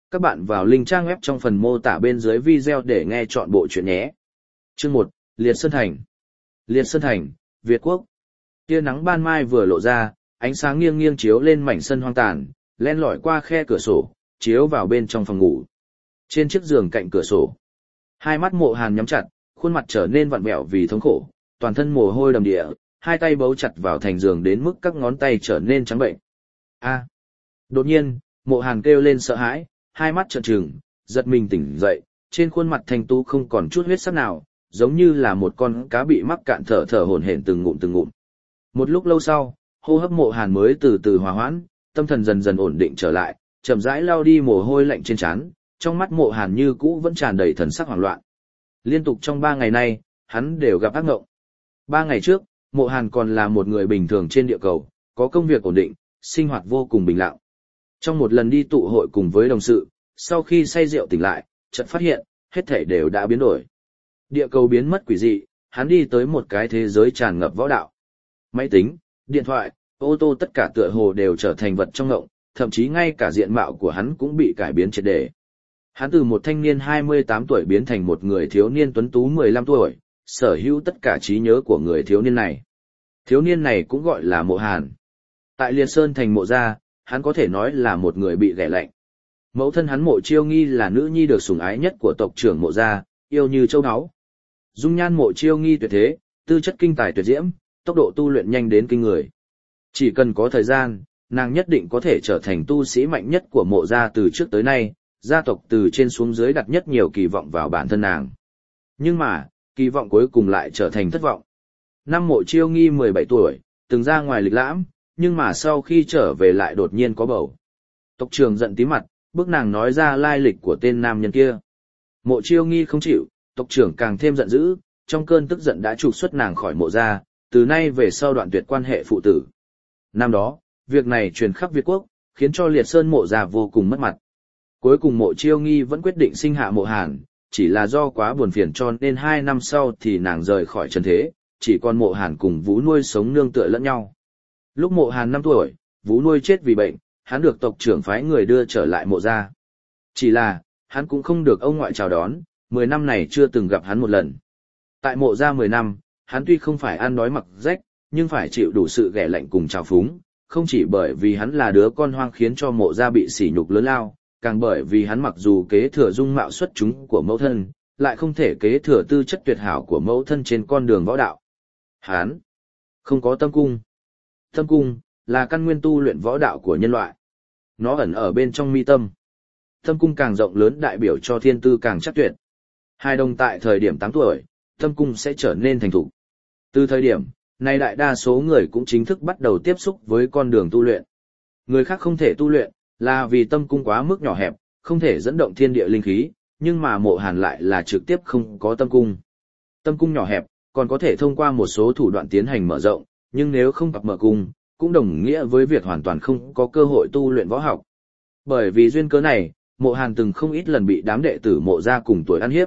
Các bạn vào link trang web trong phần mô tả bên dưới video để nghe trọn bộ chuyện nhé. Chương 1, Liệt Sơn Thành. Liệt Sơn Thành, Việt Quốc. Tia nắng ban mai vừa lộ ra, ánh sáng nghiêng nghiêng chiếu lên mảnh sân hoang tàn, len lỏi qua khe cửa sổ, chiếu vào bên trong phòng ngủ. Trên chiếc giường cạnh cửa sổ, hai mắt Mộ Hàn nhắm chặt, khuôn mặt trở nên vặn vẹo vì thống khổ, toàn thân mồ hôi đầm đìa, hai tay bấu chặt vào thành giường đến mức các ngón tay trở nên trắng bệnh. A! Đột nhiên, Mộ Hàn kêu lên sợ hãi, hai mắt trợn trừng, giật mình tỉnh dậy, trên khuôn mặt thanh tú không còn chút huyết sắc nào, giống như là một con cá bị mắc cạn thở hổn hển từng ngụm từng ngụm. Một lúc lâu sau, hô hấp Mộ Hàn mới từ từ hòa hoãn, tâm thần dần dần ổn định trở lại, chậm rãi lau đi mồ hôi lạnh trên trán, trong mắt Mộ Hàn như cũ vẫn tràn đầy thần sắc hoảng loạn. Liên tục trong 3 ngày nay, hắn đều gặp ác mộng. 3 ngày trước, Mộ Hàn còn là một người bình thường trên địa cầu, có công việc ổn định, sinh hoạt vô cùng bình lặng. Trong một lần đi tụ hội cùng với đồng sự, sau khi say rượu tỉnh lại, chợt phát hiện, hết thảy đều đã biến đổi. Địa cầu biến mất quỷ dị, hắn đi tới một cái thế giới tràn ngập võ đạo. Máy tính, điện thoại, ô tô tất cả tựa hồ đều trở thành vật trong ngộng, thậm chí ngay cả diện mạo của hắn cũng bị cải biến triệt để. Hắn từ một thanh niên 28 tuổi biến thành một người thiếu niên tuấn tú 15 tuổi, sở hữu tất cả trí nhớ của người thiếu niên này. Thiếu niên này cũng gọi là Mộ Hàn. Tại Liệt Sơn thành Mộ gia, hắn có thể nói là một người bị ghẻ lạnh. Mẫu thân hắn Mộ Chiêu Nghi là nữ nhi được sủng ái nhất của tộc trưởng Mộ gia, yêu như châu báu. Dung nhan Mộ Chiêu Nghi tuyệt thế, tư chất kinh tài tuyệt diễm, tốc độ tu luyện nhanh đến kinh người. Chỉ cần có thời gian, nàng nhất định có thể trở thành tu sĩ mạnh nhất của Mộ gia từ trước tới nay, gia tộc từ trên xuống dưới đặt nhất nhiều kỳ vọng vào bản thân nàng. Nhưng mà, kỳ vọng cuối cùng lại trở thành thất vọng. Năm Mộ Chiêu Nghi 17 tuổi, từng ra ngoài lịch lãm, nhưng mà sau khi trở về lại đột nhiên có bầu. Tộc trưởng giận tím mặt, bức nàng nói ra lai lịch của tên nam nhân kia. Mộ Chiêu Nghi không chịu, tộc trưởng càng thêm giận dữ, trong cơn tức giận đã trục xuất nàng khỏi Mộ gia, từ nay về sau đoạn tuyệt quan hệ phụ tử. Năm đó, việc này truyền khắp Việt Quốc, khiến cho Liệt Sơn Mộ gia vô cùng mất mặt. Cuối cùng Mộ Chiêu Nghi vẫn quyết định sinh hạ Mộ Hàn, chỉ là do quá buồn phiền cho nên 2 năm sau thì nàng rời khỏi trần thế, chỉ còn Mộ Hàn cùng Vú Nuôi sống nương tựa lẫn nhau. Lúc Mộ Hàn 5 tuổi, Vú Nuôi chết vì bệnh, hắn được tộc trưởng phái người đưa trở lại Mộ gia. Chỉ là, hắn cũng không được ông ngoại chào đón, 10 năm này chưa từng gặp hắn một lần. Tại Mộ gia 10 năm, hắn tuy không phải ăn đói mặc rách, nhưng phải chịu đủ sự ghẻ lạnh cùng trào phúng, không chỉ bởi vì hắn là đứa con hoang khiến cho Mộ gia bị sỉ nhục lớn lao, càng bởi vì hắn mặc dù kế thừa dung mạo xuất chúng của mẫu thân, lại không thể kế thừa tư chất tuyệt hảo của mẫu thân trên con đường võ đạo. Hắn không có tâm cung. Tâm cung là căn nguyên tu luyện võ đạo của nhân loại. Nó ẩn ở bên trong mi tâm. Tâm cung càng rộng lớn đại biểu cho thiên tư càng chắc tuyệt. Hai đồng tại thời điểm 8 tuổi, tâm cung sẽ trở nên thành thục. Từ thời điểm này đại đa số người cũng chính thức bắt đầu tiếp xúc với con đường tu luyện. Người khác không thể tu luyện, là vì tâm cung quá mức nhỏ hẹp, không thể dẫn động thiên địa linh khí, nhưng mà Mộ Hàn lại là trực tiếp không có tâm cung. Tâm cung nhỏ hẹp, còn có thể thông qua một số thủ đoạn tiến hành mở rộng, nhưng nếu không gặp mở cung, cũng đồng nghĩa với việc hoàn toàn không có cơ hội tu luyện võ học. Bởi vì duyên cớ này, Mộ Hàn từng không ít lần bị đám đệ tử Mộ gia cùng tuổi ăn hiếp.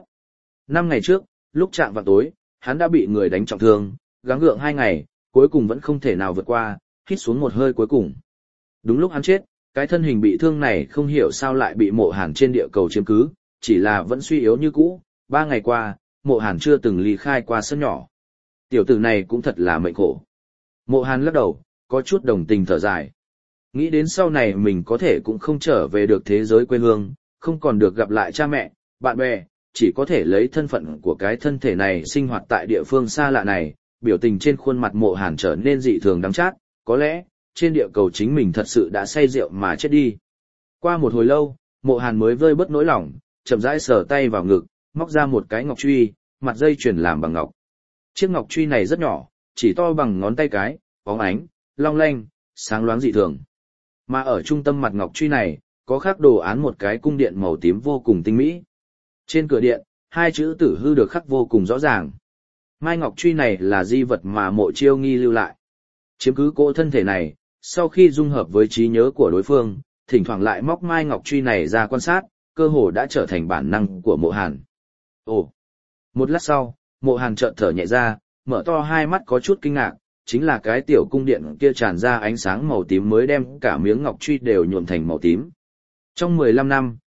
5 ngày trước, lúc chạng vào tối, hắn đã bị người đánh trọng thương, gắng gượng 2 ngày, cuối cùng vẫn không thể nào vượt qua, hít xuống một hơi cuối cùng. Đúng lúc hắn chết, cái thân hình bị thương này không hiểu sao lại bị Mộ Hàn trên địa cầu chiếm cứ, chỉ là vẫn suy yếu như cũ. 3 ngày qua, Mộ Hàn chưa từng ly khai qua sân nhỏ. Tiểu tử này cũng thật là mệnh khổ. Mộ Hàn lắc đầu, có chút đồng tình thở dài. Nghĩ đến sau này mình có thể cũng không trở về được thế giới quê hương, không còn được gặp lại cha mẹ, bạn bè, chỉ có thể lấy thân phận của cái thân thể này sinh hoạt tại địa phương xa lạ này. Biểu tình trên khuôn mặt Mộ Hàn trở nên dị thường đắng chát, có lẽ trên địa cầu chính mình thật sự đã say rượu mà chết đi. Qua một hồi lâu, Mộ Hàn mới vơi bớt nỗi lòng, chậm rãi sờ tay vào ngực, móc ra một cái ngọc truy, mặt dây chuyền làm bằng ngọc. Chiếc ngọc truy này rất nhỏ, chỉ to bằng ngón tay cái, bóng ánh, long lanh, sáng loáng dị thường. Mà ở trung tâm mặt ngọc truy này, có khắc đồ án một cái cung điện màu tím vô cùng tinh mỹ. Trên cửa điện, 2 chữ Tử Hư được khắc vô cùng rõ ràng. Mai ngọc truy này là di vật mà Mộ Chiêu Nghi lưu lại. Chiếm cứ cỗ thân thể này, sau khi dung hợp với trí nhớ của đối phương, thỉnh thoảng lại móc mai ngọc truy này ra quan sát, cơ hồ đã trở thành bản năng của Mộ Hàn. Ồ! Một lát sau, Mộ Hàn chợt thở nhẹ ra, mở to hai mắt có chút kinh ngạc, chính là cái tiểu cung điện kia tràn ra ánh sáng màu tím mới đem cả miếng ngọc truy đều nhuộm thành màu tím. Trong 15 năm,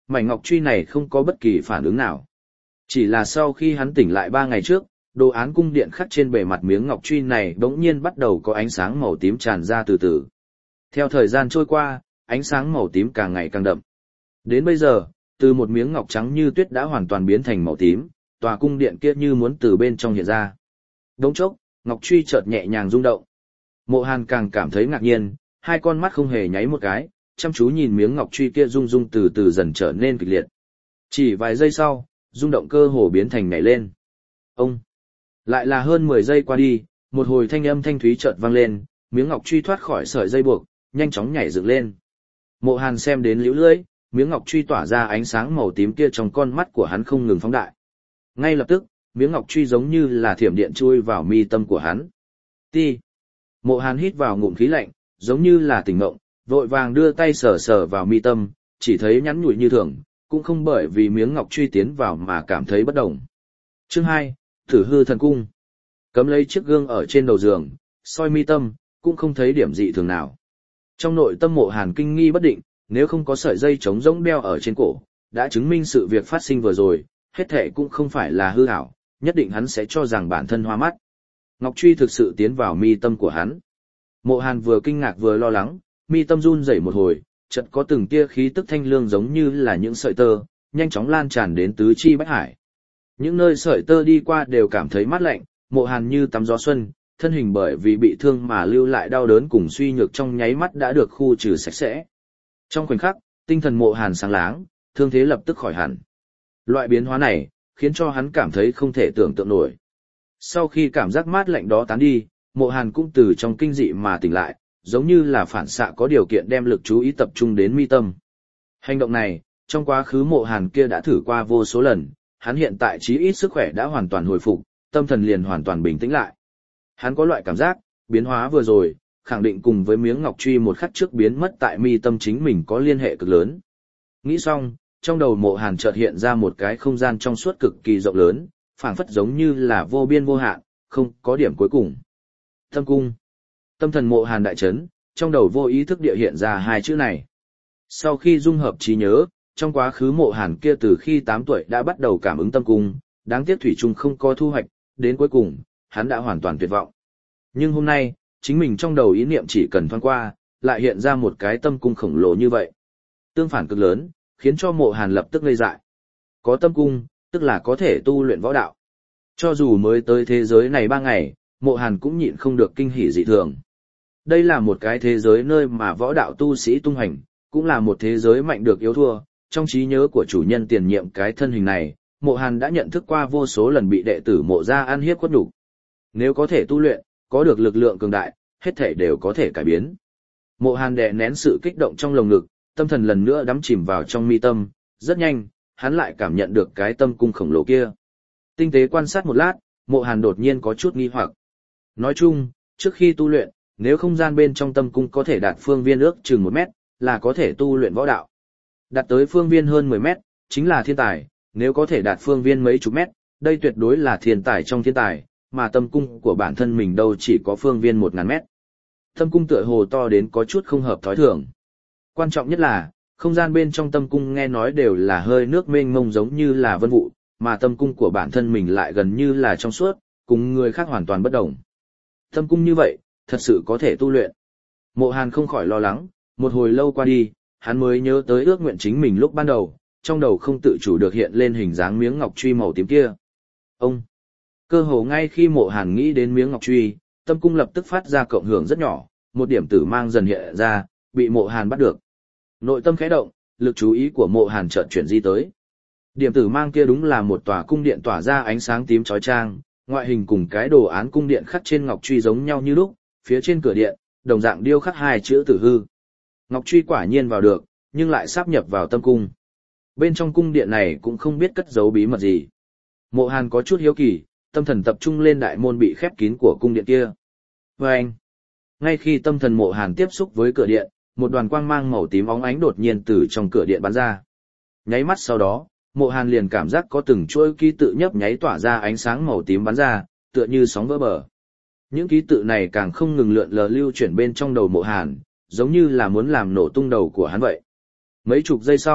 mảnh ngọc truy này không có bất kỳ phản ứng nào. Chỉ là sau khi hắn tỉnh lại 3 ngày trước, đồ án cung điện khắc trên bề mặt miếng ngọc truy này bỗng nhiên bắt đầu có ánh sáng màu tím tràn ra từ từ. Theo thời gian trôi qua, ánh sáng màu tím càng ngày càng đậm. Đến bây giờ, từ một miếng ngọc trắng như tuyết đã hoàn toàn biến thành màu tím, tòa cung điện kia như muốn từ bên trong hiện ra. Đống chốc, ngọc truy chợt nhẹ nhàng rung động. Mộ Hàn càng cảm thấy ngạc nhiên, hai con mắt không hề nháy một cái, chăm chú nhìn miếng ngọc truy kia rung rung từ từ dần trở nên kịch liệt. Chỉ vài giây sau, rung động cơ hồ biến thành nhảy lên. Ông! Lại là hơn 10 giây qua đi, một hồi thanh âm thanh thúy chợt vang lên, miếng ngọc truy thoát khỏi sợi dây buộc, nhanh chóng nhảy dựng lên. Mộ Hàn xem đến liễu lưỡi, miếng ngọc truy tỏa ra ánh sáng màu tím kia trong con mắt của hắn không ngừng phóng đại. Ngay lập tức, miếng ngọc truy giống như là thiểm điện chui vào mi tâm của hắn. Ti! Mộ Hàn hít vào ngụm khí lạnh, giống như là tỉnh mộng, vội vàng đưa tay sờ sờ vào mi tâm, chỉ thấy nhắn nhủi như thường, cũng không bởi vì miếng ngọc truy tiến vào mà cảm thấy bất động. Chương 2, Thử hư thần cung. Cấm lấy chiếc gương ở trên đầu giường, soi mi tâm, cũng không thấy điểm dị thường nào. Trong nội tâm Mộ Hàn kinh nghi bất định, nếu không có sợi dây trống rỗng đeo ở trên cổ, đã chứng minh sự việc phát sinh vừa rồi, hết thệ cũng không phải là hư ảo, nhất định hắn sẽ cho rằng bản thân hoa mắt. Ngọc truy thực sự tiến vào mi tâm của hắn. Mộ Hàn vừa kinh ngạc vừa lo lắng, mi tâm run rẩy một hồi, chợt có từng tia khí tức thanh lương giống như là những sợi tơ, nhanh chóng lan tràn đến tứ chi bách hải. Những nơi sợi tơ đi qua đều cảm thấy mát lạnh, Mộ Hàn như tắm gió xuân, thân hình bởi vì bị thương mà lưu lại đau đớn cùng suy nhược trong nháy mắt đã được khu trừ sạch sẽ. Trong khoảnh khắc, tinh thần Mộ Hàn sáng láng, thương thế lập tức khỏi hẳn. Loại biến hóa này, khiến cho hắn cảm thấy không thể tưởng tượng nổi. Sau khi cảm giác mát lạnh đó tán đi, Mộ Hàn cũng từ trong kinh dị mà tỉnh lại, giống như là phản xạ có điều kiện đem lực chú ý tập trung đến mi tâm. Hành động này, trong quá khứ Mộ Hàn kia đã thử qua vô số lần, hắn hiện tại chí ít sức khỏe đã hoàn toàn hồi phục, tâm thần liền hoàn toàn bình tĩnh lại. Hắn có loại cảm giác, biến hóa vừa rồi, khẳng định cùng với miếng ngọc truy một khắc trước biến mất tại mi tâm chính mình có liên hệ cực lớn. Nghĩ xong, trong đầu Mộ Hàn chợt hiện ra một cái không gian trong suốt cực kỳ rộng lớn, phảng phất giống như là vô biên vô hạn, không có điểm cuối cùng. Tâm cung. Tâm thần Mộ Hàn đại chấn, trong đầu vô ý thức địa hiện ra hai chữ này. Sau khi dung hợp trí nhớ, trong quá khứ Mộ Hàn kia từ khi 8 tuổi đã bắt đầu cảm ứng tâm cung, đáng tiếc thủy chung không có thu hoạch, đến cuối cùng, hắn đã hoàn toàn tuyệt vọng. Nhưng hôm nay, chính mình trong đầu ý niệm chỉ cần thoáng qua, lại hiện ra một cái tâm cung khổng lồ như vậy. Tương phản cực lớn, khiến cho Mộ Hàn lập tức ngây dại. Có tâm cung, tức là có thể tu luyện võ đạo. Cho dù mới tới thế giới này 3 ngày, Mộ Hàn cũng nhịn không được kinh hỉ dị thường. Đây là một cái thế giới nơi mà võ đạo tu sĩ tung hành, cũng là một thế giới mạnh được yếu thua. Trong trí nhớ của chủ nhân tiền nhiệm cái thân hình này, Mộ Hàn đã nhận thức qua vô số lần bị đệ tử Mộ gia ăn hiếp khuất nhục. Nếu có thể tu luyện, có được lực lượng cường đại, hết thể đều có thể cải biến. Mộ Hàn đè nén sự kích động trong lồng ngực, tâm thần lần nữa đắm chìm vào trong mi tâm, rất nhanh, hắn lại cảm nhận được cái tâm cung khổng lồ kia. Tinh tế quan sát một lát, Mộ Hàn đột nhiên có chút nghi hoặc. Nói chung, trước khi tu luyện, nếu không gian bên trong tâm cung có thể đạt phương viên ước chừng 1 mét, là có thể tu luyện võ đạo. Đạt tới phương viên hơn 10 mét, chính là thiên tài, nếu có thể đạt phương viên mấy chục mét, đây tuyệt đối là thiên tài trong thiên tài, mà tâm cung của bản thân mình đâu chỉ có phương viên 1000 mét. Tâm cung tựa hồ to đến có chút không hợp thói thường. Quan trọng nhất là, không gian bên trong tâm cung nghe nói đều là hơi nước mênh mông giống như là vân vụ, mà tâm cung của bản thân mình lại gần như là trong suốt, cùng người khác hoàn toàn bất đồng. Tâm cung như vậy, thật sự có thể tu luyện. Mộ Hàn không khỏi lo lắng, một hồi lâu qua đi, hắn mới nhớ tới ước nguyện chính mình lúc ban đầu, trong đầu không tự chủ được hiện lên hình dáng miếng ngọc truy màu tím kia. Ông! Cơ hồ ngay khi Mộ Hàn nghĩ đến miếng ngọc truy, tâm cung lập tức phát ra cộng hưởng rất nhỏ, một điểm tử mang dần hiện ra, bị Mộ Hàn bắt được. Nội tâm khẽ động, lực chú ý của Mộ Hàn chợt chuyển di tới. Điểm tử mang kia đúng là một tòa cung điện tỏa ra ánh sáng tím chói chang, ngoại hình cùng cái đồ án cung điện khắc trên ngọc truy giống nhau như lúc, phía trên cửa điện, đồng dạng điêu khắc 2 chữ Tử hư. Ngọc truy quả nhiên vào được, nhưng lại sáp nhập vào tâm cung. Bên trong cung điện này cũng không biết cất giấu bí mật gì. Mộ Hàn có chút hiếu kỳ, tâm thần tập trung lên đại môn bị khép kín của cung điện kia. Và anh, ngay khi tâm thần Mộ Hàn tiếp xúc với cửa điện, một đoàn quang mang màu tím óng ánh đột nhiên từ trong cửa điện bắn ra. Nháy mắt sau đó, Mộ Hàn liền cảm giác có từng chuỗi ký tự nhấp nháy tỏa ra ánh sáng màu tím bắn ra, tựa như sóng vỡ bờ. Những ký tự này càng không ngừng lượn lờ lưu chuyển bên trong đầu Mộ Hàn, giống như là muốn làm nổ tung đầu của hắn vậy. Mấy chục giây sau,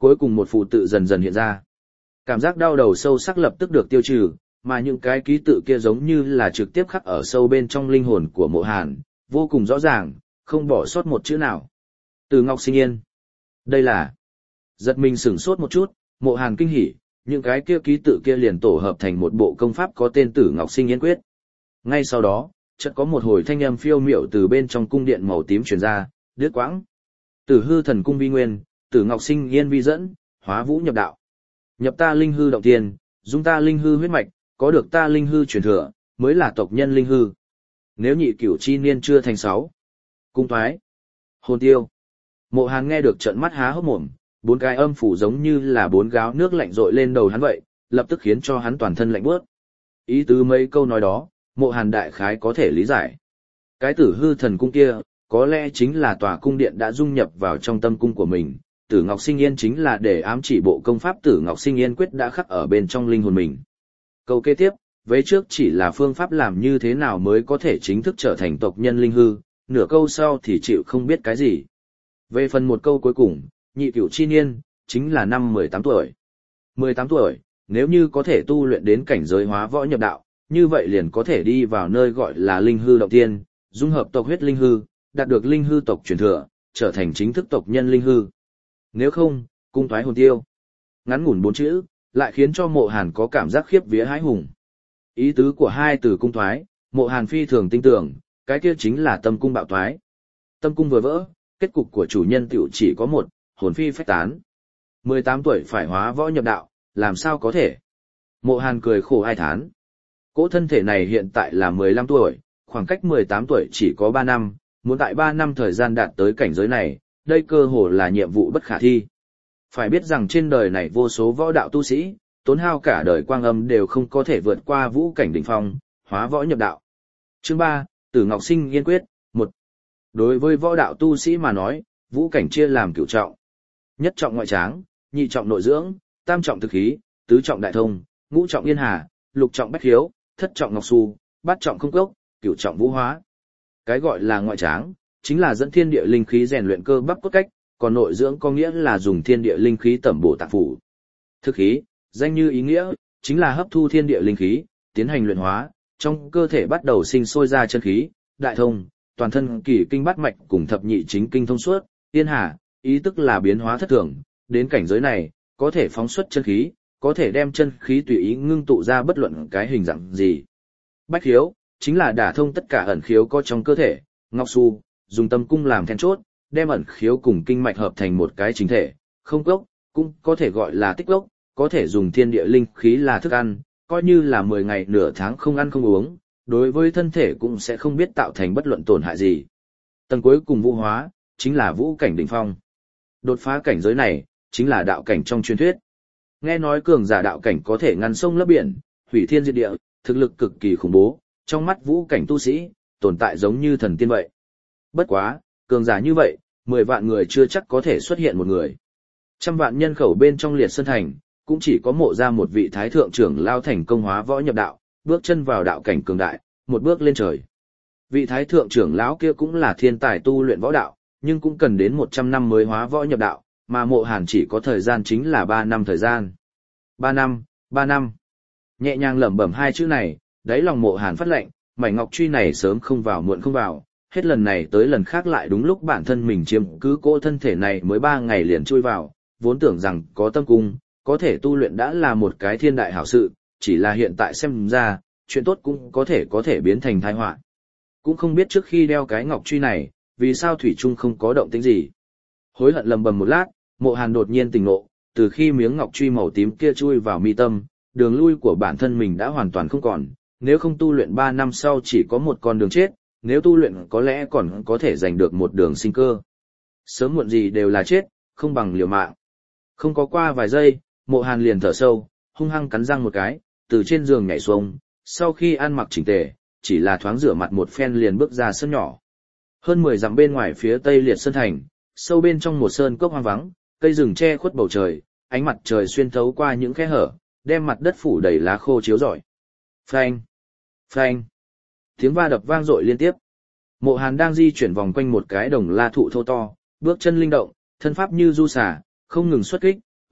cuối cùng một phù tự dần dần hiện ra. Cảm giác đau đầu sâu sắc lập tức được tiêu trừ, mà những cái ký tự kia giống như là trực tiếp khắc ở sâu bên trong linh hồn của Mộ Hàn, vô cùng rõ ràng, không bỏ sót một chữ nào. Từ Ngọc Sinh Yên. Đây là... Giật mình sửng sốt một chút, Mộ Hàn kinh hỉ, những cái kia ký tự kia liền tổ hợp thành một bộ công pháp có tên Tử Ngọc Sinh Yên Quyết. Ngay sau đó, chợt có một hồi thanh âm phiêu miểu từ bên trong cung điện màu tím truyền ra, đứt quãng. Tử hư thần cung vi nguyên, Tử Ngọc Sinh Yên vi dẫn, hóa vũ nhập đạo. Nhập ta linh hư động tiên, dung ta linh hư huyết mạch, có được ta linh hư truyền thừa, mới là tộc nhân linh hư. Nếu nhị cửu chi niên chưa thành 6. Cung thoái. Hồn tiêu. Mộ Hàn nghe được trợn mắt há hốc mồm, 4 cái âm phủ giống như là 4 gáo nước lạnh rội lên đầu hắn vậy, lập tức khiến cho hắn toàn thân lạnh bước. Ý tứ mấy câu nói đó, Mộ Hàn đại khái có thể lý giải. Cái Tử hư thần cung kia, có lẽ chính là tòa cung điện đã dung nhập vào trong tâm cung của mình. Tử Ngọc Sinh Yên chính là để ám chỉ bộ công pháp Tử Ngọc Sinh Yên Quyết đã khắc ở bên trong linh hồn mình. Câu kế tiếp, vế trước chỉ là phương pháp làm như thế nào mới có thể chính thức trở thành tộc nhân linh hư, nửa câu sau thì chịu không biết cái gì. Về phần một câu cuối cùng, nhị cửu chi niên, chính là năm 18 tuổi. 18 tuổi, nếu như có thể tu luyện đến cảnh giới hóa võ nhập đạo, như vậy liền có thể đi vào nơi gọi là linh hư động tiên, dung hợp tộc huyết linh hư, đạt được linh hư tộc truyền thừa, trở thành chính thức tộc nhân linh hư. Nếu không, cung thoái hồn tiêu. Ngắn ngủn 4 chữ, lại khiến cho Mộ Hàn có cảm giác khiếp vía hãi hùng. Ý tứ của hai từ cung thoái, Mộ Hàn phi thường tin tưởng, cái kia chính là tâm cung bạo thoái. Tâm cung vừa vỡ, kết cục của chủ nhân tiểu chỉ có một, hồn phi phách tán. 18 tuổi phải hóa võ nhập đạo, làm sao có thể? Mộ Hàn cười khổ ai thán. Cỗ thân thể này hiện tại là 15 tuổi, khoảng cách 18 tuổi chỉ có 3 năm, muốn tại 3 năm thời gian đạt tới cảnh giới này, đây cơ hồ là nhiệm vụ bất khả thi. Phải biết rằng trên đời này vô số võ đạo tu sĩ, tốn hao cả đời quang âm đều không có thể vượt qua vũ cảnh đỉnh phong, hóa võ nhập đạo. Chương 3, Tử Ngọc Sinh Yên Quyết, 1. Đối với võ đạo tu sĩ mà nói, vũ cảnh chia làm cửu trọng. Nhất trọng ngoại tráng, nhị trọng nội dưỡng, tam trọng thực khí, tứ trọng đại thông, ngũ trọng yên hà, lục trọng bách khiếu, thất trọng ngọc su, bát trọng không cốc, cửu trọng vũ hóa. Cái gọi là ngoại tráng, chính là dẫn thiên địa linh khí rèn luyện cơ bắp cốt cách, còn nội dưỡng có nghĩa là dùng thiên địa linh khí tẩm bổ tạng phủ. Thực khí, danh như ý nghĩa, chính là hấp thu thiên địa linh khí, tiến hành luyện hóa, trong cơ thể bắt đầu sinh sôi ra chân khí, đại thông, toàn thân kỳ kinh bát mạch cùng thập nhị chính kinh thông suốt, yên hà, ý tức là biến hóa thất thường, đến cảnh giới này, có thể phóng xuất chân khí, có thể đem chân khí tùy ý ngưng tụ ra bất luận cái hình dạng gì. Bách khiếu, chính là đả thông tất cả ẩn khiếu có trong cơ thể, ngọc su, dùng tâm cung làm then chốt, đem ẩn khiếu cùng kinh mạch hợp thành một cái chính thể, không cốc, cũng có thể gọi là tích cốc, có thể dùng thiên địa linh khí là thức ăn, coi như là 10 ngày nửa tháng không ăn không uống, đối với thân thể cũng sẽ không biết tạo thành bất luận tổn hại gì. Tầng cuối cùng vũ hóa, chính là vũ cảnh đỉnh phong. Đột phá cảnh giới này, chính là đạo cảnh trong truyền thuyết. Nghe nói cường giả đạo cảnh có thể ngăn sông lấp biển, hủy thiên diệt địa, thực lực cực kỳ khủng bố, trong mắt vũ cảnh tu sĩ, tồn tại giống như thần tiên vậy. Bất quá, cường giả như vậy, 10 vạn người chưa chắc có thể xuất hiện một người. Trăm vạn nhân khẩu bên trong Liệt Sơn Thành, cũng chỉ có Mộ ra một vị thái thượng trưởng lao thành công hóa võ nhập đạo, bước chân vào đạo cảnh cường đại, một bước lên trời. Vị thái thượng trưởng lão kia cũng là thiên tài tu luyện võ đạo, nhưng cũng cần đến 100 năm mới hóa võ nhập đạo, mà Mộ Hàn chỉ có thời gian chính là 3 năm thời gian. 3 năm, 3 năm. Nhẹ nhàng lẩm bẩm hai chữ này, đáy lòng Mộ Hàn phát lệnh, mảnh ngọc truy này sớm không vào muộn không vào, hết lần này tới lần khác lại đúng lúc bản thân mình chiếm cứ cỗ thân thể này mới 3 ngày liền chui vào, vốn tưởng rằng có tâm cung, có thể tu luyện đã là một cái thiên đại hảo sự, chỉ là hiện tại xem ra, chuyện tốt cũng có thể biến thành tai họa. Cũng không biết trước khi đeo cái ngọc truy này, vì sao thủy chung không có động tĩnh gì. Hối hận lầm bầm một lát, Mộ Hàn đột nhiên tỉnh ngộ, từ khi miếng ngọc truy màu tím kia chui vào mi tâm, đường lui của bản thân mình đã hoàn toàn không còn, nếu không tu luyện 3 năm sau chỉ có một con đường chết, nếu tu luyện có lẽ còn có thể giành được một đường sinh cơ. Sớm muộn gì đều là chết, không bằng liều mạng. Không có qua vài giây, Mộ Hàn liền thở sâu, hung hăng cắn răng một cái, từ trên giường nhảy xuống, sau khi ăn mặc chỉnh tề, chỉ là thoáng rửa mặt một phen liền bước ra sân nhỏ. Hơn 10 dặm bên ngoài phía tây Liệt Sơn Thành, sâu bên trong một sơn cốc hoang vắng, cây rừng che khuất bầu trời, ánh mặt trời xuyên thấu qua những khe hở, đem mặt đất phủ đầy lá khô chiếu rọi. Phanh, phanh, tiếng va đập vang dội liên tiếp. Mộ Hàn đang di chuyển vòng quanh một cái đồng la thụ thô to, bước chân linh động, thân pháp như du xà, không ngừng xuất kích,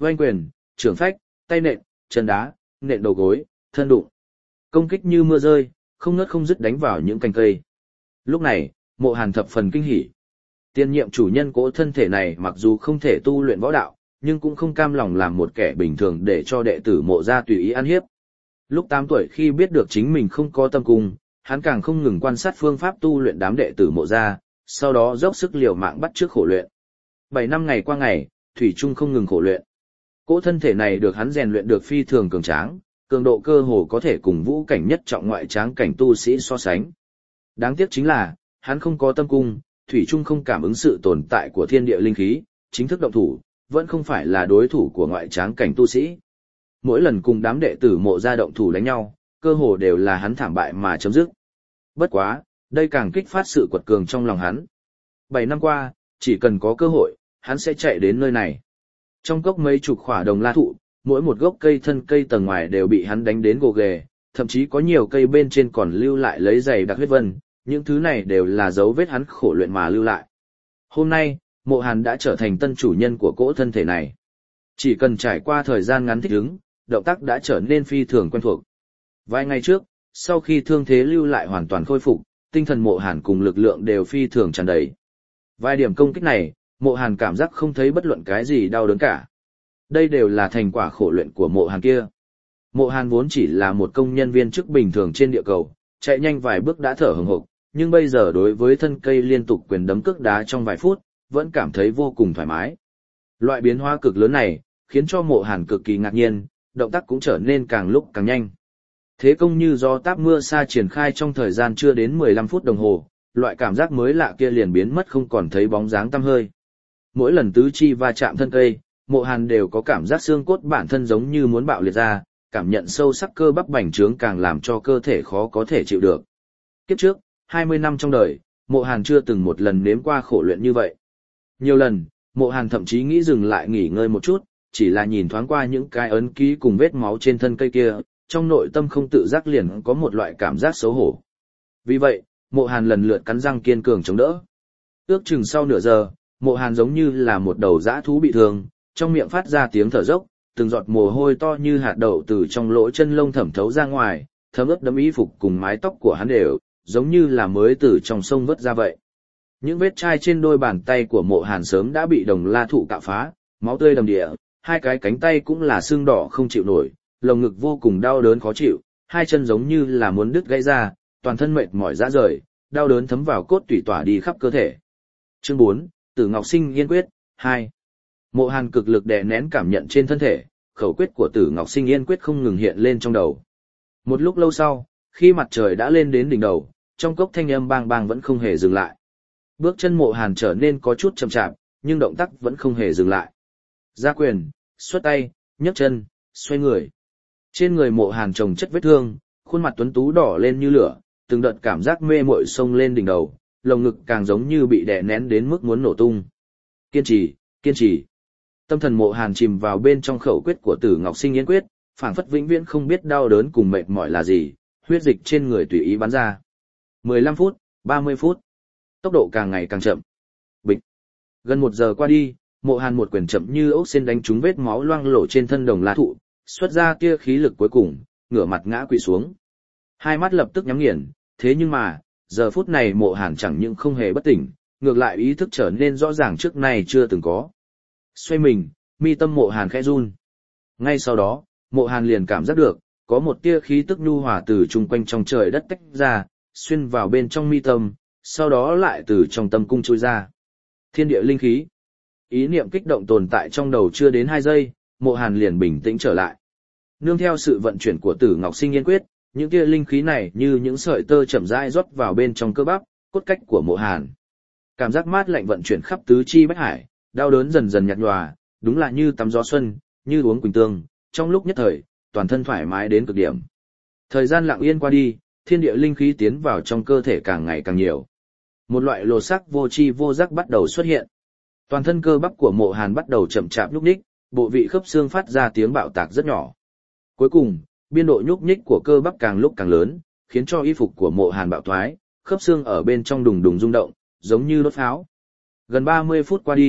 Oanh quyền, trưởng phách, tay nện, chân đá, nện đầu gối, thân đụng. Công kích như mưa rơi, không ngớt không dứt đánh vào những cành cây. Lúc này, Mộ Hàn thập phần kinh hỉ. Tiền nhiệm chủ nhân cỗ thân thể này mặc dù không thể tu luyện võ đạo, nhưng cũng không cam lòng làm một kẻ bình thường để cho đệ tử Mộ gia tùy ý ăn hiếp. Lúc 8 tuổi khi biết được chính mình không có tâm cung, hắn càng không ngừng quan sát phương pháp tu luyện đám đệ tử Mộ gia, sau đó dốc sức liều mạng bắt chước khổ luyện. 7 năm ngày qua ngày, thủy chung không ngừng khổ luyện. Cỗ thân thể này được hắn rèn luyện được phi thường cường tráng, cường độ cơ hồ có thể cùng vũ cảnh nhất trọng ngoại tráng cảnh tu sĩ so sánh. Đáng tiếc chính là, hắn không có tâm cung, thủy chung không cảm ứng sự tồn tại của thiên địa linh khí, chính thức động thủ, vẫn không phải là đối thủ của ngoại tráng cảnh tu sĩ. Mỗi lần cùng đám đệ tử Mộ gia động thủ đánh nhau, cơ hồ đều là hắn thảm bại mà chấm dứt. Bất quá, đây càng kích phát sự quật cường trong lòng hắn. 7 năm qua, chỉ cần có cơ hội, hắn sẽ chạy đến nơi này. Trong cốc mấy chục khỏa đồng la thụ, mỗi một gốc cây thân cây tầng ngoài đều bị hắn đánh đến gồ ghề, thậm chí có nhiều cây bên trên còn lưu lại lấy dày đặc huyết vân, những thứ này đều là dấu vết hắn khổ luyện mà lưu lại. Hôm nay, Mộ Hàn đã trở thành tân chủ nhân của cỗ thân thể này. Chỉ cần trải qua thời gian ngắn thích ứng, động tác đã trở nên phi thường quen thuộc. Vài ngày trước, sau khi thương thế lưu lại hoàn toàn khôi phục, tinh thần Mộ Hàn cùng lực lượng đều phi thường tràn đầy. Vài điểm công kích này, Mộ Hàn cảm giác không thấy bất luận cái gì đau đớn cả. Đây đều là thành quả khổ luyện của Mộ Hàn kia. Mộ Hàn vốn chỉ là một công nhân viên chức bình thường trên địa cầu, chạy nhanh vài bước đã thở hừng hực, nhưng bây giờ đối với thân cây liên tục quyền đấm cước đá trong vài phút, vẫn cảm thấy vô cùng thoải mái. Loại biến hóa cực lớn này, khiến cho Mộ Hàn cực kỳ ngạc nhiên, động tác cũng trở nên càng lúc càng nhanh. Thế công như gió táp mưa sa triển khai trong thời gian chưa đến 15 phút đồng hồ, loại cảm giác mới lạ kia liền biến mất không còn thấy bóng dáng tăm hơi. Mỗi lần tứ chi va chạm thân cây, Mộ Hàn đều có cảm giác xương cốt bản thân giống như muốn bạo liệt ra, cảm nhận sâu sắc cơ bắp bành trướng càng làm cho cơ thể khó có thể chịu được. Kiếp trước, 20 năm trong đời, Mộ Hàn chưa từng một lần nếm qua khổ luyện như vậy. Nhiều lần, Mộ Hàn thậm chí nghĩ dừng lại nghỉ ngơi một chút, chỉ là nhìn thoáng qua những cái ấn ký cùng vết máu trên thân cây kia, trong nội tâm không tự giác liền có một loại cảm giác xấu hổ. Vì vậy, Mộ Hàn lần lượt cắn răng kiên cường chống đỡ. Ước chừng sau nửa giờ, Mộ Hàn giống như là một đầu dã thú bị thương, trong miệng phát ra tiếng thở dốc, từng giọt mồ hôi to như hạt đậu từ trong lỗ chân lông thẩm thấu ra ngoài, thấm ướt đẫm y phục cùng mái tóc của hắn đều, giống như là mới từ trong sông vớt ra vậy. Những vết chai trên đôi bàn tay của Mộ Hàn sớm đã bị đồng la thụ cạo phá, máu tươi đầm địa, hai cái cánh tay cũng là sưng đỏ không chịu nổi, lồng ngực vô cùng đau đớn khó chịu, hai chân giống như là muốn đứt gãy ra, toàn thân mệt mỏi rã rời, đau đớn thấm vào cốt tủy tỏa đi khắp cơ thể. Chương 4, Tử Ngọc Sinh Yên Quyết 2. Mộ Hàn cực lực đè nén cảm nhận trên thân thể, khẩu quyết của Tử Ngọc Sinh Yên Quyết không ngừng hiện lên trong đầu. Một lúc lâu sau, khi mặt trời đã lên đến đỉnh đầu, trong cốc thanh âm bang bang vẫn không hề dừng lại. Bước chân Mộ Hàn trở nên có chút chậm chạp, nhưng động tác vẫn không hề dừng lại. Ra quyền, xuất tay, nhấc chân, xoay người. Trên người Mộ Hàn chồng chất vết thương, khuôn mặt tuấn tú đỏ lên như lửa, từng đợt cảm giác mê muội xông lên đỉnh đầu, lồng ngực càng giống như bị đè nén đến mức muốn nổ tung. Kiên trì, kiên trì. Tâm thần Mộ Hàn chìm vào bên trong khẩu quyết của Tử Ngọc Sinh Yên Quyết, phảng phất vĩnh viễn không biết đau đớn cùng mệt mỏi là gì, huyết dịch trên người tùy ý bắn ra. 15 phút, 30 phút. Tốc độ càng ngày càng chậm. Bịch. Gần 1 giờ qua đi, Mộ Hàn một quyền chậm như ốc sên đánh trúng vết máu loang lổ trên thân đồng la thụ, xuất ra tia khí lực cuối cùng, ngửa mặt ngã quỵ xuống. Hai mắt lập tức nhắm nghiền, thế nhưng mà, giờ phút này Mộ Hàn chẳng những không hề bất tỉnh, ngược lại ý thức trở nên rõ ràng trước nay chưa từng có. Xoay mình, mi tâm Mộ Hàn khẽ run. Ngay sau đó, Mộ Hàn liền cảm giác được, có một tia khí tức nhu hòa từ chung quanh trong trời đất tách ra, xuyên vào bên trong mi tâm, sau đó lại từ trong tâm cung trôi ra. Thiên địa linh khí. Ý niệm kích động tồn tại trong đầu chưa đến 2 giây, Mộ Hàn liền bình tĩnh trở lại. Nương theo sự vận chuyển của Tử Ngọc Sinh Yên Quyết, những tia linh khí này như những sợi tơ chậm rãi rót vào bên trong cơ bắp, cốt cách của Mộ Hàn. Cảm giác mát lạnh vận chuyển khắp tứ chi bách hải, đau đớn dần dần nhạt nhòa, đúng là như tắm gió xuân, như uống quỳnh tương, trong lúc nhất thời, toàn thân thoải mái đến cực điểm. Thời gian lặng yên qua đi, thiên địa linh khí tiến vào trong cơ thể càng ngày càng nhiều. Một loại lột xác vô tri vô giác bắt đầu xuất hiện. Toàn thân cơ bắp của Mộ Hàn bắt đầu chậm chạp nhúc nhích, bộ vị khớp xương phát ra tiếng bạo tạc rất nhỏ. Cuối cùng, biên độ nhúc nhích của cơ bắp càng lúc càng lớn, khiến cho y phục của Mộ Hàn bạo thoái, khớp xương ở bên trong đùng đùng rung động, giống như đốt pháo. Gần 30 phút qua đi,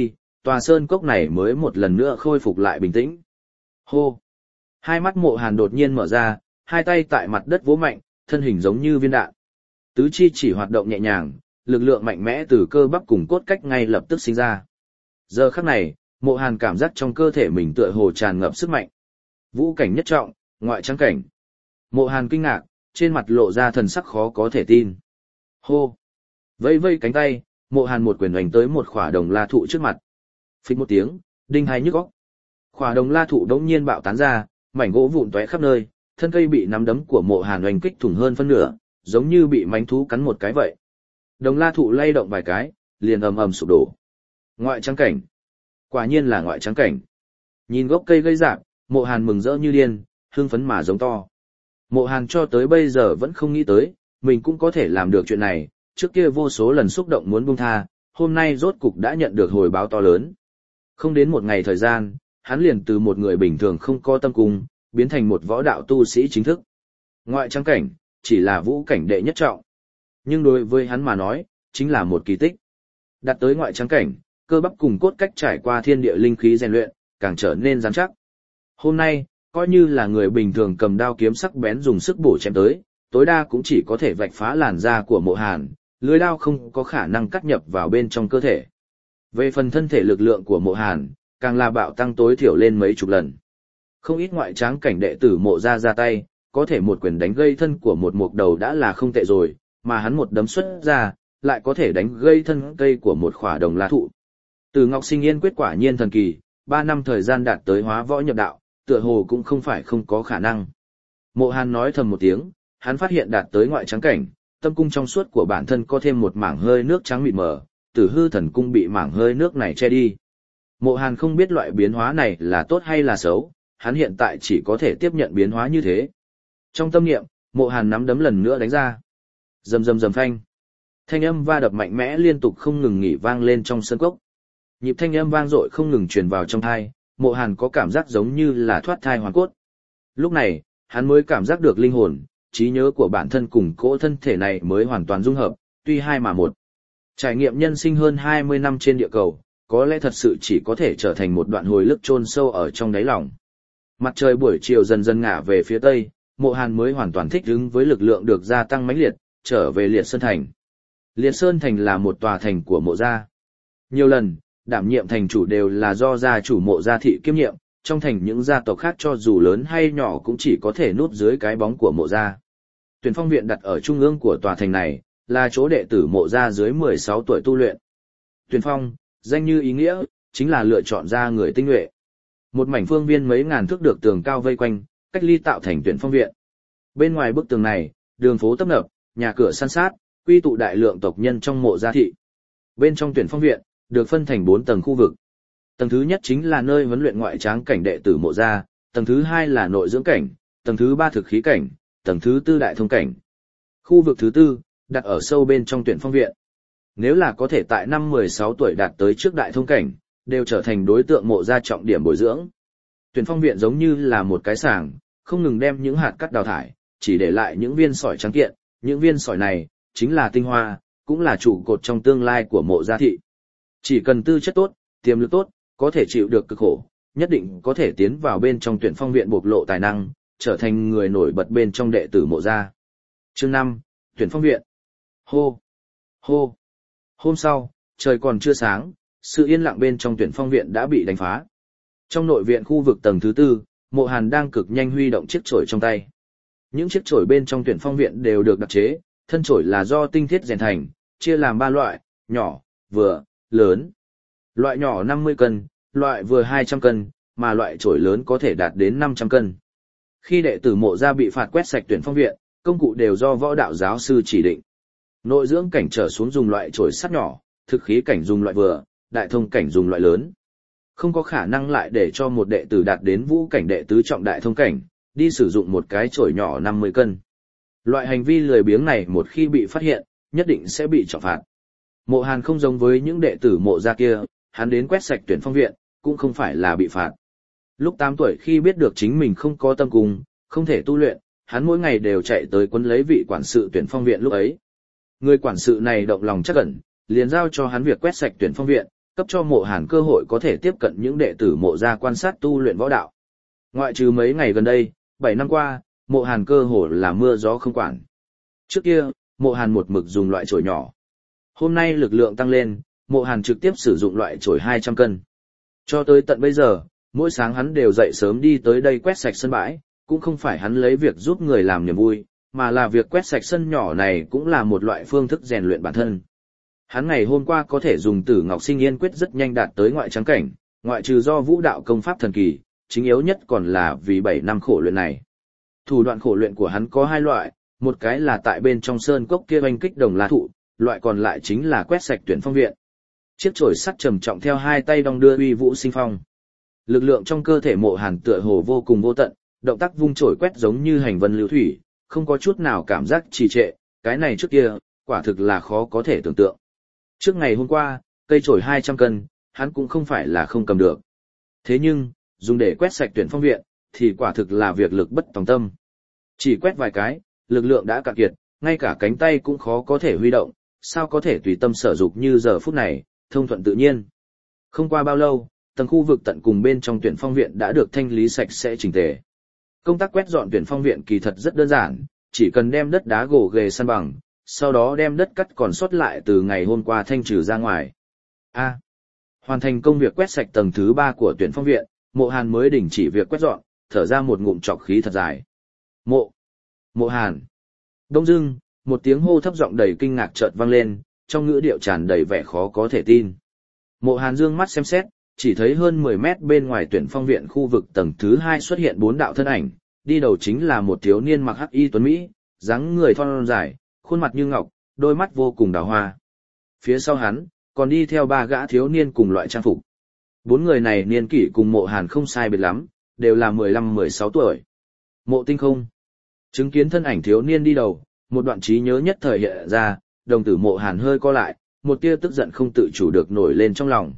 tòa sơn cốc này mới một lần nữa khôi phục lại bình tĩnh. Hô! Hai mắt Mộ Hàn đột nhiên mở ra, hai tay tại mặt đất vỗ mạnh, thân hình giống như viên đạn. Tứ chi chỉ hoạt động nhẹ nhàng, lực lượng mạnh mẽ từ cơ bắp cùng cốt cách ngay lập tức sinh ra. Giờ khắc này, Mộ Hàn cảm giác trong cơ thể mình tựa hồ tràn ngập sức mạnh. Vũ cảnh nhất trọng, ngoại trắng cảnh. Mộ Hàn kinh ngạc, trên mặt lộ ra thần sắc khó có thể tin. Hô! Vây vây cánh tay, Mộ Hàn một quyền đánh tới một khỏa đồng la thụ trước mặt. Phích một tiếng, đinh hai nhức óc. Khỏa đồng la thụ đống nhiên bạo tán ra, mảnh gỗ vụn tóe khắp nơi, thân cây bị nắm đấm của Mộ Hàn oanh kích thủng hơn phân nửa, giống như bị mánh thú cắn một cái vậy. Đồng la thụ lay động vài cái, liền ầm ầm sụp đổ. Ngoại trắng cảnh. Quả nhiên là ngoại trắng cảnh. Nhìn gốc cây gây rạp, Mộ Hàn mừng rỡ như điên, hưng phấn mà giống to. Mộ Hàn cho tới bây giờ vẫn không nghĩ tới, mình cũng có thể làm được chuyện này, trước kia vô số lần xúc động muốn buông tha, hôm nay rốt cục đã nhận được hồi báo to lớn. Không đến một ngày thời gian, hắn liền từ một người bình thường không có tâm cung, biến thành một võ đạo tu sĩ chính thức. Ngoại trắng cảnh, chỉ là vũ cảnh đệ nhất trọng. Nhưng đối với hắn mà nói, chính là một kỳ tích. Đạt tới ngoại trắng cảnh, cơ bắp cùng cốt cách trải qua thiên địa linh khí rèn luyện, càng trở nên rắn chắc. Hôm nay, coi như là người bình thường cầm đao kiếm sắc bén dùng sức bổ chém tới, tối đa cũng chỉ có thể vạch phá làn da của Mộ Hàn, lưỡi đao không có khả năng cắt nhập vào bên trong cơ thể. Về phần thân thể lực lượng của Mộ Hàn, càng là bạo tăng tối thiểu lên mấy chục lần. Không ít ngoại tráng cảnh đệ tử Mộ ra tay, có thể một quyền đánh gây thân của một mục đầu đã là không tệ rồi, mà hắn một đấm xuất ra, lại có thể đánh gây thân cây của một khỏa đồng la thụ. Từ Ngọc Sinh Yên quyết quả nhiên thần kỳ, 3 năm thời gian đạt tới hóa võ nhập đạo, tựa hồ cũng không phải không có khả năng. Mộ Hàn nói thầm một tiếng, hắn phát hiện đạt tới ngoại trắng cảnh, tâm cung trong suốt của bản thân có thêm một mảng hơi nước trắng mịt mờ, Tử Hư Thần Cung bị mảng hơi nước này che đi. Mộ Hàn không biết loại biến hóa này là tốt hay là xấu, hắn hiện tại chỉ có thể tiếp nhận biến hóa như thế. Trong tâm niệm, Mộ Hàn nắm đấm lần nữa đánh ra. Rầm rầm rầm phanh. Thanh âm va đập mạnh mẽ liên tục không ngừng nghỉ vang lên trong sân cốc. Nhịp thanh âm vang dội không ngừng truyền vào trong tai, Mộ Hàn có cảm giác giống như là thoát thai hoàn cốt. Lúc này, hắn mới cảm giác được linh hồn, trí nhớ của bản thân cùng cỗ thân thể này mới hoàn toàn dung hợp, tuy hai mà một. Trải nghiệm nhân sinh hơn 20 năm trên địa cầu, có lẽ thật sự chỉ có thể trở thành một đoạn hồi ức chôn sâu ở trong đáy lòng. Mặt trời buổi chiều dần dần ngả về phía tây, Mộ Hàn mới hoàn toàn thích ứng với lực lượng được gia tăng mãnh liệt, trở về Liệt Sơn Thành. Liệt Sơn Thành là một tòa thành của Mộ gia. Nhiều lần, đảm nhiệm thành chủ đều là do gia chủ Mộ gia thị kiêm nhiệm, trong thành những gia tộc khác cho dù lớn hay nhỏ cũng chỉ có thể núp dưới cái bóng của Mộ gia. Tuyển Phong viện đặt ở trung ương của tòa thành này, là chỗ đệ tử Mộ gia dưới 16 tuổi tu luyện. Tuyển Phong, danh như ý nghĩa, chính là lựa chọn ra người tinh nhuệ. Một mảnh phương viên mấy ngàn thước được tường cao vây quanh, cách ly tạo thành Tuyển Phong viện. Bên ngoài bức tường này, đường phố tấp nập, nhà cửa san sát, quy tụ đại lượng tộc nhân trong Mộ gia thị. Bên trong Tuyển Phong viện, được phân thành 4 tầng khu vực. Tầng thứ nhất chính là nơi huấn luyện ngoại tráng cảnh đệ tử Mộ gia, tầng thứ hai là nội dưỡng cảnh, tầng thứ ba thực khí cảnh, tầng thứ tư đại thông cảnh. Khu vực thứ tư, đặt ở sâu bên trong Tuyển Phong viện. Nếu là có thể tại năm 16 tuổi đạt tới trước đại thông cảnh, đều trở thành đối tượng Mộ gia trọng điểm bồi dưỡng. Tuyển Phong viện giống như là một cái sàng, không ngừng đem những hạt cát đào thải, chỉ để lại những viên sỏi trắng kiện, những viên sỏi này chính là tinh hoa, cũng là trụ cột trong tương lai của Mộ gia thị. Chỉ cần tư chất tốt, tiềm lực tốt, có thể chịu được cực khổ, nhất định có thể tiến vào bên trong Tuyển Phong viện bộc lộ tài năng, trở thành người nổi bật bên trong đệ tử Mộ gia. Chương 5, Tuyển Phong viện. Hô, hô. Hôm sau, trời còn chưa sáng, sự yên lặng bên trong Tuyển Phong viện đã bị đánh phá. Trong nội viện khu vực tầng thứ tư, Mộ Hàn đang cực nhanh huy động chiếc chổi trong tay. Những chiếc chổi bên trong Tuyển Phong viện đều được đặc chế, thân chổi là do tinh thiết rèn thành, chia làm 3 loại, nhỏ, vừa, lớn. Loại nhỏ 50 cân, loại vừa 200 cân, mà loại chổi lớn có thể đạt đến 500 cân. Khi đệ tử Mộ gia bị phạt quét sạch Tuyển Phong viện, công cụ đều do võ đạo giáo sư chỉ định. Nội dưỡng cảnh trở xuống dùng loại chổi sắt nhỏ, thực khí cảnh dùng loại vừa, đại thông cảnh dùng loại lớn. Không có khả năng lại để cho một đệ tử đạt đến vũ cảnh đệ tứ trọng đại thông cảnh, đi sử dụng một cái chổi nhỏ 50 cân. Loại hành vi lười biếng này một khi bị phát hiện, nhất định sẽ bị trọng phạt. Mộ Hàn không giống với những đệ tử Mộ gia kia, hắn đến quét sạch Tuyển Phong viện, cũng không phải là bị phạt. Lúc 8 tuổi khi biết được chính mình không có tâm cung, không thể tu luyện, hắn mỗi ngày đều chạy tới quấn lấy vị quản sự Tuyển Phong viện lúc ấy. Người quản sự này động lòng chắc ẩn, liền giao cho hắn việc quét sạch Tuyển Phong viện, cấp cho Mộ Hàn cơ hội có thể tiếp cận những đệ tử Mộ gia quan sát tu luyện võ đạo. Ngoại trừ mấy ngày gần đây, 7 năm qua, Mộ Hàn cơ hồ là mưa gió không quản. Trước kia, Mộ Hàn một mực dùng loại chổi nhỏ. Hôm nay lực lượng tăng lên, Mộ Hàn trực tiếp sử dụng loại chổi 200 cân. Cho tới tận bây giờ, mỗi sáng hắn đều dậy sớm đi tới đây quét sạch sân bãi, cũng không phải hắn lấy việc giúp người làm niềm vui, mà là việc quét sạch sân nhỏ này cũng là một loại phương thức rèn luyện bản thân. Hắn ngày hôm qua có thể dùng Tử Ngọc Sinh Yên quyết rất nhanh đạt tới ngoại trắng cảnh, ngoại trừ do vũ đạo công pháp thần kỳ, chính yếu nhất còn là vì 7 năm khổ luyện này. Thủ đoạn khổ luyện của hắn có hai loại, một cái là tại bên trong sơn cốc kia oanh kích đồng la thụ, loại còn lại chính là quét sạch tuyển phong viện. Chiếc chổi sắt trầm trọng theo hai tay đong đưa uy vũ sinh phong. Lực lượng trong cơ thể Mộ Hàn tựa hồ vô cùng vô tận, động tác vung chổi quét giống như hành vân lưu thủy, không có chút nào cảm giác trì trệ, cái này trước kia, quả thực là khó có thể tưởng tượng. Trước ngày hôm qua, cây chổi 200 cân, hắn cũng không phải là không cầm được. Thế nhưng, dùng để quét sạch tuyển phong viện, thì quả thực là việc lực bất tòng tâm. Chỉ quét vài cái, lực lượng đã cạn kiệt, ngay cả cánh tay cũng khó có thể huy động, sao có thể tùy tâm sở dục như giờ phút này, thông thuận tự nhiên. Không qua bao lâu, tầng khu vực tận cùng bên trong tuyển phong viện đã được thanh lý sạch sẽ chỉnh tề. Công tác quét dọn tuyển phong viện kỳ thật rất đơn giản, chỉ cần đem đất đá gồ ghề san bằng, sau đó đem đất cắt còn sót lại từ ngày hôm qua thanh trừ ra ngoài. Hoàn thành công việc quét sạch tầng thứ 3 của tuyển phong viện, Mộ Hàn mới đình chỉ việc quét dọn, thở ra một ngụm trọc khí thật dài. Mộ Hàn. Đông dưng, một tiếng hô thấp giọng đầy kinh ngạc chợt vang lên, trong ngữ điệu tràn đầy vẻ khó có thể tin. Mộ Hàn dương mắt xem xét, chỉ thấy hơn 10 mét bên ngoài tuyển phong viện khu vực tầng thứ 2 xuất hiện 4 đạo thân ảnh, đi đầu chính là một thiếu niên mặc hắc y tuấn mỹ, dáng người thon dài, khuôn mặt như ngọc, đôi mắt vô cùng đào hoa. Phía sau hắn, còn đi theo 3 gã thiếu niên cùng loại trang phục. 4 người này niên kỷ cùng Mộ Hàn không sai biệt lắm, đều là 15-16 tuổi. Mộ Tinh Không. Chứng kiến thân ảnh thiếu niên đi đầu, một đoạn trí nhớ nhất thời hiện ra, đồng tử Mộ Hàn hơi co lại, một tia tức giận không tự chủ được nổi lên trong lòng.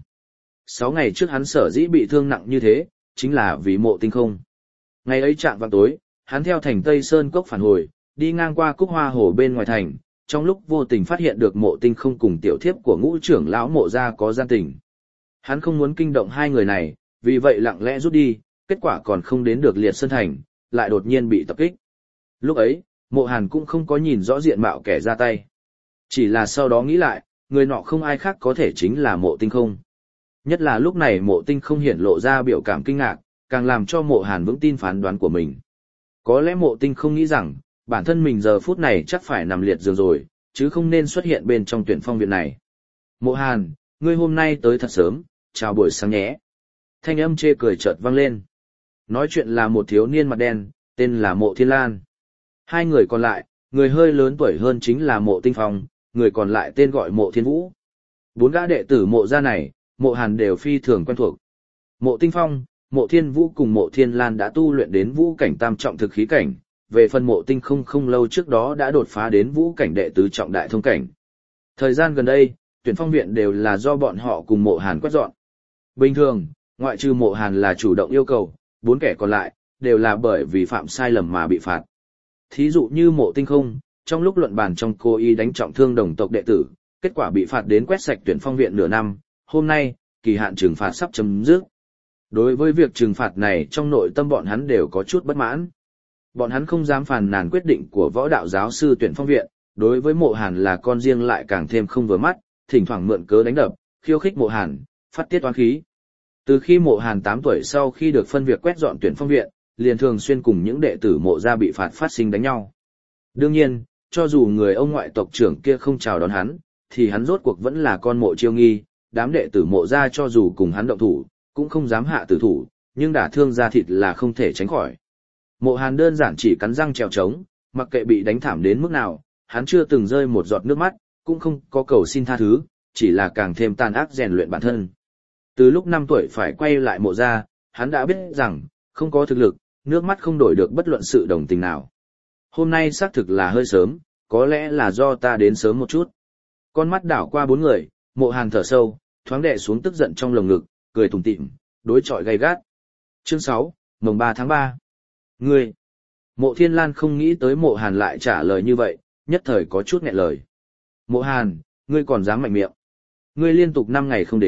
6 ngày trước hắn sở dĩ bị thương nặng như thế, chính là vì Mộ Tinh Không. Ngày ấy chạng vào tối, hắn theo thành Tây Sơn Cốc phản hồi, đi ngang qua Cúc Hoa Hồ bên ngoài thành, trong lúc vô tình phát hiện được Mộ Tinh Không cùng tiểu thiếp của Ngũ trưởng lão Mộ gia có gian tình. Hắn không muốn kinh động hai người này, vì vậy lặng lẽ rút đi, kết quả còn không đến được Liệt Sơn thành, lại đột nhiên bị tập kích. Lúc ấy, Mộ Hàn cũng không có nhìn rõ diện mạo kẻ ra tay. Chỉ là sau đó nghĩ lại, người nọ không ai khác có thể chính là Mộ Tinh Không. Nhất là lúc này Mộ Tinh Không hiển lộ ra biểu cảm kinh ngạc, càng làm cho Mộ Hàn vững tin phán đoán của mình. Có lẽ Mộ Tinh Không nghĩ rằng, bản thân mình giờ phút này chắc phải nằm liệt giường rồi, chứ không nên xuất hiện bên trong tuyển phong viện này. Mộ Hàn, ngươi hôm nay tới thật sớm, chào buổi sáng nhé. Thanh âm chê cười chợt vang lên. Nói chuyện là một thiếu niên mặt đen, tên là Mộ Thiên Lan. Hai người còn lại, người hơi lớn tuổi hơn chính là Mộ Tinh Phong, người còn lại tên gọi Mộ Thiên Vũ. 4 gã đệ tử Mộ gia này, Mộ Hàn đều phi thường quen thuộc. Mộ Tinh Phong, Mộ Thiên Vũ cùng Mộ Thiên Lan đã tu luyện đến vũ cảnh tam trọng thực khí cảnh, về phần Mộ Tinh không lâu trước đó đã đột phá đến vũ cảnh đệ tứ trọng đại thông cảnh. Thời gian gần đây, tuyển phong viện đều là do bọn họ cùng Mộ Hàn quét dọn. Bình thường, ngoại trừ Mộ Hàn là chủ động yêu cầu, 4 kẻ còn lại, đều là bởi vì phạm sai lầm mà bị phạt. Thí dụ như Mộ Tinh Không, trong lúc luận bàn trong cố ý đánh trọng thương đồng tộc đệ tử, kết quả bị phạt đến quét sạch tuyển phong viện nửa năm, hôm nay, kỳ hạn trừng phạt sắp chấm dứt. Đối với việc trừng phạt này trong nội tâm bọn hắn đều có chút bất mãn. Bọn hắn không dám phàn nàn quyết định của võ đạo giáo sư tuyển phong viện, đối với Mộ Hàn là con riêng lại càng thêm không vừa mắt, thỉnh thoảng mượn cớ đánh đập, khiêu khích Mộ Hàn, phát tiết oán khí. Từ khi Mộ Hàn 8 tuổi sau khi được phân việc quét dọn tuyển phong viện, liền thường xuyên cùng những đệ tử Mộ gia bị phạt phát sinh đánh nhau. Đương nhiên, cho dù người ông ngoại tộc trưởng kia không chào đón hắn, thì hắn rốt cuộc vẫn là con Mộ Chiêu Nghi, đám đệ tử Mộ gia cho dù cùng hắn động thủ, cũng không dám hạ tử thủ, nhưng đả thương da thịt là không thể tránh khỏi. Mộ Hàn đơn giản chỉ cắn răng trèo trống, mặc kệ bị đánh thảm đến mức nào, hắn chưa từng rơi một giọt nước mắt, cũng không có cầu xin tha thứ, chỉ là càng thêm tàn ác rèn luyện bản thân. Từ lúc 5 tuổi phải quay lại Mộ gia, hắn đã biết rằng, không có thực lực, nước mắt không đổi được bất luận sự đồng tình nào. Hôm nay xác thực là hơi sớm, có lẽ là do ta đến sớm một chút. Con mắt đảo qua 4 người, Mộ Hàn thở sâu, thoáng đè xuống tức giận trong lồng ngực, cười tủm tỉm, đối chọi gay gắt. Chương 6, mùng 3 tháng 3. Ngươi! Mộ Thiên Lan không nghĩ tới Mộ Hàn lại trả lời như vậy, nhất thời có chút nghẹn lời. Mộ Hàn, ngươi còn dám mạnh miệng. Ngươi liên tục 5 ngày không đến,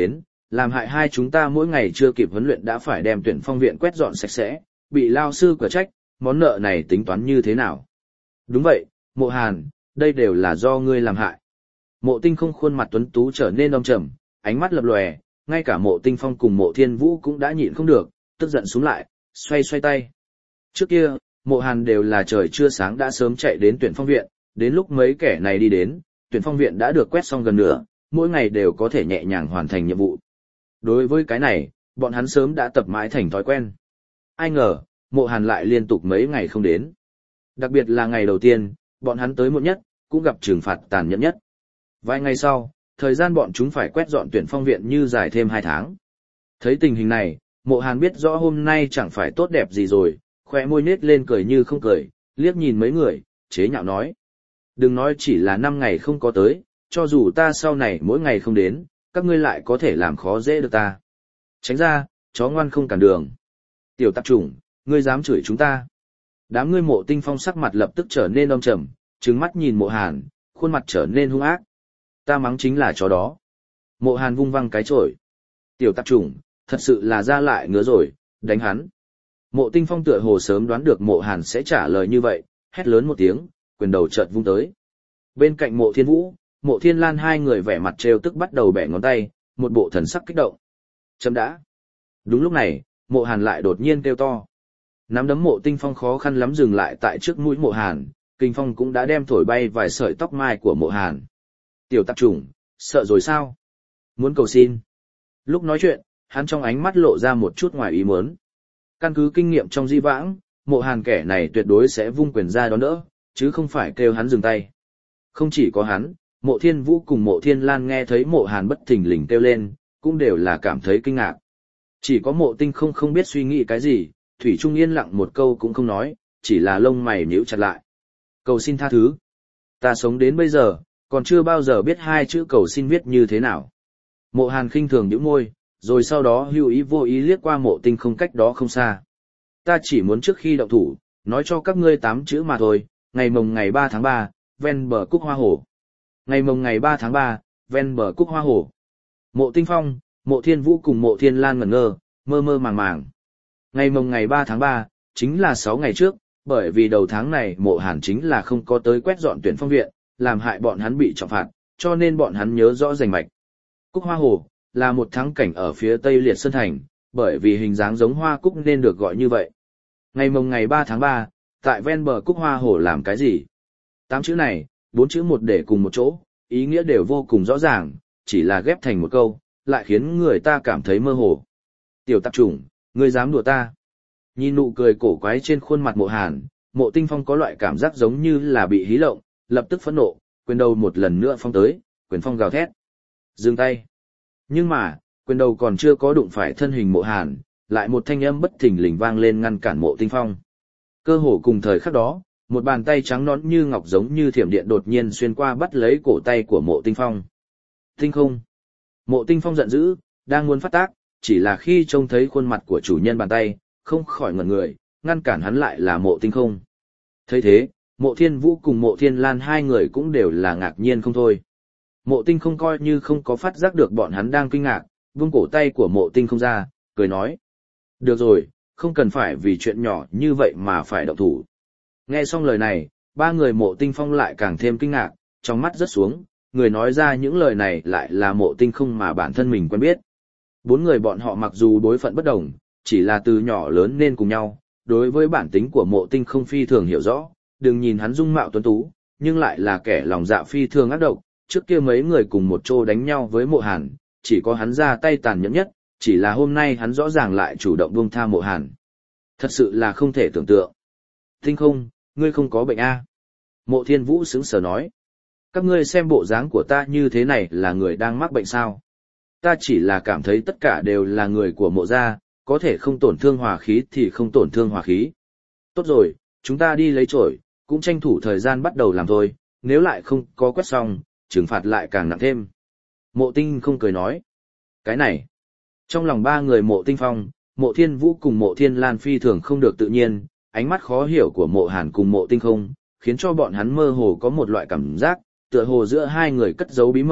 làm hại hai chúng ta mỗi ngày chưa kịp huấn luyện đã phải đem tuyển phong viện quét dọn sạch sẽ, bị lao sư quả trách, món nợ này tính toán như thế nào? Đúng vậy, Mộ Hàn, đây đều là do ngươi làm hại. Mộ Tinh Không khuôn mặt tuấn tú trở nên âm trầm, ánh mắt lập lòe, ngay cả Mộ Tinh Phong cùng Mộ Thiên Vũ cũng đã nhịn không được, tức giận xuống lại, xoay xoay tay. Trước kia, Mộ Hàn đều là trời chưa sáng đã sớm chạy đến tuyển phong viện, đến lúc mấy kẻ này đi đến, tuyển phong viện đã được quét xong gần nửa, mỗi ngày đều có thể nhẹ nhàng hoàn thành nhiệm vụ. Đối với cái này, bọn hắn sớm đã tập mãi thành thói quen. Ai ngờ, Mộ Hàn lại liên tục mấy ngày không đến. Đặc biệt là ngày đầu tiên, bọn hắn tới muộn nhất, cũng gặp trừng phạt tàn nhẫn nhất. Vài ngày sau, thời gian bọn chúng phải quét dọn tuyển phong viện như dài thêm 2 tháng. Thấy tình hình này, Mộ Hàn biết rõ hôm nay chẳng phải tốt đẹp gì rồi, khóe môi nết lên cười như không cười, liếc nhìn mấy người, chế nhạo nói. Đừng nói chỉ là 5 ngày không có tới, cho dù ta sau này mỗi ngày không đến, các ngươi lại có thể làm khó dễ được ta. Tránh ra, chó ngoan không cản đường. Tiểu tạp chủng, ngươi dám chửi chúng ta. Đám ngươi Mộ Tinh Phong sắc mặt lập tức trở nên âm trầm, trừng mắt nhìn Mộ Hàn, khuôn mặt trở nên hung ác. Ta mắng chính là chó đó. Mộ Hàn vung văng cái chổi. Tiểu tạp chủng, thật sự là ra lại ngứa rồi, đánh hắn. Mộ Tinh Phong tựa hồ sớm đoán được Mộ Hàn sẽ trả lời như vậy, hét lớn một tiếng, quyền đầu chợt vung tới. Bên cạnh Mộ Thiên Vũ, Mộ Thiên Lan hai người vẻ mặt trêu tức bắt đầu bẻ ngón tay, một bộ thần sắc kích động. Chấm đã. Đúng lúc này, Mộ Hàn lại đột nhiên kêu to. Nắm đấm Mộ Tinh Phong khó khăn lắm dừng lại tại trước mũi Mộ Hàn, kinh phong cũng đã đem thổi bay vài sợi tóc mai của Mộ Hàn. Tiểu tạp chủng, sợ rồi sao? Muốn cầu xin. Lúc nói chuyện, hắn trong ánh mắt lộ ra một chút ngoài ý muốn. Căn cứ kinh nghiệm trong di vãng, Mộ Hàn kẻ này tuyệt đối sẽ vung quyền ra đón đỡ, chứ không phải kêu hắn dừng tay. Không chỉ có hắn, Mộ Thiên Vũ cùng Mộ Thiên Lan nghe thấy Mộ Hàn bất thình lình kêu lên, cũng đều là cảm thấy kinh ngạc. Chỉ có Mộ Tinh không biết suy nghĩ cái gì, Thủy Trung yên lặng một câu cũng không nói, chỉ là lông mày nhíu chặt lại. Cầu xin tha thứ. Ta sống đến bây giờ, còn chưa bao giờ biết 2 chữ cầu xin viết như thế nào. Mộ Hàn khinh thường nhíu môi, rồi sau đó hữu ý vô ý liếc qua Mộ Tinh không cách đó không xa. Ta chỉ muốn trước khi động thủ, nói cho các ngươi 8 chữ mà thôi, ngày mồng ngày 3 tháng 3, ven bờ Cúc Hoa Hồ. Ngày mồng ngày 3 tháng 3, ven bờ Cúc Hoa Hồ. Mộ Tinh Phong, Mộ Thiên Vũ cùng Mộ Thiên Lan ngẩn ngơ, mơ mơ màng màng. Ngày mồng ngày 3 tháng 3, chính là 6 ngày trước, bởi vì đầu tháng này Mộ Hàn chính là không có tới quét dọn tuyển phong viện, làm hại bọn hắn bị trọng phạt, cho nên bọn hắn nhớ rõ rành mạch. Cúc Hoa Hồ là một thắng cảnh ở phía tây Liệt Sơn Thành, bởi vì hình dáng giống hoa cúc nên được gọi như vậy. Ngày mồng ngày 3 tháng 3, tại ven bờ Cúc Hoa Hồ làm cái gì? 8 chữ này, 4 chữ một để cùng một chỗ, ý nghĩa đều vô cùng rõ ràng, chỉ là ghép thành một câu, lại khiến người ta cảm thấy mơ hồ. Tiểu tạp chủng, ngươi dám đùa ta? Nhìn nụ cười cổ quái trên khuôn mặt Mộ Hàn, Mộ Tinh Phong có loại cảm giác giống như là bị hí lộng, lập tức phẫn nộ, quyền đầu một lần nữa phong tới, quyền phong gào thét. Dừng tay. Nhưng mà, quyền đầu còn chưa có đụng phải thân hình Mộ Hàn, lại một thanh âm bất thình lình vang lên ngăn cản Mộ Tinh Phong. Cơ hồ cùng thời khắc đó, một bàn tay trắng nõn như ngọc giống như thiểm điện đột nhiên xuyên qua bắt lấy cổ tay của Mộ Tinh Phong. Tinh không. Mộ Tinh Phong giận dữ, đang muốn phát tác, chỉ là khi trông thấy khuôn mặt của chủ nhân bàn tay, không khỏi ngẩn người, ngăn cản hắn lại là Mộ Tinh không. Thấy thế, Mộ Thiên Vũ cùng Mộ Thiên Lan hai người cũng đều là ngạc nhiên không thôi. Mộ Tinh không coi như không có phát giác được bọn hắn đang kinh ngạc, vung cổ tay của Mộ Tinh không ra, cười nói. Được rồi, không cần phải vì chuyện nhỏ như vậy mà phải động thủ. Nghe xong lời này, 3 người Mộ Tinh Phong lại càng thêm kinh ngạc, trong mắt rớt xuống, người nói ra những lời này lại là Mộ Tinh không mà bản thân mình quen biết. 4 người bọn họ mặc dù đối phận bất đồng, chỉ là từ nhỏ lớn nên cùng nhau, đối với bản tính của Mộ Tinh không phi thường hiểu rõ, đừng nhìn hắn dung mạo tuấn tú, nhưng lại là kẻ lòng dạ phi thường ác độc, trước kia mấy người cùng một chỗ đánh nhau với Mộ Hàn, chỉ có hắn ra tay tàn nhẫn nhất, chỉ là hôm nay hắn rõ ràng lại chủ động buông tha Mộ Hàn. Thật sự là không thể tưởng tượng. Tinh không, ngươi không có bệnh a? Mộ Thiên Vũ sững sờ nói. Các ngươi xem bộ dáng của ta như thế này là người đang mắc bệnh sao? Ta chỉ là cảm thấy tất cả đều là người của Mộ gia, có thể không tổn thương hòa khí thì không tổn thương hòa khí. Tốt rồi, chúng ta đi lấy chổi, cũng tranh thủ thời gian bắt đầu làm thôi, nếu lại không có quét xong, trừng phạt lại càng nặng thêm. Mộ Tinh không cười nói. Cái này, trong lòng 3 người Mộ Tinh Phong, Mộ Thiên Vũ cùng Mộ Thiên Lan phi thường không được tự nhiên, ánh mắt khó hiểu của Mộ Hàn cùng Mộ Tinh không, khiến cho bọn hắn mơ hồ có một loại cảm giác, tựa hồ giữa 2 người cất giấu bí mật,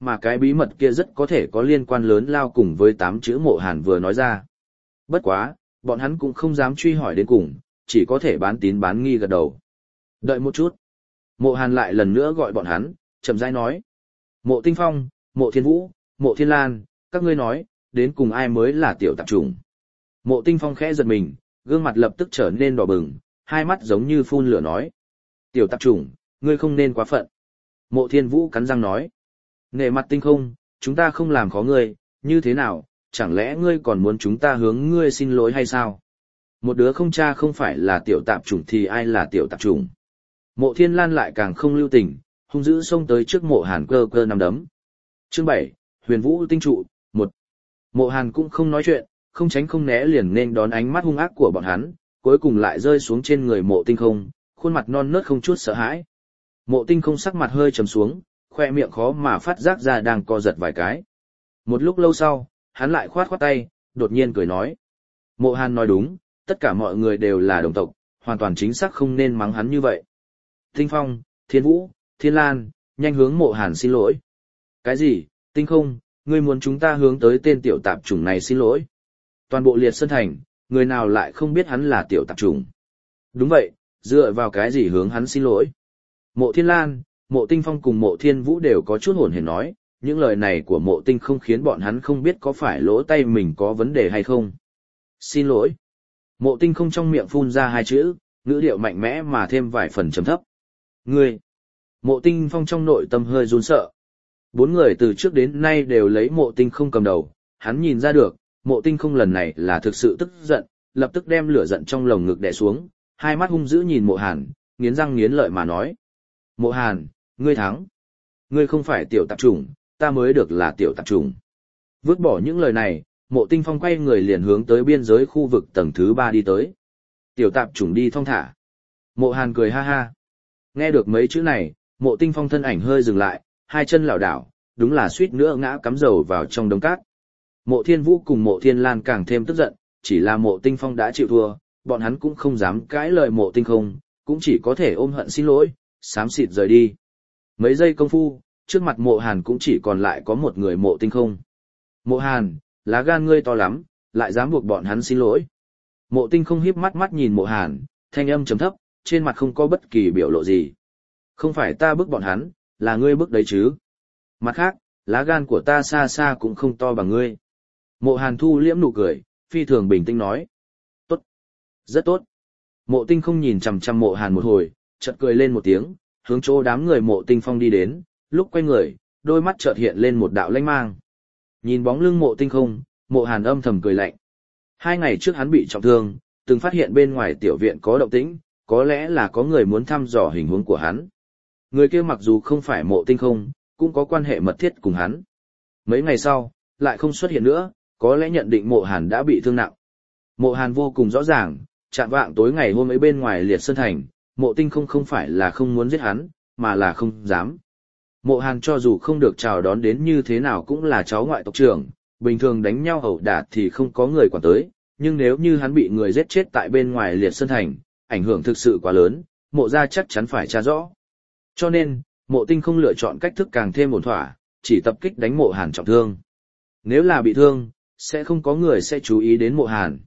mà cái bí mật kia rất có thể có liên quan lớn lao cùng với 8 chữ Mộ Hàn vừa nói ra. Bất quá, bọn hắn cũng không dám truy hỏi đến cùng, chỉ có thể bán tín bán nghi gật đầu. Đợi một chút. Mộ Hàn lại lần nữa gọi bọn hắn, chậm rãi nói. Mộ Tinh Phong, Mộ Thiên Vũ, Mộ Thiên Lan, các ngươi nói, đến cùng ai mới là tiểu tạp chủng. Mộ Tinh Phong khẽ giật mình, gương mặt lập tức trở nên đỏ bừng, hai mắt giống như phun lửa nói. Tiểu tạp chủng, ngươi không nên quá phận. Mộ Thiên Vũ cắn răng nói. Nể mặt Tinh Không, chúng ta không làm khó ngươi, như thế nào, chẳng lẽ ngươi còn muốn chúng ta hướng ngươi xin lỗi hay sao? Một đứa không cha không phải là tiểu tạp chủng thì ai là tiểu tạp chủng? Mộ Thiên Lan lại càng không lưu tình, hung dữ xông tới trước Mộ Hàn cơ cơ nắm đấm. Chương 7, Huyền Vũ tinh trụ, 1. Mộ Hàn cũng không nói chuyện, không tránh không né liền nên đón ánh mắt hung ác của bọn hắn, cuối cùng lại rơi xuống trên người Mộ Tinh Không, khuôn mặt non nớt không chút sợ hãi. Mộ Tinh Không sắc mặt hơi trầm xuống, khoe miệng khó mà phát giác ra đang co giật vài cái. Một lúc lâu sau, hắn lại khoát khoát tay, đột nhiên cười nói. Mộ Hàn nói đúng, tất cả mọi người đều là đồng tộc, hoàn toàn chính xác không nên mắng hắn như vậy. Tinh Phong, Thiên Vũ, Thiên Lan, nhanh hướng Mộ Hàn xin lỗi. Cái gì, Tinh Không, ngươi muốn chúng ta hướng tới tên tiểu tạp chủng này xin lỗi? Toàn bộ Liệt Sơn Thành, người nào lại không biết hắn là tiểu tạp chủng? Đúng vậy, dựa vào cái gì hướng hắn xin lỗi? Mộ Thiên Lan, Mộ Tinh Phong cùng Mộ Thiên Vũ đều có chút hồn hển nói, những lời này của Mộ Tinh không khiến bọn hắn không biết có phải lỗ tay mình có vấn đề hay không. Xin lỗi. Mộ Tinh không trong miệng phun ra hai chữ, ngữ điệu mạnh mẽ mà thêm vài phần trầm thấp. Ngươi. Mộ Tinh Phong trong nội tâm hơi run sợ. 4 người từ trước đến nay đều lấy Mộ Tinh không cầm đầu, hắn nhìn ra được, Mộ Tinh không lần này là thực sự tức giận, lập tức đem lửa giận trong lồng ngực đè xuống, hai mắt hung dữ nhìn Mộ Hàn, nghiến răng nghiến lợi mà nói. Mộ Hàn, ngươi thắng. Ngươi không phải tiểu tạp chủng, ta mới được là tiểu tạp chủng. Vứt bỏ những lời này, Mộ Tinh Phong quay người liền hướng tới biên giới khu vực tầng thứ 3 đi tới. Tiểu tạp chủng đi thong thả. Mộ Hàn cười ha ha. Nghe được mấy chữ này, Mộ Tinh Phong thân ảnh hơi dừng lại, hai chân lảo đảo, đúng là suýt nữa ngã cắm dầu vào trong đống cát. Mộ Thiên Vũ cùng Mộ Thiên Lan càng thêm tức giận, chỉ là Mộ Tinh Phong đã chịu thua, bọn hắn cũng không dám cãi lời Mộ Tinh không, cũng chỉ có thể ôm hận xin lỗi, xám xịt rời đi. Mấy giây công phu, trước mặt Mộ Hàn cũng chỉ còn lại có một người Mộ Tinh không. Mộ Hàn, lá gan ngươi to lắm, lại dám buộc bọn hắn xin lỗi. Mộ Tinh không híp mắt mắt nhìn Mộ Hàn, thanh âm trầm thấp, trên mặt không có bất kỳ biểu lộ gì. Không phải ta bức bọn hắn, là ngươi bức đấy chứ. Mặt khác, lá gan của ta xa xa cũng không to bằng ngươi. Mộ Hàn thu liễm nụ cười, phi thường bình tĩnh nói. Tốt. Rất tốt. Mộ Tinh không nhìn chằm chằm Mộ Hàn một hồi, chợt cười lên một tiếng, hướng chỗ đám người Mộ Tinh Phong đi đến, lúc quay người, đôi mắt chợt hiện lên một đạo lanh mang. Nhìn bóng lưng Mộ Tinh không, Mộ Hàn âm thầm cười lạnh. 2 ngày trước hắn bị trọng thương, từng phát hiện bên ngoài tiểu viện có động tĩnh, có lẽ là có người muốn thăm dò hình huống của hắn. Người kia mặc dù không phải Mộ Tinh không, cũng có quan hệ mật thiết cùng hắn. Mấy ngày sau, lại không xuất hiện nữa, có lẽ nhận định Mộ Hàn đã bị thương nặng. Mộ Hàn vô cùng rõ ràng, chạng vạng tối ngày hôm ấy bên ngoài Liệt Sơn Thành, Mộ Tinh không phải là không muốn giết hắn, mà là không dám. Mộ Hàn cho dù không được chào đón đến như thế nào cũng là cháu ngoại tộc trưởng, bình thường đánh nhau ẩu đả thì không có người quản tới, nhưng nếu như hắn bị người giết chết tại bên ngoài Liệt Sơn Thành, ảnh hưởng thực sự quá lớn, Mộ gia chắc chắn phải tra rõ. Cho nên, Mộ Tinh không lựa chọn cách thức càng thêm ổn thỏa, chỉ tập kích đánh Mộ Hàn trọng thương. Nếu là bị thương, sẽ không có người sẽ chú ý đến Mộ Hàn.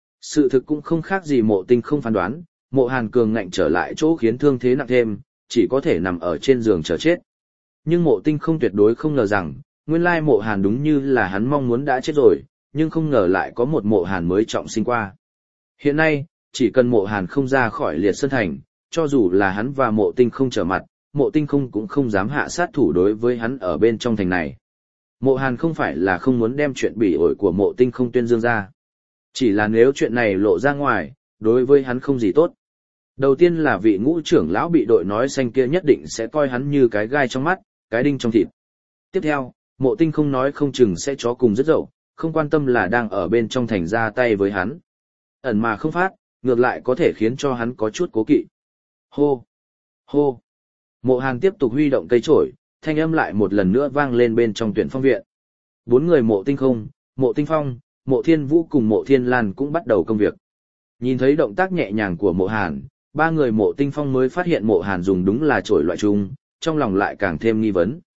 Sự thực cũng không khác gì Mộ Tinh không phán đoán, Mộ Hàn cường ngạnh trở lại chỗ khiến thương thế nặng thêm, chỉ có thể nằm ở trên giường chờ chết. Nhưng Mộ Tinh không tuyệt đối không ngờ rằng, nguyên lai Mộ Hàn đúng như là hắn mong muốn đã chết rồi, nhưng không ngờ lại có một Mộ Hàn mới trọng sinh qua. Hiện nay, chỉ cần Mộ Hàn không ra khỏi Liệt Sơn Thành, cho dù là hắn và Mộ Tinh không trở mặt, Mộ Tinh không cũng không dám hạ sát thủ đối với hắn ở bên trong thành này. Mộ Hàn không phải là không muốn đem chuyện bỉ ổi của Mộ Tinh không tuyên dương ra. Chỉ là nếu chuyện này lộ ra ngoài, đối với hắn không gì tốt. Đầu tiên là vị ngũ trưởng lão bị đội nói xanh kia nhất định sẽ coi hắn như cái gai trong mắt, cái đinh trong thịt. Tiếp theo, Mộ Tinh không nói không chừng sẽ chó cùng rất dậu, không quan tâm là đang ở bên trong thành ra tay với hắn. Ẩn mà không phát, ngược lại có thể khiến cho hắn có chút cố kỵ. Hô! Hô! Mộ Hàn tiếp tục huy động cây chổi, thanh âm lại một lần nữa vang lên bên trong Tuyển Phong viện. 4 người Mộ Tinh không, Mộ Tinh Phong, Mộ Thiên Vũ cùng Mộ Thiên Lan cũng bắt đầu công việc. Nhìn thấy động tác nhẹ nhàng của Mộ Hàn, 3 người Mộ Tinh Phong mới phát hiện Mộ Hàn dùng đúng là chổi loại chung, trong lòng lại càng thêm nghi vấn.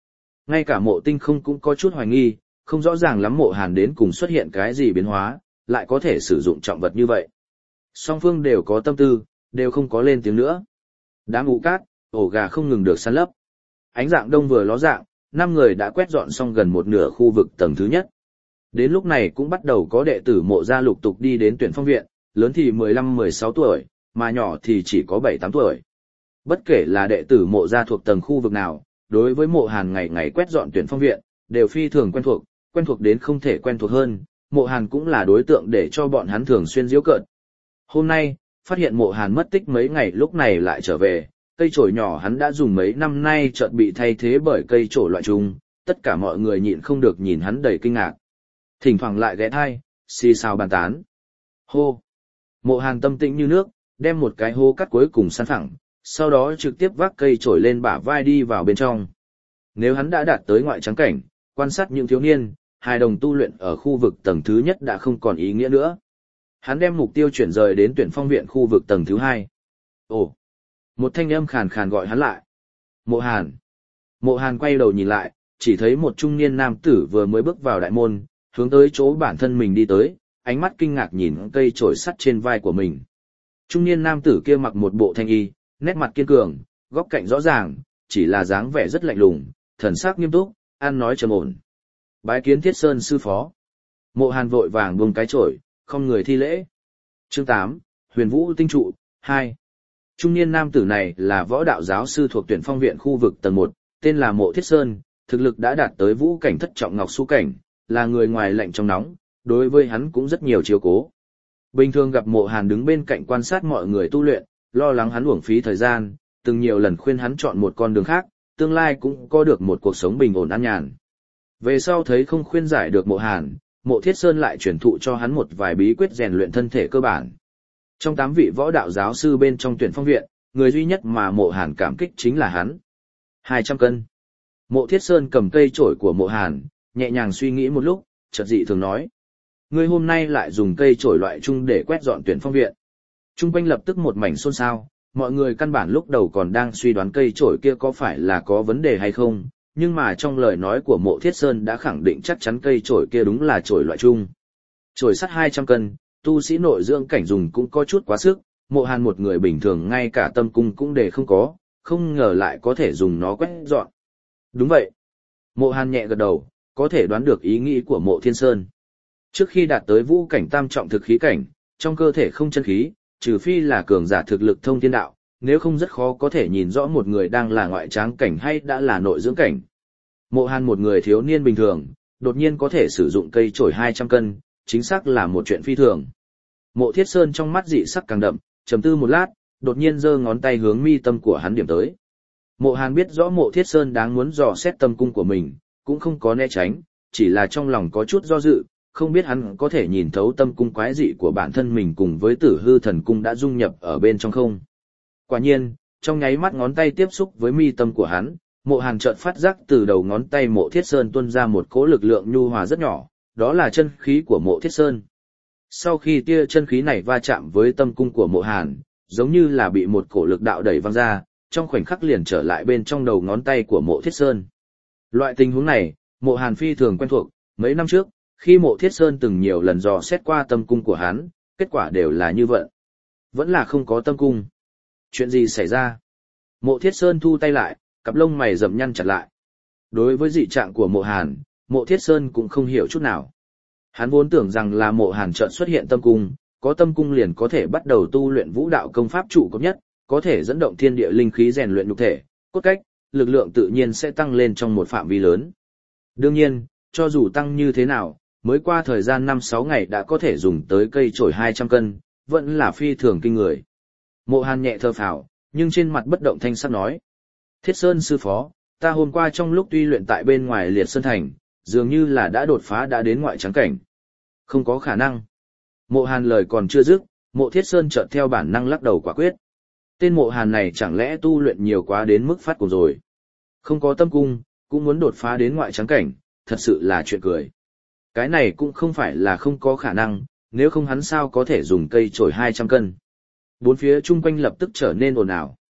Ngay cả Mộ Tinh không cũng có chút hoài nghi, không rõ ràng lắm Mộ Hàn đến cùng xuất hiện cái gì biến hóa, lại có thể sử dụng trọng vật như vậy. Song phương đều có tâm tư, đều không có lên tiếng nữa. Đám ụ cát, ổ gà không ngừng được săn lấp. Ánh dạng đông vừa ló dạng, 5 người đã quét dọn xong gần một nửa khu vực tầng thứ nhất. Đến lúc này cũng bắt đầu có đệ tử Mộ gia lục tục đi đến tuyển phong viện, lớn thì 15-16 tuổi, mà nhỏ thì chỉ có 7-8 tuổi. Bất kể là đệ tử Mộ gia thuộc tầng khu vực nào, đối với Mộ Hàn ngày ngày quét dọn tuyển phong viện, đều phi thường quen thuộc đến không thể quen thuộc hơn, Mộ Hàn cũng là đối tượng để cho bọn hắn thường xuyên giễu cợt. Hôm nay, phát hiện Mộ Hàn mất tích mấy ngày lúc này lại trở về, cây chổi nhỏ hắn đã dùng mấy năm nay chợt bị thay thế bởi cây chổi loại chung, tất cả mọi người nhịn không được nhìn hắn đầy kinh ngạc. Thỉnh thoảng lại ghé thai, xì xào bàn tán. Hô! Mộ Hàn tâm tĩnh như nước, đem một cái hố cắt cuối cùng săn phẳng, sau đó trực tiếp vác cây chổi lên bả vai đi vào bên trong. Nếu hắn đã đạt tới ngoại trắng cảnh, quan sát những thiếu niên, hài đồng tu luyện ở khu vực tầng thứ nhất đã không còn ý nghĩa nữa. Hắn đem mục tiêu chuyển rời đến tuyển phong viện khu vực tầng thứ 2. Ồ! Một thanh âm khàn khàn gọi hắn lại. Mộ Hàn! Mộ Hàn quay đầu nhìn lại, chỉ thấy một trung niên nam tử vừa mới bước vào đại môn, hướng tới chỗ bản thân mình đi tới, ánh mắt kinh ngạc nhìn cây chổi sắt trên vai của mình. Trung niên nam tử kia mặc một bộ thanh y, nét mặt kiên cường, góc cạnh rõ ràng, chỉ là dáng vẻ rất lạnh lùng, thần sắc nghiêm túc, ăn nói trầm ổn. Bái kiến Thiết Sơn sư phó. Mộ Hàn vội vàng buông cái chổi, không người thi lễ. Chương 8, Huyền Vũ tinh trụ 2. Trung niên nam tử này là võ đạo giáo sư thuộc tuyển phong viện khu vực tầng 1, tên là Mộ Thiết Sơn, thực lực đã đạt tới vũ cảnh thất trọng ngọc su cảnh, là người ngoài lạnh trong nóng, đối với hắn cũng rất nhiều chiếu cố. Bình thường gặp Mộ Hàn đứng bên cạnh quan sát mọi người tu luyện, lo lắng hắn uổng phí thời gian, từng nhiều lần khuyên hắn chọn một con đường khác, tương lai cũng có được một cuộc sống bình ổn an nhàn. Về sau thấy không khuyên giải được Mộ Hàn, Mộ Thiết Sơn lại truyền thụ cho hắn một vài bí quyết rèn luyện thân thể cơ bản. Trong 8 vị võ đạo giáo sư bên trong tuyển phong viện, người duy nhất mà Mộ Hàn cảm kích chính là hắn. 200 cân. Mộ Thiết Sơn cầm cây chổi của Mộ Hàn, nhẹ nhàng suy nghĩ một lúc, chợt dị thường nói. Ngươi hôm nay lại dùng cây chổi loại chung để quét dọn tuyển phong viện. Trung quanh lập tức một mảnh xôn xao, mọi người căn bản lúc đầu còn đang suy đoán cây chổi kia có phải là có vấn đề hay không, nhưng mà trong lời nói của Mộ Thiết Sơn đã khẳng định chắc chắn cây chổi kia đúng là chổi loại chung. Chổi sắt 200 cân, tu sĩ nội dưỡng cảnh dùng cũng có chút quá sức, Mộ Hàn một người bình thường ngay cả tâm cung cũng để không có, không ngờ lại có thể dùng nó quét dọn. Đúng vậy. Mộ Hàn nhẹ gật đầu, có thể đoán được ý nghĩ của Mộ Thiên Sơn. Trước khi đạt tới vũ cảnh tam trọng thực khí cảnh, trong cơ thể không chân khí, trừ phi là cường giả thực lực thông thiên đạo, nếu không rất khó có thể nhìn rõ một người đang là ngoại tráng cảnh hay đã là nội dưỡng cảnh. Mộ Hàn một người thiếu niên bình thường, đột nhiên có thể sử dụng cây chổi 200 cân, chính xác là một chuyện phi thường. Mộ Thiết Sơn trong mắt dị sắc càng đậm, trầm tư một lát, đột nhiên giơ ngón tay hướng mi tâm của hắn điểm tới. Mộ Hàn biết rõ Mộ Thiết Sơn đáng muốn dò xét tâm cung của mình, cũng không có né tránh, chỉ là trong lòng có chút do dự, không biết hắn có thể nhìn thấu tâm cung quái dị của bản thân mình cùng với Tử Hư Thần Cung đã dung nhập ở bên trong không. Quả nhiên, trong nháy mắt ngón tay tiếp xúc với mi tâm của hắn, Mộ Hàn chợt phát giác từ đầu ngón tay Mộ Thiết Sơn tuôn ra một cỗ lực lượng nhu hòa rất nhỏ, đó là chân khí của Mộ Thiết Sơn. Sau khi tia chân khí này va chạm với tâm cung của Mộ Hàn, giống như là bị một cổ lực đạo đẩy văng ra, trong khoảnh khắc liền trở lại bên trong đầu ngón tay của Mộ Thiết Sơn. Loại tình huống này, Mộ Hàn phi thường quen thuộc, mấy năm trước, khi Mộ Thiết Sơn từng nhiều lần dò xét qua tâm cung của hắn, kết quả đều là như vậy. Vẫn là không có tâm cung. Chuyện gì xảy ra? Mộ Thiết Sơn thu tay lại, cặp lông mày rậm nhăn chặt lại. Đối với dị trạng của Mộ Hàn, Mộ Thiết Sơn cũng không hiểu chút nào. Hắn vốn tưởng rằng là Mộ Hàn chợt xuất hiện tâm cung, có tâm cung liền có thể bắt đầu tu luyện vũ đạo công pháp trụ cấp nhất, có thể dẫn động thiên địa linh khí rèn luyện nhục thể, cốt cách, lực lượng tự nhiên sẽ tăng lên trong một phạm vi lớn. Đương nhiên, cho dù tăng như thế nào, mới qua thời gian 5-6 ngày đã có thể dùng tới cây chổi 200 cân, vẫn là phi thường kinh người. Mộ Hàn nhẹ thở phào, nhưng trên mặt bất động thanh sắc nói. Thiết Sơn sư phó, ta hôm qua trong lúc tuy luyện tại bên ngoài Liệt Sơn Thành, dường như là đã đột phá đã đến ngoại trắng cảnh. Không có khả năng. Mộ Hàn lời còn chưa dứt, Mộ Thiết Sơn chợt theo bản năng lắc đầu quả quyết. Tên Mộ Hàn này chẳng lẽ tu luyện nhiều quá đến mức phát cuồng rồi. Không có tâm cung, cũng muốn đột phá đến ngoại trắng cảnh, thật sự là chuyện cười. Cái này cũng không phải là không có khả năng, nếu không hắn sao có thể dùng cây chổi 200 cân. Bốn phía chung quanh lập tức trở nên ồn ào.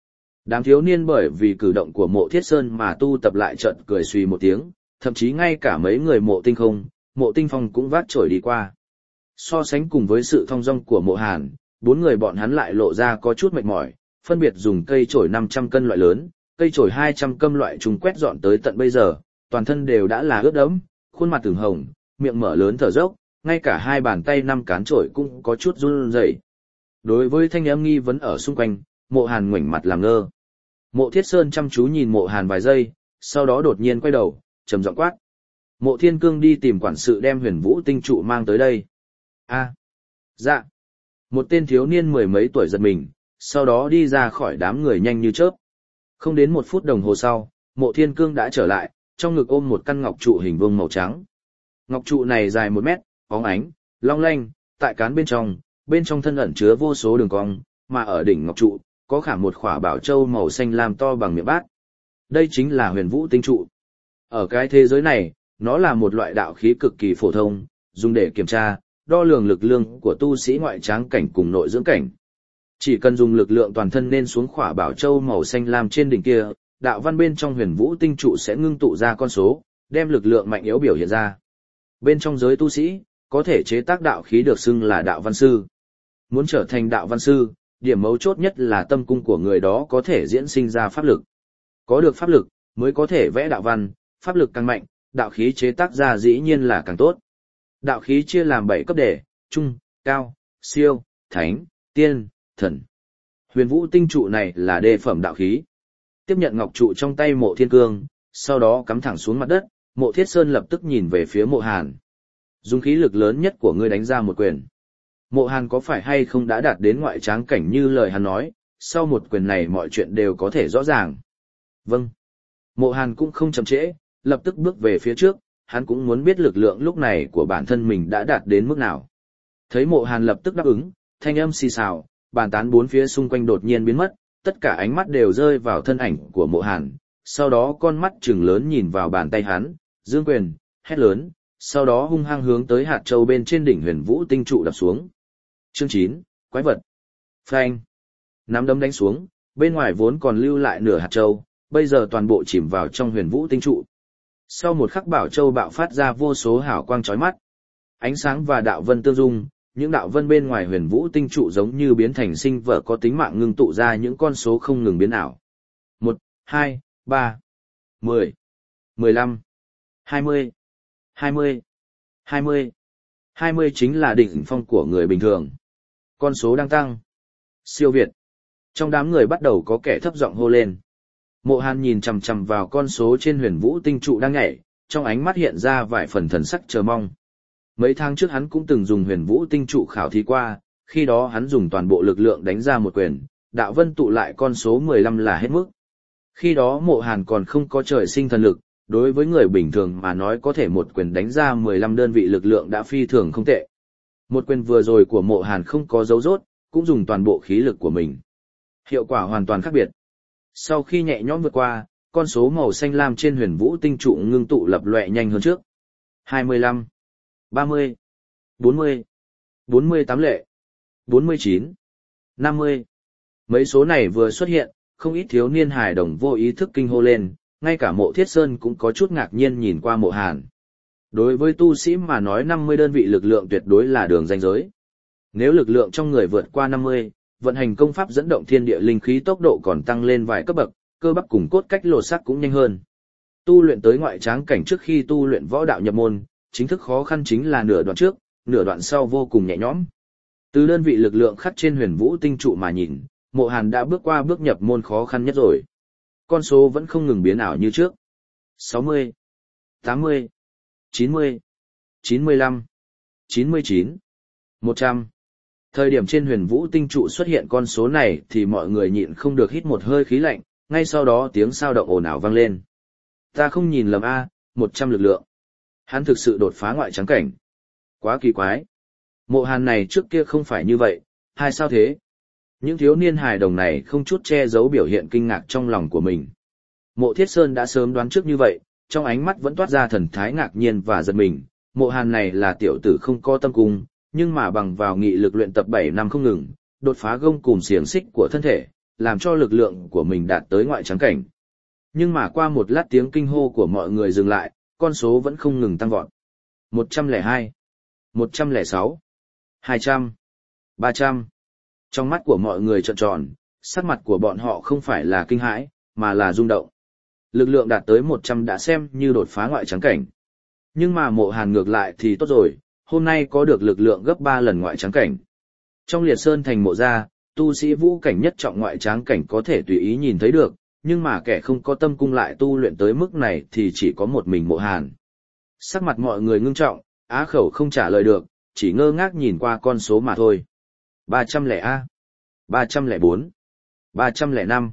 Đám thiếu niên bởi vì cử động của Mộ Thiết Sơn mà tu tập lại trận cười suy một tiếng, thậm chí ngay cả mấy người Mộ Tinh Không, Mộ Tinh Phong cũng vác chổi đi qua. So sánh cùng với sự thong dong của Mộ Hàn, bốn người bọn hắn lại lộ ra có chút mệt mỏi, phân biệt dùng cây chổi 500 cân loại lớn, cây chổi 200 cân loại trùng quét dọn tới tận bây giờ, toàn thân đều đã là ướt đẫm, khuôn mặt ửng hồng, miệng mở lớn thở dốc, ngay cả hai bàn tay năm cán chổi cũng có chút run rẩy. Đối với thanh âm nghi vấn ở xung quanh, Mộ Hàn ngoảnh mặt làm ngơ. Mộ Thiết Sơn chăm chú nhìn Mộ Hàn vài giây, sau đó đột nhiên quay đầu, trầm giọng quát: Mộ Thiên Cương đi tìm quản sự đem Huyền Vũ tinh trụ mang tới đây. Dạ. Một tên thiếu niên mười mấy tuổi giật mình, sau đó đi ra khỏi đám người nhanh như chớp. Không đến 1 phút đồng hồ sau, Mộ Thiên Cương đã trở lại, trong ngực ôm một căn ngọc trụ hình vuông màu trắng. Ngọc trụ này dài 1 mét, óng ánh, long lanh, tại cán bên trong thân ẩn chứa vô số đường cong, mà ở đỉnh ngọc trụ, có khảm một khỏa bảo châu màu xanh lam to bằng miệng bát. Đây chính là Huyền Vũ tinh trụ. Ở cái thế giới này, nó là một loại đạo khí cực kỳ phổ thông, dùng để kiểm tra, đo lường lực lượng của tu sĩ ngoại tráng cảnh cùng nội dưỡng cảnh. Chỉ cần dùng lực lượng toàn thân nên xuống khỏa bảo châu màu xanh lam trên đỉnh kia, đạo văn bên trong Huyền Vũ tinh trụ sẽ ngưng tụ ra con số, đem lực lượng mạnh yếu biểu hiện ra. Bên trong giới tu sĩ, có thể chế tác đạo khí được xưng là đạo văn sư. Muốn trở thành đạo văn sư, điểm mấu chốt nhất là tâm cung của người đó có thể diễn sinh ra pháp lực. Có được pháp lực, mới có thể vẽ đạo văn, pháp lực càng mạnh, đạo khí chế tác ra dĩ nhiên là càng tốt. Đạo khí chia làm 7 cấp đề: trung, cao, siêu, thánh, tiên, thần. Huyền Vũ tinh trụ này là đề phẩm đạo khí. Tiếp nhận ngọc trụ trong tay Mộ Thiên Cương, sau đó cắm thẳng xuống mặt đất, Mộ Thiết Sơn lập tức nhìn về phía Mộ Hàn. Dùng khí lực lớn nhất của ngươi đánh ra một quyền. Mộ Hàn có phải hay không đã đạt đến ngoại tráng cảnh như lời hắn nói, sau một quyền này mọi chuyện đều có thể rõ ràng. Vâng. Mộ Hàn cũng không chậm trễ, lập tức bước về phía trước, hắn cũng muốn biết lực lượng lúc này của bản thân mình đã đạt đến mức nào. Thấy Mộ Hàn lập tức đáp ứng, thanh âm xì xào, bàn tán bốn phía xung quanh đột nhiên biến mất, tất cả ánh mắt đều rơi vào thân ảnh của Mộ Hàn, sau đó con mắt trừng lớn nhìn vào bàn tay hắn, giương quyền, hét lớn, sau đó hung hăng hướng tới hạt châu bên trên đỉnh Huyền Vũ tinh trụ đập xuống. Chương 9, quái vật. Phanh. Nắm đấm đánh xuống, bên ngoài vốn còn lưu lại nửa hạt châu, bây giờ toàn bộ chìm vào trong Huyền Vũ tinh trụ. Sau một khắc bảo châu bạo phát ra vô số hào quang chói mắt. Ánh sáng và đạo vân tương dung, những đạo vân bên ngoài Huyền Vũ tinh trụ giống như biến thành sinh vật có tính mạng ngưng tụ ra những con số không ngừng biến ảo. 1, 2, 3, 10, 15, 20, 20, 20. 20 chính là đỉnh phong của người bình thường. Con số đang tăng. Siêu việt. Trong đám người bắt đầu có kẻ thấp giọng hô lên. Mộ Hàn nhìn chằm chằm vào con số trên Huyền Vũ tinh trụ đang nhảy, trong ánh mắt hiện ra vài phần thần sắc chờ mong. Mấy tháng trước hắn cũng từng dùng Huyền Vũ tinh trụ khảo thí qua, khi đó hắn dùng toàn bộ lực lượng đánh ra một quyền, đạo vân tụ lại con số 15 là hết mức. Khi đó Mộ Hàn còn không có trời sinh thần lực, đối với người bình thường mà nói có thể một quyền đánh ra 15 đơn vị lực lượng đã phi thường không tệ. Một quyền vừa rồi của Mộ Hàn không có dấu rốt, cũng dùng toàn bộ khí lực của mình. Hiệu quả hoàn toàn khác biệt. Sau khi nhẹ nhõm vượt qua, con số màu xanh lam trên Huyền Vũ tinh trụ ngưng tụ lập lòe nhanh hơn trước. 25, 30, 40, 48 lệ, 49, 50. Mấy số này vừa xuất hiện, không ít thiếu niên hài đồng vô ý thức kinh hô lên, ngay cả Mộ Thiết Sơn cũng có chút ngạc nhiên nhìn qua Mộ Hàn. Đối với tu sĩ mà nói 50 đơn vị lực lượng tuyệt đối là đường ranh giới. Nếu lực lượng trong người vượt qua 50, vận hành công pháp dẫn động thiên địa linh khí tốc độ còn tăng lên vài cấp bậc, cơ bắp cùng cốt cách lột xác cũng nhanh hơn. Tu luyện tới ngoại tráng cảnh trước khi tu luyện võ đạo nhập môn, chính thức khó khăn chính là nửa đoạn trước, nửa đoạn sau vô cùng nhẹ nhõm. Từ đơn vị lực lượng khắc trên Huyền Vũ tinh trụ mà nhìn, Mộ Hàn đã bước qua bước nhập môn khó khăn nhất rồi. Con số vẫn không ngừng biến ảo như trước. 60, 80, 90, 95, 99, 100. Thời điểm trên Huyền Vũ tinh trụ xuất hiện con số này thì mọi người nhịn không được hít một hơi khí lạnh, ngay sau đó tiếng sao động ồn ào vang lên. Ta không nhìn lầm a, 100 lực lượng. Hắn thực sự đột phá ngoại tráng cảnh. Quá kỳ quái. Mộ Hàn này trước kia không phải như vậy, hay sao thế? Những thiếu niên hài đồng này không chút che giấu biểu hiện kinh ngạc trong lòng của mình. Mộ Thiết Sơn đã sớm đoán trước như vậy, trong ánh mắt vẫn toát ra thần thái ngạc nhiên và giật mình. Mộ Hàn này là tiểu tử không có tâm cung, nhưng mà bằng vào nghị lực luyện tập 7 năm không ngừng, đột phá gông cùm xiềng xích của thân thể, làm cho lực lượng của mình đạt tới ngoại tráng cảnh. Nhưng mà qua một lát tiếng kinh hô của mọi người dừng lại, con số vẫn không ngừng tăng vọt. 102, 106, 200, 300. Trong mắt của mọi người trợn tròn, sắc mặt của bọn họ không phải là kinh hãi, mà là rung động. Lực lượng đạt tới 100 đã xem như đột phá ngoại tráng cảnh. Nhưng mà Mộ Hàn ngược lại thì tốt rồi, hôm nay có được lực lượng gấp 3 lần ngoại tráng cảnh. Trong Liệt Sơn thành mộ gia, tu sĩ vũ cảnh nhất trọng ngoại tráng cảnh có thể tùy ý nhìn thấy được, nhưng mà kẻ không có tâm cung lại tu luyện tới mức này thì chỉ có một mình Mộ Hàn. Sắc mặt mọi người ngưng trọng, á khẩu không trả lời được, chỉ ngơ ngác nhìn qua con số mà thôi. 300A, 304, 305,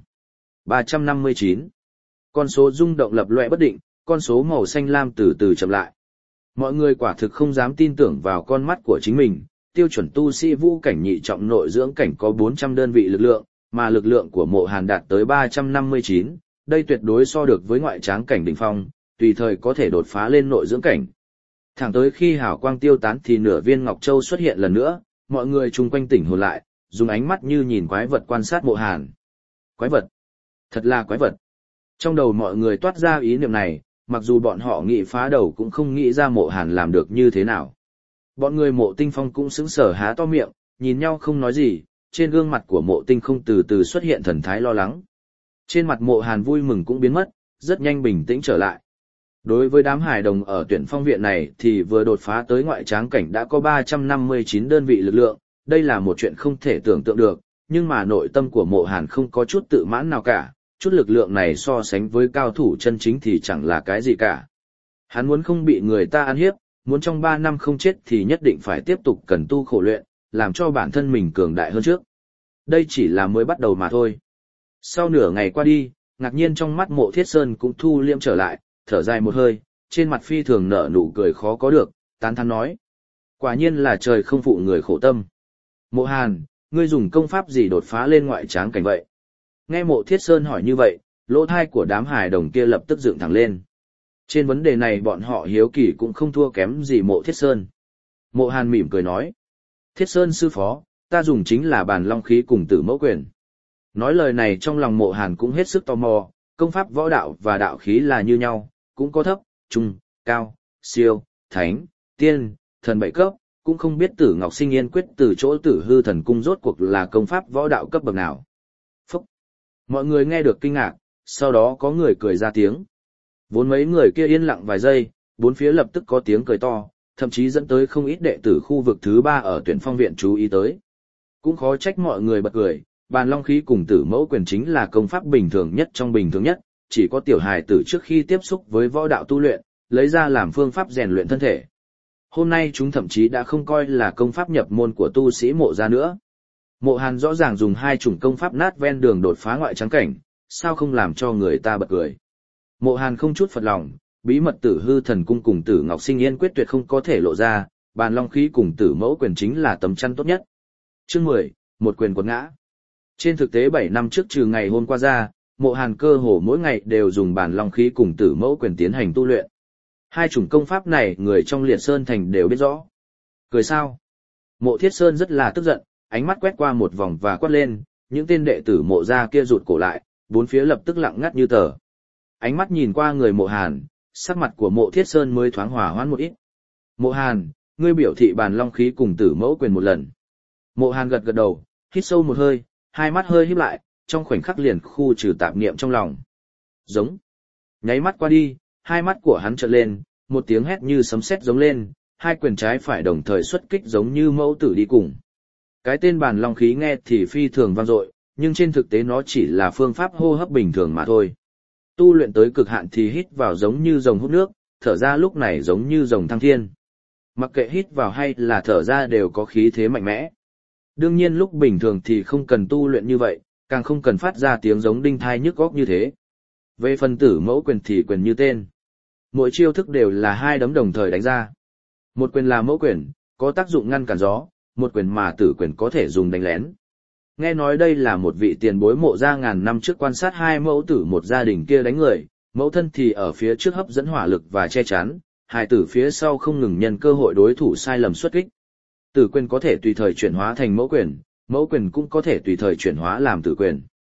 359. Con số rung động lập loè bất định, con số màu xanh lam từ từ chậm lại. Mọi người quả thực không dám tin tưởng vào con mắt của chính mình, tiêu chuẩn tu sĩ vũ cảnh nhị trọng nội dưỡng cảnh có 400 đơn vị lực lượng, mà lực lượng của Mộ Hàn đạt tới 359, đây tuyệt đối so được với ngoại tráng cảnh đỉnh phong, tùy thời có thể đột phá lên nội dưỡng cảnh. Thẳng tới khi hào quang tiêu tán thì nửa viên ngọc châu xuất hiện lần nữa, mọi người chung quanh tỉnh hồn lại, dùng ánh mắt như nhìn quái vật quan sát Mộ Hàn. Quái vật? Thật là quái vật. Trong đầu mọi người toát ra ý niệm này, mặc dù bọn họ nghĩ phá đầu cũng không nghĩ ra Mộ Hàn làm được như thế nào. Bọn người Mộ Tinh Phong cũng sững sờ há to miệng, nhìn nhau không nói gì, trên gương mặt của Mộ Tinh không từ từ xuất hiện thần thái lo lắng. Trên mặt Mộ Hàn vui mừng cũng biến mất, rất nhanh bình tĩnh trở lại. Đối với đám hài đồng ở tuyển phong viện này thì vừa đột phá tới ngoại tráng cảnh đã có 359 đơn vị lực lượng, đây là một chuyện không thể tưởng tượng được, nhưng mà nội tâm của Mộ Hàn không có chút tự mãn nào cả, chút lực lượng này so sánh với cao thủ chân chính thì chẳng là cái gì cả. Hắn muốn không bị người ta ăn hiếp, muốn trong 3 năm không chết thì nhất định phải tiếp tục cần tu khổ luyện, làm cho bản thân mình cường đại hơn trước. Đây chỉ là mới bắt đầu mà thôi. Sau nửa ngày qua đi, ngạc nhiên trong mắt Mộ Thiết Sơn cũng thu liễm trở lại, thở dài một hơi, trên mặt phi thường nở nụ cười khó có được, tán thán nói. Quả nhiên là trời không phụ người khổ tâm. Mộ Hàn, ngươi dùng công pháp gì đột phá lên ngoại tráng cảnh vậy? Nghe Mộ Thiết Sơn hỏi như vậy, lỗ thai của đám hài đồng kia lập tức dựng thẳng lên. Trên vấn đề này bọn họ hiếu kỳ cũng không thua kém gì Mộ Thiết Sơn. Mộ Hàn mỉm cười nói. Thiết Sơn sư phó, ta dùng chính là Bàn Long khí cùng Tử Mẫu quyền. Nói lời này trong lòng Mộ Hàn cũng hết sức tò mò, công pháp võ đạo và đạo khí là như nhau, cũng có thấp, trung, cao, siêu, thánh, tiên, thần 7 cấp, cũng không biết Tử Ngọc Sinh Yên quyết từ chỗ Tử Hư Thần Cung rốt cuộc là công pháp võ đạo cấp bậc nào. Phúc! Mọi người nghe được kinh ngạc, sau đó có người cười ra tiếng. Vốn mấy người kia yên lặng vài giây, bốn phía lập tức có tiếng cười to, thậm chí dẫn tới không ít đệ tử khu vực thứ 3 ở tuyển phong viện chú ý tới. Cũng khó trách mọi người bật cười, Bàn Long khí cùng Tử Mẫu quyền chính là công pháp bình thường nhất trong bình thường nhất, chỉ có tiểu hài tử trước khi tiếp xúc với võ đạo tu luyện, lấy ra làm phương pháp rèn luyện thân thể. Hôm nay chúng thậm chí đã không coi là công pháp nhập môn của tu sĩ Mộ gia nữa. Mộ Hàn rõ ràng dùng hai chủng công pháp nát ven đường đột phá ngoại tráng cảnh, sao không làm cho người ta bật cười. Mộ Hàn không chút phật lòng, bí mật Tử Hư Thần Cung cùng Tử Ngọc Sinh Yên quyết tuyệt không có thể lộ ra, Bàn Long khí cùng Tử Mẫu quyền chính là tấm chắn tốt nhất. Chương 10, một quyền quật ngã. Trên thực tế 7 năm trước trừ ngày hôm qua ra, Mộ Hàn cơ hồ mỗi ngày đều dùng Bàn Long khí cùng Tử Mẫu quyền tiến hành tu luyện. Hai chủng công pháp này người trong Liệt Sơn thành đều biết rõ. Cười sao? Mộ Thiết Sơn rất là tức giận, ánh mắt quét qua một vòng và quát lên, những tên đệ tử Mộ gia kia rụt cổ lại, bốn phía lập tức lặng ngắt như tờ. Ánh mắt nhìn qua người Mộ Hàn, sắc mặt của Mộ Thiết Sơn mới thoáng hòa hoãn một ít. Mộ Hàn, ngươi biểu thị Bàn Long khí cùng Tử Mẫu quyền một lần. Mộ Hàn gật gật đầu, hít sâu một hơi, hai mắt hơi híp lại, trong khoảnh khắc liền khu trừ tạp niệm trong lòng. Giống. Nháy mắt qua đi, hai mắt của hắn trợn lên, một tiếng hét như sấm sét giống lên, hai quyền trái phải đồng thời xuất kích giống như mẫu tử đi cùng. Cái tên Bàn Long khí nghe thì phi thường vang dội, nhưng trên thực tế nó chỉ là phương pháp hô hấp bình thường mà thôi. Tu luyện tới cực hạn thì hít vào giống như rồng hút nước, thở ra lúc này giống như rồng thăng thiên. Mặc kệ hít vào hay là thở ra đều có khí thế mạnh mẽ. Đương nhiên lúc bình thường thì không cần tu luyện như vậy, càng không cần phát ra tiếng giống đinh thai nhức óc như thế. Về phần Tử Mẫu quyền thì quyền như tên. Mỗi chiêu thức đều là hai đấm đồng thời đánh ra. Một quyền là mẫu quyền, có tác dụng ngăn cản gió, một quyền mà Tử quyền có thể dùng đánh lén. Nghe nói đây là một vị tiền bối Mộ gia ngàn năm trước quan sát hai mẫu tử một gia đình kia đánh người, mẫu thân thì ở phía trước hấp dẫn hỏa lực và che chắn, hài tử phía sau không ngừng nhân cơ hội đối thủ sai lầm xuất kích. Tử quyền có thể tùy thời chuyển hóa thành mẫu quyền cũng có thể tùy thời chuyển hóa làm tử quyền.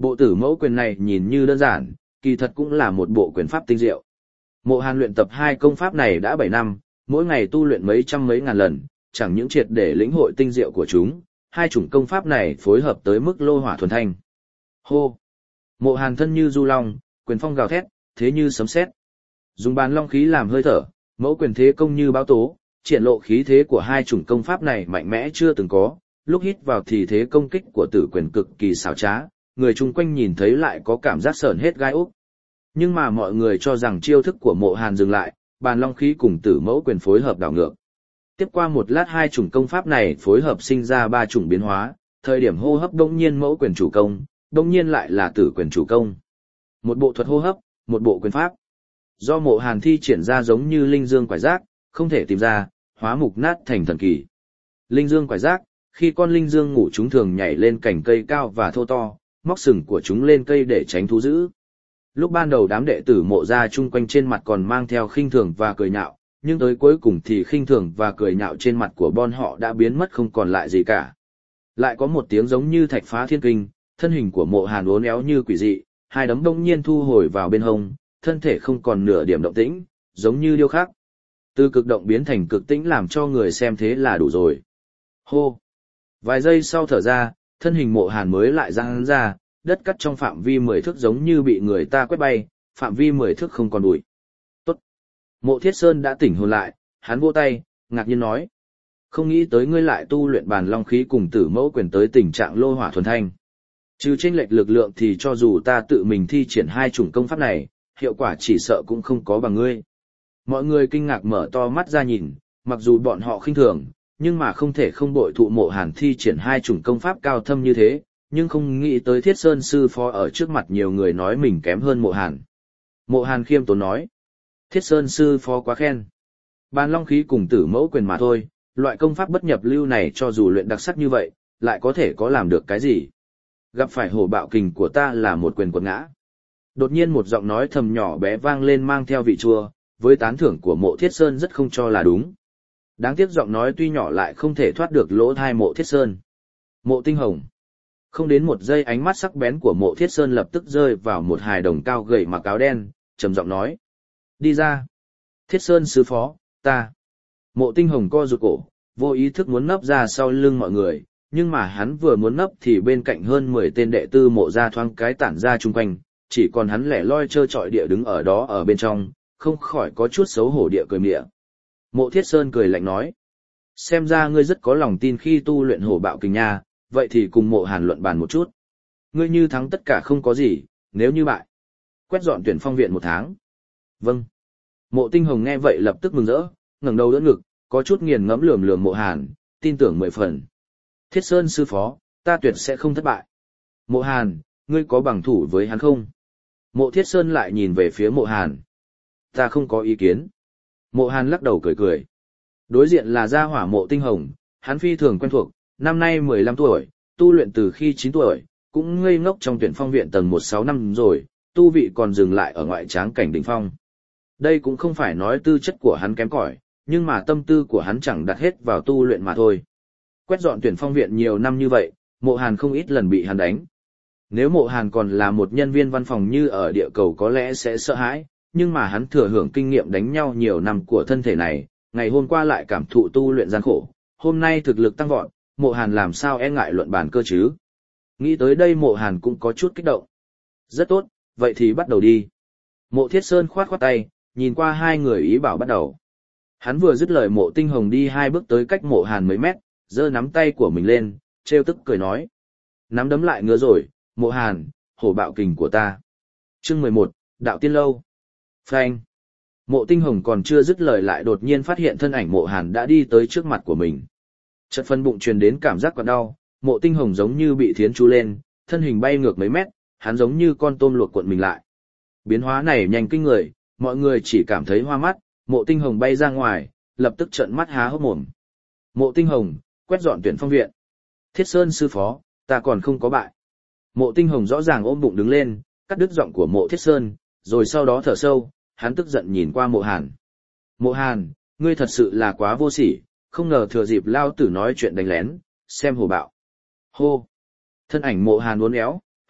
Bộ tử mẫu quyền này nhìn như đơn giản, kỳ thật cũng là một bộ quyền pháp tinh diệu. Mộ Hàn luyện tập hai công pháp này đã 7 năm, mỗi ngày tu luyện mấy trăm mấy ngàn lần, chẳng những triệt để lĩnh hội tinh diệu của chúng, hai chủng công pháp này phối hợp tới mức lô hỏa thuần thanh. Hô! Mộ Hàn thân như du long, quyền phong gào thét, thế như sấm sét. Dùng bàn long khí làm hơi thở, mẫu quyền thế công như báo tố, triển lộ khí thế của hai chủng công pháp này mạnh mẽ chưa từng có, lúc hít vào thì thế công kích của tử quyền cực kỳ xảo trá, người chung quanh nhìn thấy lại có cảm giác sởn hết gai ốc. Nhưng mà mọi người cho rằng chiêu thức của Mộ Hàn dừng lại, bàn long khí cùng tử mẫu quyền phối hợp đảo ngược. Tiếp qua một lát hai chủng công pháp này phối hợp sinh ra ba chủng biến hóa, thời điểm hô hấp đông nhiên mẫu quyền chủ công, đông nhiên lại là tử quyền chủ công. Một bộ thuật hô hấp, một bộ quyền pháp. Do Mộ Hàn thi triển ra giống như linh dương quải giác, không thể tìm ra, hóa mục nát thành thần kỳ. Linh dương quải giác, khi con linh dương ngủ chúng thường nhảy lên cành cây cao và thô to, móc sừng của chúng lên cây để tránh thú dữ. Lúc ban đầu đám đệ tử Mộ gia chung quanh trên mặt còn mang theo khinh thường và cười nhạo, nhưng tới cuối cùng thì khinh thường và cười nhạo trên mặt của bọn họ đã biến mất không còn lại gì cả. Lại có một tiếng giống như thạch phá thiên kinh, thân hình của Mộ Hàn uốn éo như quỷ dị, hai đấm đông nhiên thu hồi vào bên hông, thân thể không còn nửa điểm động tĩnh, giống như điêu khắc. Từ cực động biến thành cực tĩnh làm cho người xem thế là đủ rồi. Hô! Vài giây sau thở ra, thân hình Mộ Hàn mới lại giãn ra, đất cắt trong phạm vi 10 thước giống như bị người ta quét bay, phạm vi 10 thước không còn bụi. Tốt! Mộ Thiết Sơn đã tỉnh hồn lại, hắn vỗ tay, ngạc nhiên nói. Không nghĩ tới ngươi lại tu luyện bàn long khí cùng tử mẫu quyền tới tình trạng lô hỏa thuần thanh. Trừ chênh lệch lực lượng thì cho dù ta tự mình thi triển hai chủng công pháp này, hiệu quả chỉ sợ cũng không có bằng ngươi. Mọi người kinh ngạc mở to mắt ra nhìn, mặc dù bọn họ khinh thường, nhưng mà không thể không bội thụ Mộ Hàn thi triển hai chủng công pháp cao thâm như thế, nhưng không nghĩ tới Thiết Sơn sư phó ở trước mặt nhiều người nói mình kém hơn Mộ Hàn. Mộ Hàn khiêm tốn nói, Thiết Sơn sư phó quá khen. Bàn long khí cùng tử mẫu quyền mà thôi, loại công pháp bất nhập lưu này cho dù luyện đặc sắc như vậy, lại có thể có làm được cái gì. Gặp phải hổ bạo kình của ta là một quyền quật ngã. Đột nhiên một giọng nói thầm nhỏ bé vang lên mang theo vị chua, với tán thưởng của Mộ Thiết Sơn rất không cho là đúng. Đáng tiếc giọng nói tuy nhỏ lại không thể thoát được lỗ tai Mộ Thiết Sơn. Mộ Tinh Hồng. Không đến một giây ánh mắt sắc bén của Mộ Thiết Sơn lập tức rơi vào một hài đồng cao gầy mặc áo đen, trầm giọng nói. Đi ra. Thiết Sơn sư phó, ta. Mộ Tinh Hồng co rụt cổ, vô ý thức muốn nấp ra sau lưng mọi người, nhưng mà hắn vừa muốn nấp thì bên cạnh hơn 10 tên đệ tử Mộ gia thoáng cái tản ra chung quanh, chỉ còn hắn lẻ loi trơ trọi địa đứng ở đó ở bên trong, không khỏi có chút xấu hổ địa cười mỉa. Mộ Thiết Sơn cười lạnh nói, xem ra ngươi rất có lòng tin khi tu luyện hổ bạo kình nha, vậy thì cùng Mộ Hàn luận bàn một chút. Ngươi như thắng tất cả không có gì, nếu như bại, quét dọn tuyển phong viện 1 tháng. Vâng. Mộ Tinh Hồng nghe vậy lập tức mừng rỡ, ngẩng đầu đỡ ngực, có chút nghiền ngẫm lườm lườm Mộ Hàn, tin tưởng 10 phần. Thiết Sơn sư phó, ta tuyệt sẽ không thất bại. Mộ Hàn, ngươi có bằng thủ với hắn không? Mộ Thiết Sơn lại nhìn về phía Mộ Hàn. Ta không có ý kiến. Mộ Hàn lắc đầu cười cười. Đối diện là gia hỏa Mộ Tinh Hồng, hắn phi thường quen thuộc, năm nay 15 tuổi, tu luyện từ khi 9 tuổi, cũng ngây ngốc trong tuyển phong viện tầng 1-6 năm rồi, tu vị còn dừng lại ở ngoại tráng cảnh đỉnh phong. Đây cũng không phải nói tư chất của hắn kém cỏi, nhưng mà tâm tư của hắn chẳng đặt hết vào tu luyện mà thôi. Quét dọn tuyển phong viện nhiều năm như vậy, Mộ Hàn không ít lần bị hắn đánh. Nếu Mộ Hàn còn là một nhân viên văn phòng như ở địa cầu có lẽ sẽ sợ hãi, nhưng mà hắn thừa hưởng kinh nghiệm đánh nhau nhiều năm của thân thể này, ngày hôm qua lại cảm thụ tu luyện gian khổ, hôm nay thực lực tăng vọt, Mộ Hàn làm sao e ngại luận bàn cơ chứ. Nghĩ tới đây Mộ Hàn cũng có chút kích động. Rất tốt, vậy thì bắt đầu đi. Mộ Thiết Sơn khoát khoát tay, nhìn qua hai người ý bảo bắt đầu. Hắn vừa dứt lời Mộ Tinh Hồng đi 2 bước tới cách Mộ Hàn mấy mét, giơ nắm tay của mình lên, trêu tức cười nói. Nắm đấm lại ngứa rồi, Mộ Hàn, hổ bạo kình của ta. Chương 11, Đạo Tiên Lâu. Phanh. Mộ Tinh Hồng còn chưa dứt lời lại đột nhiên phát hiện thân ảnh Mộ Hàn đã đi tới trước mặt của mình. Chợt phân bụng truyền đến cảm giác quặn đau, Mộ Tinh Hồng giống như bị thiến chú lên, thân hình bay ngược mấy mét, hắn giống như con tôm luộc cuộn mình lại. Biến hóa này nhanh kinh người, mọi người chỉ cảm thấy hoa mắt, Mộ Tinh Hồng bay ra ngoài, lập tức trợn mắt há hốc mồm. Mộ Tinh Hồng, quét dọn tuyển phong viện. Thiết Sơn sư phó, ta còn không có bại. Mộ Tinh Hồng rõ ràng ôm bụng đứng lên, cắt đứt giọng của Mộ Thiết Sơn, rồi sau đó thở sâu, hắn tức giận nhìn qua Mộ Hàn. Mộ Hàn, ngươi thật sự là quá vô sỉ, không ngờ thừa dịp lao tử nói chuyện đánh lén, xem hồ bạo. Hô! Thân ảnh Mộ Hàn uốn éo,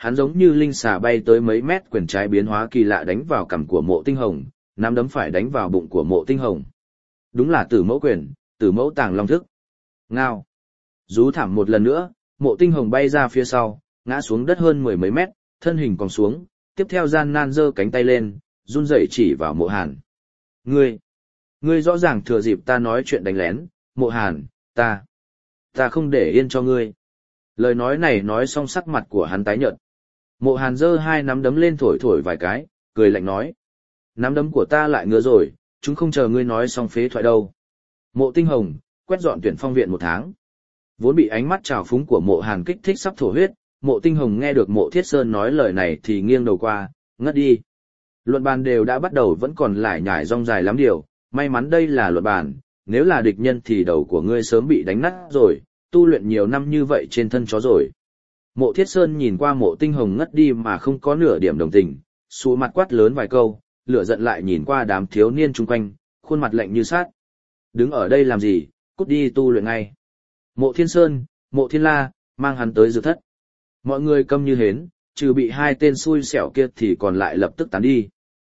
hắn giống như linh xà bay tới mấy mét, quyền trái biến hóa kỳ lạ đánh vào cằm của Mộ Tinh Hồng, nắm đấm phải đánh vào bụng của Mộ Tinh Hồng. Đúng là Tử Mẫu quyền, Tử Mẫu Tàng Long thức. Ngao. Rú thảm một lần nữa, Mộ Tinh Hồng bay ra phía sau, ngã xuống đất hơn mười mấy mét, thân hình còn xuống, tiếp theo gian nan giơ cánh tay lên, run rẩy chỉ vào Mộ Hàn. Ngươi rõ ràng thừa dịp ta nói chuyện đánh lén, Mộ Hàn, ta không để yên cho ngươi. Lời nói này nói xong sắc mặt của hắn tái nhợt. Mộ Hàn giơ hai nắm đấm lên thổi thổi vài cái, cười lạnh nói. Nắm đấm của ta lại ngứa rồi, chúng không chờ ngươi nói xong phế thoại đâu. Mộ Tinh Hồng, quét dọn tuyển phong viện 1 tháng. Vốn bị ánh mắt trào phúng của Mộ Hàn kích thích sắp thổ huyết, Mộ Tinh Hồng nghe được Mộ Thiết Sơn nói lời này thì nghiêng đầu qua, ngất đi. Luận bàn đều đã bắt đầu, vẫn còn lải nhải rong dài lắm điều, may mắn đây là luận bàn, nếu là địch nhân thì đầu của ngươi sớm bị đánh nát rồi, tu luyện nhiều năm như vậy trên thân chó rồi. Mộ Thiết Sơn nhìn qua Mộ Tinh Hồng ngất đi mà không có nửa điểm đồng tình, xù mặt quát lớn vài câu, lửa giận lại nhìn qua đám thiếu niên chung quanh, khuôn mặt lạnh như sát. Đứng ở đây làm gì, cút đi tu luyện ngay. Mộ Thiên Sơn, Mộ Thiên La, mang hắn tới dược thất. Mọi người câm như hến, trừ bị hai tên xui xẻo kia thì còn lại lập tức tán đi.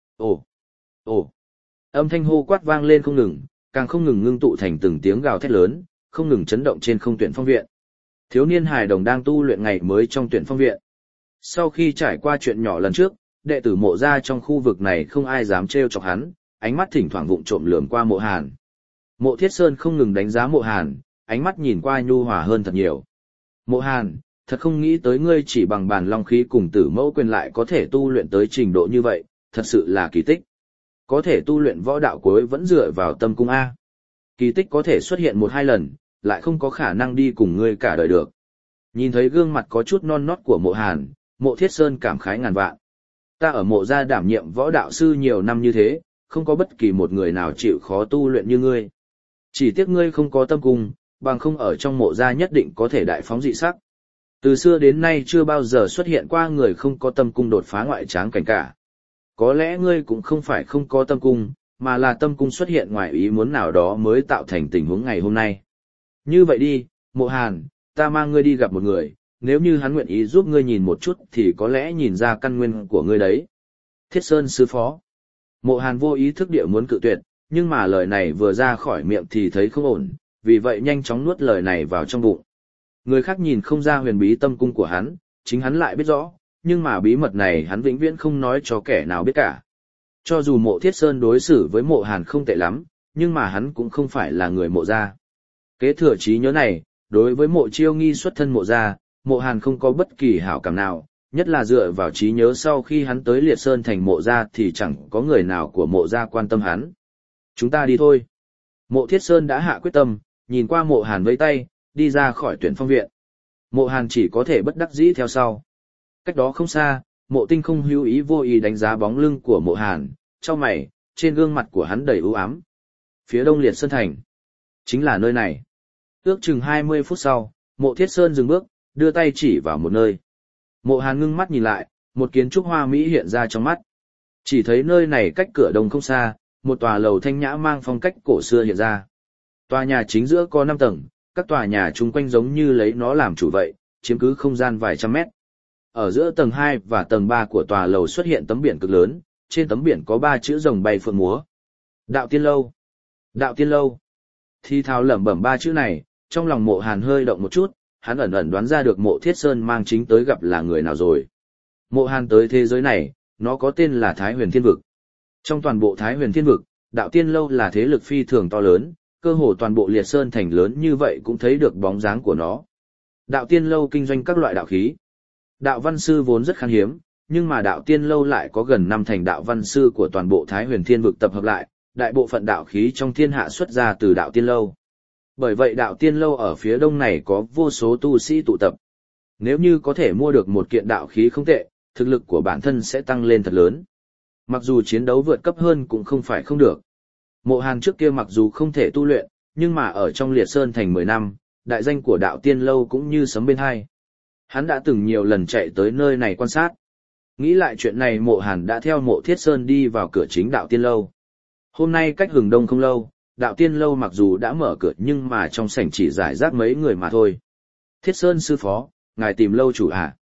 Ồ. Âm thanh hô quát vang lên không ngừng, càng không ngừng ngưng tụ thành từng tiếng gào thét lớn, không ngừng chấn động trên không tuyển phong viện. Thiếu niên hài đồng đang tu luyện ngày mới trong tuyển phong viện. Sau khi trải qua chuyện nhỏ lần trước, đệ tử Mộ gia trong khu vực này không ai dám trêu chọc hắn, ánh mắt thỉnh thoảng vụng trộm lườm qua Mộ Hàn. Mộ Thiết Sơn không ngừng đánh giá Mộ Hàn, ánh mắt nhìn qua nhu hòa hơn thật nhiều. Mộ Hàn, thật không nghĩ tới ngươi chỉ bằng bản long khí cùng Tử Mẫu quyền lại có thể tu luyện tới trình độ như vậy, thật sự là kỳ tích. Có thể tu luyện võ đạo cuối vẫn dựa vào tâm cung A. Kỳ tích có thể xuất hiện 1-2 lần, lại không có khả năng đi cùng ngươi cả đời được. Nhìn thấy gương mặt có chút non nót của Mộ Hàn, Mộ Thiết Sơn cảm khái ngàn vạn. Ta ở Mộ gia đảm nhiệm võ đạo sư nhiều năm như thế, không có bất kỳ một người nào chịu khó tu luyện như ngươi. Chỉ tiếc ngươi không có tâm cung, bằng không ở trong Mộ gia nhất định có thể đại phóng dị sắc. Từ xưa đến nay chưa bao giờ xuất hiện qua người không có tâm cung đột phá ngoại tráng cảnh cả. Có lẽ ngươi cũng không phải không có tâm cung, mà là tâm cung xuất hiện ngoài ý muốn nào đó mới tạo thành tình huống ngày hôm nay. Như vậy đi, Mộ Hàn, ta mang ngươi đi gặp một người, nếu như hắn nguyện ý giúp ngươi nhìn một chút thì có lẽ nhìn ra căn nguyên của ngươi đấy. Thiết Sơn sư phó. Mộ Hàn vô ý thức địa muốn cự tuyệt, nhưng mà lời này vừa ra khỏi miệng thì thấy không ổn, vì vậy nhanh chóng nuốt lời này vào trong bụng. Người khác nhìn không ra huyền bí tâm cung của hắn, chính hắn lại biết rõ, nhưng mà bí mật này hắn vĩnh viễn không nói cho kẻ nào biết cả. Cho dù Mộ Thiết Sơn đối xử với Mộ Hàn không tệ lắm, nhưng mà hắn cũng không phải là người Mộ gia. Kế thừa trí nhớ này, đối với Mộ Chiêu Nghi xuất thân Mộ gia, Mộ Hàn không có bất kỳ hảo cảm nào, nhất là dựa vào trí nhớ sau khi hắn tới Liệt Sơn thành Mộ gia thì chẳng có người nào của Mộ gia quan tâm hắn. Chúng ta đi thôi. Mộ Thiết Sơn đã hạ quyết tâm, nhìn qua Mộ Hàn vẫy tay, đi ra khỏi tuyển phong viện. Mộ Hàn chỉ có thể bất đắc dĩ theo sau. Cách đó không xa, Mộ Tinh không hữu ý vô ý đánh giá bóng lưng của Mộ Hàn, chau mày, trên gương mặt của hắn đầy ưu ám. Phía đông Liệt Sơn thành, chính là nơi này. Ước chừng 20 phút sau, Mộ Thiết Sơn dừng bước, đưa tay chỉ vào một nơi. Mộ Hàn ngưng mắt nhìn lại, một kiến trúc hoa mỹ hiện ra trong mắt. Chỉ thấy nơi này cách cửa đông không xa, một tòa lầu thanh nhã mang phong cách cổ xưa hiện ra. Tòa nhà chính giữa có 5 tầng, các tòa nhà chung quanh giống như lấy nó làm chủ vậy, chiếm cứ không gian vài trăm mét. Ở giữa tầng 2 và tầng 3 của tòa lầu xuất hiện tấm biển cực lớn, trên tấm biển có 3 chữ rồng bay phượng múa. Đạo Tiên Lâu. Đạo Tiên Lâu. Thi thao lẩm bẩm 3 chữ này, trong lòng Mộ Hàn hơi động một chút, hắn ẩn ẩn đoán ra được Mộ Thiết Sơn mang chính tới gặp là người nào rồi. Mộ Hàn tới thế giới này, nó có tên là Thái Huyền Thiên Vực. Trong toàn bộ Thái Huyền Thiên Vực, Đạo Tiên Lâu là thế lực phi thường to lớn, cơ hồ toàn bộ Liệt Sơn thành lớn như vậy cũng thấy được bóng dáng của nó. Đạo Tiên Lâu kinh doanh các loại đạo khí. Đạo văn sư vốn rất khan hiếm, nhưng mà Đạo Tiên Lâu lại có gần 5 thành đạo văn sư của toàn bộ Thái Huyền Thiên Vực tập hợp lại, đại bộ phận đạo khí trong thiên hạ xuất ra từ Đạo Tiên Lâu. Bởi vậy Đạo Tiên Lâu ở phía đông này có vô số tu sĩ tụ tập. Nếu như có thể mua được một kiện đạo khí không tệ, thực lực của bản thân sẽ tăng lên thật lớn. Mặc dù chiến đấu vượt cấp hơn cũng không phải không được. Mộ Hàn trước kia mặc dù không thể tu luyện, nhưng mà ở trong Liệt Sơn thành 10 năm, đại danh của Đạo Tiên Lâu cũng như sấm bên hai. Hắn đã từng nhiều lần chạy tới nơi này quan sát. Nghĩ lại chuyện này, Mộ Hàn đã theo Mộ Thiết Sơn đi vào cửa chính Đạo Tiên Lâu. Hôm nay cách hừng đông không lâu, Đạo Tiên Lâu mặc dù đã mở cửa nhưng mà trong sảnh chỉ giải rác mấy người mà thôi. Thiết Sơn sư phó, ngài tìm lâu chủ à?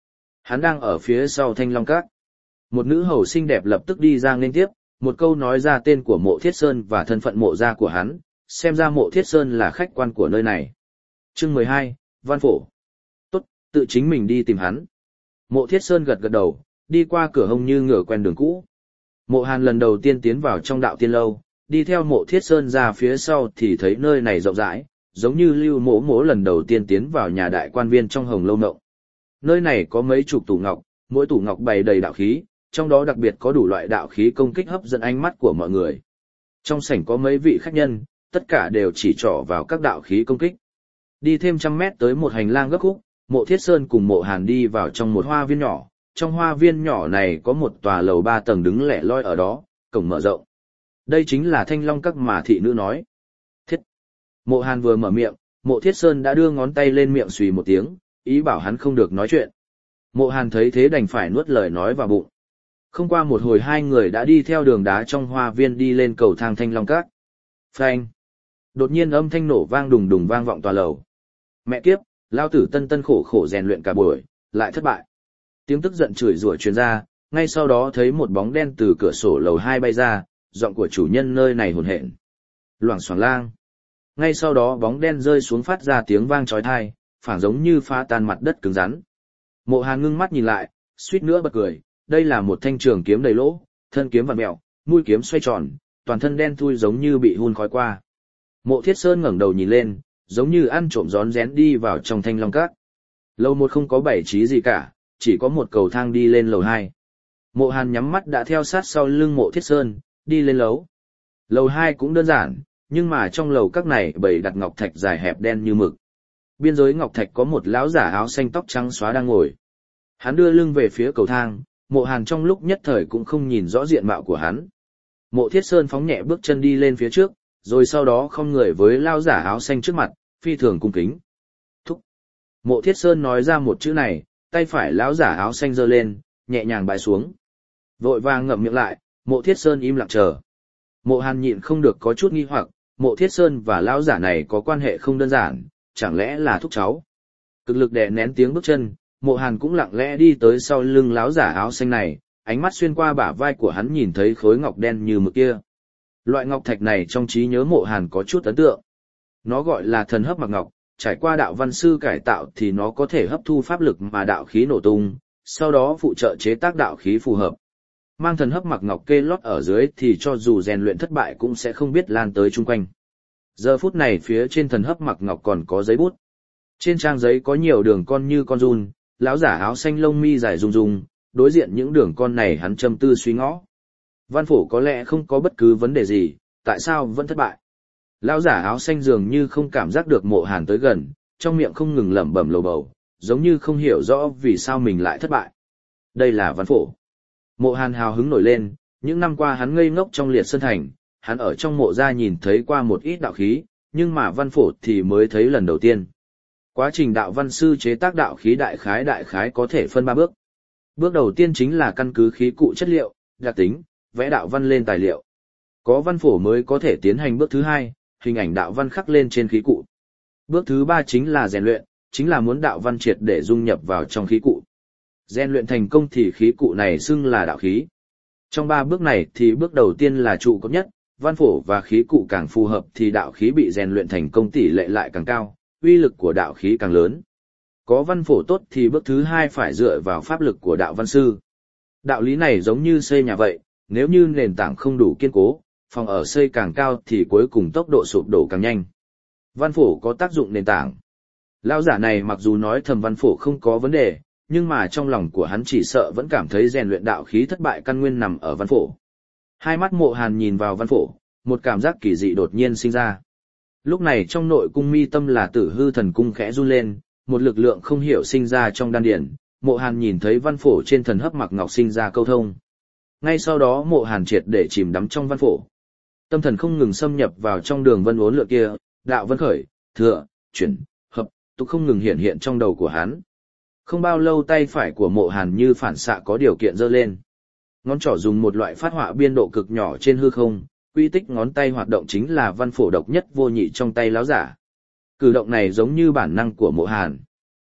Hắn đang ở phía sau Thanh Long Các. Một nữ hầu xinh đẹp lập tức đi ra nghênh tiếp, một câu nói ra tên của Mộ Thiết Sơn và thân phận mộ gia của hắn, xem ra Mộ Thiết Sơn là khách quan của nơi này. Chương 12, Văn Phổ. Tốt, tự chính mình đi tìm hắn. Mộ Thiết Sơn gật gật đầu, đi qua cửa hông như ngựa quen đường cũ. Mộ Hàn lần đầu tiên tiến vào trong đạo tiên lâu, đi theo Mộ Thiết Sơn ra phía sau thì thấy nơi này rộng rãi, giống như Lưu Mỗ Mỗ lần đầu tiên tiến vào nhà đại quan viên trong Hồng Lâu Mộng. Nơi này có mấy chục tủ ngọc, mỗi tủ ngọc bày đầy đạo khí, trong đó đặc biệt có đủ loại đạo khí công kích hấp dẫn ánh mắt của mọi người. Trong sảnh có mấy vị khách nhân, tất cả đều chỉ trỏ vào các đạo khí công kích. Đi thêm 100 mét tới một hành lang gấp khúc, Mộ Thiết Sơn cùng Mộ Hàn đi vào trong một hoa viên nhỏ. Trong hoa viên nhỏ này có một tòa lầu 3 tầng đứng lẻ loi ở đó, cổng mở rộng. Đây chính là Thanh Long Các mà thị nữ nói. Thiết. Mộ Hàn vừa mở miệng, Mộ Thiết Sơn đã đưa ngón tay lên miệng xùy một tiếng, ý bảo hắn không được nói chuyện. Mộ Hàn thấy thế đành phải nuốt lời nói vào bụng. Không qua một hồi hai người đã đi theo đường đá trong hoa viên đi lên cầu thang Thanh Long Các. Phanh. Đột nhiên âm thanh nổ vang đùng đùng vang vọng tòa lầu. Mẹ kiếp, lao tử tân tân khổ khổ rèn luyện cả buổi, lại thất bại. Tiếng tức giận chửi rủa truyền ra, ngay sau đó thấy một bóng đen từ cửa sổ lầu 2 bay ra, giọng của chủ nhân nơi này hồn hển. Loảng xoảng lang. Ngay sau đó bóng đen rơi xuống phát ra tiếng vang chói tai, phảng giống như phá tan mặt đất cứng rắn. Mộ Hàn ngưng mắt nhìn lại, suýt nữa bật cười, đây là một thanh trường kiếm đầy lỗ, thân kiếm vặn mèo, mũi kiếm xoay tròn, toàn thân đen thui giống như bị hun khói qua. Mộ Thiết Sơn ngẩng đầu nhìn lên, giống như ăn trộm rón rén đi vào trong Thanh Long Các. Lầu 1 không có bày trí gì cả, chỉ có một cầu thang đi lên lầu 2. Mộ Hàn nhắm mắt đã theo sát sau lưng Mộ Thiết Sơn, đi lên lầu. Lầu 2 cũng đơn giản, nhưng mà trong lầu các này bày đặt ngọc thạch dài hẹp đen như mực. Biên giới ngọc thạch có một lão giả áo xanh tóc trắng xóa đang ngồi. Hắn đưa lưng về phía cầu thang, Mộ Hàn trong lúc nhất thời cũng không nhìn rõ diện mạo của hắn. Mộ Thiết Sơn phóng nhẹ bước chân đi lên phía trước, rồi sau đó không người với lão giả áo xanh trước mặt, phi thường cung kính. Thúc. Mộ Thiết Sơn nói ra một chữ này, tay phải lão giả áo xanh giơ lên, nhẹ nhàng bãi xuống. Vội vàng ngậm miệng lại, Mộ Thiết Sơn im lặng chờ. Mộ Hàn nhịn không được có chút nghi hoặc, Mộ Thiết Sơn và lão giả này có quan hệ không đơn giản, chẳng lẽ là thúc cháu. Cực lực đè nén tiếng bước chân, Mộ Hàn cũng lặng lẽ đi tới sau lưng lão giả áo xanh này, ánh mắt xuyên qua bả vai của hắn nhìn thấy khối ngọc đen như mực kia. Loại ngọc thạch này trong trí nhớ Mộ Hàn có chút ấn tượng. Nó gọi là thần hấp mặc ngọc, trải qua đạo văn sư cải tạo thì nó có thể hấp thu pháp lực mà đạo khí nổ tung, sau đó phụ trợ chế tác đạo khí phù hợp. Mang thần hấp mặc ngọc kê lót ở dưới thì cho dù rèn luyện thất bại cũng sẽ không biết lan tới chung quanh. Giờ phút này phía trên thần hấp mặc ngọc còn có giấy bút. Trên trang giấy có nhiều đường con như con giun, lão giả áo xanh lông mi dài rung rung, đối diện những đường con này hắn châm tư suy ngõ. Văn Phổ có lẽ không có bất cứ vấn đề gì, tại sao vẫn thất bại? Lão giả áo xanh dường như không cảm giác được Mộ Hàn tới gần, trong miệng không ngừng lẩm bẩm lầu bầu, giống như không hiểu rõ vì sao mình lại thất bại. Đây là Văn Phổ. Mộ Hàn hào hứng nổi lên, những năm qua hắn ngây ngốc trong Liệt Sơn Thành, hắn ở trong mộ gia nhìn thấy qua một ít đạo khí, nhưng mà Văn Phổ thì mới thấy lần đầu tiên. Quá trình đạo văn sư chế tác đạo khí đại khái có thể phân 3 bước. Bước đầu tiên chính là căn cứ khí cụ chất liệu, đặc tính, vẽ đạo văn lên tài liệu. Có Văn Phổ mới có thể tiến hành bước thứ 2, hình ảnh đạo văn khắc lên trên khí cụ. Bước thứ 3 chính là rèn luyện, chính là muốn đạo văn triệt để dung nhập vào trong khí cụ. Rèn luyện thành công thì khí cụ này xưng là đạo khí. Trong 3 bước này thì bước đầu tiên là trụ cột nhất, Văn Phổ và khí cụ càng phù hợp thì đạo khí bị rèn luyện thành công tỷ lệ lại càng cao, uy lực của đạo khí càng lớn. Có Văn Phổ tốt thì bước thứ 2 phải dựa vào pháp lực của đạo văn sư. Đạo lý này giống như xây nhà vậy, nếu như nền tảng không đủ kiên cố, phòng ở xây càng cao thì cuối cùng tốc độ sụp đổ càng nhanh. Văn Phổ có tác dụng nền tảng. Lão giả này mặc dù nói thầm Văn Phổ không có vấn đề, nhưng mà trong lòng của hắn chỉ sợ vẫn cảm thấy rèn luyện đạo khí thất bại căn nguyên nằm ở Văn Phổ. Hai mắt Mộ Hàn nhìn vào Văn Phổ, một cảm giác kỳ dị đột nhiên sinh ra. Lúc này trong nội cung mi tâm là Tử Hư Thần Cung khẽ run lên, một lực lượng không hiểu sinh ra trong đan điển. Mộ Hàn nhìn thấy Văn Phổ trên thần hấp mặc ngọc sinh ra câu thông. Ngay sau đó Mộ Hàn triệt để chìm đắm trong Văn Phổ. Tâm thần không ngừng xâm nhập vào trong đường vân uốn lượn kia, đạo vân khởi, thừa, chuyển, hợp, tục không ngừng hiện hiện trong đầu của hắn. Không bao lâu tay phải của Mộ Hàn như phản xạ có điều kiện giơ lên. Ngón trỏ dùng một loại phát họa biên độ cực nhỏ trên hư không, quy tích ngón tay hoạt động chính là Văn Phổ độc nhất vô nhị trong tay láo giả. Cử động này giống như bản năng của Mộ Hàn.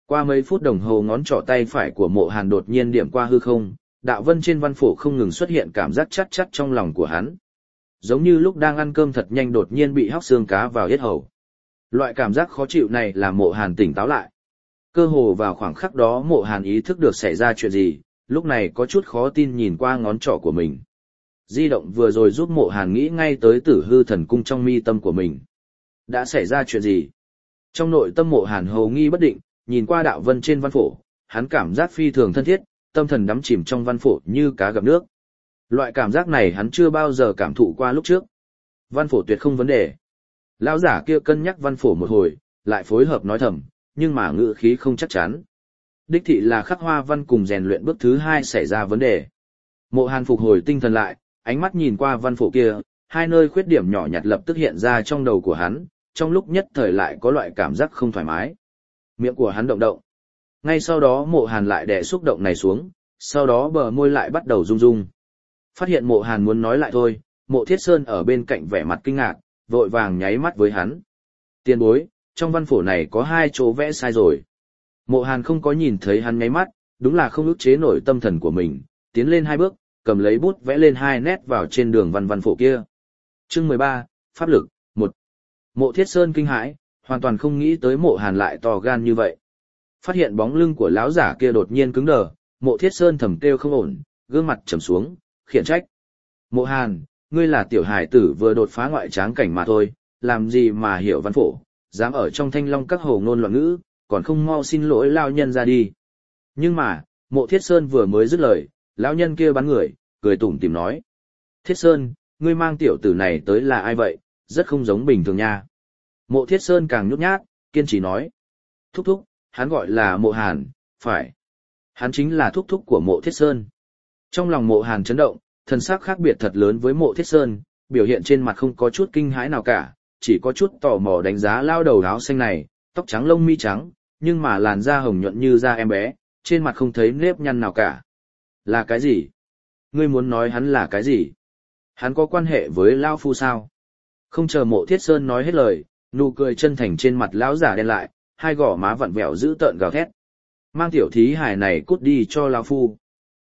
Qua mấy phút đồng hồ ngón trỏ tay phải của Mộ Hàn đột nhiên điểm qua hư không, đạo vân trên văn phổ không ngừng xuất hiện cảm giác chát chát trong lòng của hắn. Giống như lúc đang ăn cơm thật nhanh đột nhiên bị hóc xương cá vào yết hầu. Loại cảm giác khó chịu này làm Mộ Hàn tỉnh táo lại. Cơ hồ vào khoảng khắc đó Mộ Hàn ý thức được xảy ra chuyện gì, lúc này có chút khó tin nhìn qua ngón trỏ của mình. Di động vừa rồi giúp Mộ Hàn nghĩ ngay tới Tử Hư Thần Cung trong mi tâm của mình. Đã xảy ra chuyện gì? Trong nội tâm Mộ Hàn hầu nghi bất định, nhìn qua đạo vân trên văn phổ, hắn cảm giác phi thường thân thiết, tâm thần đắm chìm trong văn phổ như cá gặp nước. Loại cảm giác này hắn chưa bao giờ cảm thụ qua lúc trước. Văn phổ tuyệt không vấn đề. Lão giả kia cân nhắc văn phổ một hồi, lại phối hợp nói thầm, nhưng mà ngữ khí không chắc chắn. Đích thị là khắc hoa văn cùng rèn luyện bước thứ 2 xảy ra vấn đề. Mộ Hàn phục hồi tinh thần lại, ánh mắt nhìn qua văn phổ kia, hai nơi khuyết điểm nhỏ nhặt lập tức hiện ra trong đầu của hắn, trong lúc nhất thời lại có loại cảm giác không thoải mái. Miệng của hắn động động. Ngay sau đó Mộ Hàn lại đè xúc động này xuống, sau đó bờ môi lại bắt đầu rung rung. Phát hiện Mộ Hàn muốn nói lại thôi, Mộ Thiết Sơn ở bên cạnh vẻ mặt kinh ngạc, vội vàng nháy mắt với hắn. Tiền bối, trong văn phổ này có 2 chỗ vẽ sai rồi. Mộ Hàn không có nhìn thấy hắn nháy mắt, đúng là không ức chế nổi tâm thần của mình, tiến lên 2 bước, cầm lấy bút vẽ lên 2 nét vào trên đường văn phổ kia. Chương 13, Pháp lực, 1. Mộ Thiết Sơn kinh hãi, hoàn toàn không nghĩ tới Mộ Hàn lại to gan như vậy. Phát hiện bóng lưng của lão giả kia đột nhiên cứng đờ, Mộ Thiết Sơn thầm kêu không ổn, gương mặt trầm xuống, khiển trách. Mộ Hàn, ngươi là tiểu hải tử vừa đột phá ngoại tráng cảnh mà thôi, làm gì mà hiểu văn phổ, dám ở trong Thanh Long các hồ ngôn loạn ngữ, còn không mau xin lỗi lao nhân ra đi. Nhưng mà, Mộ Thiết Sơn vừa mới dứt lời, lão nhân kia bắn người, cười tủm tỉm nói. Thiết Sơn, ngươi mang tiểu tử này tới là ai vậy, rất không giống bình thường nha. Mộ Thiết Sơn càng nhút nhát, kiên trì nói. Thúc thúc, hắn gọi là Mộ Hàn, phải. Hắn chính là thúc thúc của Mộ Thiết Sơn. Trong lòng Mộ Hàn chấn động, thần sắc khác biệt thật lớn với Mộ Thiết Sơn, biểu hiện trên mặt không có chút kinh hãi nào cả, chỉ có chút tò mò đánh giá lao đầu áo xanh này, tóc trắng lông mi trắng, nhưng mà làn da hồng nhuận như da em bé, trên mặt không thấy nếp nhăn nào cả. Là cái gì? Ngươi muốn nói hắn là cái gì? Hắn có quan hệ với Lao Phu sao? Không chờ Mộ Thiết Sơn nói hết lời, nụ cười chân thành trên mặt lão giả đen lại, hai gò má vặn vẹo dữ tợn gào thét. Mang tiểu thí hài này cút đi cho Lao Phu.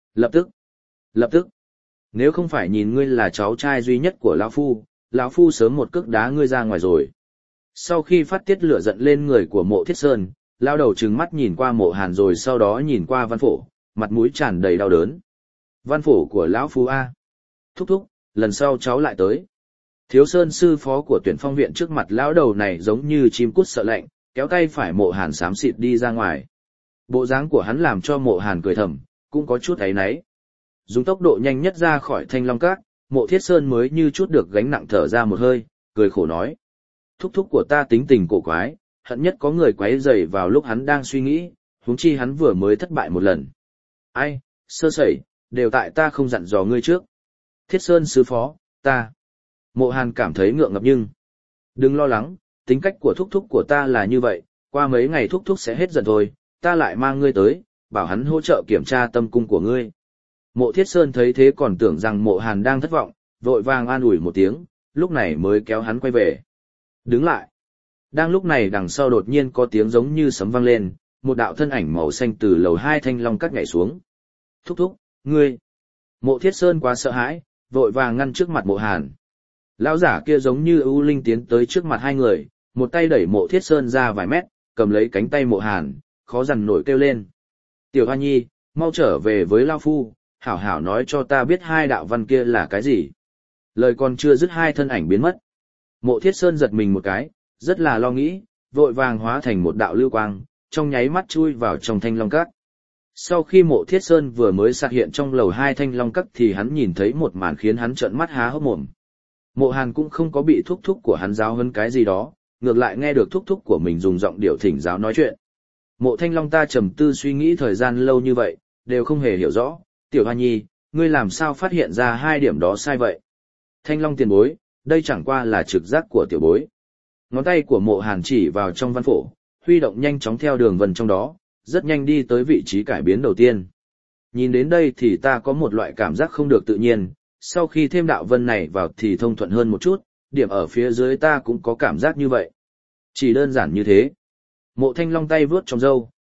Lập tức. Nếu không phải nhìn ngươi là cháu trai duy nhất của Lão Phu sớm một cước đá ngươi ra ngoài rồi. Sau khi phát tiết lửa giận lên người của Mộ Thiết Sơn, lao đầu trừng mắt nhìn qua Mộ Hàn rồi sau đó nhìn qua văn phổ, mặt mũi tràn đầy đau đớn. Văn phổ của Lão Phu A. Thúc thúc, lần sau cháu lại tới. Thiếu Sơn sư phó của Tuyển Phong viện trước mặt lão đầu này giống như chim cút sợ lạnh, kéo tay phải Mộ Hàn xám xịt đi ra ngoài. Bộ dáng của hắn làm cho Mộ Hàn cười thầm, cũng có chút áy náy. Dùng tốc độ nhanh nhất ra khỏi Thanh Long Các, Mộ Thiết Sơn mới như chút được gánh nặng thở ra một hơi, cười khổ nói. Thúc thúc của ta tính tình cổ quái, hận nhất có người quấy rầy vào lúc hắn đang suy nghĩ, huống chi hắn vừa mới thất bại một lần. Ai, sơ sẩy, đều tại ta không dặn dò ngươi trước. Thiết Sơn sư phó, ta. Mộ Hàn cảm thấy ngượng ngập nhưng. Đừng lo lắng, tính cách của thúc thúc của ta là như vậy, qua mấy ngày thúc thúc sẽ hết giận thôi, ta lại mang ngươi tới, bảo hắn hỗ trợ kiểm tra tâm cung của ngươi. Mộ Thiết Sơn thấy thế còn tưởng rằng Mộ Hàn đang thất vọng, vội vàng an ủi một tiếng, lúc này mới kéo hắn quay về. Đứng lại. Đang lúc này đằng sau đột nhiên có tiếng giống như sấm vang lên, một đạo thân ảnh màu xanh từ lầu 2 Thanh Long Các nhảy xuống. Thúc thúc, ngươi. Mộ Thiết Sơn quá sợ hãi, vội vàng ngăn trước mặt Mộ Hàn. Lão giả kia giống như ưu linh tiến tới trước mặt hai người, một tay đẩy Mộ Thiết Sơn ra vài mét, cầm lấy cánh tay Mộ Hàn, khó dằn nổi kêu lên. Tiểu Hoa Nhi, mau trở về với Lao Phu, hảo hảo nói cho ta biết 2 đạo văn kia là cái gì. Lời còn chưa dứt hai thân ảnh biến mất. Mộ Thiết Sơn giật mình một cái, rất là lo nghĩ, vội vàng hóa thành một đạo lưu quang, trong nháy mắt chui vào trong Thanh Long Các. Sau khi Mộ Thiết Sơn vừa mới sạc hiện trong lầu 2 Thanh Long Các thì hắn nhìn thấy một màn khiến hắn trợn mắt há hốc mồm. Mộ Hàn cũng không có bị thúc thúc của hắn giáo hơn cái gì đó, ngược lại nghe được thúc thúc của mình dùng giọng điệu thỉnh giáo nói chuyện. Mộ Thanh Long ta trầm tư suy nghĩ thời gian lâu như vậy, đều không hề hiểu rõ, Tiểu Hoa Nhi, ngươi làm sao phát hiện ra 2 điểm đó sai vậy? Thanh Long tiền bối, đây chẳng qua là trực giác của tiểu bối. Ngón tay của Mộ Hàn chỉ vào trong văn phổ, huy động nhanh chóng theo đường vân trong đó, rất nhanh đi tới vị trí cải biến đầu tiên. Nhìn đến đây thì ta có một loại cảm giác không được tự nhiên, sau khi thêm đạo vân này vào thì thông thuận hơn một chút, điểm ở phía dưới ta cũng có cảm giác như vậy. Chỉ đơn giản như thế. Mộ Thanh Long tay vướt trong râu,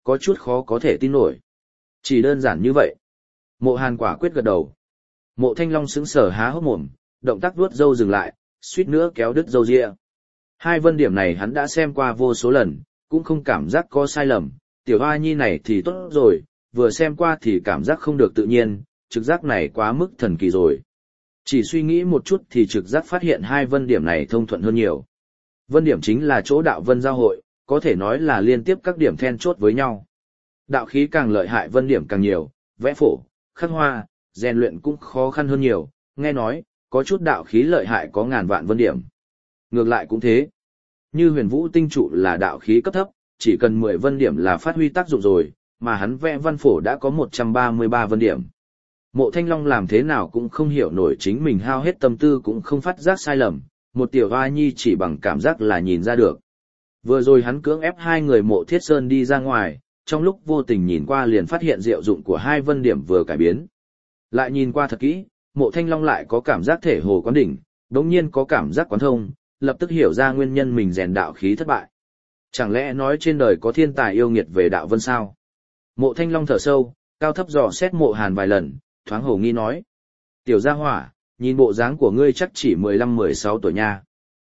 có chút khó có thể tin nổi. Chỉ đơn giản như vậy. Mộ Hàn quả quyết gật đầu. Mộ Thanh Long sững sờ há hốc mồm, động tác vuốt râu dừng lại, suýt nữa kéo đứt râu ria. Hai vân điểm này hắn đã xem qua vô số lần, cũng không cảm giác có sai lầm, tiểu hoa nhi này thì tốt rồi, vừa xem qua thì cảm giác không được tự nhiên, trực giác này quá mức thần kỳ rồi. Chỉ suy nghĩ một chút thì trực giác phát hiện hai vân điểm này thông thuận hơn nhiều. Vân điểm chính là chỗ đạo vân giao hội, có thể nói là liên tiếp các điểm then chốt với nhau. Đạo khí càng lợi hại vân điểm càng nhiều, vẽ phổ, khắc hoa, rèn luyện cũng khó khăn hơn nhiều, nghe nói, có chút đạo khí lợi hại có ngàn vạn vân điểm. Ngược lại cũng thế. Như huyền vũ tinh trụ là đạo khí cấp thấp, chỉ cần 10 vân điểm là phát huy tác dụng rồi, mà hắn vẽ văn phổ đã có 133 vân điểm. Mộ Thanh Long làm thế nào cũng không hiểu nổi chính mình hao hết tâm tư cũng không phát giác sai lầm, một tiểu hoa nhi chỉ bằng cảm giác là nhìn ra được. Vừa rồi hắn cưỡng ép hai người Mộ Thiết Sơn đi ra ngoài, trong lúc vô tình nhìn qua liền phát hiện diệu dụng của hai vân điểm vừa cải biến. Lại nhìn qua thật kỹ, Mộ Thanh Long lại có cảm giác thể hồ quán đỉnh, đống nhiên có cảm giác quán thông, lập tức hiểu ra nguyên nhân mình rèn đạo khí thất bại. Chẳng lẽ nói trên đời có thiên tài yêu nghiệt về đạo vân sao? Mộ Thanh Long thở sâu, cao thấp dò xét Mộ Hàn vài lần, thoáng hồ nghi nói. Tiểu gia hỏa, nhìn bộ dáng của ngươi chắc chỉ 15-16 tuổi nha.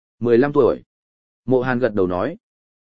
15 tuổi. Mộ Hàn gật đầu nói.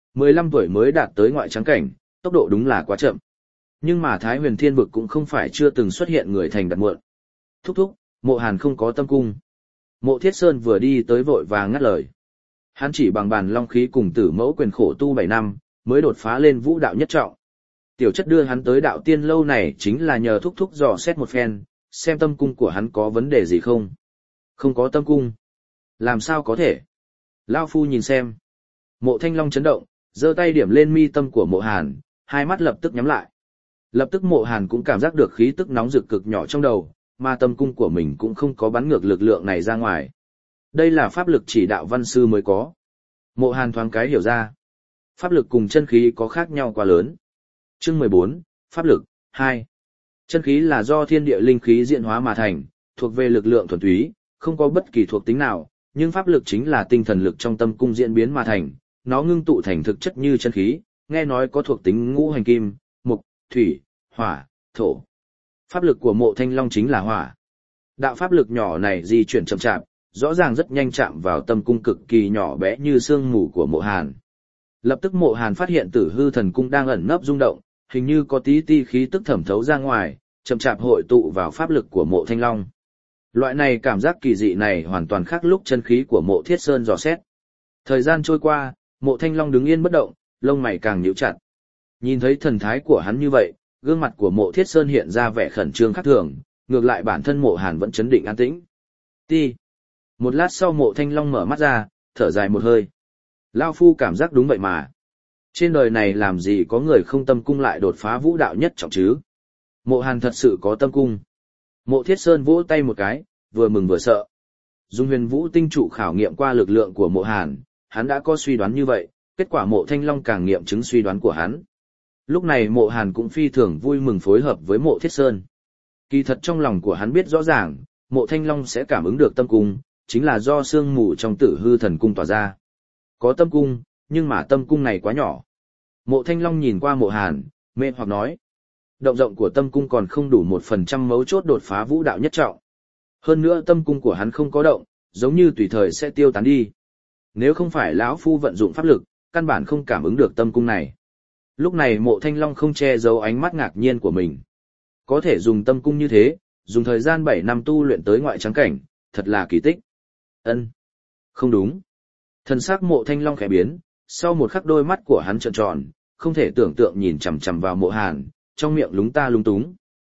15 tuổi mới đạt tới ngoại trắng cảnh, tốc độ đúng là quá chậm. Nhưng mà Thái Huyền Thiên Vực cũng không phải chưa từng xuất hiện người thành đạt muộn. Thúc thúc, Mộ Hàn không có tâm cung. Mộ Thiết Sơn vừa đi tới vội vàng ngắt lời. Hắn chỉ bằng bàn long khí cùng Tử Mẫu quyền khổ tu 7 năm, mới đột phá lên vũ đạo nhất trọng. Tiểu chất đưa hắn tới đạo tiên lâu này chính là nhờ thúc thúc dò xét một phen, xem tâm cung của hắn có vấn đề gì không. Không có tâm cung. Làm sao có thể? Lao phu nhìn xem. Mộ Thanh Long chấn động, giơ tay điểm lên mi tâm của Mộ Hàn, hai mắt lập tức nhắm lại. Lập tức Mộ Hàn cũng cảm giác được khí tức nóng rực cực nhỏ trong đầu, mà tâm cung của mình cũng không có bắn ngược lực lượng này ra ngoài. Đây là pháp lực chỉ đạo văn sư mới có. Mộ Hàn thoáng cái hiểu ra. Pháp lực cùng chân khí có khác nhau quá lớn. Chương 14, Pháp lực, 2. Chân khí là do thiên địa linh khí diễn hóa mà thành, thuộc về lực lượng thuần túy, không có bất kỳ thuộc tính nào, nhưng pháp lực chính là tinh thần lực trong tâm cung diễn biến mà thành, nó ngưng tụ thành thực chất như chân khí, nghe nói có thuộc tính ngũ hành kim, mộc, thủy, hỏa, thổ. Pháp lực của Mộ Thanh Long chính là hỏa. Đạo pháp lực nhỏ này di chuyển chậm chạp, rõ ràng rất nhanh chạm vào tâm cung cực kỳ nhỏ bé như sương mù của Mộ Hàn. Lập tức Mộ Hàn phát hiện Tử Hư Thần Cung đang ẩn nấp rung động, hình như có tí ti khí tức thẩm thấu ra ngoài, chậm chạp hội tụ vào pháp lực của Mộ Thanh Long. Loại này cảm giác kỳ dị này hoàn toàn khác lúc chân khí của Mộ Thiết Sơn dò xét. Thời gian trôi qua, Mộ Thanh Long đứng yên bất động, lông mày càng nhíu chặt. Nhìn thấy thần thái của hắn như vậy, gương mặt của Mộ Thiết Sơn hiện ra vẻ khẩn trương khác thường, ngược lại bản thân Mộ Hàn vẫn chấn định an tĩnh. Ti. Một lát sau Mộ Thanh Long mở mắt ra, thở dài một hơi. Lao phu cảm giác đúng vậy mà. Trên đời này làm gì có người không tâm cung lại đột phá vũ đạo nhất trọng chứ? Mộ Hàn thật sự có tâm cung. Mộ Thiết Sơn vỗ tay một cái, vừa mừng vừa sợ. Dùng huyền vũ tinh trụ khảo nghiệm qua lực lượng của Mộ Hàn, hắn đã có suy đoán như vậy, kết quả Mộ Thanh Long càng nghiệm chứng suy đoán của hắn. Lúc này Mộ Hàn cũng phi thường vui mừng phối hợp với Mộ Thiết Sơn. Kỳ thật trong lòng của hắn biết rõ ràng, Mộ Thanh Long sẽ cảm ứng được tâm cung, chính là do sương mù trong Tử Hư Thần Cung tỏa ra. Có tâm cung, nhưng mà tâm cung này quá nhỏ. Mộ Thanh Long nhìn qua Mộ Hàn, mê hoặc nói. Động rộng của tâm cung còn không đủ 1% mấu chốt đột phá vũ đạo nhất trọng. Hơn nữa tâm cung của hắn không có động, giống như tùy thời sẽ tiêu tán đi. Nếu không phải lão phu vận dụng pháp lực, căn bản không cảm ứng được tâm cung này. Lúc này Mộ Thanh Long không che giấu ánh mắt ngạc nhiên của mình. Có thể dùng tâm cung như thế, dùng thời gian 7 năm tu luyện tới ngoại trắng cảnh, thật là kỳ tích. Ân, không đúng. Thần sắc Mộ Thanh Long khẽ biến, sau một khắc đôi mắt của hắn trợn tròn, không thể tưởng tượng nhìn chằm chằm vào Mộ Hàn, trong miệng lúng ta lúng túng.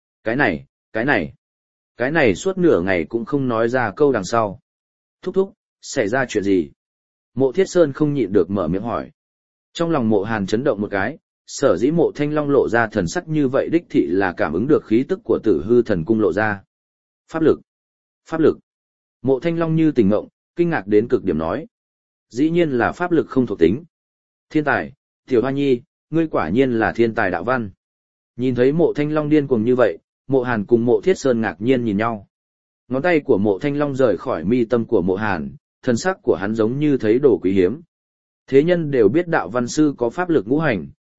Cái này suốt nửa ngày cũng không nói ra câu đằng sau. Thúc thúc, xảy ra chuyện gì? Mộ Thiết Sơn không nhịn được mở miệng hỏi. Trong lòng Mộ Hàn chấn động một cái, sở dĩ Mộ Thanh Long lộ ra thần sắc như vậy đích thị là cảm ứng được khí tức của Tử Hư Thần Cung lộ ra. Pháp lực. Mộ Thanh Long như tỉnh ngộng, kinh ngạc đến cực điểm nói. Dĩ nhiên là pháp lực không thuộc tính. Thiên tài, Tiểu Hoa Nhi, ngươi quả nhiên là thiên tài đạo văn. Nhìn thấy Mộ Thanh Long điên cuồng như vậy, Mộ Hàn cùng Mộ Thiết Sơn ngạc nhiên nhìn nhau. Ngón tay của Mộ Thanh Long rời khỏi mi tâm của Mộ Hàn, thân sắc của hắn giống như thấy đồ quý hiếm. Thế nhân đều biết đạo văn sư có pháp lực ngũ hành,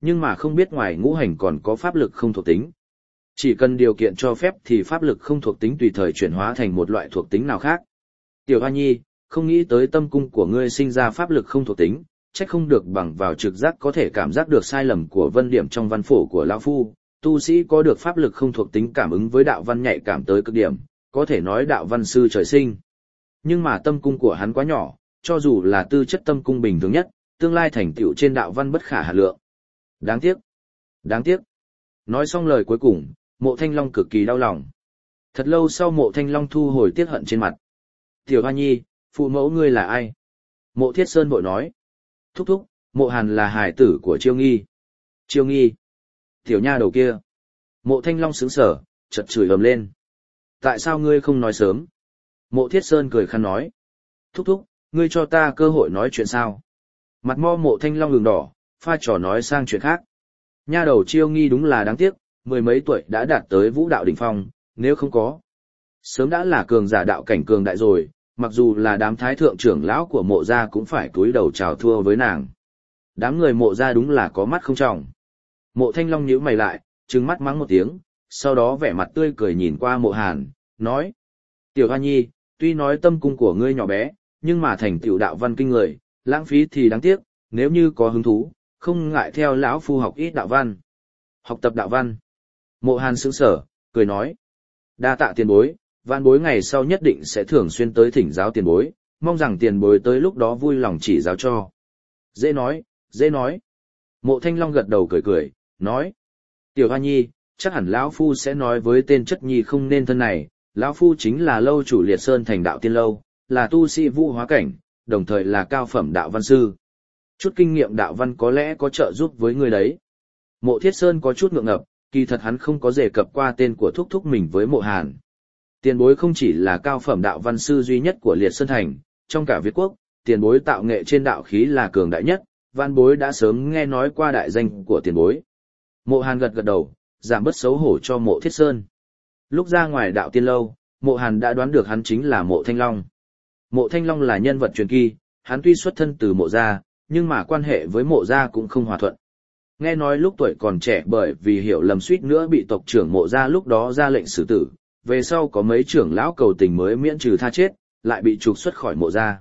nhưng mà không biết ngoài ngũ hành còn có pháp lực không thuộc tính. Chỉ cần điều kiện cho phép thì pháp lực không thuộc tính tùy thời chuyển hóa thành một loại thuộc tính nào khác. Tiểu Hoa Nhi, không nghĩ tới tâm cung của ngươi sinh ra pháp lực không thuộc tính, trách không được bằng vào trực giác có thể cảm giác được sai lầm của vân điểm trong văn phổ của lão phu, tu sĩ có được pháp lực không thuộc tính cảm ứng với đạo văn nhạy cảm tới cực điểm, có thể nói đạo văn sư trời sinh. Nhưng mà tâm cung của hắn quá nhỏ, cho dù là tư chất tâm cung bình thường nhất, tương lai thành tựu trên đạo văn bất khả hà lượng. Đáng tiếc, đáng tiếc. Nói xong lời cuối cùng, Mộ Thanh Long cực kỳ đau lòng. Thật lâu sau Mộ Thanh Long thu hồi tiếc hận trên mặt. Tiểu Hoa Nhi, phụ mẫu ngươi là ai? Mộ Thiết Sơn vội nói. Thúc thúc, Mộ Hàn là hải tử của Chiêu Nghi. Chiêu Nghi. Tiểu nha đầu kia. Mộ Thanh Long sững sờ, chợt chửi ầm lên. Tại sao ngươi không nói sớm? Mộ Thiết Sơn cười khăn nói. Thúc thúc, ngươi cho ta cơ hội nói chuyện sao? Mặt mo Mộ Thanh Long ửng đỏ, pha trò nói sang chuyện khác. Nha đầu Chiêu Nghi đúng là đáng tiếc, mười mấy tuổi đã đạt tới vũ đạo đỉnh phong, nếu không có. Sớm đã là cường giả đạo cảnh cường đại rồi, mặc dù là đám thái thượng trưởng lão của Mộ gia cũng phải cúi đầu chào thua với nàng. Đám người Mộ gia đúng là có mắt không tròng. Mộ Thanh Long nhíu mày lại, trừng mắt mắng một tiếng, sau đó vẻ mặt tươi cười nhìn qua Mộ Hàn, nói. Tiểu Hoa Nhi, tuy nói tâm cung của ngươi nhỏ bé, nhưng mà thành tựu đạo văn kinh người, lãng phí thì đáng tiếc, nếu như có hứng thú, không ngại theo lão phu học ít đạo văn. Học tập đạo văn. Mộ Hàn sững sở, cười nói. Đa tạ tiền bối, vạn bối ngày sau nhất định sẽ thường xuyên tới thỉnh giáo tiền bối, mong rằng tiền bối tới lúc đó vui lòng chỉ giáo cho. Dễ nói, dễ nói. Mộ Thanh Long gật đầu cười cười, nói. Tiểu Hoa Nhi, chắc hẳn lão phu sẽ nói với tên chất nhi không nên thân này, lão phu chính là lâu chủ Liệt Sơn thành đạo tiên lâu, là tu sĩ vũ hóa cảnh, đồng thời là cao phẩm đạo văn sư. Chút kinh nghiệm đạo văn có lẽ có trợ giúp với người đấy. Mộ Thiết Sơn có chút ngượng ngập, kỳ thật hắn không có đề cập qua tên của thúc thúc mình với Mộ Hàn. Tiền bối không chỉ là cao phẩm đạo văn sư duy nhất của Liệt Sơn thành, trong cả Việt quốc, tiền bối tạo nghệ trên đạo khí là cường đại nhất, văn bối đã sớm nghe nói qua đại danh của tiền bối. Mộ Hàn gật gật đầu, giảm bớt xấu hổ cho Mộ Thiết Sơn. Lúc ra ngoài đạo tiên lâu, Mộ Hàn đã đoán được hắn chính là Mộ Thanh Long. Mộ Thanh Long là nhân vật truyền kỳ, hắn tuy xuất thân từ Mộ gia, nhưng mà quan hệ với Mộ gia cũng không hòa thuận. Nghe nói lúc tuổi còn trẻ bởi vì hiểu lầm suýt nữa bị tộc trưởng Mộ gia lúc đó ra lệnh xử tử, về sau có mấy trưởng lão cầu tình mới miễn trừ tha chết, lại bị trục xuất khỏi Mộ gia.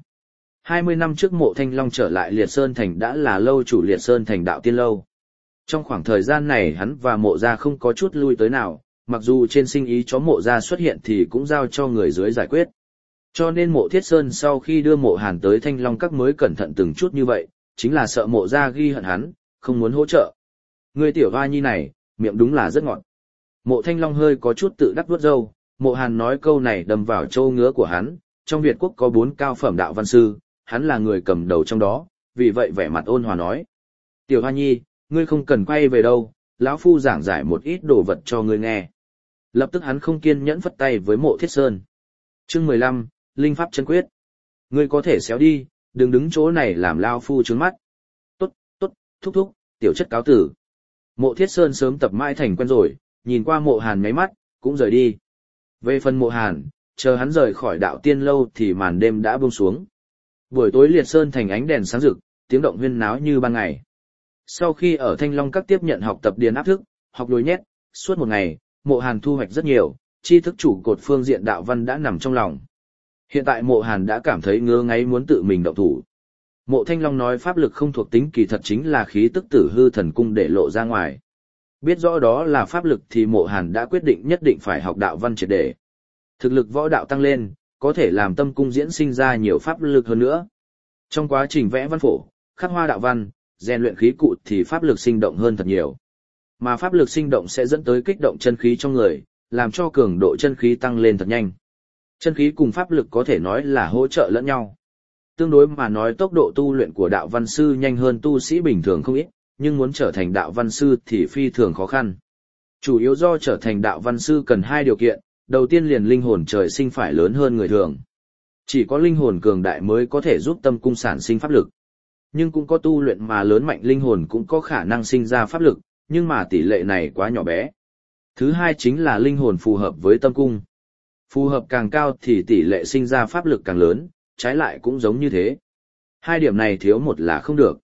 20 năm trước Mộ Thanh Long trở lại Liệt Sơn thành đã là lâu chủ Liệt Sơn thành đạo tiên lâu. Trong khoảng thời gian này hắn và Mộ gia không có chút lui tới nào, mặc dù trên sinh ý chó Mộ gia xuất hiện thì cũng giao cho người dưới giải quyết. Cho nên Mộ Thiết Sơn sau khi đưa Mộ Hàn tới Thanh Long Các mới cẩn thận từng chút như vậy, chính là sợ Mộ gia ghi hận hắn, không muốn hỗ trợ. Người Tiểu Hoa Nhi này, miệng đúng là rất ngọt. Mộ Thanh Long hơi có chút tự đắc vuốt râu, Mộ Hàn nói câu này đâm vào châu ngứa của hắn, trong Việt quốc có 4 cao phẩm đạo văn sư, hắn là người cầm đầu trong đó, vì vậy vẻ mặt ôn hòa nói. Tiểu Hoa Nhi, ngươi không cần quay về đâu, lão phu giảng giải một ít đồ vật cho ngươi nghe. Lập tức hắn không kiên nhẫn phất tay với Mộ Thiết Sơn. Chương 15, Linh Pháp Chân Quyết. Ngươi có thể xéo đi, đừng đứng chỗ này làm lao phu trướng mắt. Tốt, tốt, thúc thúc, tiểu chất cáo tử. Mộ Thiết Sơn sớm tập mãi thành quen rồi, nhìn qua Mộ Hàn ngáy mắt, cũng rời đi. Về phần Mộ Hàn, chờ hắn rời khỏi đạo tiên lâu thì màn đêm đã buông xuống. Buổi tối Liệt Sơn thành ánh đèn sáng rực, tiếng động huyên náo như ban ngày. Sau khi ở Thanh Long Các tiếp nhận học tập điền áp thức, học đối nhét, suốt một ngày, Mộ Hàn thu hoạch rất nhiều, tri thức chủ cột phương diện đạo văn đã nằm trong lòng. Hiện tại Mộ Hàn đã cảm thấy ngứa ngáy muốn tự mình động thủ. Mộ Thanh Long nói pháp lực không thuộc tính kỳ thật chính là khí tức Tử Hư Thần Cung để lộ ra ngoài. Biết rõ đó là pháp lực thì Mộ Hàn đã quyết định nhất định phải học đạo văn triệt để. Thực lực võ đạo tăng lên, có thể làm tâm cung diễn sinh ra nhiều pháp lực hơn nữa. Trong quá trình vẽ văn phổ, khắc hoa đạo văn, rèn luyện khí cụ thì pháp lực sinh động hơn thật nhiều. Mà pháp lực sinh động sẽ dẫn tới kích động chân khí trong người, làm cho cường độ chân khí tăng lên thật nhanh. Chân khí cùng pháp lực có thể nói là hỗ trợ lẫn nhau. Tương đối mà nói tốc độ tu luyện của đạo văn sư nhanh hơn tu sĩ bình thường không ít, nhưng muốn trở thành đạo văn sư thì phi thường khó khăn. Chủ yếu do trở thành đạo văn sư cần 2 điều kiện, đầu tiên liền linh hồn trời sinh phải lớn hơn người thường. Chỉ có linh hồn cường đại mới có thể giúp tâm cung sản sinh pháp lực. Nhưng cũng có tu luyện mà lớn mạnh linh hồn cũng có khả năng sinh ra pháp lực, nhưng mà tỷ lệ này quá nhỏ bé. Thứ hai chính là linh hồn phù hợp với tâm cung. Phù hợp càng cao thì tỷ lệ sinh ra pháp lực càng lớn, trái lại cũng giống như thế. 2 điểm này thiếu một là không được.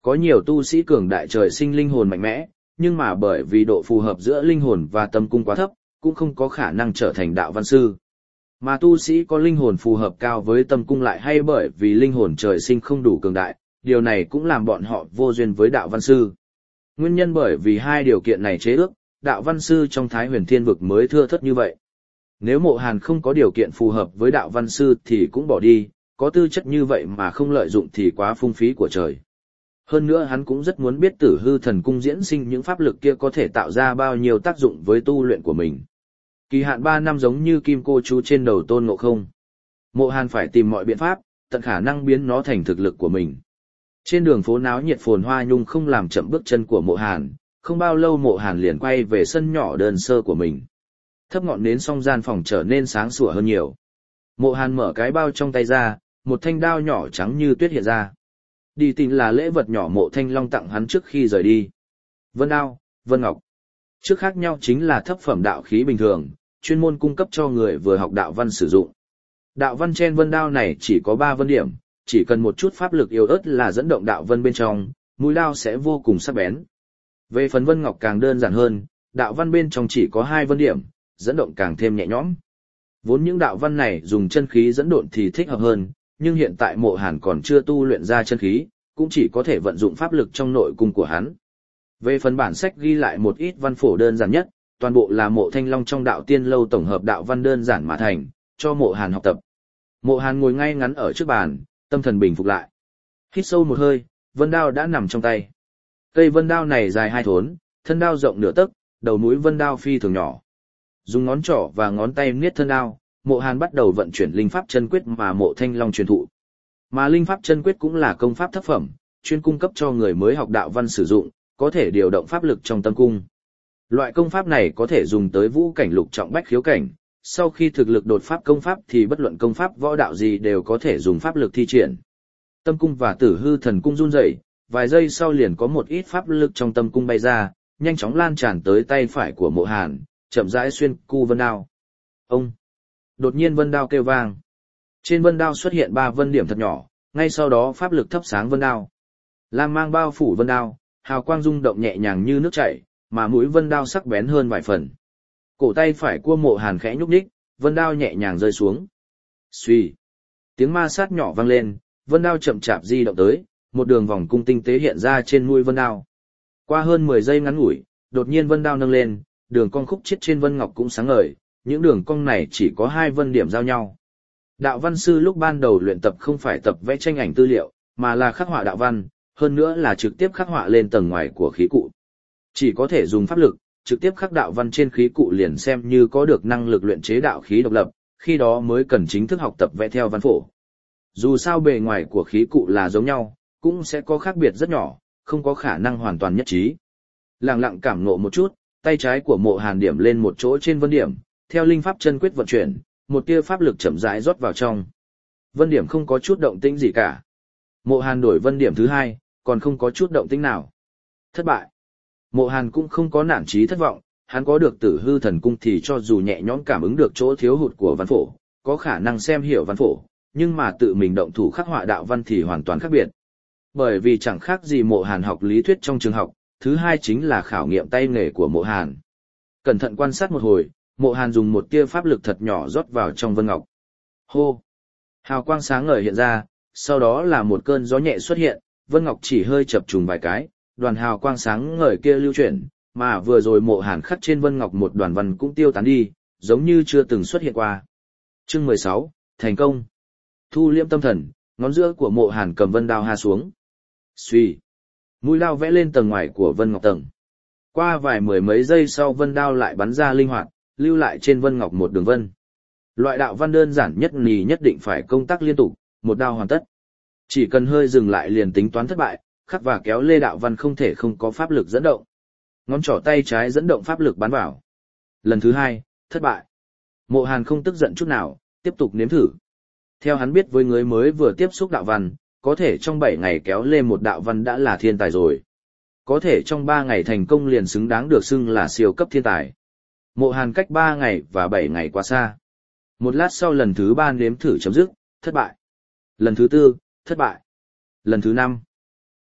Có nhiều tu sĩ cường đại trời sinh linh hồn mạnh mẽ, nhưng mà bởi vì độ phù hợp giữa linh hồn và tâm cung quá thấp, cũng không có khả năng trở thành đạo văn sư. Mà tu sĩ có linh hồn phù hợp cao với tâm cung lại hay bởi vì linh hồn trời sinh không đủ cường đại, điều này cũng làm bọn họ vô duyên với đạo văn sư. Nguyên nhân bởi vì hai điều kiện này chế ước, đạo văn sư trong Thái Huyền Thiên Vực mới thưa thớt như vậy. Nếu Mộ Hàn không có điều kiện phù hợp với đạo văn sư thì cũng bỏ đi, có tư chất như vậy mà không lợi dụng thì quá phung phí của trời. Hơn nữa hắn cũng rất muốn biết Tử Hư Thần Cung diễn sinh những pháp lực kia có thể tạo ra bao nhiêu tác dụng với tu luyện của mình. Kỳ hạn 3 năm giống như kim cô chú trên đầu Tôn Ngộ Không. Mộ Hàn phải tìm mọi biện pháp, tận khả năng biến nó thành thực lực của mình. Trên đường phố náo nhiệt phồn hoa nhung không làm chậm bước chân của Mộ Hàn, không bao lâu Mộ Hàn liền quay về sân nhỏ đơn sơ của mình. Thấp ngọn nến xong gian phòng trở nên sáng sủa hơn nhiều. Mộ Hàn mở cái bao trong tay ra, một thanh đao nhỏ trắng như tuyết hiện ra. Đi tìm là lễ vật nhỏ Mộ Thanh Long tặng hắn trước khi rời đi. Vân đao, vân ngọc. Trước khác nhau chính là thấp phẩm đạo khí bình thường, chuyên môn cung cấp cho người vừa học đạo văn sử dụng. Đạo văn trên vân đao này chỉ có 3 vân điểm, chỉ cần một chút pháp lực yếu ớt là dẫn động đạo vân bên trong, mũi đao sẽ vô cùng sắc bén. Về phần vân ngọc càng đơn giản hơn, đạo văn bên trong chỉ có 2 vân điểm, dẫn động càng thêm nhẹ nhõm. Vốn những đạo văn này dùng chân khí dẫn độn thì thích hợp hơn, nhưng hiện tại Mộ Hàn còn chưa tu luyện ra chân khí, cũng chỉ có thể vận dụng pháp lực trong nội cung của hắn. Về phần bản sách ghi lại một ít văn phổ đơn giản nhất, toàn bộ là Mộ Thanh Long trong đạo tiên lâu tổng hợp đạo văn đơn giản mà thành, cho Mộ Hàn học tập. Mộ Hàn ngồi ngay ngắn ở trước bàn, tâm thần bình phục lại. Hít sâu một hơi, vân đao đã nằm trong tay. Cây vân đao này dài 2 thốn, thân đao rộng nửa tấc, đầu mũi vân đao phi thường nhỏ. Dùng ngón trỏ và ngón tay niết thân đao, Mộ Hàn bắt đầu vận chuyển linh pháp chân quyết mà Mộ Thanh Long truyền thụ. Mà linh pháp chân quyết cũng là công pháp thấp phẩm, chuyên cung cấp cho người mới học đạo văn sử dụng, có thể điều động pháp lực trong tâm cung. Loại công pháp này có thể dùng tới vũ cảnh lục trọng bách khiếu cảnh, sau khi thực lực đột pháp công pháp thì bất luận công pháp võ đạo gì đều có thể dùng pháp lực thi triển. Tâm cung và Tử Hư Thần Cung run rẩy, vài giây sau liền có một ít pháp lực trong tâm cung bay ra, nhanh chóng lan tràn tới tay phải của Mộ Hàn, chậm rãi xuyên cu vân đao. Ông! Đột nhiên vân đao kêu vang. Trên vân đao xuất hiện 3 vân điểm thật nhỏ, ngay sau đó pháp lực thắp sáng vân đao. Lam mang bao phủ vân đao, hào quang rung động nhẹ nhàng như nước chảy, mà mũi vân đao sắc bén hơn vài phần. Cổ tay phải của Mộ Hàn khẽ nhúc nhích, vân đao nhẹ nhàng rơi xuống. Xuy! Tiếng ma sát nhỏ vang lên, vân đao chậm chạp di động tới, một đường vòng cung tinh tế hiện ra trên mũi vân đao. Qua hơn 10 giây ngắn ngủi, đột nhiên vân đao nâng lên, đường cong khúc chiết trên vân ngọc cũng sáng ngời, những đường cong này chỉ có 2 vân điểm giao nhau. Đạo văn sư lúc ban đầu luyện tập không phải tập vẽ tranh ảnh tư liệu, mà là khắc họa đạo văn, hơn nữa là trực tiếp khắc họa lên tầng ngoài của khí cụ. Chỉ có thể dùng pháp lực, trực tiếp khắc đạo văn trên khí cụ liền xem như có được năng lực luyện chế đạo khí độc lập, khi đó mới cần chính thức học tập vẽ theo văn phổ. Dù sao bề ngoài của khí cụ là giống nhau, cũng sẽ có khác biệt rất nhỏ, không có khả năng hoàn toàn nhất trí. Lặng lặng cảm ngộ một chút, tay trái của Mộ Hàn điểm lên một chỗ trên vân điểm, theo linh pháp chân quyết vận chuyển, một tia pháp lực chậm rãi rót vào trong. Vân điểm không có chút động tĩnh gì cả. Mộ Hàn đổi vân điểm thứ 2, còn không có chút động tĩnh nào. Thất bại. Mộ Hàn cũng không có nản chí thất vọng, hắn có được Tử Hư Thần Cung thì cho dù nhẹ nhõm cảm ứng được chỗ thiếu hụt của văn phổ, có khả năng xem hiểu văn phổ, nhưng mà tự mình động thủ khắc họa đạo văn thì hoàn toàn khác biệt. Bởi vì chẳng khác gì Mộ Hàn học lý thuyết trong trường học, thứ 2 chính là khảo nghiệm tay nghề của Mộ Hàn. Cẩn thận quan sát một hồi, Mộ Hàn dùng một tia pháp lực thật nhỏ rót vào trong vân ngọc. Hô! Hào quang sáng ngời hiện ra, sau đó là một cơn gió nhẹ xuất hiện, vân ngọc chỉ hơi chập trùng vài cái, đoàn hào quang sáng ngời kia lưu chuyển, mà vừa rồi Mộ Hàn khắc trên vân ngọc một đoàn văn cũng tiêu tán đi, giống như chưa từng xuất hiện qua. Chương 16, thành công. Thu liễm tâm thần, ngón giữa của Mộ Hàn cầm vân đao ha xuống. Xuy! Mũi đao vẽ lên tầng ngoài của vân ngọc tầng. Qua vài mười mấy giây sau vân đao lại bắn ra linh hoạt, lưu lại trên vân ngọc một đường vân. Loại đạo văn đơn giản nhất nì nhất định phải công tác liên tục, một đao hoàn tất. Chỉ cần hơi dừng lại liền tính toán thất bại, khắc và kéo lê đạo văn không thể không có pháp lực dẫn động. Ngón trỏ tay trái dẫn động pháp lực bắn vào. Lần thứ 2, thất bại. Mộ Hàn không tức giận chút nào, tiếp tục nếm thử. Theo hắn biết với người mới vừa tiếp xúc đạo văn, có thể trong 7 ngày kéo lê một đạo văn đã là thiên tài rồi. Có thể trong 3 ngày thành công liền xứng đáng được xưng là siêu cấp thiên tài. Mộ Hàn cách 3 ngày và 7 ngày quá xa. Một lát sau lần thứ 3 nếm thử chấm dứt, thất bại. Lần thứ 4, thất bại. Lần thứ 5.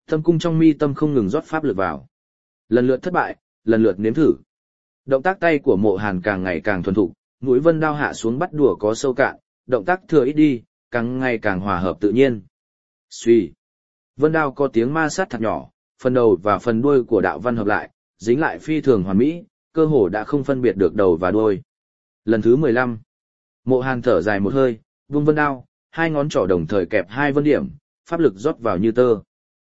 Tâm cung trong mi tâm không ngừng rót pháp lực vào. Lần lượt thất bại, lần lượt nếm thử. Động tác tay của Mộ Hàn càng ngày càng thuần thục, mũi vân đao hạ xuống bắt đùa có sâu cạn, động tác thừa ít đi, càng ngày càng hòa hợp tự nhiên. Xuy. Vân đao có tiếng ma sát thật nhỏ, phần đầu và phần đuôi của đạo văn hợp lại, dính lại phi thường hoàn mỹ, cơ hồ đã không phân biệt được đầu và đuôi. Lần thứ 15. Mộ Hàn thở dài một hơi, vung vân đao, hai ngón trỏ đồng thời kẹp hai vân điểm, pháp lực rót vào như tơ.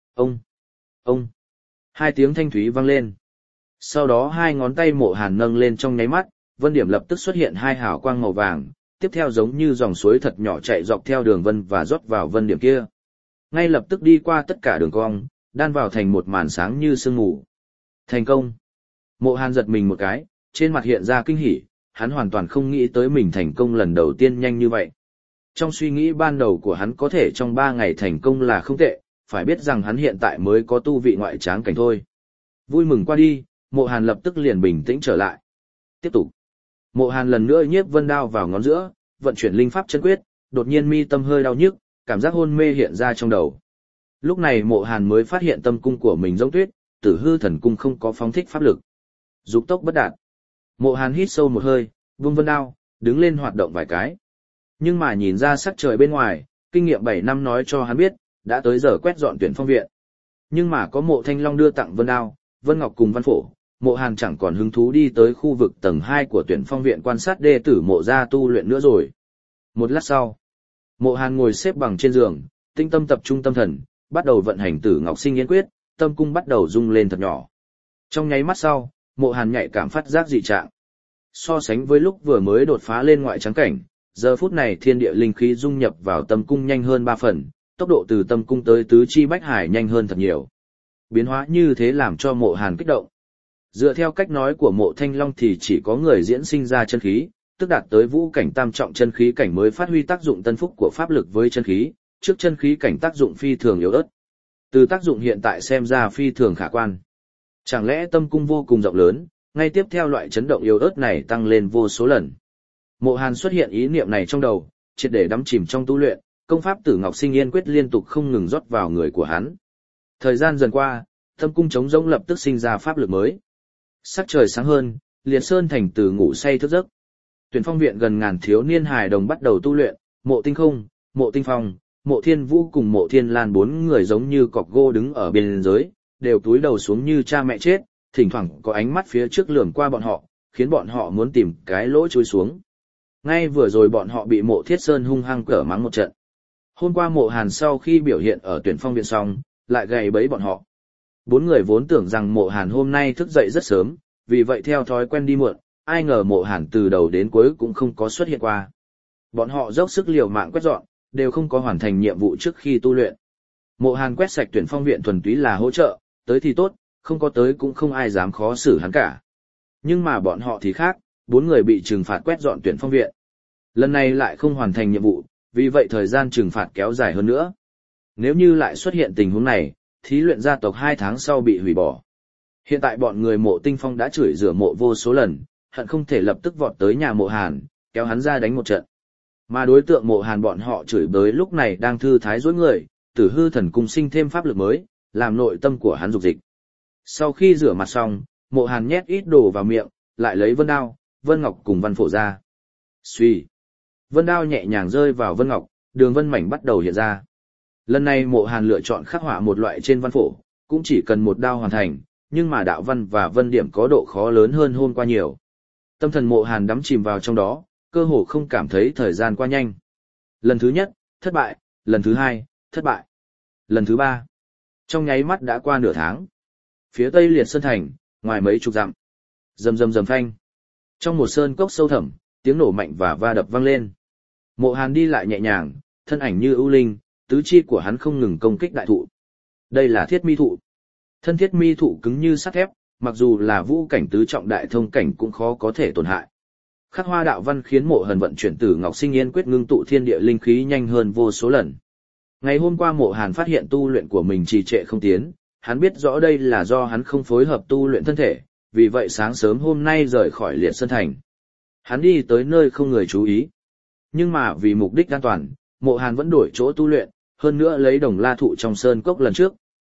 Ông. Hai tiếng thanh thúy vang lên. Sau đó hai ngón tay Mộ Hàn nâng lên trong nháy mắt, vân điểm lập tức xuất hiện hai hào quang màu vàng, tiếp theo giống như dòng suối thật nhỏ chạy dọc theo đường vân và rót vào vân điểm kia. Ngay lập tức đi qua tất cả đường cong, đan vào thành một màn sáng như sương mù. Thành công. Mộ Hàn giật mình một cái, trên mặt hiện ra kinh hỉ, hắn hoàn toàn không nghĩ tới mình thành công lần đầu tiên nhanh như vậy. Trong suy nghĩ ban đầu của hắn có thể trong 3 ngày thành công là không tệ, phải biết rằng hắn hiện tại mới có tu vị ngoại tráng cảnh thôi. Vui mừng qua đi, Mộ Hàn lập tức liền bình tĩnh trở lại. Tiếp tục. Mộ Hàn lần nữa nhiếp vân đao vào ngón giữa, vận chuyển linh pháp chân quyết, đột nhiên mi tâm hơi đau nhức, cảm giác hôn mê hiện ra trong đầu. Lúc này Mộ Hàn mới phát hiện tâm cung của mình giống tuyết, Tử Hư Thần Cung không có phóng thích pháp lực. Dục tốc bất đạt. Mộ Hàn hít sâu một hơi, vung vân đao, đứng lên hoạt động vài cái. Nhưng mà nhìn ra sắc trời bên ngoài, kinh nghiệm 7 năm nói cho hắn biết, đã tới giờ quét dọn tuyển phong viện. Nhưng mà có Mộ Thanh Long đưa tặng vân đao, Vân Ngọc cùng Văn Phổ, Mộ Hàn chẳng còn hứng thú đi tới khu vực tầng 2 của tuyển phong viện quan sát đệ tử Mộ gia tu luyện nữa rồi. Một lát sau, Mộ Hàn ngồi xếp bằng trên giường, tinh tâm tập trung tâm thần, bắt đầu vận hành Tử Ngọc Sinh Yên Quyết, tâm cung bắt đầu rung lên thật nhỏ. Trong nháy mắt sau, Mộ Hàn nhạy cảm phát giác dị trạng. So sánh với lúc vừa mới đột phá lên ngoại trắng cảnh, giờ phút này thiên địa linh khí dung nhập vào tâm cung nhanh hơn 3 phần, tốc độ từ tâm cung tới tứ chi bách hải nhanh hơn thật nhiều. Biến hóa như thế làm cho Mộ Hàn kích động. Dựa theo cách nói của Mộ Thanh Long thì chỉ có người diễn sinh ra chân khí, tức đạt tới vũ cảnh tam trọng chân khí cảnh mới phát huy tác dụng tân phúc của pháp lực với chân khí, trước chân khí cảnh tác dụng phi thường yếu ớt. Từ tác dụng hiện tại xem ra phi thường khả quan. Chẳng lẽ tâm cung vô cùng rộng lớn, ngay tiếp theo loại chấn động yếu ớt này tăng lên vô số lần. Mộ Hàn xuất hiện ý niệm này trong đầu, triệt để đắm chìm trong tu luyện, công pháp Tử Ngọc Sinh Yên Quyết liên tục không ngừng rót vào người của hắn. Thời gian dần qua, tâm cung trống rỗng lập tức sinh ra pháp lực mới. Sắc trời sáng hơn, Liệt Sơn thành từ ngủ say thức giấc. Tuyển phong viện gần ngàn thiếu niên hài đồng bắt đầu tu luyện, Mộ Tinh Không, Mộ Tinh Phong, Mộ Thiên Vũ cùng Mộ Thiên Lan 4 người giống như cọc gỗ đứng ở bên dưới, đều túi đầu xuống như cha mẹ chết, thỉnh thoảng có ánh mắt phía trước lườm qua bọn họ, khiến bọn họ muốn tìm cái lỗ chui xuống. Ngay vừa rồi bọn họ bị Mộ Thiết Sơn hung hăng cở mắng một trận. Hôm qua Mộ Hàn sau khi biểu hiện ở tuyển phong viện xong, lại gầy bẫy bọn họ. 4 người vốn tưởng rằng Mộ Hàn hôm nay thức dậy rất sớm, vì vậy theo thói quen đi muộn, ai ngờ Mộ Hàn từ đầu đến cuối cũng không có xuất hiện qua. Bọn họ dốc sức liều mạng quét dọn, đều không có hoàn thành nhiệm vụ trước khi tu luyện. Mộ Hàn quét sạch tuyển phong viện thuần túy là hỗ trợ, tới thì tốt, không có tới cũng không ai dám khó xử hắn cả. Nhưng mà bọn họ thì khác, 4 người bị trừng phạt quét dọn tuyển phong viện. Lần này lại không hoàn thành nhiệm vụ, vì vậy thời gian trừng phạt kéo dài hơn nữa. Nếu như lại xuất hiện tình huống này, thí luyện gia tộc 2 tháng sau bị hủy bỏ. Hiện tại bọn người Mộ Tinh Phong đã chửi rủa Mộ vô số lần, hận không thể lập tức vọt tới nhà Mộ Hàn, kéo hắn ra đánh một trận. Mà đối tượng Mộ Hàn bọn họ chửi bới lúc này đang thư thái dối người, Tử Hư Thần Cung sinh thêm pháp lực mới, làm nội tâm của hắn dục dịch. Sau khi rửa mặt xong, Mộ Hàn nhét ít đồ vào miệng, lại lấy vân đao, Vân Ngọc cùng Văn Phổ ra. Xuy. Vân đao nhẹ nhàng rơi vào Vân Ngọc, đường vân mảnh bắt đầu hiện ra. Lần này Mộ Hàn lựa chọn khắc họa một loại trên Văn Phổ, cũng chỉ cần một đao hoàn thành, nhưng mà đạo văn và vân điểm có độ khó lớn hơn hôm qua nhiều. Tâm thần Mộ Hàn đắm chìm vào trong đó, cơ hồ không cảm thấy thời gian qua nhanh. Lần thứ nhất, thất bại, lần thứ 2, thất bại. Lần thứ 3. Trong nháy mắt đã qua nửa tháng. Phía tây Liệt Sơn thành, ngoài mấy chục dặm. Rầm rầm rầm phanh. Trong một sơn cốc sâu thẳm, tiếng nổ mạnh và va đập vang lên. Mộ Hàn đi lại nhẹ nhàng, thân ảnh như ưu linh, tứ chi của hắn không ngừng công kích đại thụ. Đây là thiết mi thụ. Thân thiết mi thụ cứng như sắt thép, mặc dù là vũ cảnh tứ trọng đại thông cảnh cũng khó có thể tổn hại. Khắc hoa đạo văn khiến Mộ Hàn vận chuyển Tử Ngọc Sinh Yên Quyết ngưng tụ thiên địa linh khí nhanh hơn vô số lần. Ngày hôm qua Mộ Hàn phát hiện tu luyện của mình trì trệ không tiến, hắn biết rõ đây là do hắn không phối hợp tu luyện thân thể, vì vậy sáng sớm hôm nay rời khỏi Liệt Sơn thành. Hắn đi tới nơi không người chú ý. Nhưng mà vì mục đích an toàn, Mộ Hàn vẫn đổi chỗ tu luyện, hơn nữa lấy đồng la thụ trong sơn cốc lần trước,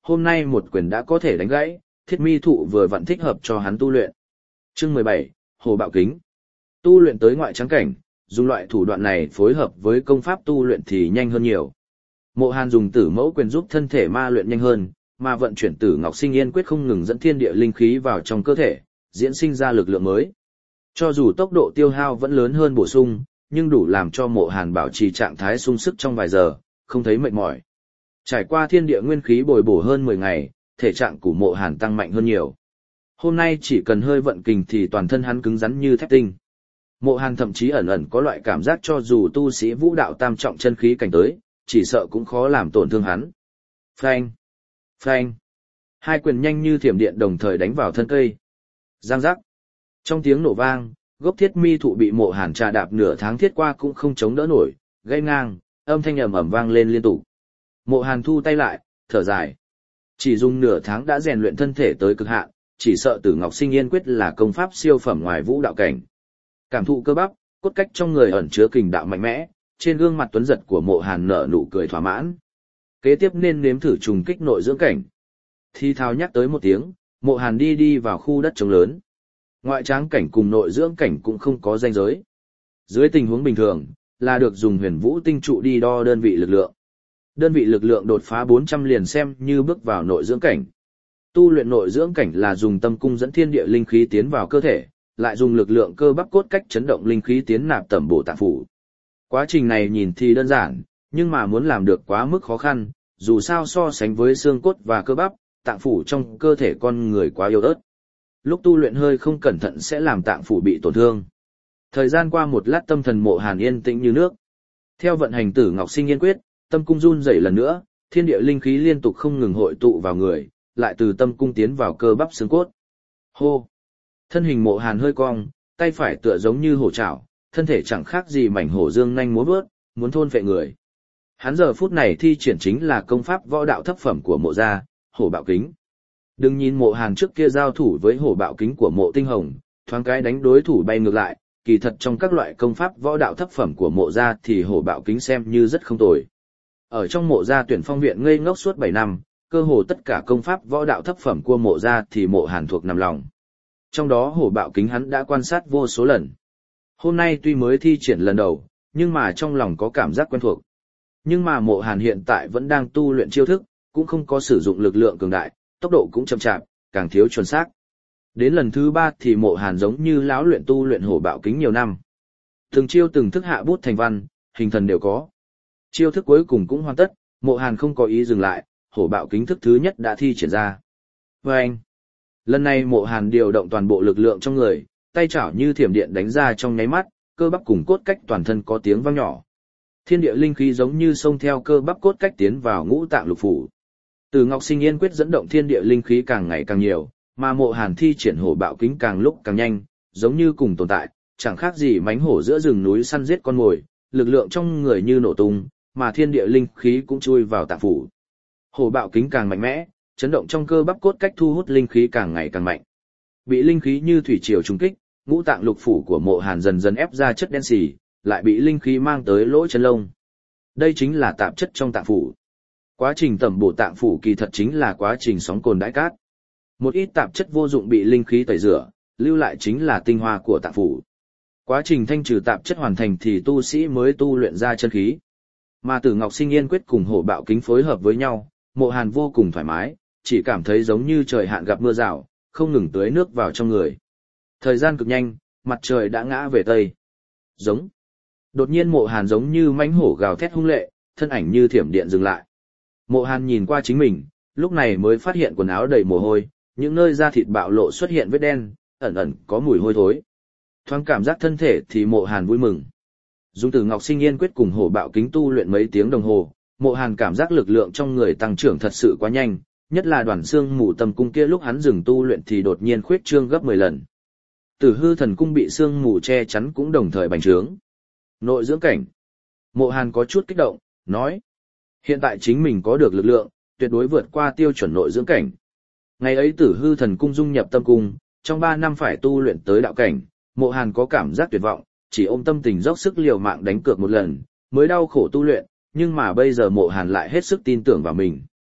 hôm nay một quyền đã có thể đánh gãy, thiết mi thụ vừa vặn thích hợp cho hắn tu luyện. Chương 17, Hồ Bạo Kính. Tu luyện tới ngoại trắng cảnh, dùng loại thủ đoạn này phối hợp với công pháp tu luyện thì nhanh hơn nhiều. Mộ Hàn dùng Tử Mẫu quyền giúp thân thể ma luyện nhanh hơn, mà vận chuyển Tử Ngọc Sinh Yên quyết không ngừng dẫn thiên địa linh khí vào trong cơ thể, diễn sinh ra lực lượng mới. Cho dù tốc độ tiêu hao vẫn lớn hơn bổ sung, nhưng đủ làm cho Mộ Hàn bảo trì trạng thái sung sức trong vài giờ, không thấy mệt mỏi. Trải qua thiên địa nguyên khí bồi bổ hơn 10 ngày, thể trạng của Mộ Hàn tăng mạnh hơn nhiều. Hôm nay chỉ cần hơi vận kình thì toàn thân hắn cứng rắn như thép tinh. Mộ Hàn thậm chí ẩn ẩn có loại cảm giác cho dù tu sĩ vũ đạo tam trọng chân khí cảnh tới, chỉ sợ cũng khó làm tổn thương hắn. Phanh! Phanh! Hai quyền nhanh như thiểm điện đồng thời đánh vào thân cây. Giang giác! Trong tiếng nổ vang, gốc thiết mi thụ bị Mộ Hàn trà đạp nửa tháng thiết qua cũng không chống đỡ nổi, gãy ngang, âm thanh ầm ầm vang lên liên tục. Mộ Hàn thu tay lại, thở dài. Chỉ dùng nửa tháng đã rèn luyện thân thể tới cực hạn, chỉ sợ Tử Ngọc Sinh Yên quyết là công pháp siêu phẩm ngoài vũ đạo cảnh. Cảm thụ cơ bắp, cốt cách trong người ẩn chứa kình đạo mạnh mẽ, trên gương mặt tuấn giật của Mộ Hàn nở nụ cười thỏa mãn. Kế tiếp nên nếm thử trùng kích nội dưỡng cảnh. Thi thao nhắc tới một tiếng, Mộ Hàn đi vào khu đất trống lớn. Ngoại tráng cảnh cùng nội dưỡng cảnh cũng không có ranh giới. Dưới tình huống bình thường, là được dùng huyền vũ tinh trụ đi đo đơn vị lực lượng. Đơn vị lực lượng đột phá 400 liền xem như bước vào nội dưỡng cảnh. Tu luyện nội dưỡng cảnh là dùng tâm cung dẫn thiên địa linh khí tiến vào cơ thể, lại dùng lực lượng cơ bắp cốt cách chấn động linh khí tiến nạp tẩm bổ tạng phủ. Quá trình này nhìn thì đơn giản, nhưng mà muốn làm được quá mức khó khăn, dù sao so sánh với xương cốt và cơ bắp, tạng phủ trong cơ thể con người quá yếu ớt. Lúc tu luyện hơi không cẩn thận sẽ làm tạng phủ bị tổn thương. Thời gian qua một lát tâm thần Mộ Hàn yên tĩnh như nước. Theo vận hành Tử Ngọc Sinh Yên quyết, tâm cung run rẩy lần nữa, thiên địa linh khí liên tục không ngừng hội tụ vào người, lại từ tâm cung tiến vào cơ bắp xương cốt. Hô! Thân hình Mộ Hàn hơi cong, tay phải tựa giống như hổ trảo, thân thể chẳng khác gì mảnh hổ dương nhanh múa vớt, muốn thôn phệ người. Hắn giờ phút này thi triển chính là công pháp võ đạo thấp phẩm của Mộ gia, Hổ Bạo Kính. Đừng nhìn Mộ Hàn trước kia giao thủ với Hổ Bạo Kính của Mộ Tinh Hồng, thoáng cái đánh đối thủ bay ngược lại, kỳ thật trong các loại công pháp võ đạo thấp phẩm của Mộ gia thì Hổ Bạo Kính xem như rất không tồi. Ở trong Mộ gia tuyển phong viện ngây ngốc suốt 7 năm, cơ hồ tất cả công pháp võ đạo thấp phẩm của Mộ gia thì Mộ Hàn thuộc nằm lòng. Trong đó Hổ Bạo Kính hắn đã quan sát vô số lần. Hôm nay tuy mới thi triển lần đầu, nhưng mà trong lòng có cảm giác quen thuộc. Nhưng mà Mộ Hàn hiện tại vẫn đang tu luyện chiêu thức, cũng không có sử dụng lực lượng cường đại, tốc độ cũng chậm chạp, càng thiếu chuẩn xác. Đến lần thứ 3 thì Mộ Hàn giống như lão luyện tu luyện Hổ Bạo Kính nhiều năm. Từng chiêu từng thức hạ bút thành văn, hình thần đều có. Chiêu thức cuối cùng cũng hoàn tất, Mộ Hàn không có ý dừng lại, Hổ Bạo Kính thức thứ nhất đã thi triển ra. Vâng! Lần này Mộ Hàn điều động toàn bộ lực lượng trong người, tay chảo như thiểm điện đánh ra trong nháy mắt, cơ bắp cùng cốt cách toàn thân có tiếng vang nhỏ. Thiên địa linh khí giống như xông theo cơ bắp cốt cách tiến vào ngũ tạng lục phủ. Từ Ngọc Sinh Yên quyết dẫn động thiên địa linh khí càng ngày càng nhiều, mà Mộ Hàn thi triển Hổ Bạo Kính càng lúc càng nhanh, giống như cùng tồn tại, chẳng khác gì mánh hổ giữa rừng núi săn giết con mồi, lực lượng trong người như nổ tung, mà thiên địa linh khí cũng chui vào tạng phủ. Hổ Bạo Kính càng mạnh mẽ, chấn động trong cơ bắp cốt cách thu hút linh khí càng ngày càng mạnh. Bị linh khí như thủy triều trùng kích, ngũ tạng lục phủ của Mộ Hàn dần dần ép ra chất đen xì, lại bị linh khí mang tới lỗ chân lông. Đây chính là tạp chất trong tạng phủ. Quá trình tẩm bổ tạng phủ kỳ thật chính là quá trình sóng cồn đãi cát. Một ít tạp chất vô dụng bị linh khí tẩy rửa, lưu lại chính là tinh hoa của tạng phủ. Quá trình thanh trừ tạp chất hoàn thành thì tu sĩ mới tu luyện ra chân khí. Mà Tử Ngọc Sinh Yên quyết cùng Hổ Bạo Kính phối hợp với nhau, Mộ Hàn vô cùng thoải mái, chỉ cảm thấy giống như trời hạn gặp mưa rào, không ngừng tưới nước vào trong người. Thời gian cực nhanh, mặt trời đã ngã về tây. Giống. Đột nhiên Mộ Hàn giống như mãnh hổ gào thét hung lệ, thân ảnh như thiểm điện dừng lại. Mộ Hàn nhìn qua chính mình, lúc này mới phát hiện quần áo đầy mồ hôi, những nơi da thịt bạo lộ xuất hiện vết đen, ẩn ẩn có mùi hôi thối. Thoáng cảm giác thân thể thì Mộ Hàn vui mừng. Dùng Tử Ngọc Sinh Yên quyết cùng Hổ Bạo Kính tu luyện mấy tiếng đồng hồ, Mộ Hàn cảm giác lực lượng trong người tăng trưởng thật sự quá nhanh, nhất là đoàn xương mù tâm cung kia lúc hắn dừng tu luyện thì đột nhiên khuyết trương gấp 10 lần. Tử Hư Thần Cung bị xương mù che chắn cũng đồng thời bành trướng. Nội dưỡng cảnh. Mộ Hàn có chút kích động, nói: hiện tại chính mình có được lực lượng, tuyệt đối vượt qua tiêu chuẩn nội dưỡng cảnh. Ngày ấy Tử Hư Thần Cung dung nhập tâm cung, trong 3 năm phải tu luyện tới đạo cảnh, Mộ Hàn có cảm giác tuyệt vọng, chỉ ôm tâm tình dốc sức liều mạng đánh cược một lần, mới đau khổ tu luyện, nhưng mà bây giờ Mộ Hàn lại hết sức tin tưởng vào mình.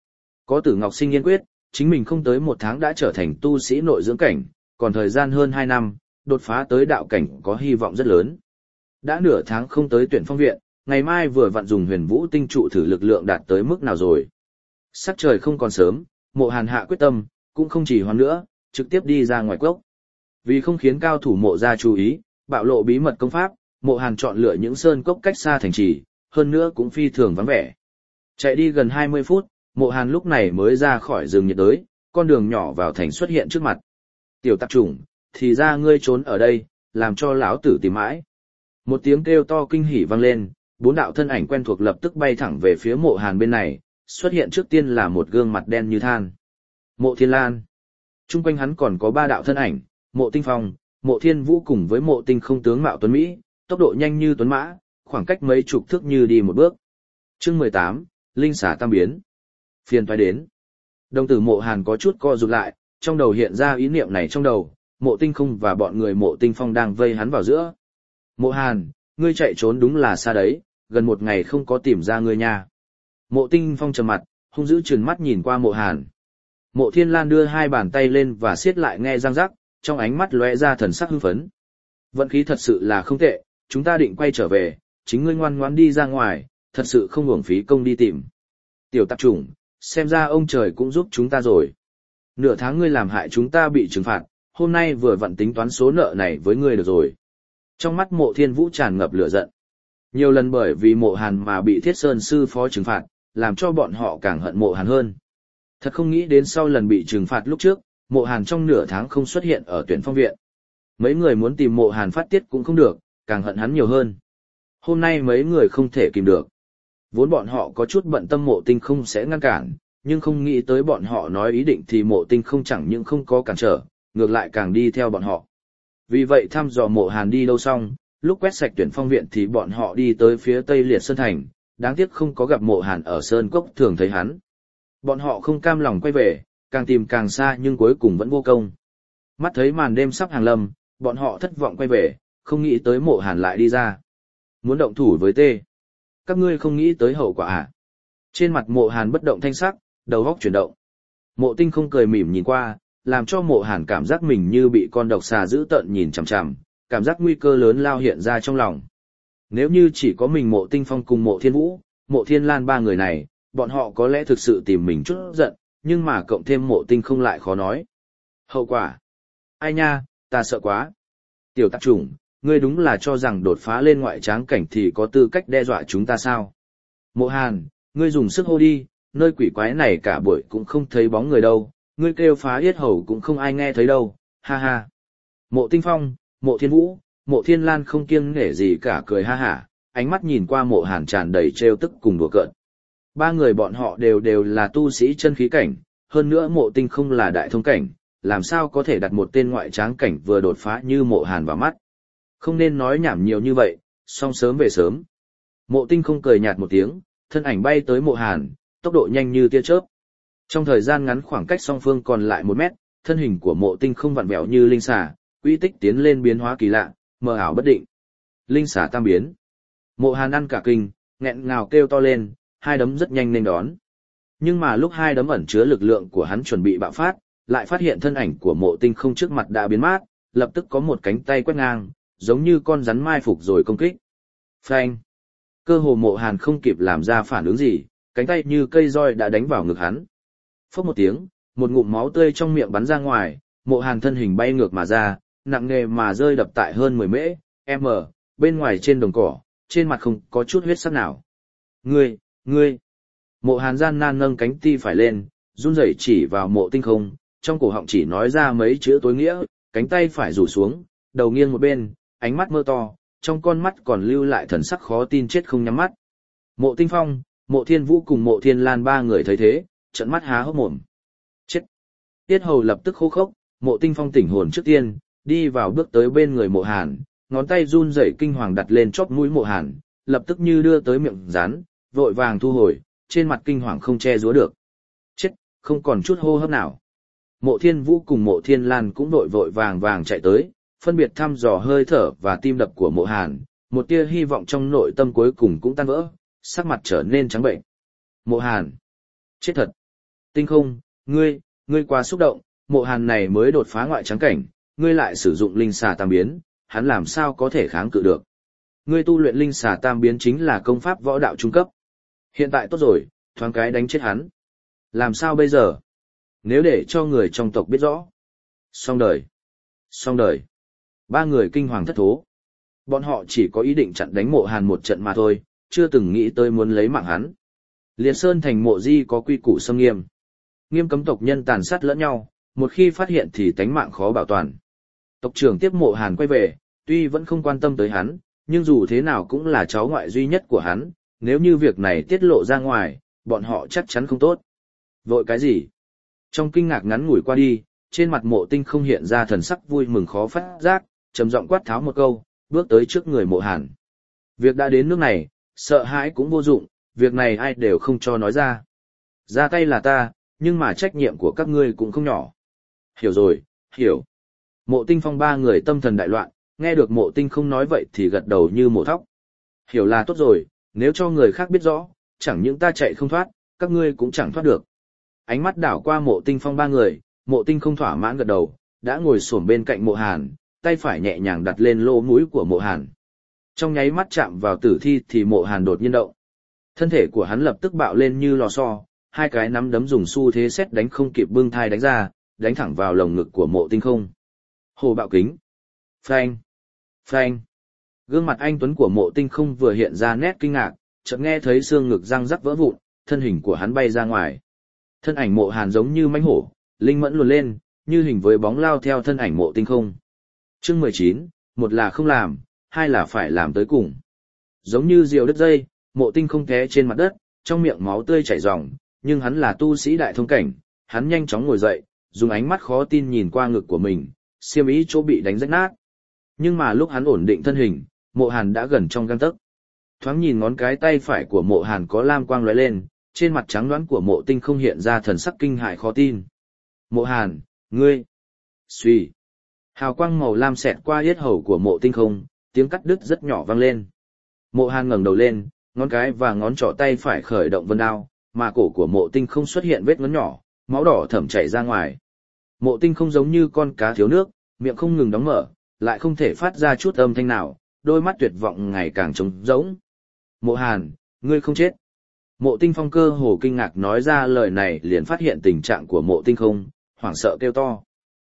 Có Tử Ngọc Sinh yên quyết, chính mình không tới 1 tháng đã trở thành tu sĩ nội dưỡng cảnh, còn thời gian hơn 2 năm, đột phá tới đạo cảnh có hy vọng rất lớn. Đã nửa tháng không tới tuyển phong viện, ngày mai vừa vặn dùng huyền vũ tinh trụ thử lực lượng đạt tới mức nào rồi. Sắc trời không còn sớm, Mộ Hàn hạ quyết tâm, cũng không chỉ hoãn nữa, trực tiếp đi ra ngoài cốc. Vì không khiến cao thủ Mộ gia chú ý, bạo lộ bí mật công pháp, Mộ Hàn chọn lựa những sơn cốc cách xa thành trì, hơn nữa cũng phi thường vắng vẻ. Chạy đi gần 20 phút, Mộ Hàn lúc này mới ra khỏi rừng nhiệt đới, con đường nhỏ vào thành xuất hiện trước mặt. Tiểu tạp chủng, thì ra ngươi trốn ở đây, làm cho lão tử tìm mãi. Một tiếng kêu to kinh hỉ vang lên, 4 đạo thân ảnh quen thuộc lập tức bay thẳng về phía Mộ Hàn bên này, xuất hiện trước tiên là một gương mặt đen như than. Mộ Thiên Lan. Trung quanh hắn còn có 3 đạo thân ảnh, Mộ Tinh Phong, Mộ Thiên Vũ cùng với Mộ Tinh Không tướng mạo tuấn Mỹ, tốc độ nhanh như tuấn mã, khoảng cách mấy chục thước như đi một bước. Chương 18, Linh xả tam biến. Phiền toái đến. Đồng tử Mộ Hàn có chút co rụt lại, trong đầu hiện ra ý niệm này trong đầu, Mộ Tinh Không và bọn người Mộ Tinh Phong đang vây hắn vào giữa. Mộ Hàn, ngươi chạy trốn đúng là xa đấy, gần 1 ngày không có tìm ra ngươi nha. Mộ Tinh Phong trầm mặt, hung dữ trừng mắt nhìn qua Mộ Hàn. Mộ Thiên Lan đưa 2 bàn tay lên và siết lại nghe răng rắc, trong ánh mắt lóe ra thần sắc hưng phấn. Vận khí thật sự là không tệ, chúng ta định quay trở về, chính ngươi ngoan ngoãn đi ra ngoài, thật sự không uổng phí công đi tìm. Tiểu tạp chủng, xem ra ông trời cũng giúp chúng ta rồi. Nửa tháng ngươi làm hại chúng ta bị trừng phạt, hôm nay vừa vặn tính toán số nợ này với ngươi được rồi. Trong mắt Mộ Thiên Vũ tràn ngập lửa giận. Nhiều lần bởi vì Mộ Hàn mà bị Thiết Sơn sư phó trừng phạt, làm cho bọn họ càng hận Mộ Hàn hơn. Thật không nghĩ đến sau lần bị trừng phạt lúc trước, Mộ Hàn trong nửa tháng không xuất hiện ở tuyển phong viện. Mấy người muốn tìm Mộ Hàn phát tiết cũng không được, càng hận hắn nhiều hơn. Hôm nay mấy người không thể kìm được. Vốn bọn họ có chút bận tâm Mộ Tinh Không sẽ ngăn cản, nhưng không nghĩ tới bọn họ nói ý định thì Mộ Tinh Không chẳng những không có cản trở, ngược lại càng đi theo bọn họ. Vì vậy thăm dò Mộ Hàn đi đâu xong, lúc quét sạch tuyển phong viện thì bọn họ đi tới phía tây Liệt Sơn Thành, đáng tiếc không có gặp Mộ Hàn ở Sơn Cốc thường thấy hắn. Bọn họ không cam lòng quay về, càng tìm càng xa nhưng cuối cùng vẫn vô công. Mắt thấy màn đêm sắp hàng lâm, bọn họ thất vọng quay về, không nghĩ tới Mộ Hàn lại đi ra. Muốn động thủ với tê. Các ngươi không nghĩ tới hậu quả à? Trên mặt Mộ Hàn bất động thanh sắc, đầu óc chuyển động. Mộ Tinh Không cười mỉm nhìn qua, làm cho Mộ Hàn cảm giác mình như bị con độc xà dữ tợn nhìn chằm chằm, cảm giác nguy cơ lớn lao hiện ra trong lòng. Nếu như chỉ có mình Mộ Tinh Phong cùng Mộ Thiên Vũ, Mộ Thiên Lan 3 người này, bọn họ có lẽ thực sự tìm mình chút giận, nhưng mà cộng thêm Mộ Tinh Không lại khó nói. Hậu quả? Ai nha, ta sợ quá. Tiểu tạp chủng, ngươi đúng là cho rằng đột phá lên ngoại tráng cảnh thì có tư cách đe dọa chúng ta sao? Mộ Hàn, ngươi dùng sức hô đi, nơi quỷ quái này cả buổi cũng không thấy bóng người đâu, ngươi kêu phá yết hầu cũng không ai nghe thấy đâu, ha ha. Mộ Tinh Phong, Mộ Thiên Vũ, Mộ Thiên Lan không kiêng nể gì cả cười ha hả, ánh mắt nhìn qua Mộ Hàn tràn đầy trêu tức cùng đùa cợt. 3 người bọn họ đều là tu sĩ chân khí cảnh, hơn nữa Mộ Tinh Không là đại thông cảnh, làm sao có thể đặt một tên ngoại tráng cảnh vừa đột phá như Mộ Hàn vào mắt. Không nên nói nhảm nhiều như vậy, xong sớm về sớm. Mộ Tinh Không cười nhạt một tiếng, thân ảnh bay tới Mộ Hàn, tốc độ nhanh như tia chớp. Trong thời gian ngắn khoảng cách song phương còn lại 1 mét, thân hình của Mộ Tinh Không vặn vẹo như linh xà, quy tích tiến lên biến hóa kỳ lạ, mờ ảo bất định. Linh xà tam biến. Mộ Hàn ăn cả kinh, nghẹn ngào kêu to lên, 2 đấm rất nhanh nên đón. Nhưng mà lúc 2 đấm ẩn chứa lực lượng của hắn chuẩn bị bạo phát, lại phát hiện thân ảnh của Mộ Tinh Không trước mặt đã biến mất, lập tức có một cánh tay quét ngang, giống như con rắn mai phục rồi công kích. Phanh! Cơ hồ Mộ Hàn không kịp làm ra phản ứng gì, cánh tay như cây roi đã đánh vào ngực hắn. Phốc một tiếng, một ngụm máu tươi trong miệng bắn ra ngoài, Mộ Hàn thân hình bay ngược mà ra, nặng nề mà rơi đập tại hơn 10 m, bên ngoài trên đồng cỏ, trên mặt không có chút huyết sắc nào. Ngươi! Mộ Hàn gian nan nâng cánh ti phải lên, run rẩy chỉ vào Mộ Tinh Không, trong cổ họng chỉ nói ra mấy chữ tối nghĩa, cánh tay phải rủ xuống, đầu nghiêng một bên, ánh mắt mơ to, trong con mắt còn lưu lại thần sắc khó tin chết không nhắm mắt. Mộ Tinh Phong, Mộ Thiên Vũ cùng Mộ Thiên Lan 3 người thấy thế, trợn mắt há hốc mồm. Chết! Tiết hầu lập tức khô khốc, Mộ Tinh Phong tỉnh hồn trước tiên, đi vào bước tới bên người Mộ Hàn, ngón tay run rẩy kinh hoàng đặt lên chóp mũi Mộ Hàn, lập tức như đưa tới miệng rắn, vội vàng thu hồi, trên mặt kinh hoàng không che giấu được. Chết, không còn chút hô hấp nào. Mộ Thiên Vũ cùng Mộ Thiên Lan cũng vội vàng chạy tới, phân biệt thăm dò hơi thở và tim đập của Mộ Hàn, một tia hy vọng trong nội tâm cuối cùng cũng tan vỡ, sắc mặt trở nên trắng bệnh. Mộ Hàn! Chết thật! Tinh không, ngươi quá xúc động, mộ hàn này mới đột phá ngoại trắng cảnh, ngươi lại sử dụng linh xà tam biến, hắn làm sao có thể kháng cự được. Ngươi tu luyện linh xà tam biến chính là công pháp võ đạo trung cấp. Hiện tại tốt rồi, thoáng cái đánh chết hắn. Làm sao bây giờ? Nếu để cho người trong tộc biết rõ. Xong đời. Xong đời. Ba người kinh hoàng thất thố. Bọn họ chỉ có ý định chặn đánh mộ hàn một trận mà thôi, chưa từng nghĩ tới muốn lấy mạng hắn. Liệt Sơn thành mộ di có quy củ xâm nghiêm. Nghiêm cấm tộc nhân tàn sát lẫn nhau, một khi phát hiện thì tánh mạng khó bảo toàn. Tộc trưởng tiếp mộ hàn quay về, tuy vẫn không quan tâm tới hắn, nhưng dù thế nào cũng là cháu ngoại duy nhất của hắn, nếu như việc này tiết lộ ra ngoài, bọn họ chắc chắn không tốt. Vội cái gì? Trong kinh ngạc ngắn ngủi qua đi, trên mặt mộ tinh không hiện ra thần sắc vui mừng khó phát giác, trầm giọng quát tháo một câu, bước tới trước người mộ hàn. Việc đã đến nước này, sợ hãi cũng vô dụng, việc này ai đều không cho nói ra. Ra tay là ta, nhưng mà trách nhiệm của các ngươi cũng không nhỏ. Hiểu rồi, hiểu. Mộ tinh phong ba người tâm thần đại loạn, nghe được mộ tinh không nói vậy thì gật đầu như mổ thóc. Hiểu là tốt rồi, nếu cho người khác biết rõ, chẳng những ta chạy không thoát, các ngươi cũng chẳng thoát được. Ánh mắt đảo qua mộ tinh phong ba người, mộ tinh không thỏa mãn gật đầu, đã ngồi xổm bên cạnh mộ hàn, tay phải nhẹ nhàng đặt lên lỗ mũi của mộ hàn. Trong nháy mắt chạm vào tử thi thì mộ hàn đột nhiên động. Thân thể của hắn lập tức bạo lên như lò xo, hai cái nắm đấm dùng xu thế xét đánh không kịp bưng thai đánh ra, đánh thẳng vào lồng ngực của mộ tinh không. Hồ bạo kính. Phanh. Phanh. Gương mặt anh tuấn của mộ tinh không vừa hiện ra nét kinh ngạc, chợt nghe thấy xương ngực răng rắc vỡ vụn, thân hình của hắn bay ra ngoài. Thân ảnh mộ hàn giống như mãnh hổ, linh mẫn luồn lên, như hình với bóng lao theo thân ảnh mộ tinh không. Chương 19, một là không làm, hai là phải làm tới cùng. Giống như diều đứt dây, mộ tinh không té trên mặt đất, trong miệng máu tươi chảy ròng, nhưng hắn là tu sĩ đại thông cảnh, hắn nhanh chóng ngồi dậy, dùng ánh mắt khó tin nhìn qua ngực của mình, xiêm y chỗ bị đánh rách nát. Nhưng mà lúc hắn ổn định thân hình, mộ hàn đã gần trong gang tấc. Thoáng nhìn ngón cái tay phải của mộ hàn có lam quang lóe lên, trên mặt trắng đoán của mộ tinh không hiện ra thần sắc kinh hại khó tin. Mộ hàn, ngươi! Xuy! Hào quang màu lam xẹt qua yết hầu của mộ tinh không, tiếng cắt đứt rất nhỏ vang lên. Mộ hàn ngẩng đầu lên, ngón cái và ngón trỏ tay phải khởi động vân đao, mà cổ của mộ tinh không xuất hiện vết ngấn nhỏ, máu đỏ thẩm chảy ra ngoài. Mộ tinh không giống như con cá thiếu nước, miệng không ngừng đóng mở, lại không thể phát ra chút âm thanh nào, đôi mắt tuyệt vọng ngày càng trống rỗng. Mộ hàn, ngươi không chết. Mộ tinh phong cơ hồ kinh ngạc nói ra lời này liền phát hiện tình trạng của mộ tinh không, hoảng sợ kêu to.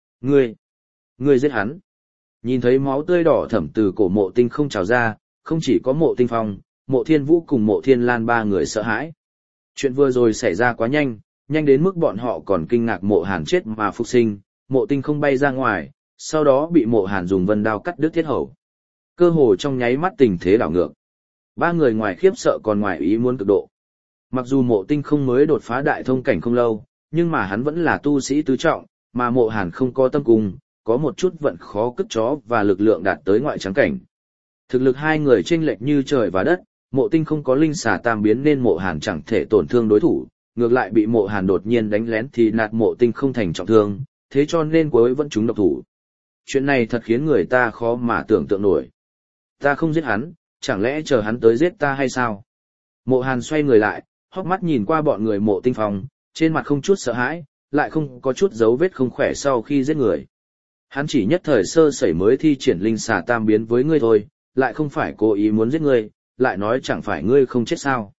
Ngươi giết hắn. Nhìn thấy máu tươi đỏ thẩm từ cổ mộ tinh không trào ra, không chỉ có mộ tinh phong, mộ thiên vũ cùng mộ thiên lan ba người sợ hãi. Chuyện vừa rồi xảy ra quá nhanh, nhanh đến mức bọn họ còn kinh ngạc mộ hàn chết mà phục sinh, mộ tinh không bay ra ngoài, sau đó bị mộ hàn dùng vân đao cắt đứt thiết hầu. Cơ hồ trong nháy mắt tình thế đảo ngược. Ba người ngoài khiếp sợ còn ngoài ý muốn cực độ. Mặc dù mộ tinh không mới đột phá đại thông cảnh không lâu, nhưng mà hắn vẫn là tu sĩ tứ trọng, mà mộ hàn không có tâm cung, có một chút vận khó cất chó và lực lượng đạt tới ngoại trắng cảnh. Thực lực hai người chênh lệch như trời và đất, mộ tinh không có linh xà tam biến nên mộ hàn chẳng thể tổn thương đối thủ, ngược lại bị mộ hàn đột nhiên đánh lén thì nạt mộ tinh không thành trọng thương, thế cho nên cuối vẫn trúng độc thủ. Chuyện này thật khiến người ta khó mà tưởng tượng nổi. Ta không giết hắn, chẳng lẽ chờ hắn tới giết ta hay sao? Mộ hàn xoay người lại, hốc mắt nhìn qua bọn người mộ tinh phong, trên mặt không chút sợ hãi, lại không có chút dấu vết không khỏe sau khi giết người. Hắn chỉ nhất thời sơ sẩy mới thi triển linh xà tam biến với ngươi thôi, lại không phải cố ý muốn giết ngươi, lại nói chẳng phải ngươi không chết sao.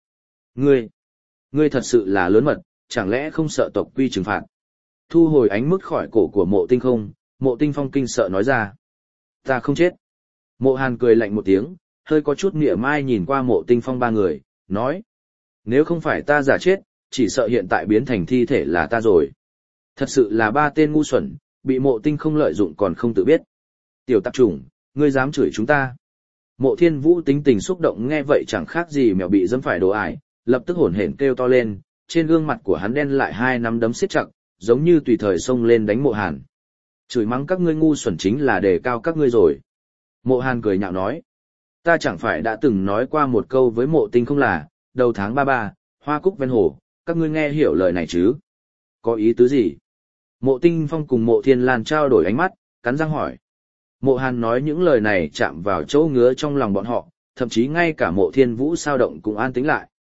Ngươi thật sự là lớn mật, chẳng lẽ không sợ tộc quy trừng phạt. Thu hồi ánh mức khỏi cổ của mộ tinh không, mộ tinh phong kinh sợ nói ra. Ta không chết. Mộ hàn cười lạnh một tiếng, hơi có chút mỉa mai nhìn qua mộ tinh phong ba người, nói. Nếu không phải ta giả chết, chỉ sợ hiện tại biến thành thi thể là ta rồi. Thật sự là ba tên ngu xuẩn, bị mộ tinh không lợi dụng còn không tự biết. Tiểu tạp chủng, ngươi dám chửi chúng ta. Mộ thiên vũ tính tình xúc động nghe vậy chẳng khác gì mèo bị dẫm phải đồ ải, lập tức hổn hển kêu to lên, trên gương mặt của hắn đen lại hai nắm đấm siết chặt, giống như tùy thời xông lên đánh mộ hàn. Chửi mắng các ngươi ngu xuẩn chính là đề cao các ngươi rồi. Mộ hàn cười nhạo nói. Ta chẳng phải đã từng nói qua một câu với mộ tinh không là, đầu tháng 33, hoa cúc ven hồ, các ngươi nghe hiểu lời này chứ? Có ý tứ gì? Mộ tinh phong cùng mộ thiên lan trao đổi ánh mắt, cắn răng hỏi. Mộ hàn nói những lời này chạm vào chỗ ngứa trong lòng bọn họ, thậm chí ngay cả mộ thiên vũ sao động cũng an tĩnh lại.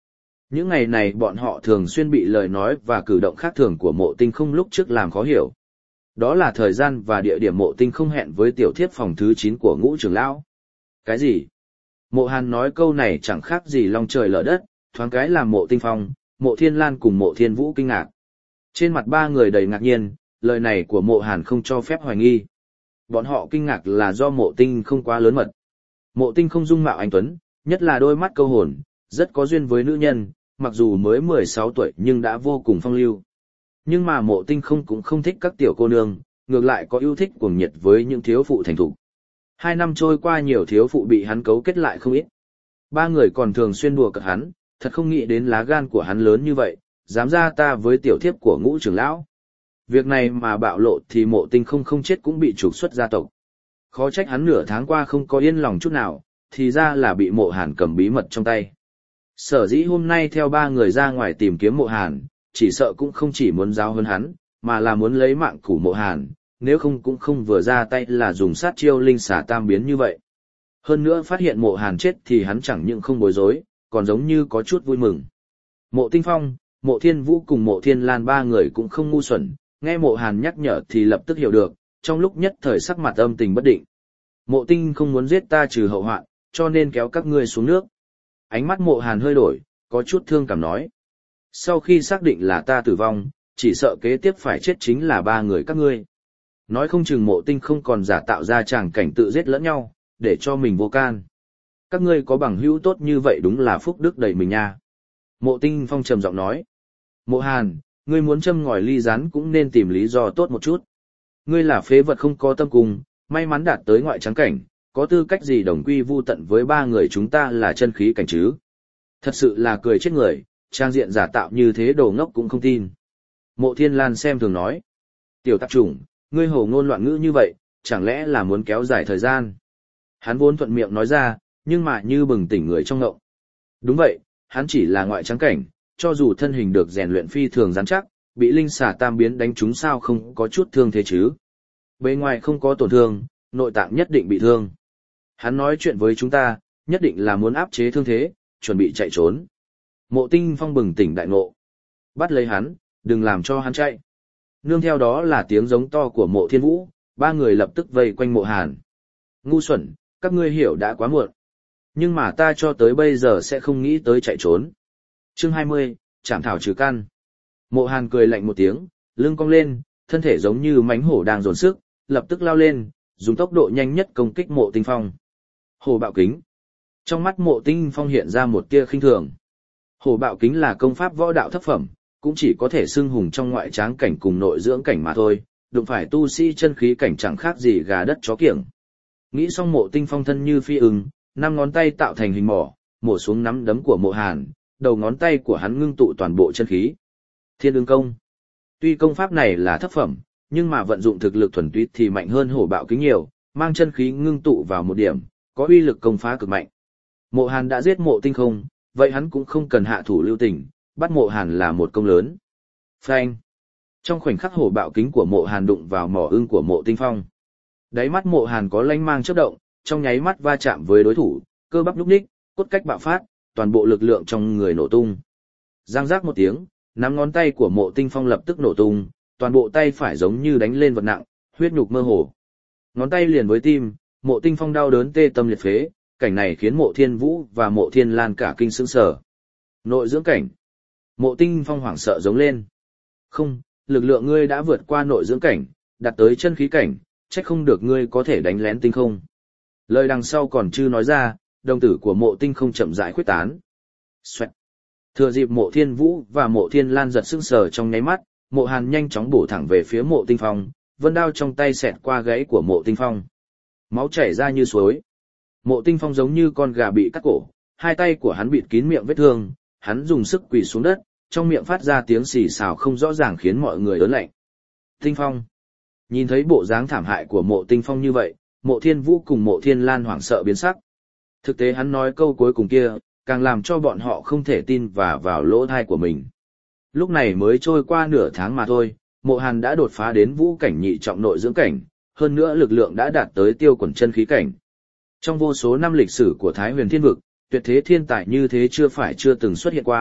Những ngày này bọn họ thường xuyên bị lời nói và cử động khác thường của Mộ Tinh Không lúc trước làm khó hiểu. Đó là thời gian và địa điểm Mộ Tinh Không hẹn với tiểu thiếp phòng thứ 9 của Ngũ trưởng lão. Cái gì? Mộ Hàn nói câu này chẳng khác gì long trời lở đất, thoáng cái làm Mộ Tinh Phong, Mộ Thiên Lan cùng Mộ Thiên Vũ kinh ngạc. Trên mặt ba người đầy ngạc nhiên, lời này của Mộ Hàn không cho phép hoài nghi. Bọn họ kinh ngạc là do Mộ Tinh không quá lớn mật. Mộ Tinh không dung mạo anh tuấn, nhất là đôi mắt câu hồn, rất có duyên với nữ nhân, mặc dù mới 16 tuổi nhưng đã vô cùng phong lưu. Nhưng mà Mộ Tinh không cũng không thích các tiểu cô nương, ngược lại có yêu thích cuồng nhiệt với những thiếu phụ thành thục. 2 năm trôi qua nhiều thiếu phụ bị hắn cấu kết lại không ít. Ba người còn thường xuyên đùa cợt hắn, thật không nghĩ đến lá gan của hắn lớn như vậy, dám ra ta với tiểu thiếp của Ngũ trưởng lão. Việc này mà bạo lộ thì Mộ Tinh không chết cũng bị trục xuất gia tộc. Khó trách hắn nửa tháng qua không có yên lòng chút nào, thì ra là bị Mộ Hàn cầm bí mật trong tay. Sở dĩ hôm nay theo ba người ra ngoài tìm kiếm Mộ Hàn, chỉ sợ cũng không chỉ muốn giáo hơn hắn, mà là muốn lấy mạng của Mộ Hàn, nếu không cũng không vừa ra tay là dùng sát chiêu linh xà tam biến như vậy. Hơn nữa phát hiện Mộ Hàn chết thì hắn chẳng những không bối rối, còn giống như có chút vui mừng. Mộ Tinh Phong, Mộ Thiên Vũ cùng Mộ Thiên Lan ba người cũng không ngu xuẩn, nghe Mộ Hàn nhắc nhở thì lập tức hiểu được, trong lúc nhất thời sắc mặt âm tình bất định. Mộ Tinh không muốn giết ta trừ hậu hoạn, cho nên kéo các ngươi xuống nước. Ánh mắt Mộ Hàn hơi đổi, có chút thương cảm nói. Sau khi xác định là ta tử vong, chỉ sợ kế tiếp phải chết chính là ba người các ngươi. Nói không chừng Mộ Tinh không còn giả tạo ra tràng cảnh tự giết lẫn nhau, để cho mình vô can. Các ngươi có bằng hữu tốt như vậy đúng là phúc đức đầy mình nha. Mộ Tinh Phong trầm giọng nói. Mộ Hàn, ngươi muốn châm ngòi ly rán cũng nên tìm lý do tốt một chút. Ngươi là phế vật không có tâm cùng, may mắn đạt tới ngoại trắng cảnh, có tư cách gì đồng quy vu tận với ba người chúng ta là chân khí cảnh chứ. Thật sự là cười chết người, trang diện giả tạo như thế đồ ngốc cũng không tin. Mộ Thiên Lan xem thường nói. Tiểu tạp chủng, ngươi hồ ngôn loạn ngữ như vậy, chẳng lẽ là muốn kéo dài thời gian. Hắn vốn thuận miệng nói ra, nhưng mà như bừng tỉnh người trong ngộng. Đúng vậy, hắn chỉ là ngoại trắng cảnh, cho dù thân hình được rèn luyện phi thường rắn chắc, bị linh xà tam biến đánh trúng sao không có chút thương thế chứ. Bề ngoài không có tổn thương, nội tạng nhất định bị thương. Hắn nói chuyện với chúng ta, nhất định là muốn áp chế thương thế, chuẩn bị chạy trốn. Mộ Tinh Phong bừng tỉnh đại ngộ. Bắt lấy hắn, đừng làm cho hắn chạy. Nương theo đó là tiếng giống to của Mộ Thiên Vũ, ba người lập tức vây quanh Mộ Hàn. Ngu xuẩn, các ngươi hiểu đã quá muộn. Nhưng mà ta cho tới bây giờ sẽ không nghĩ tới chạy trốn. Chương 20, Trảm thảo trừ căn. Mộ Hàn cười lạnh một tiếng, lưng cong lên, thân thể giống như mãnh hổ đang dồn sức, lập tức lao lên, dùng tốc độ nhanh nhất công kích Mộ Tinh Phong. Hổ bạo kính. Trong mắt Mộ Tinh Phong hiện ra một tia khinh thường. Hổ bạo kính là công pháp võ đạo thấp phẩm, cũng chỉ có thể xưng hùng trong ngoại tráng cảnh cùng nội dưỡng cảnh mà thôi, đụng phải tu sĩ chân khí cảnh chẳng khác gì gà đất chó kiểng. Nghĩ xong Mộ Tinh Phong thân như phi ưng, 5 ngón tay tạo thành hình mỏ, mổ xuống nắm đấm của Mộ Hàn, đầu ngón tay của hắn ngưng tụ toàn bộ chân khí. Thiên ưng công. Tuy công pháp này là thấp phẩm, nhưng mà vận dụng thực lực thuần túy thì mạnh hơn hổ bạo kính nhiều, mang chân khí ngưng tụ vào một điểm, có uy lực công phá cực mạnh. Mộ Hàn đã giết Mộ Tinh không, vậy hắn cũng không cần hạ thủ lưu tình, bắt Mộ Hàn là một công lớn. Phanh. Trong khoảnh khắc hổ bạo kính của Mộ Hàn đụng vào mỏ ưng của Mộ Tinh Phong. Đáy mắt Mộ Hàn có lanh mang chớp động, trong nháy mắt va chạm với đối thủ, cơ bắp lúc ních, cốt cách bạo phát, toàn bộ lực lượng trong người nổ tung. Giang giác một tiếng, nắm ngón tay của Mộ Tinh Phong lập tức nổ tung, toàn bộ tay phải giống như đánh lên vật nặng, huyết nhục mơ hồ. Ngón tay liền với tim, Mộ Tinh Phong đau đớn tê tâm liệt phế, cảnh này khiến Mộ Thiên Vũ và Mộ Thiên Lan cả kinh sững sờ. Nội dưỡng cảnh. Mộ Tinh Phong hoảng sợ giống lên. Không, lực lượng ngươi đã vượt qua nội dưỡng cảnh, đạt tới chân khí cảnh, trách không được ngươi có thể đánh lén tinh không. Lời đằng sau còn chưa nói ra, đồng tử của Mộ Tinh không chậm rãi khuếch tán. Xoẹt. Thừa dịp Mộ Thiên Vũ và Mộ Thiên Lan giật sững sờ trong nháy mắt, Mộ Hàn nhanh chóng bổ thẳng về phía Mộ Tinh Phong, vân đao trong tay xẹt qua gáy của Mộ Tinh Phong. Máu chảy ra như suối. Mộ Tinh Phong giống như con gà bị cắt cổ, hai tay của hắn bịt kín miệng vết thương, hắn dùng sức quỳ xuống đất, trong miệng phát ra tiếng xì xào không rõ ràng khiến mọi người ớn lạnh. Tinh Phong. Nhìn thấy bộ dáng thảm hại của Mộ Tinh Phong như vậy, Mộ Thiên Vũ cùng Mộ Thiên Lan hoảng sợ biến sắc. Thực tế hắn nói câu cuối cùng kia, càng làm cho bọn họ không thể tin và vào lỗ tai của mình. Lúc này mới trôi qua nửa tháng mà thôi, Mộ Hàn đã đột phá đến vũ cảnh nhị trọng nội dưỡng cảnh, hơn nữa lực lượng đã đạt tới tiêu quần chân khí cảnh. Trong vô số năm lịch sử của Thái Huyền Thiên Vực, tuyệt thế thiên tài như thế chưa từng xuất hiện qua,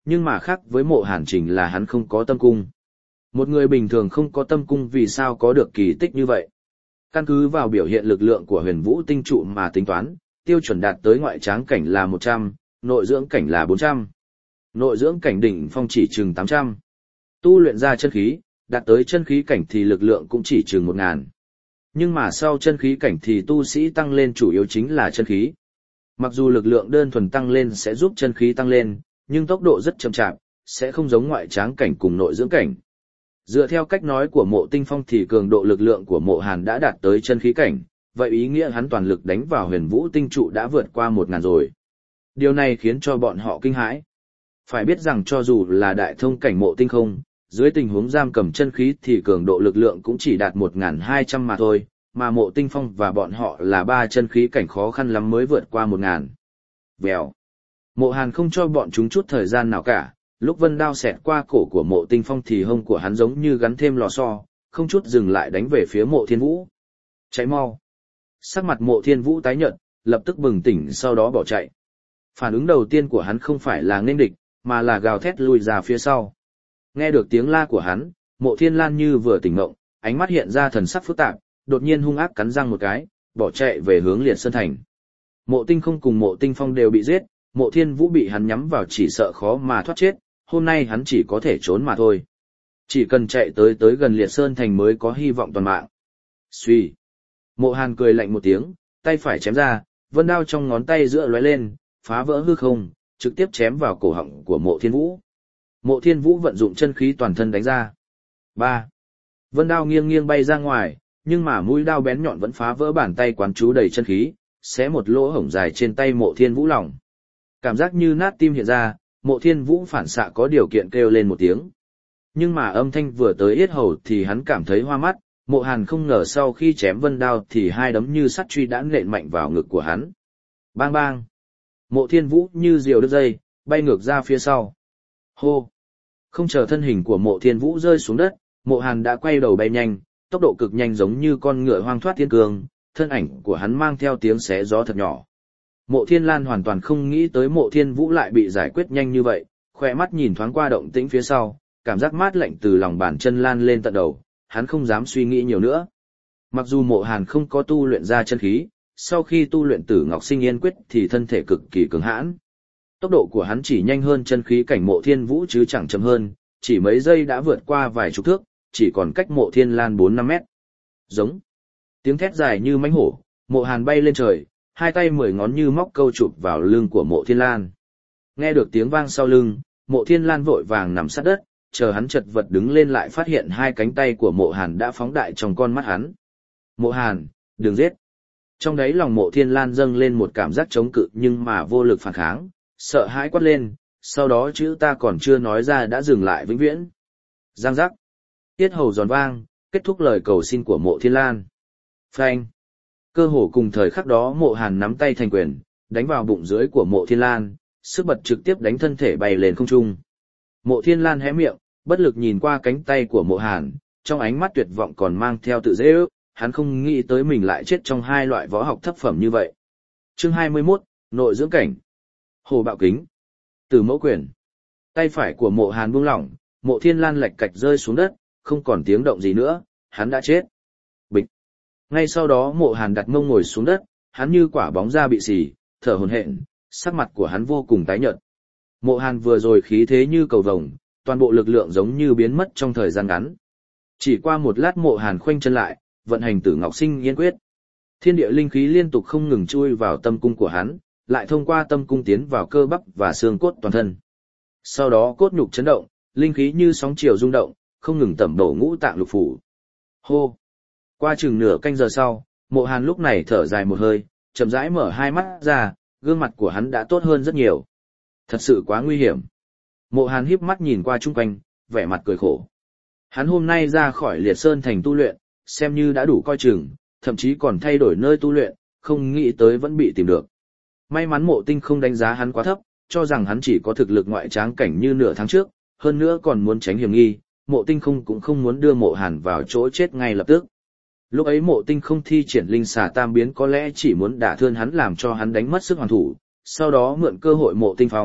Nhưng mà khác với Mộ Hàn chính là hắn không có tâm cung. Một người bình thường không có tâm cung vì sao có được kỳ tích như vậy? Căn cứ vào biểu hiện lực lượng của huyền vũ tinh trụ mà tính toán, tiêu chuẩn đạt tới ngoại tráng cảnh là 100, nội dưỡng cảnh là 400. Nội dưỡng cảnh đỉnh phong chỉ chừng 800. Tu luyện ra chân khí, đạt tới chân khí cảnh thì lực lượng cũng chỉ chừng 1000. Nhưng mà sau chân khí cảnh thì tu sĩ tăng lên chủ yếu chính là chân khí. Mặc dù lực lượng đơn thuần tăng lên sẽ giúp chân khí tăng lên, nhưng tốc độ rất chậm chạp, sẽ không giống ngoại tráng cảnh cùng nội dưỡng cảnh. Dựa theo cách nói của Mộ Tinh Phong thì cường độ lực lượng của Mộ Hàn đã đạt tới chân khí cảnh, vậy ý nghĩa hắn toàn lực đánh vào huyền vũ tinh trụ đã vượt qua 1000 rồi. Điều này khiến cho bọn họ kinh hãi. Phải biết rằng cho dù là đại thông cảnh Mộ Tinh không, dưới tình huống giam cầm chân khí thì cường độ lực lượng cũng chỉ đạt 1200 mà thôi, mà Mộ Tinh Phong và bọn họ là 3 chân khí cảnh khó khăn lắm mới vượt qua 1000. Vèo. Mộ Hàn không cho bọn chúng chút thời gian nào cả, lúc vân đao xẹt qua cổ của Mộ Tinh Phong thì hông của hắn giống như gắn thêm lò xo, không chút dừng lại đánh về phía Mộ Thiên Vũ. Cháy mau. Sắc mặt Mộ Thiên Vũ tái nhợt, lập tức bừng tỉnh sau đó bỏ chạy. Phản ứng đầu tiên của hắn không phải là nghênh địch, mà là gào thét lùi ra phía sau. Nghe được tiếng la của hắn, Mộ Thiên Lan như vừa tỉnh ngộng, ánh mắt hiện ra thần sắc phức tạp, đột nhiên hung ác cắn răng một cái, bỏ chạy về hướng Liệt Sơn Thành. Mộ Tinh không cùng Mộ Tinh Phong đều bị giết, Mộ Thiên Vũ bị hắn nhắm vào chỉ sợ khó mà thoát chết, hôm nay hắn chỉ có thể trốn mà thôi. Chỉ cần chạy tới gần Liệt Sơn Thành mới có hy vọng toàn mạng. Xuy. Mộ Hàn cười lạnh một tiếng, tay phải chém ra, vân đao trong ngón tay giữa lóe lên, phá vỡ hư không, trực tiếp chém vào cổ họng của Mộ Thiên Vũ. Mộ Thiên Vũ vận dụng chân khí toàn thân đánh ra. 3. Vân đao nghiêng nghiêng bay ra ngoài, nhưng mà mũi đao bén nhọn vẫn phá vỡ bàn tay quán chú đầy chân khí, xé một lỗ hổng dài trên tay Mộ Thiên Vũ lòng. Cảm giác như nát tim hiện ra, Mộ Thiên Vũ phản xạ có điều kiện kêu lên một tiếng. Nhưng mà âm thanh vừa tới yết hầu thì hắn cảm thấy hoa mắt, Mộ Hàn không ngờ sau khi chém vân đao thì hai đấm như sắt truy đã nện mạnh vào ngực của hắn. Bang bang. Mộ Thiên Vũ như diều đứt dây, bay ngược ra phía sau. Hô. Không chờ thân hình của Mộ Thiên Vũ rơi xuống đất, Mộ Hàn đã quay đầu bay nhanh, tốc độ cực nhanh giống như con ngựa hoang thoát thiên cương, thân ảnh của hắn mang theo tiếng xé gió thật nhỏ. Mộ Thiên Lan hoàn toàn không nghĩ tới Mộ Thiên Vũ lại bị giải quyết nhanh như vậy, khỏe mắt nhìn thoáng qua động tĩnh phía sau, cảm giác mát lạnh từ lòng bàn chân lan lên tận đầu, hắn không dám suy nghĩ nhiều nữa. Mặc dù Mộ Hàn không có tu luyện ra chân khí, sau khi tu luyện Tử Ngọc Sinh Yên Quyết thì thân thể cực kỳ cứng hãn. Tốc độ của hắn chỉ nhanh hơn chân khí cảnh Mộ Thiên Vũ chứ chẳng chậm hơn, chỉ mấy giây đã vượt qua vài chục thước, chỉ còn cách Mộ Thiên Lan 4-5 mét. Giống. Tiếng thét dài như mãnh hổ, Mộ Hàn bay lên trời, hai tay 10 ngón như móc câu chụp vào lưng của Mộ Thiên Lan. Nghe được tiếng vang sau lưng, Mộ Thiên Lan vội vàng nằm sát đất, chờ hắn chật vật đứng lên lại phát hiện hai cánh tay của Mộ Hàn đã phóng đại trong con mắt hắn. Mộ Hàn, đừng giết. Trong đấy lòng Mộ Thiên Lan dâng lên một cảm giác chống cự nhưng mà vô lực phản kháng, sợ hãi quát lên, sau đó chữ ta còn chưa nói ra đã dừng lại vĩnh viễn. Giang giác. Tiết hầu giòn vang, kết thúc lời cầu xin của Mộ Thiên Lan. Phanh. Cơ hồ cùng thời khắc đó Mộ Hàn nắm tay thành quyền, đánh vào bụng dưới của Mộ Thiên Lan, sức bật trực tiếp đánh thân thể bay lên không trung. Mộ Thiên Lan hé miệng, bất lực nhìn qua cánh tay của Mộ Hàn, trong ánh mắt tuyệt vọng còn mang theo tự dễ ước, hắn không nghĩ tới mình lại chết trong hai loại võ học thấp phẩm như vậy. Chương 21, nội dưỡng cảnh. Hồ bạo kính. Từ mẫu quyền. Tay phải của Mộ Hàn buông lỏng, Mộ Thiên Lan lệch cạch rơi xuống đất, không còn tiếng động gì nữa, hắn đã chết. Bịch. Ngay sau đó Mộ Hàn đặt mông ngồi xuống đất, hắn như quả bóng da bị xì, thở hổn hển, sắc mặt của hắn vô cùng tái nhợt. Mộ Hàn vừa rồi khí thế như cầu vồng, toàn bộ lực lượng giống như biến mất trong thời gian ngắn. Chỉ qua một lát Mộ Hàn khoanh chân lại, vận hành Tử Ngọc Sinh Yên Quyết. Thiên địa linh khí liên tục không ngừng chui vào tâm cung của hắn, lại thông qua tâm cung tiến vào cơ bắp và xương cốt toàn thân. Sau đó cốt nhục chấn động, linh khí như sóng chiều rung động, không ngừng tẩm đổ ngũ tạng lục phủ. Hô! Qua chừng nửa canh giờ sau, Mộ Hàn lúc này thở dài một hơi, chậm rãi mở hai mắt ra, gương mặt của hắn đã tốt hơn rất nhiều. Thật sự quá nguy hiểm. Mộ Hàn híp mắt nhìn qua chung quanh, vẻ mặt cười khổ. Hắn hôm nay ra khỏi Liệt Sơn Thành tu luyện, xem như đã đủ coi chừng, thậm chí còn thay đổi nơi tu luyện, không nghĩ tới vẫn bị tìm được. May mắn Mộ Tinh không đánh giá hắn quá thấp, cho rằng hắn chỉ có thực lực ngoại tráng cảnh như nửa tháng trước, hơn nữa còn muốn tránh hiểm nghi, Mộ Tinh không cũng không muốn đưa Mộ Hàn vào chỗ chết ngay lập tức. Lúc ấy Mộ Tinh không thi triển linh xà tam biến có lẽ chỉ muốn đả thương hắn làm cho hắn đánh mất sức hoàn thủ, sau đó mượn cơ hội Mộ Tinh Phong,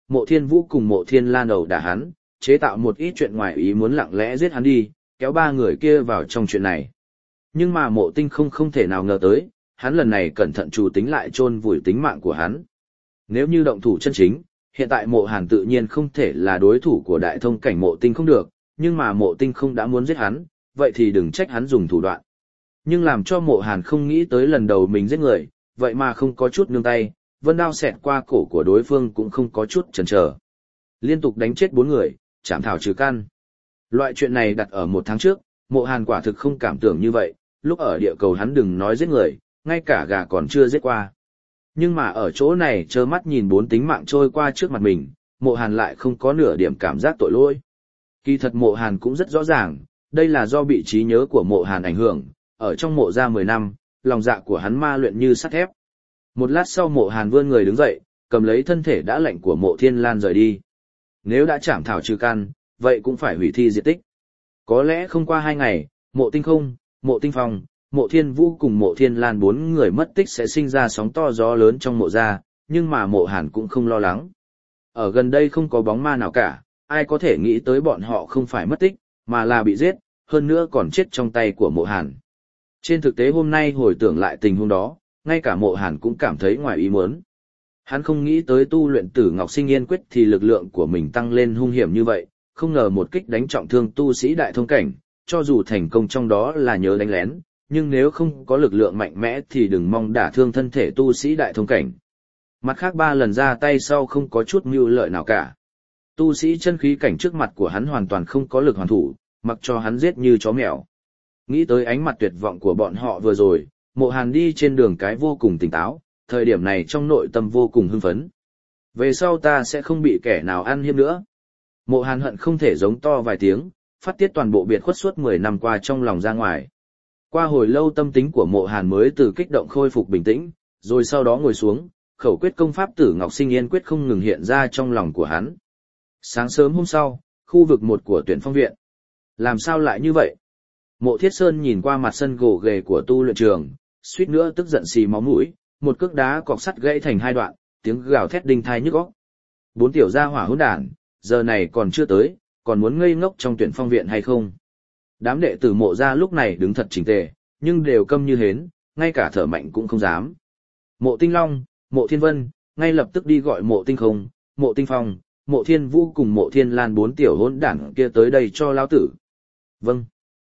Mộ Thiên Vũ cùng Mộ Thiên Lan đầu đả hắn, chế tạo một ít chuyện ngoài ý muốn lặng lẽ giết hắn đi, kéo ba người kia vào trong chuyện này. Nhưng mà Mộ Tinh không thể nào ngờ tới, hắn lần này cẩn thận chủ tính lại chôn vùi tính mạng của hắn. Nếu như động thủ chân chính, hiện tại Mộ Hàn tự nhiên không thể là đối thủ của đại thông cảnh Mộ Tinh không được, nhưng mà Mộ Tinh không đã muốn giết hắn, vậy thì đừng trách hắn dùng thủ đoạn. Nhưng làm cho Mộ Hàn không nghĩ tới lần đầu mình giết người, vậy mà không có chút nương tay, vân đao xẹt qua cổ của đối phương cũng không có chút chần chờ. Liên tục đánh chết 4 người, chảm thảo trừ căn. Loại chuyện này đặt ở 1 tháng trước, Mộ Hàn quả thực không cảm tưởng như vậy, lúc ở địa cầu hắn đừng nói giết người, ngay cả gà còn chưa giết qua. Nhưng mà ở chỗ này trơ mắt nhìn 4 tính mạng trôi qua trước mặt mình, Mộ Hàn lại không có nửa điểm cảm giác tội lỗi. Kỳ thật Mộ Hàn cũng rất rõ ràng, đây là do bị trí nhớ của Mộ Hàn ảnh hưởng, ở trong mộ gia 10 năm, lòng dạ của hắn ma luyện như sắt thép. Một lát sau Mộ Hàn vươn người đứng dậy, cầm lấy thân thể đã lạnh của Mộ Thiên Lan rời đi. Nếu đã chảm thảo trừ căn, vậy cũng phải hủy thi diệt tích. Có lẽ không qua 2 ngày, Mộ Tinh không, Mộ Tinh phong, Mộ Thiên Vũ cùng Mộ Thiên Lan 4 người mất tích sẽ sinh ra sóng to gió lớn trong mộ gia, nhưng mà Mộ Hàn cũng không lo lắng. Ở gần đây không có bóng ma nào cả, ai có thể nghĩ tới bọn họ không phải mất tích, mà là bị giết, hơn nữa còn chết trong tay của Mộ Hàn. Trên thực tế hôm nay hồi tưởng lại tình huống đó, ngay cả Mộ Hàn cũng cảm thấy ngoài ý muốn. Hắn không nghĩ tới tu luyện Tử Ngọc Sinh Yên Quyết thì lực lượng của mình tăng lên hung hiểm như vậy, không ngờ một kích đánh trọng thương tu sĩ đại thông cảnh, cho dù thành công trong đó là nhớ đánh lén, nhưng nếu không có lực lượng mạnh mẽ thì đừng mong đả thương thân thể tu sĩ đại thông cảnh. Mặt khác 3 lần ra tay sau không có chút mưu lợi nào cả. Tu sĩ chân khí cảnh trước mặt của hắn hoàn toàn không có lực hoàn thủ, mặc cho hắn giết như chó mèo. Nghĩ tới ánh mặt tuyệt vọng của bọn họ vừa rồi, Mộ Hàn đi trên đường cái vô cùng tỉnh táo, thời điểm này trong nội tâm vô cùng hưng phấn. Về sau ta sẽ không bị kẻ nào ăn hiếp nữa. Mộ Hàn hận không thể giống to vài tiếng, phát tiết toàn bộ biệt khuất suốt 10 năm qua trong lòng ra ngoài. Qua hồi lâu tâm tính của Mộ Hàn mới từ kích động khôi phục bình tĩnh, rồi sau đó ngồi xuống, khẩu quyết công pháp Tử Ngọc Sinh Yên Quyết không ngừng hiện ra trong lòng của hắn. Sáng sớm hôm sau, khu vực 1 của Tuyển Phong Viện. Làm sao lại như vậy? Mộ Thiết Sơn nhìn qua mặt sân gồ ghề của tu luyện trường, suýt nữa tức giận xì máu mũi, một cước đá cọc sắt gãy thành 2 đoạn, tiếng gào thét đinh tai nhức óc. 4 tiểu gia hỏa hỗn đản, giờ này còn chưa tới, còn muốn ngây ngốc trong Tuyển Phong Viện hay không? Đám đệ tử Mộ gia lúc này đứng thật chỉnh tề, nhưng đều câm như hến, ngay cả thở mạnh cũng không dám. Mộ Tinh Long, Mộ Thiên Vân, ngay lập tức đi gọi Mộ Tinh không, Mộ Tinh phong, Mộ Thiên Vũ cùng Mộ Thiên Lan 4 tiểu hỗn đản kia tới đây cho lão tử. Vâng.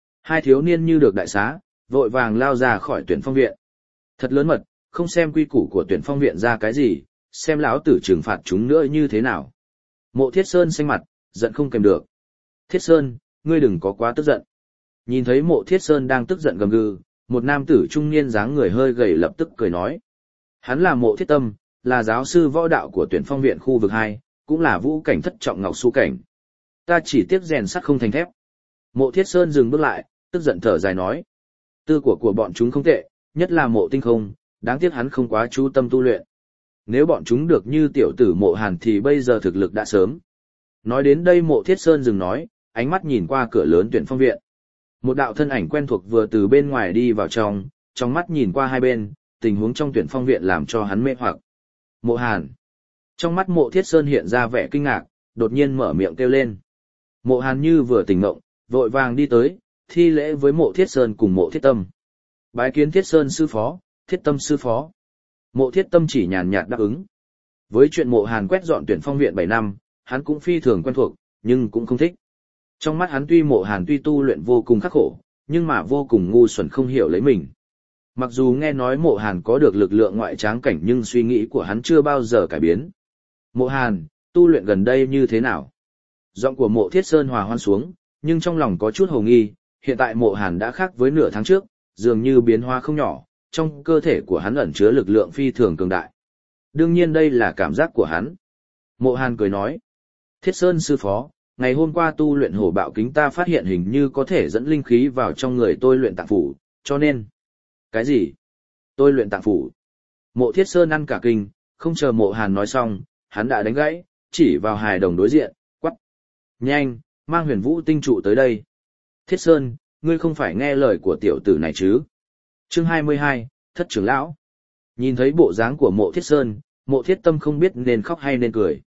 2 thiếu niên như được đại xá, vội vàng lao ra khỏi Tuyển Phong Viện. Thật lớn mật, không xem quy củ của Tuyển Phong Viện ra cái gì, xem lão tử trừng phạt chúng nữa như thế nào. Mộ Thiết Sơn xanh mặt, giận không kèm được. Thiết Sơn, ngươi đừng có quá tức giận. Nhìn thấy Mộ Thiết Sơn đang tức giận gầm gừ, một nam tử trung niên dáng người hơi gầy lập tức cười nói. Hắn là Mộ Thiết Tâm, là giáo sư võ đạo của Tuyển Phong Viện khu vực 2, cũng là vũ cảnh thất trọng ngọc su cảnh. Ta chỉ tiếc rèn sắt không thành thép. Mộ Thiết Sơn dừng bước lại, tức giận thở dài nói. Tư của bọn chúng không tệ, nhất là Mộ Tinh không, đáng tiếc hắn không quá chú tâm tu luyện. Nếu bọn chúng được như tiểu tử Mộ Hàn thì bây giờ thực lực đã sớm. Nói đến đây Mộ Thiết Sơn dừng nói, ánh mắt nhìn qua cửa lớn Tuyển Phong Viện. Một đạo thân ảnh quen thuộc vừa từ bên ngoài đi vào trong mắt nhìn qua hai bên, tình huống trong Tuyển Phong Viện làm cho hắn mê hoặc. Mộ Hàn. Trong mắt Mộ Thiết Sơn hiện ra vẻ kinh ngạc, đột nhiên mở miệng kêu lên. Mộ Hàn như vừa tỉnh ngộng, vội vàng đi tới, thi lễ với Mộ Thiết Sơn cùng Mộ Thiết Tâm. Bái kiến Thiết Sơn sư phó, Thiết Tâm sư phó. Mộ Thiết Tâm chỉ nhàn nhạt đáp ứng. Với chuyện Mộ Hàn quét dọn Tuyển Phong Viện 7 năm, hắn cũng phi thường quen thuộc, nhưng cũng không thích. Trong mắt hắn Mộ Hàn tuy tu luyện vô cùng khắc khổ, nhưng mà vô cùng ngu xuẩn không hiểu lấy mình. Mặc dù nghe nói Mộ Hàn có được lực lượng ngoại tráng cảnh nhưng suy nghĩ của hắn chưa bao giờ cải biến. Mộ Hàn, tu luyện gần đây như thế nào? Giọng của Mộ Thiết Sơn hòa hoan xuống, nhưng trong lòng có chút hồ nghi, hiện tại Mộ Hàn đã khác với nửa tháng trước, dường như biến hóa không nhỏ, trong cơ thể của hắn ẩn chứa lực lượng phi thường cường đại. Đương nhiên đây là cảm giác của hắn. Mộ Hàn cười nói, Thiết Sơn sư phó, ngày hôm qua tu luyện hổ bạo kính ta phát hiện hình như có thể dẫn linh khí vào trong người tôi luyện tạng phủ, cho nên... Cái gì? Tôi luyện tạng phủ. Mộ Thiết Sơn ăn cả kinh, không chờ Mộ Hàn nói xong, hắn đã đánh gãy, chỉ vào hài đồng đối diện, quắc. Nhanh, mang Huyền Vũ tinh trụ tới đây. Thiết Sơn, ngươi không phải nghe lời của tiểu tử này chứ? Chương 22, Thất trưởng lão. Nhìn thấy bộ dáng của Mộ Thiết Sơn, Mộ Thiết Tâm không biết nên khóc hay nên cười.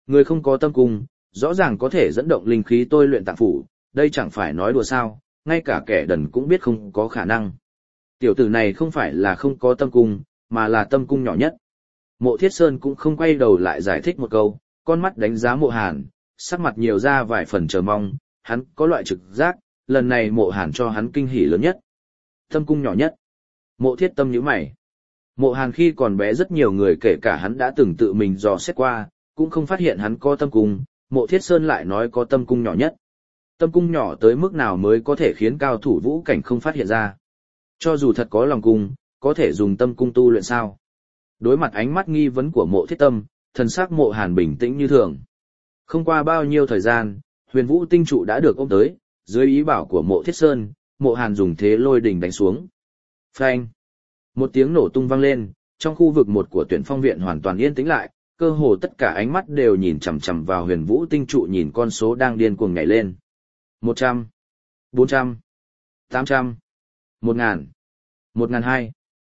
Người không có tâm cung, rõ ràng có thể dẫn động linh khí tôi luyện tạng phủ, đây chẳng phải nói đùa sao, ngay cả kẻ đần cũng biết không có khả năng. Tiểu tử này không phải là không có tâm cung, mà là tâm cung nhỏ nhất. Mộ Thiết Sơn cũng không quay đầu lại giải thích một câu, con mắt đánh giá Mộ Hàn, sắc mặt nhiều ra vài phần chờ mong, hắn có loại trực giác, lần này Mộ Hàn cho hắn kinh hỉ lớn nhất. Tâm cung nhỏ nhất. Mộ Thiết Tâm nhíu mày. Mộ Hàn khi còn bé rất nhiều người kể cả hắn đã từng tự mình dò xét qua, cũng không phát hiện hắn có tâm cung, Mộ Thiết Sơn lại nói có tâm cung nhỏ nhất. Tâm cung nhỏ tới mức nào mới có thể khiến cao thủ vũ cảnh không phát hiện ra. Cho dù thật có lòng cung, có thể dùng tâm cung tu luyện sao? Đối mặt ánh mắt nghi vấn của Mộ Thiết Tâm, thần sắc Mộ Hàn bình tĩnh như thường. Không qua bao nhiêu thời gian, Huyền Vũ tinh trụ đã được ôm tới, dưới ý bảo của Mộ Thiết Sơn, Mộ Hàn dùng thế lôi đỉnh đánh xuống. Phanh! Một tiếng nổ tung vang lên, trong khu vực một của tuyển phong viện hoàn toàn yên tĩnh lại, cơ hồ tất cả ánh mắt đều nhìn chằm chằm vào Huyền Vũ tinh trụ nhìn con số đang điên cuồng nhảy lên. 100, 400, 800, 1000, 1200,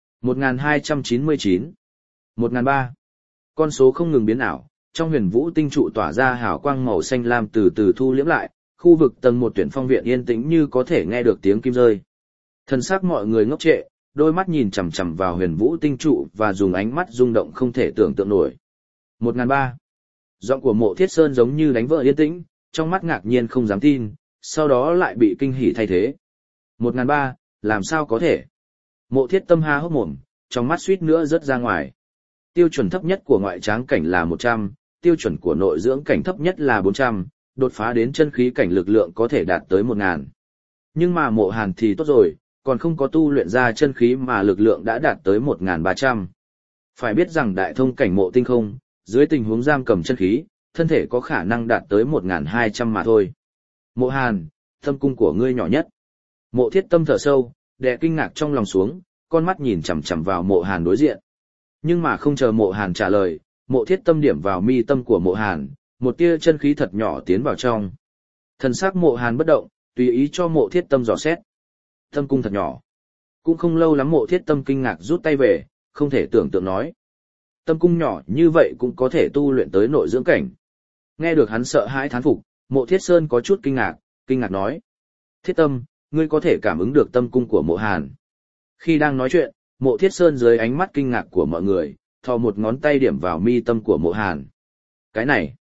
1299, 1003. Con số không ngừng biến ảo, trong Huyền Vũ tinh trụ tỏa ra hào quang màu xanh lam từ từ thu liễm lại, khu vực tầng một tuyển phong viện yên tĩnh như có thể nghe được tiếng kim rơi. Thần sắc mọi người ngốc trệ, đôi mắt nhìn chằm chằm vào Huyền Vũ tinh trụ và dùng ánh mắt rung động không thể tưởng tượng nổi. 1003. Giọng của Mộ Thiết Sơn giống như đánh vỡ yên tĩnh, trong mắt ngạc nhiên không dám tin, sau đó lại bị kinh hỉ thay thế. 1003, làm sao có thể? Mộ Thiết Tâm há hốc mồm, trong mắt suýt nữa rớt ra ngoài. Tiêu chuẩn thấp nhất của ngoại tráng cảnh là 100, tiêu chuẩn của nội dưỡng cảnh thấp nhất là 400, đột phá đến chân khí cảnh lực lượng có thể đạt tới 1000. Nhưng mà Mộ Hàn thì tốt rồi, còn không có tu luyện ra chân khí mà lực lượng đã đạt tới 1300. Phải biết rằng đại thông cảnh Mộ Tinh Không, dưới tình huống giam cầm chân khí, thân thể có khả năng đạt tới 1200 mà thôi. Mộ Hàn, tâm cung của ngươi nhỏ nhất. Mộ Thiết Tâm thở sâu, đè kinh ngạc trong lòng xuống, con mắt nhìn chằm chằm vào Mộ Hàn đối diện. Nhưng mà không chờ Mộ Hàn trả lời, Mộ Thiết Tâm điểm vào mi tâm của Mộ Hàn, một tia chân khí thật nhỏ tiến vào trong. Thần sắc Mộ Hàn bất động, tùy ý cho Mộ Thiết Tâm dò xét. Tâm cung thật nhỏ. Cũng không lâu lắm Mộ Thiết Tâm kinh ngạc rút tay về, không thể tưởng tượng nói. Tâm cung nhỏ như vậy cũng có thể tu luyện tới nội dưỡng cảnh. Nghe được hắn sợ hãi thán phục, Mộ Thiết Sơn có chút kinh ngạc nói. Thiết Tâm, ngươi có thể cảm ứng được tâm cung của Mộ Hàn. Khi đang nói chuyện, Mộ Thiết Sơn dưới ánh mắt kinh ngạc của mọi người, thò một ngón tay điểm vào mi tâm của Mộ Hàn. Cái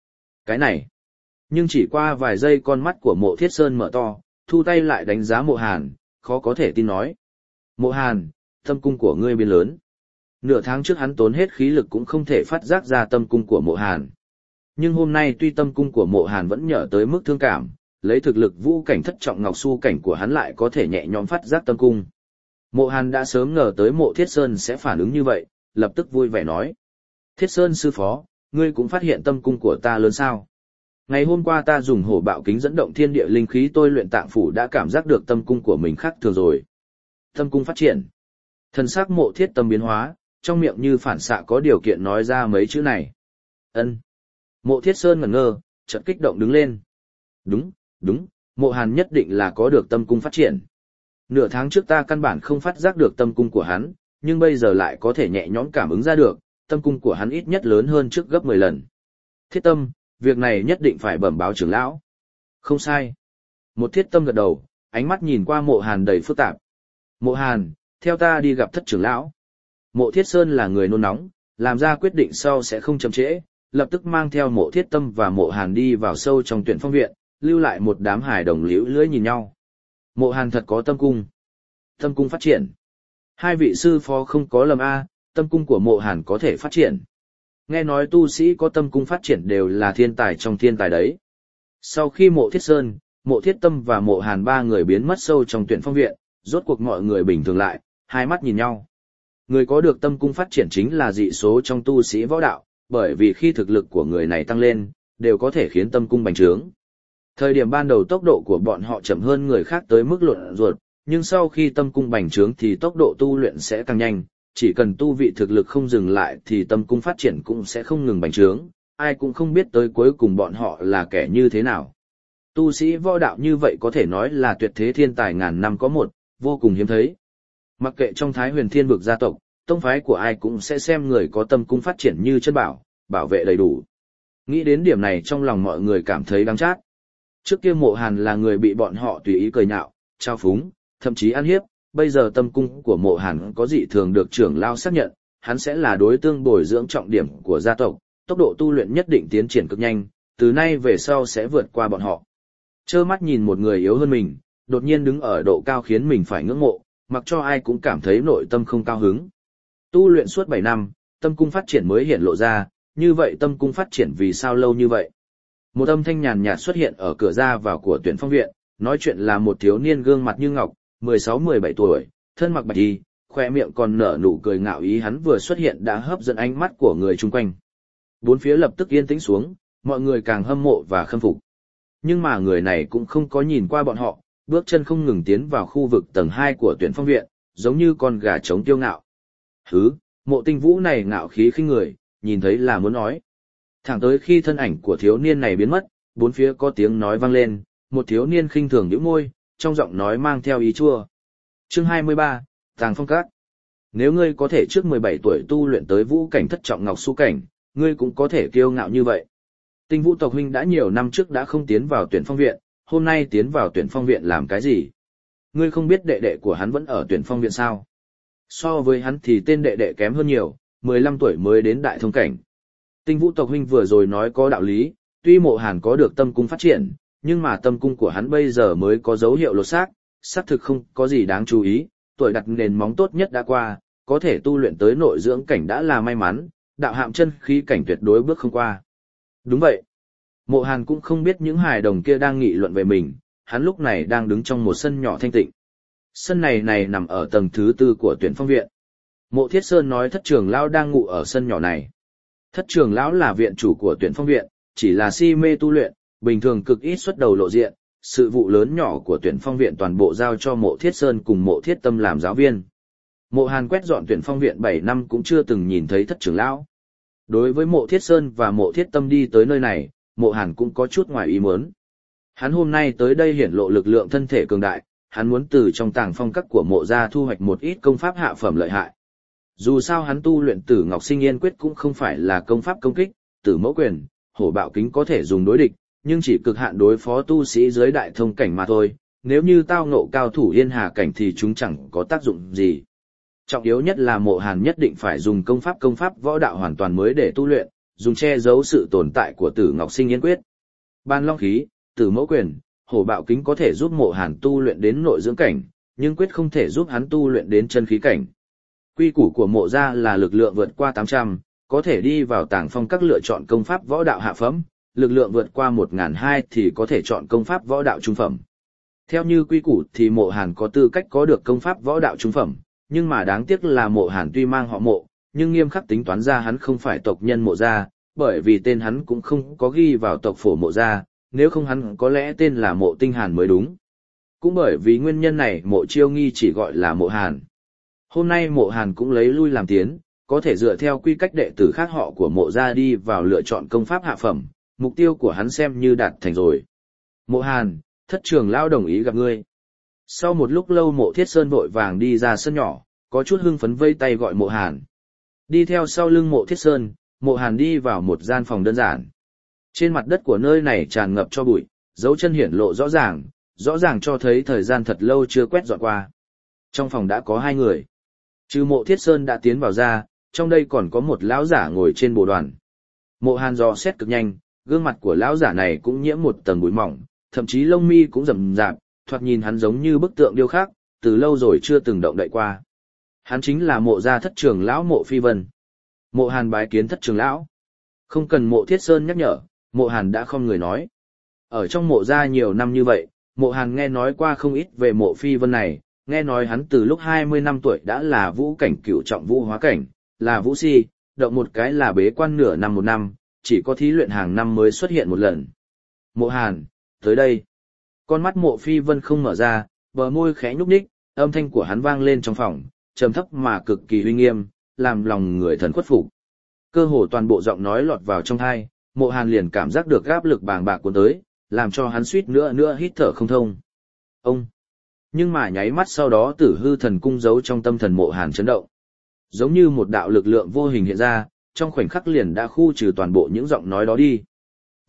này. Nhưng chỉ qua vài giây con mắt của Mộ Thiết Sơn mở to, thu tay lại đánh giá Mộ Hàn, khó có thể tin nói. Mộ Hàn, tâm cung của ngươi biến lớn. Nửa tháng trước hắn tốn hết khí lực cũng không thể phát giác ra tâm cung của Mộ Hàn. Nhưng hôm nay tuy tâm cung của Mộ Hàn vẫn nhở tới mức thương cảm, lấy thực lực vũ cảnh thất trọng ngọc su cảnh của hắn lại có thể nhẹ nhõm phát giác tâm cung. Mộ Hàn đã sớm ngờ tới Mộ Thiết Sơn sẽ phản ứng như vậy, lập tức vui vẻ nói. Thiết Sơn sư phó, ngươi cũng phát hiện tâm cung của ta lớn sao? Ngày hôm qua ta dùng hổ bạo kính dẫn động thiên địa linh khí tôi luyện tạng phủ đã cảm giác được tâm cung của mình khác thường rồi. Tâm cung phát triển. Thần sắc Mộ Thiết Tâm biến hóa, trong miệng như phản xạ có điều kiện nói ra mấy chữ này. Ân. Mộ Thiết Sơn ngẩn ngơ, chợt kích động đứng lên. Đúng, Mộ Hàn nhất định là có được tâm cung phát triển. Nửa tháng trước ta căn bản không phát giác được tâm cung của hắn, nhưng bây giờ lại có thể nhẹ nhõm cảm ứng ra được, tâm cung của hắn ít nhất lớn hơn trước gấp 10 lần. Thiết Tâm, việc này nhất định phải bẩm báo trưởng lão. Không sai. Một Thiết Tâm gật đầu, ánh mắt nhìn qua Mộ Hàn đầy phức tạp. Mộ Hàn, theo ta đi gặp thất trưởng lão. Mộ Thiết Sơn là người nôn nóng, làm ra quyết định sau sẽ không chậm trễ, lập tức mang theo Mộ Thiết Tâm và Mộ Hàn đi vào sâu trong tuyển phong viện, lưu lại một đám hài đồng liễu lưỡi nhìn nhau. Mộ Hàn thật có tâm cung. Tâm cung phát triển. Hai vị sư phó không có lầm a, tâm cung của Mộ Hàn có thể phát triển. Nghe nói tu sĩ có tâm cung phát triển đều là thiên tài trong thiên tài đấy. Sau khi Mộ Thiết Sơn, Mộ Thiết Tâm và Mộ Hàn ba người biến mất sâu trong tuyển phong viện, rốt cuộc mọi người bình thường lại, hai mắt nhìn nhau. Người có được tâm cung phát triển chính là dị số trong tu sĩ võ đạo, bởi vì khi thực lực của người này tăng lên, đều có thể khiến tâm cung bành trướng. Thời điểm ban đầu tốc độ của bọn họ chậm hơn người khác tới mức lộn ruột, nhưng sau khi tâm cung bành trướng thì tốc độ tu luyện sẽ càng nhanh, chỉ cần tu vị thực lực không dừng lại thì tâm cung phát triển cũng sẽ không ngừng bành trướng, ai cũng không biết tới cuối cùng bọn họ là kẻ như thế nào. Tu sĩ võ đạo như vậy có thể nói là tuyệt thế thiên tài ngàn năm có một, vô cùng hiếm thấy. Mặc kệ trong Thái Huyền Thiên vực gia tộc, tông phái của ai cũng sẽ xem người có tâm cung phát triển như chân bảo, bảo vệ đầy đủ. Nghĩ đến điểm này trong lòng mọi người cảm thấy đắng chát. Trước kia Mộ Hàn là người bị bọn họ tùy ý cười nhạo, trao phúng, thậm chí ăn hiếp, bây giờ tâm cung của Mộ Hàn có dị thường được trưởng lao xác nhận, hắn sẽ là đối tương bồi dưỡng trọng điểm của gia tộc, tốc độ tu luyện nhất định tiến triển cực nhanh, từ nay về sau sẽ vượt qua bọn họ. Trơ mắt nhìn một người yếu hơn mình, đột nhiên đứng ở độ cao khiến mình phải ngưỡng mộ, mặc cho ai cũng cảm thấy nội tâm không cao hứng. Tu luyện suốt 7 năm, tâm cung phát triển mới hiện lộ ra, như vậy tâm cung phát triển vì sao lâu như vậy? Một âm thanh nhàn nhạt xuất hiện ở cửa ra vào của Tuyển Phong viện, nói chuyện là một thiếu niên gương mặt như ngọc, 16-17 tuổi, thân mặc bạch y, khoe miệng còn nở nụ cười ngạo ý, hắn vừa xuất hiện đã hấp dẫn ánh mắt của người chung quanh. Bốn phía lập tức yên tĩnh xuống, mọi người càng hâm mộ và khâm phục. Nhưng mà người này cũng không có nhìn qua bọn họ, bước chân không ngừng tiến vào khu vực tầng 2 của Tuyển Phong viện, giống như con gà trống tiêu ngạo. Hứ, Mộ Tinh Vũ này ngạo khí khinh người, nhìn thấy là muốn nói. Thẳng tới khi thân ảnh của thiếu niên này biến mất, bốn phía có tiếng nói vang lên, một thiếu niên khinh thường nhíu môi, trong giọng nói mang theo ý chua. Chương 23, Tàng Phong Các. Nếu ngươi có thể trước 17 tuổi tu luyện tới vũ cảnh thất trọng ngọc su cảnh, ngươi cũng có thể kiêu ngạo như vậy. Tinh Vũ tộc huynh đã nhiều năm trước đã không tiến vào Tuyển Phong viện, hôm nay tiến vào Tuyển Phong viện làm cái gì? Ngươi không biết đệ đệ của hắn vẫn ở Tuyển Phong viện sao? So với hắn thì tên đệ đệ kém hơn nhiều, 15 tuổi mới đến đại thông cảnh. Tinh Vũ tộc huynh vừa rồi nói có đạo lý, tuy Mộ Hàn có được tâm cung phát triển, nhưng mà tâm cung của hắn bây giờ mới có dấu hiệu lột xác thực không có gì đáng chú ý, tuổi đặt nền móng tốt nhất đã qua, có thể tu luyện tới nội dưỡng cảnh đã là may mắn, đạo hạm chân khí cảnh tuyệt đối bước không qua. Đúng vậy. Mộ Hàn cũng không biết những hài đồng kia đang nghị luận về mình, hắn lúc này đang đứng trong một sân nhỏ thanh tịnh. Sân này nằm ở tầng thứ 4 của Tuyển Phong viện. Mộ Thiết Sơn nói Thất trưởng lão đang ngủ ở sân nhỏ này. Thất trưởng lão là viện chủ của Tuyển Phong viện, chỉ là si mê tu luyện, bình thường cực ít xuất đầu lộ diện, sự vụ lớn nhỏ của Tuyển Phong viện toàn bộ giao cho Mộ Thiết Sơn cùng Mộ Thiết Tâm làm giáo viên. Mộ Hàn quét dọn Tuyển Phong viện 7 năm cũng chưa từng nhìn thấy Thất trưởng lão. Đối với Mộ Thiết Sơn và Mộ Thiết Tâm đi tới nơi này, Mộ Hàn cũng có chút ngoài ý muốn. Hắn hôm nay tới đây hiển lộ lực lượng thân thể cường đại, hắn muốn từ trong Tàng Phong Các của Mộ gia thu hoạch một ít công pháp hạ phẩm lợi hại. Dù sao hắn tu luyện Tử Ngọc Sinh Yên Quyết cũng không phải là công pháp công kích, Tử Mẫu Quyền, Hổ Bạo Kính có thể dùng đối địch, nhưng chỉ cực hạn đối phó tu sĩ dưới đại thông cảnh mà thôi, nếu như tao ngộ cao thủ Yên Hà cảnh thì chúng chẳng có tác dụng gì. Trọng yếu nhất là Mộ Hàn nhất định phải dùng công pháp võ đạo hoàn toàn mới để tu luyện, dùng che giấu sự tồn tại của Tử Ngọc Sinh Yên Quyết. Ban Long Khí, Tử Mẫu Quyền, Hổ Bạo Kính có thể giúp Mộ Hàn tu luyện đến nội dưỡng cảnh, nhưng quyết không thể giúp hắn tu luyện đến chân khí cảnh. Quy củ của Mộ gia là lực lượng vượt qua 800, có thể đi vào Tàng Phong Các lựa chọn công pháp võ đạo hạ phẩm, lực lượng vượt qua 1.200 thì có thể chọn công pháp võ đạo trung phẩm. Theo như quy củ thì Mộ Hàn có tư cách có được công pháp võ đạo trung phẩm, nhưng mà đáng tiếc là Mộ Hàn tuy mang họ Mộ, nhưng nghiêm khắc tính toán ra hắn không phải tộc nhân Mộ gia, bởi vì tên hắn cũng không có ghi vào tộc phổ Mộ gia, nếu không hắn có lẽ tên là Mộ Tinh Hàn mới đúng. Cũng bởi vì nguyên nhân này Mộ Chiêu Nghi chỉ gọi là Mộ Hàn. Hôm nay Mộ Hàn cũng lấy lui làm tiến, có thể dựa theo quy cách đệ tử khác họ của Mộ gia đi vào lựa chọn công pháp hạ phẩm, mục tiêu của hắn xem như đạt thành rồi. Mộ Hàn, Thất trưởng lão đồng ý gặp ngươi. Sau một lúc lâu Mộ Thiết Sơn vội vàng đi ra sân nhỏ, có chút hưng phấn vây tay gọi Mộ Hàn. Đi theo sau lưng Mộ Thiết Sơn, Mộ Hàn đi vào một gian phòng đơn giản. Trên mặt đất của nơi này tràn ngập cho bụi, dấu chân hiển lộ rõ ràng cho thấy thời gian thật lâu chưa quét dọn qua. Trong phòng đã có 2 người. Trừ Mộ Thiết Sơn đã tiến vào ra, trong đây còn có một lão giả ngồi trên bồ đoàn. Mộ Hàn dò xét cực nhanh, gương mặt của lão giả này cũng nhiễm một tầng bụi mỏng, thậm chí lông mi cũng rậm rạp, thoạt nhìn hắn giống như bức tượng điêu khắc, từ lâu rồi chưa từng động đậy qua. Hắn chính là Mộ gia Thất trưởng lão Mộ Phi Vân. Mộ Hàn bái kiến Thất trưởng lão. Không cần Mộ Thiết Sơn nhắc nhở, Mộ Hàn đã không người nói. Ở trong Mộ gia nhiều năm như vậy, Mộ Hàn nghe nói qua không ít về Mộ Phi Vân này, nghe nói hắn từ lúc 20 năm tuổi đã là vũ cảnh cửu trọng vũ hóa cảnh, là vũ si, động một cái là bế quan nửa năm một năm, chỉ có thí luyện hàng năm mới xuất hiện một lần. Mộ Hàn, tới đây. Con mắt Mộ Phi Vân không mở ra, bờ môi khẽ nhúc nhích, âm thanh của hắn vang lên trong phòng, trầm thấp mà cực kỳ uy nghiêm, làm lòng người thần khuất phục. Cơ hồ toàn bộ giọng nói lọt vào trong tai, Mộ Hàn liền cảm giác được áp lực bàng bạc cuốn tới, làm cho hắn suýt nữa hít thở không thông. Ông. Nhưng mà nháy mắt sau đó Tử Hư Thần Cung giấu trong tâm thần Mộ Hàn chấn động. Giống như một đạo lực lượng vô hình hiện ra, trong khoảnh khắc liền đã khu trừ toàn bộ những giọng nói đó đi.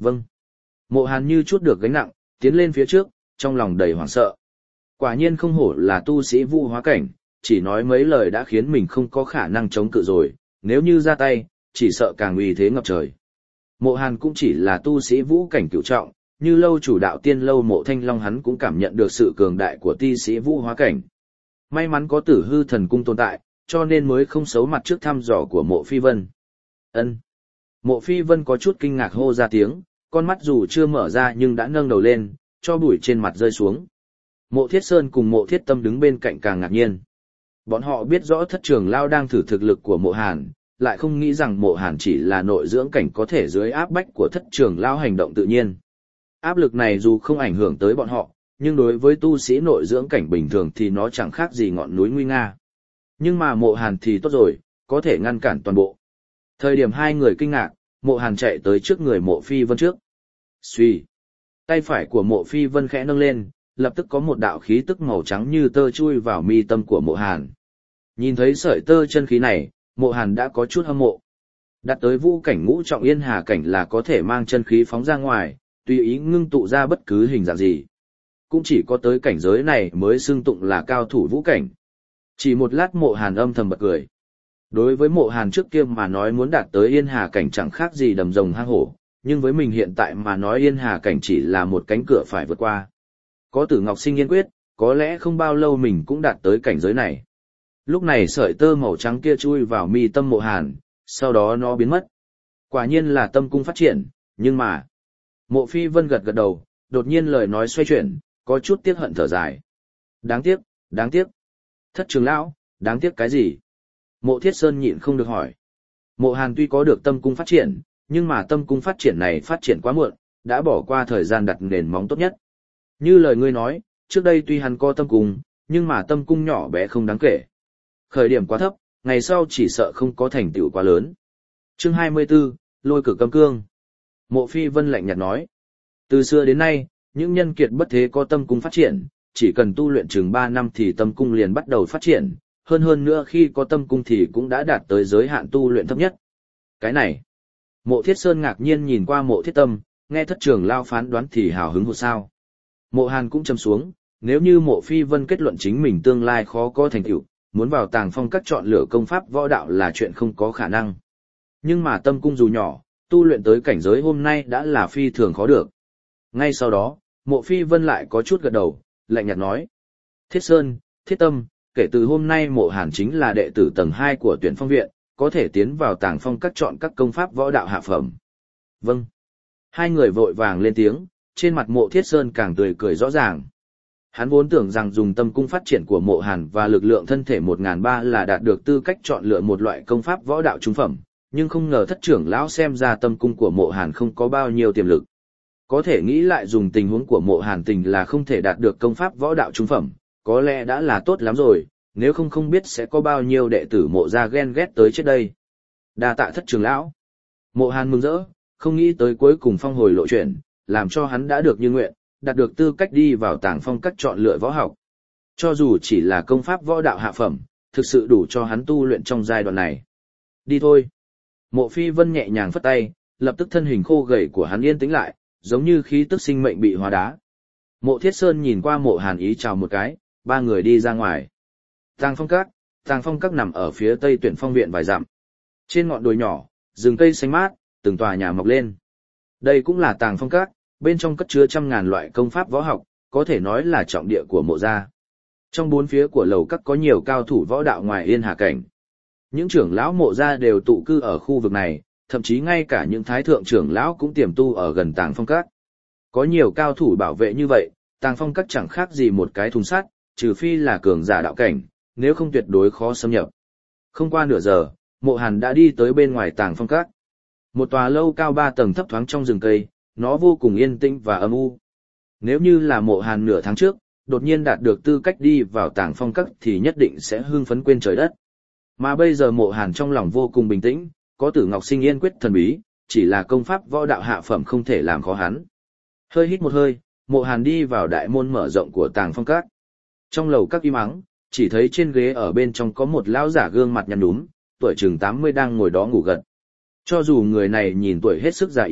Vâng. Mộ Hàn như chút được gánh nặng, tiến lên phía trước, trong lòng đầy hoảng sợ. Quả nhiên không hổ là tu sĩ vũ hóa cảnh, chỉ nói mấy lời đã khiến mình không có khả năng chống cự rồi, nếu như ra tay, chỉ sợ càng uy thế ngập trời. Mộ Hàn cũng chỉ là tu sĩ vũ cảnh cửu trọng, như lâu chủ đạo tiên lâu Mộ Thanh Long hắn cũng cảm nhận được sự cường đại của ti sĩ vũ hóa cảnh. May mắn có Tử Hư Thần Cung tồn tại, cho nên mới không xấu mặt trước thăm dò của Mộ Phi Vân. Ân. Mộ Phi Vân có chút kinh ngạc hô ra tiếng, con mắt dù chưa mở ra nhưng đã nâng đầu lên, cho bụi trên mặt rơi xuống. Mộ Thiết Sơn cùng Mộ Thiết Tâm đứng bên cạnh càng ngạc nhiên. Bọn họ biết rõ Thất Trường Lão đang thử thực lực của Mộ Hàn, lại không nghĩ rằng Mộ Hàn chỉ là nội dưỡng cảnh có thể dưới áp bách của Thất Trường Lão hành động tự nhiên. Áp lực này dù không ảnh hưởng tới bọn họ, nhưng đối với tu sĩ nội dưỡng cảnh bình thường thì nó chẳng khác gì ngọn núi nguy nga. Nhưng mà Mộ Hàn thì tốt rồi, có thể ngăn cản toàn bộ. Thời điểm hai người kinh ngạc, Mộ Hàn chạy tới trước người Mộ Phi Vân trước. Xuy. Tay phải của Mộ Phi Vân khẽ nâng lên, lập tức có một đạo khí tức màu trắng như tơ chui vào mi tâm của Mộ Hàn. Nhìn thấy sợi tơ chân khí này, Mộ Hàn đã có chút hâm mộ. Đạt tới vũ cảnh ngũ trọng yên hà cảnh là có thể mang chân khí phóng ra ngoài, tùy ý ngưng tụ ra bất cứ hình dạng gì. Cũng chỉ có tới cảnh giới này mới xưng tụng là cao thủ vũ cảnh. Chỉ một lát Mộ Hàn âm thầm bật cười. Đối với Mộ Hàn trước kia mà nói muốn đạt tới yên hà cảnh chẳng khác gì đầm rồng hang hổ, nhưng với mình hiện tại mà nói yên hà cảnh chỉ là một cánh cửa phải vượt qua. Có Tử Ngọc Sinh Yên Quyết, có lẽ không bao lâu mình cũng đạt tới cảnh giới này. Lúc này sợi tơ màu trắng kia chui vào mi tâm Mộ Hàn, sau đó nó biến mất. Quả nhiên là tâm cung phát triển, nhưng mà... Mộ Phi Vân gật gật đầu, đột nhiên lời nói xoay chuyển, có chút tiếc hận thở dài. Đáng tiếc, đáng tiếc. Thất Trường Lão, đáng tiếc cái gì? Mộ Thiết Sơn nhịn không được hỏi. Mộ Hàn tuy có được tâm cung phát triển, nhưng mà tâm cung phát triển này phát triển quá muộn, đã bỏ qua thời gian đặt nền móng tốt nhất. Như lời ngươi nói, trước đây tuy hắn có tâm cung, nhưng mà tâm cung nhỏ bé không đáng kể. Khởi điểm quá thấp, ngày sau chỉ sợ không có thành tựu quá lớn. Chương 24, Lôi Cử Câm Cương. Mộ Phi Vân lạnh nhạt nói. Từ xưa đến nay, những nhân kiệt bất thế có tâm cung phát triển, chỉ cần tu luyện chừng 3 năm thì tâm cung liền bắt đầu phát triển, hơn nữa khi có tâm cung thì cũng đã đạt tới giới hạn tu luyện thấp nhất. Cái này, Mộ Thiết Sơn ngạc nhiên nhìn qua Mộ Thiết Tâm, nghe Thất Trường Lão phán đoán thì hào hứng hụt sao. Mộ Hàn cũng trầm xuống, nếu như Mộ Phi Vân kết luận chính mình tương lai khó có thành tựu, muốn vào Tàng Phong Các chọn lựa công pháp võ đạo là chuyện không có khả năng. Nhưng mà tâm cung dù nhỏ, tu luyện tới cảnh giới hôm nay đã là phi thường khó được. Ngay sau đó, Mộ Phi Vân lại có chút gật đầu, lạnh nhạt nói. Thiết Sơn, Thiết Tâm, kể từ hôm nay Mộ Hàn chính là đệ tử tầng 2 của Tuyển Phong Viện, có thể tiến vào Tàng Phong Các chọn các công pháp võ đạo hạ phẩm. Vâng. Hai người vội vàng lên tiếng, trên mặt Mộ Thiết Sơn càng tươi cười rõ ràng. Hắn vốn tưởng rằng dùng tâm cung phát triển của Mộ Hàn và lực lượng thân thể 1003 là đạt được tư cách chọn lựa một loại công pháp võ đạo trung phẩm, nhưng không ngờ Thất Trưởng Lão xem ra tâm cung của Mộ Hàn không có bao nhiêu tiềm lực. Có thể nghĩ lại dùng tình huống của Mộ Hàn tình là không thể đạt được công pháp võ đạo trung phẩm, có lẽ đã là tốt lắm rồi, nếu không biết sẽ có bao nhiêu đệ tử Mộ gia ghen ghét tới chết đây. Đa tạ Thất Trưởng Lão. Mộ Hàn mừng rỡ, không nghĩ tới cuối cùng phong hồi lộ chuyển, làm cho hắn đã được như nguyện, đạt được tư cách đi vào Tàng Phong Các chọn lựa võ học. Cho dù chỉ là công pháp võ đạo hạ phẩm, thực sự đủ cho hắn tu luyện trong giai đoạn này. Đi thôi. Mộ Phi Vân nhẹ nhàng phất tay, lập tức thân hình khô gầy của hắn yên tĩnh lại, giống như khí tức sinh mệnh bị hóa đá. Mộ Thiết Sơn nhìn qua Mộ Hàn ý chào một cái, ba người đi ra ngoài. Tàng Phong Các nằm ở phía tây Tuyển Phong Viện vài dặm. Trên ngọn đồi nhỏ, rừng cây xanh mát, từng tòa nhà mọc lên. Đây cũng là Tàng Phong Các, bên trong cất chứa trăm ngàn loại công pháp võ học, có thể nói là trọng địa của Mộ gia. Trong bốn phía của lầu các có nhiều cao thủ võ đạo ngoài yên hà cảnh. Những trưởng lão Mộ gia đều tụ cư ở khu vực này, thậm chí ngay cả những thái thượng trưởng lão cũng tiềm tu ở gần Tàng Phong Các. Có nhiều cao thủ bảo vệ như vậy, Tàng Phong Các chẳng khác gì một cái thùng sắt, trừ phi là cường giả đạo cảnh, nếu không tuyệt đối khó xâm nhập. Không qua nửa giờ, Mộ Hàn đã đi tới bên ngoài Tàng Phong Các. Một tòa lâu cao 3 tầng thấp thoáng trong rừng cây, nó vô cùng yên tĩnh và âm u. Nếu như là Mộ Hàn nửa tháng trước, đột nhiên đạt được tư cách đi vào Tàng Phong Các thì nhất định sẽ hưng phấn quên trời đất. Mà bây giờ Mộ Hàn trong lòng vô cùng bình tĩnh, có Tử Ngọc Sinh Yên Quyết thần bí, chỉ là công pháp võ đạo hạ phẩm không thể làm khó hắn. Hơi hít một hơi, Mộ Hàn đi vào đại môn mở rộng của Tàng Phong Các. Trong lầu các im ắng, chỉ thấy trên ghế ở bên trong có một lão giả gương mặt nhăn nhúm, tuổi chừng 80 đang ngồi đó ngủ gật. Cho dù người này nhìn tuổi hết sức già yếu,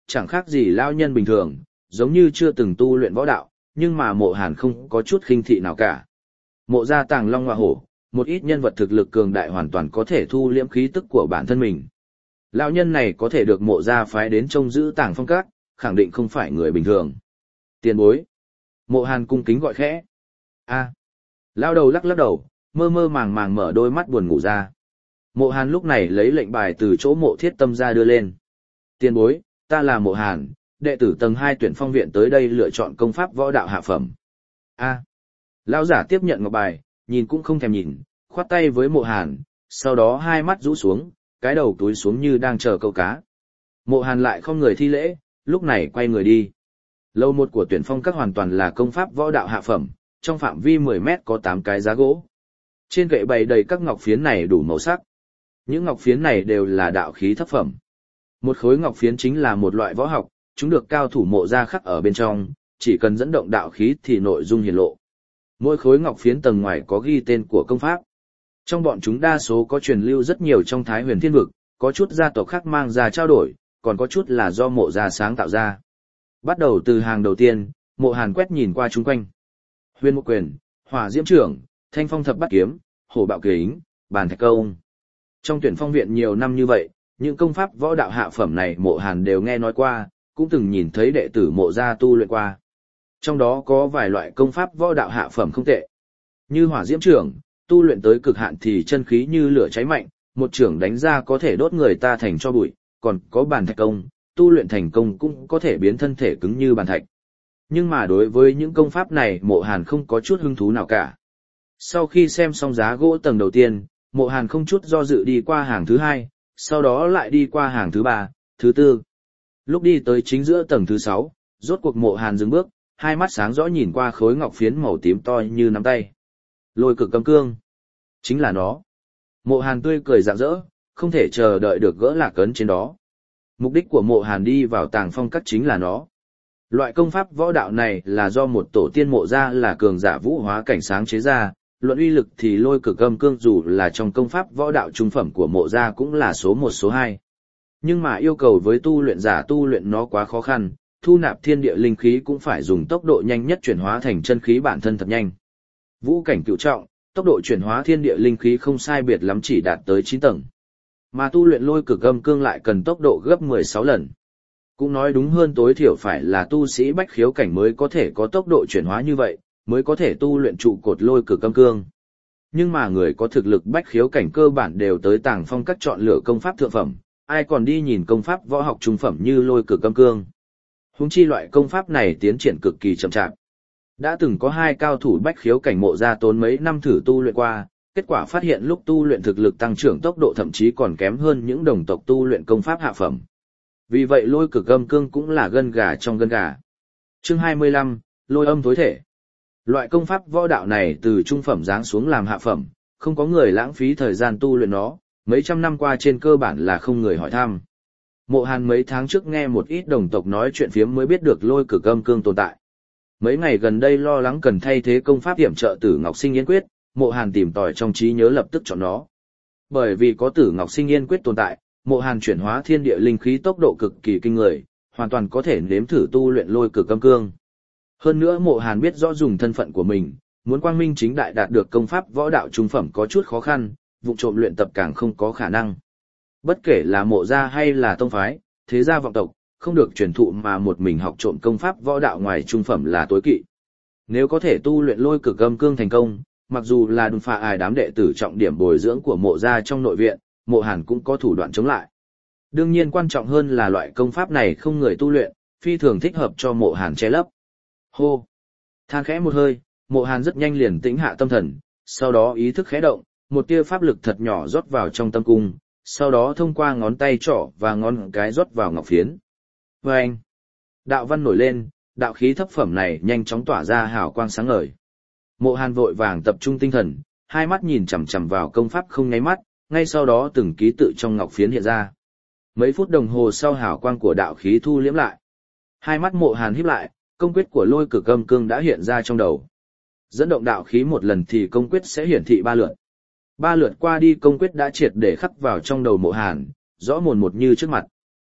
chẳng khác gì lao nhân bình thường, giống như chưa từng tu luyện võ đạo, nhưng mà Mộ Hàn không có chút khinh thị nào cả. Mộ gia tàng long hoa hổ, một ít nhân vật thực lực cường đại hoàn toàn có thể thu liễm khí tức của bản thân mình. Lão nhân này có thể được Mộ gia phái đến trông giữ Tàng Phong Các, khẳng định không phải người bình thường. Tiền bối. Mộ Hàn cung kính gọi khẽ. A. Lão đầu lắc lắc đầu, mơ mơ màng màng mở đôi mắt buồn ngủ ra. Mộ Hàn lúc này lấy lệnh bài từ chỗ Mộ Thiết Tâm ra đưa lên. Tiền bối, ta là Mộ Hàn, đệ tử tầng 2 tuyển phong viện tới đây lựa chọn công pháp võ đạo hạ phẩm. A. Lão giả tiếp nhận ngọc bài, nhìn cũng không thèm nhìn, khoát tay với Mộ Hàn, sau đó hai mắt rũ xuống, cái đầu túi xuống như đang chờ câu cá. Mộ Hàn lại không người thi lễ, lúc này quay người đi. Lầu 1 của tuyển phong các hoàn toàn là công pháp võ đạo hạ phẩm, trong phạm vi 10 mét có 8 cái giá gỗ. Trên kệ bày đầy các ngọc phiến này đủ màu sắc. Những ngọc phiến này đều là đạo khí thấp phẩm. Một khối ngọc phiến chính là một loại võ học, chúng được cao thủ Mộ gia khắc ở bên trong, chỉ cần dẫn động đạo khí thì nội dung hiển lộ. Mỗi khối ngọc phiến tầng ngoài có ghi tên của công pháp. Trong bọn chúng đa số có truyền lưu rất nhiều trong Thái Huyền Thiên Vực, có chút gia tộc khác mang ra trao đổi, còn có chút là do Mộ gia sáng tạo ra. Bắt đầu từ hàng đầu tiên, Mộ Hàn quét nhìn qua chung quanh. Huyền Một Quyền, Hỏa Diễm Trưởng, Thanh Phong Thập Bát Kiếm, Hổ Bạo Kính, Bàn Thạch Công. Trong tuyển phong viện nhiều năm như vậy, những công pháp võ đạo hạ phẩm này Mộ Hàn đều nghe nói qua, cũng từng nhìn thấy đệ tử Mộ gia tu luyện qua. Trong đó có vài loại công pháp võ đạo hạ phẩm không tệ. Như Hỏa Diễm Trưởng, tu luyện tới cực hạn thì chân khí như lửa cháy mạnh, một trưởng đánh ra có thể đốt người ta thành tro bụi, còn có Bàn Thạch Công, tu luyện thành công cũng có thể biến thân thể cứng như bàn thạch. Nhưng mà đối với những công pháp này Mộ Hàn không có chút hứng thú nào cả. Sau khi xem xong giá gỗ tầng đầu tiên, Mộ Hàn không chút do dự đi qua hàng thứ 2, sau đó lại đi qua hàng thứ 3, thứ 4. Lúc đi tới chính giữa tầng thứ 6, rốt cuộc Mộ Hàn dừng bước, hai mắt sáng rõ nhìn qua khối ngọc phiến màu tím to như nắm tay. Lôi Cực Âm Cương. Chính là nó. Mộ Hàn tươi cười rạng rỡ, không thể chờ đợi được gỡ lạc ấn trên đó. Mục đích của Mộ Hàn đi vào Tàng Phong Các chính là nó. Loại công pháp võ đạo này là do một tổ tiên Mộ gia là cường giả vũ hóa cảnh sáng chế ra, luận uy lực thì Lôi Cực Âm Cương dù là trong công pháp võ đạo trung phẩm của Mộ gia cũng là số 1 số 2. Nhưng mà yêu cầu với tu luyện giả tu luyện nó quá khó khăn, thu nạp thiên địa linh khí cũng phải dùng tốc độ nhanh nhất chuyển hóa thành chân khí bản thân thật nhanh. Vũ cảnh cửu trọng, tốc độ chuyển hóa thiên địa linh khí không sai biệt lắm chỉ đạt tới 9 tầng. Mà tu luyện Lôi Cực Âm Cương lại cần tốc độ gấp 16 lần. Cũng nói đúng hơn tối thiểu phải là tu sĩ bách khiếu cảnh mới có thể có tốc độ chuyển hóa như vậy, mới có thể tu luyện trụ cột Lôi Cực Âm Cương. Nhưng mà người có thực lực bách khiếu cảnh cơ bản đều tới Tàng Phong Các chọn lựa công pháp thượng phẩm, ai còn đi nhìn công pháp võ học trung phẩm như Lôi Cực Âm Cương. Huống chi loại công pháp này tiến triển cực kỳ chậm chạp. Đã từng có 2 cao thủ bách khiếu cảnh Mộ gia tốn mấy năm thử tu luyện qua, kết quả phát hiện lúc tu luyện thực lực tăng trưởng tốc độ thậm chí còn kém hơn những đồng tộc tu luyện công pháp hạ phẩm. Vì vậy Lôi Cực Âm Cương cũng là gân gà trong gân gà. Chương 25, Lôi Âm Tối Thể. Loại công pháp võ đạo này từ trung phẩm giáng xuống làm hạ phẩm, không có người lãng phí thời gian tu luyện nó, mấy trăm năm qua trên cơ bản là không người hỏi thăm. Mộ Hàn mấy tháng trước nghe một ít đồng tộc nói chuyện phiếm mới biết được Lôi Cực Âm Cương tồn tại. Mấy ngày gần đây lo lắng cần thay thế công pháp hiểm trợ Tử Ngọc Sinh Yên Quyết, Mộ Hàn tìm tòi trong trí nhớ lập tức chọn nó. Bởi vì có Tử Ngọc Sinh Yên Quyết tồn tại, Mộ Hàn chuyển hóa thiên địa linh khí tốc độ cực kỳ kinh người, hoàn toàn có thể nếm thử tu luyện Lôi Cực Âm Cương. Hơn nữa Mộ Hàn biết rõ dùng thân phận của mình, muốn quang minh chính đại đạt được công pháp võ đạo trung phẩm có chút khó khăn, vụ trộm luyện tập càng không có khả năng. Bất kể là Mộ gia hay là tông phái, thế gia vọng tộc, không được truyền thụ mà một mình học trộm công pháp võ đạo ngoài trung phẩm là tối kỵ. Nếu có thể tu luyện Lôi Cực Âm Cương thành công, mặc dù là đùn phá ai đám đệ tử trọng điểm bồi dưỡng của Mộ gia trong nội viện, Mộ Hàn cũng có thủ đoạn chống lại. Đương nhiên quan trọng hơn là loại công pháp này không người tu luyện, phi thường thích hợp cho Mộ Hàn che lấp. Hô! Than khẽ một hơi, Mộ Hàn rất nhanh liền tĩnh hạ tâm thần, sau đó ý thức khẽ động, một tia pháp lực thật nhỏ rót vào trong tâm cung, sau đó thông qua ngón tay trỏ và ngón cái rót vào ngọc phiến. Vâng! Đạo văn nổi lên, đạo khí thấp phẩm này nhanh chóng tỏa ra hào quang sáng ngời. Mộ Hàn vội vàng tập trung tinh thần, hai mắt nhìn chằm chằm vào công pháp không nháy mắt, ngay sau đó từng ký tự trong ngọc phiến hiện ra. Mấy phút đồng hồ sau hào quang của đạo khí thu liễm lại. Hai mắt Mộ Hàn híp lại, công quyết của Lôi Cực Âm Cương đã hiện ra trong đầu. Dẫn động đạo khí một lần thì công quyết sẽ hiển thị 3 lượt. 3 lượt qua đi công quyết đã triệt để khắc vào trong đầu Mộ Hàn, rõ mồn một như trước mặt.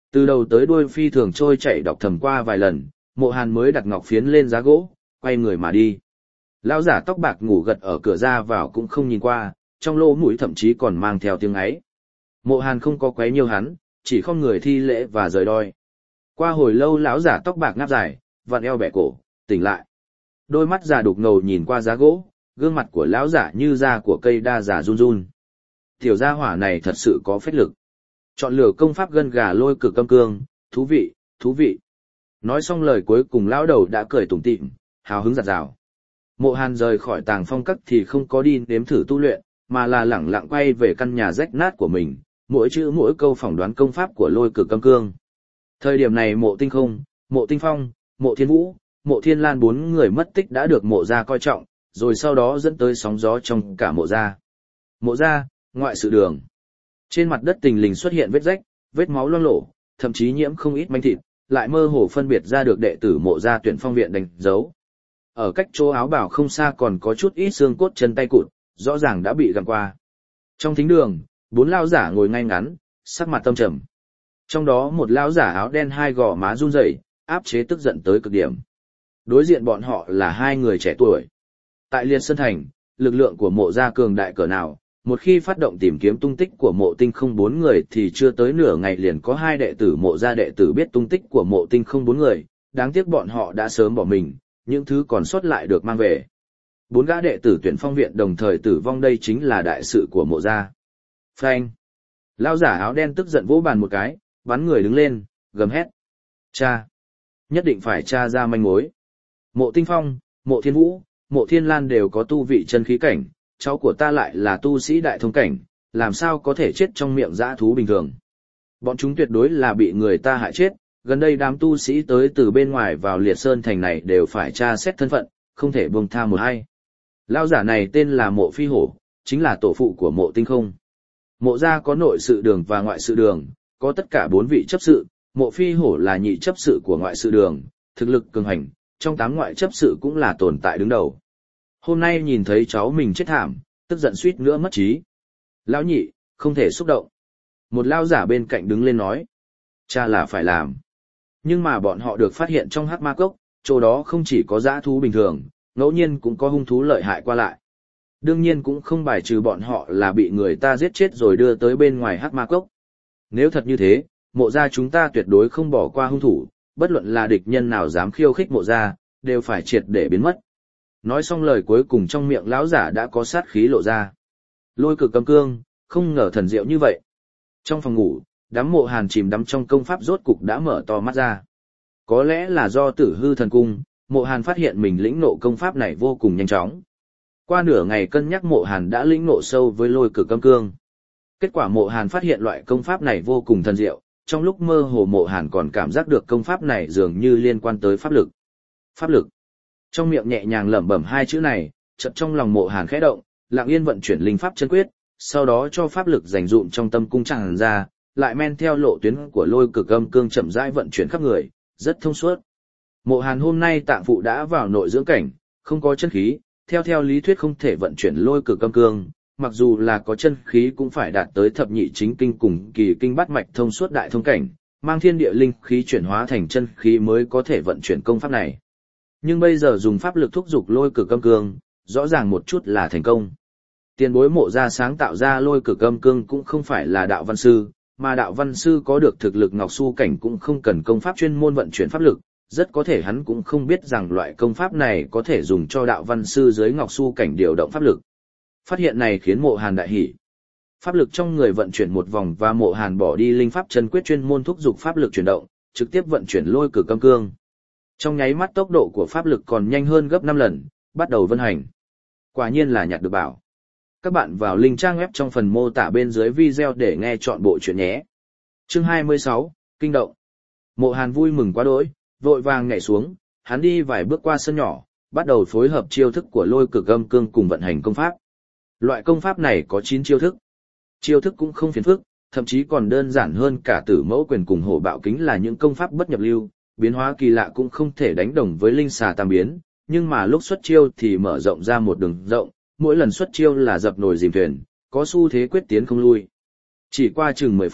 Từ đầu tới đuôi phi thường trôi chảy đọc thầm qua vài lần, Mộ Hàn mới đặt ngọc phiến lên giá gỗ, quay người mà đi. Lão giả tóc bạc ngủ gật ở cửa ra vào cũng không nhìn qua, trong lỗ mũi thậm chí còn mang theo tiếng ấy. Mộ Hàn không có quấy nhiều hắn, chỉ không người thi lễ và rời đôi. Qua hồi lâu lão giả tóc bạc ngáp dài, vặn eo bẻ cổ, tỉnh lại. Đôi mắt già đục ngầu nhìn qua giá gỗ, gương mặt của lão giả như da của cây đa giả run run. Tiểu gia hỏa này thật sự có phách lực. Chọn lựa công pháp gân gà lôi cực âm cương, thú vị, thú vị. Nói xong lời cuối cùng lão đầu đã cười tủm tỉm, hào hứng giặt rào. Mộ Hàn rời khỏi Tàng Phong Các thì không có đi nếm thử tu luyện, mà là lẳng lặng quay về căn nhà rách nát của mình, mỗi chữ mỗi câu phỏng đoán công pháp của lôi cực âm cương. Thời điểm này Mộ Tinh Không, Mộ Tinh Phong, Mộ Thiên Vũ, Mộ Thiên Lan 4 người mất tích đã được Mộ gia coi trọng, rồi sau đó dẫn tới sóng gió trong cả Mộ gia. Mộ gia, ngoại sự đường. Trên mặt đất tình lình xuất hiện vết rách, vết máu loang lổ, thậm chí nhiễm không ít manh thịt, lại mơ hồ phân biệt ra được đệ tử Mộ gia Tuyển Phong viện đánh dấu. Ở cách chỗ áo bảo không xa còn có chút ít xương cốt chân tay cụt, rõ ràng đã bị gặm qua. Trong thính đường, 4 lão giả ngồi ngay ngắn, sắc mặt tâm trầm. Trong đó một lão giả áo đen hai gò má run rẩy, áp chế tức giận tới cực điểm. Đối diện bọn họ là 2 người trẻ tuổi. Tại Liệt Sơn Thành, lực lượng của Mộ gia cường đại cỡ nào, một khi phát động tìm kiếm tung tích của Mộ Tinh Không 4 người thì chưa tới nửa ngày liền có 2 đệ tử Mộ gia đệ tử biết tung tích của Mộ Tinh Không 4 người, đáng tiếc bọn họ đã sớm bỏ mình, những thứ còn sót lại được mang về. 4 gã đệ tử Tuyển Phong viện đồng thời tử vong, đây chính là đại sự của Mộ gia. Phanh! Lão giả áo đen tức giận vỗ bàn một cái, bắn người đứng lên, gầm hét. Cha! Nhất định phải tra ra manh mối. Mộ Tinh Phong, Mộ Thiên Vũ, Mộ Thiên Lan đều có tu vị chân khí cảnh, cháu của ta lại là tu sĩ đại thông cảnh, làm sao có thể chết trong miệng dã thú bình thường. Bọn chúng tuyệt đối là bị người ta hại chết, gần đây đám tu sĩ tới từ bên ngoài vào Liệt Sơn Thành này đều phải tra xét thân phận, không thể buông tha một hay. Lão giả này tên là Mộ Phi Hổ, chính là tổ phụ của Mộ Tinh Không. Mộ gia có nội sự đường và ngoại sự đường, có tất cả 4 vị chấp sự, Mộ Phi Hổ là nhị chấp sự của ngoại sự đường, thực lực cường hành, trong 8 ngoại chấp sự cũng là tồn tại đứng đầu. Hôm nay nhìn thấy cháu mình chết thảm, tức giận suýt nữa mất trí. Lão nhị, không thể xúc động. Một lão giả bên cạnh đứng lên nói. Cha là phải làm. Nhưng mà bọn họ được phát hiện trong hắc ma cốc, chỗ đó không chỉ có dã thú bình thường, ngẫu nhiên cũng có hung thú lợi hại qua lại. Đương nhiên cũng không bài trừ bọn họ là bị người ta giết chết rồi đưa tới bên ngoài hắc ma cốc. Nếu thật như thế, Mộ gia chúng ta tuyệt đối không bỏ qua hung thủ, bất luận là địch nhân nào dám khiêu khích Mộ gia, đều phải triệt để biến mất. Nói xong lời cuối cùng trong miệng lão giả đã có sát khí lộ ra. Lôi cực âm cương, không ngờ thần diệu như vậy. Trong phòng ngủ, đám Mộ Hàn chìm đắm trong công pháp rốt cục đã mở to mắt ra. Có lẽ là do Tử Hư thần cung, Mộ Hàn phát hiện mình lĩnh nộ công pháp này vô cùng nhanh chóng. Qua nửa ngày cân nhắc Mộ Hàn đã lĩnh nộ sâu với lôi cực âm cương. Kết quả Mộ Hàn phát hiện loại công pháp này vô cùng thần diệu, trong lúc mơ hồ Mộ Hàn còn cảm giác được công pháp này dường như liên quan tới pháp lực. Pháp lực. Trong miệng nhẹ nhàng lẩm bẩm 2 chữ này, chợt trong lòng Mộ Hàn khẽ động, lặng yên vận chuyển linh pháp chân quyết, sau đó cho pháp lực dành dụm trong tâm cung tràn ra, lại men theo lộ tuyến của lôi cực âm cương chậm rãi vận chuyển khắp người, rất thông suốt. Mộ Hàn hôm nay tạng phụ đã vào nội dưỡng cảnh, không có chân khí, theo lý thuyết không thể vận chuyển lôi cực âm cương, mặc dù là có chân khí cũng phải đạt tới thập nhị chính kinh cùng kỳ kinh bát mạch thông suốt đại thông cảnh, mang thiên địa linh khí chuyển hóa thành chân khí mới có thể vận chuyển công pháp này. Nhưng bây giờ dùng pháp lực thúc giục lôi cực âm cương, rõ ràng một chút là thành công. Tiền bối Mộ gia sáng tạo ra lôi cực âm cương cũng không phải là đạo văn sư, mà đạo văn sư có được thực lực ngọc su cảnh cũng không cần công pháp chuyên môn vận chuyển pháp lực, rất có thể hắn cũng không biết rằng loại công pháp này có thể dùng cho đạo văn sư dưới ngọc su cảnh điều động pháp lực. Phát hiện này khiến Mộ Hàn đại hỉ. Pháp lực trong người vận chuyển một vòng và Mộ Hàn bỏ đi linh pháp chân quyết chuyên môn thúc giục pháp lực chuyển động, trực tiếp vận chuyển lôi cực âm cương. Trong nháy mắt tốc độ của pháp lực còn nhanh hơn gấp 5 lần, bắt đầu vận hành. Quả nhiên là nhặt được bảo. Các bạn vào link trang web trong phần mô tả bên dưới video để nghe trọn bộ chuyện nhé. Chương 26, Kinh động. Mộ Hàn vui mừng quá đỗi, vội vàng nhảy xuống, hắn đi vài bước qua sân nhỏ, bắt đầu phối hợp chiêu thức của lôi cực âm cương cùng vận hành công pháp. Loại công pháp này có 9 chiêu thức. Chiêu thức cũng không phiền phức, thậm chí còn đơn giản hơn cả Tử Mẫu Quyền cùng Hổ Bạo Kính là những công pháp bất nhập lưu, biến hóa kỳ lạ cũng không thể đánh đồng với linh xà tam biến, nhưng mà lúc xuất chiêu thì mở rộng ra một đường rộng, mỗi lần xuất chiêu là dập nồi dìm thuyền, có xu thế quyết tiến không lui. Chỉ qua chừng 10 phút,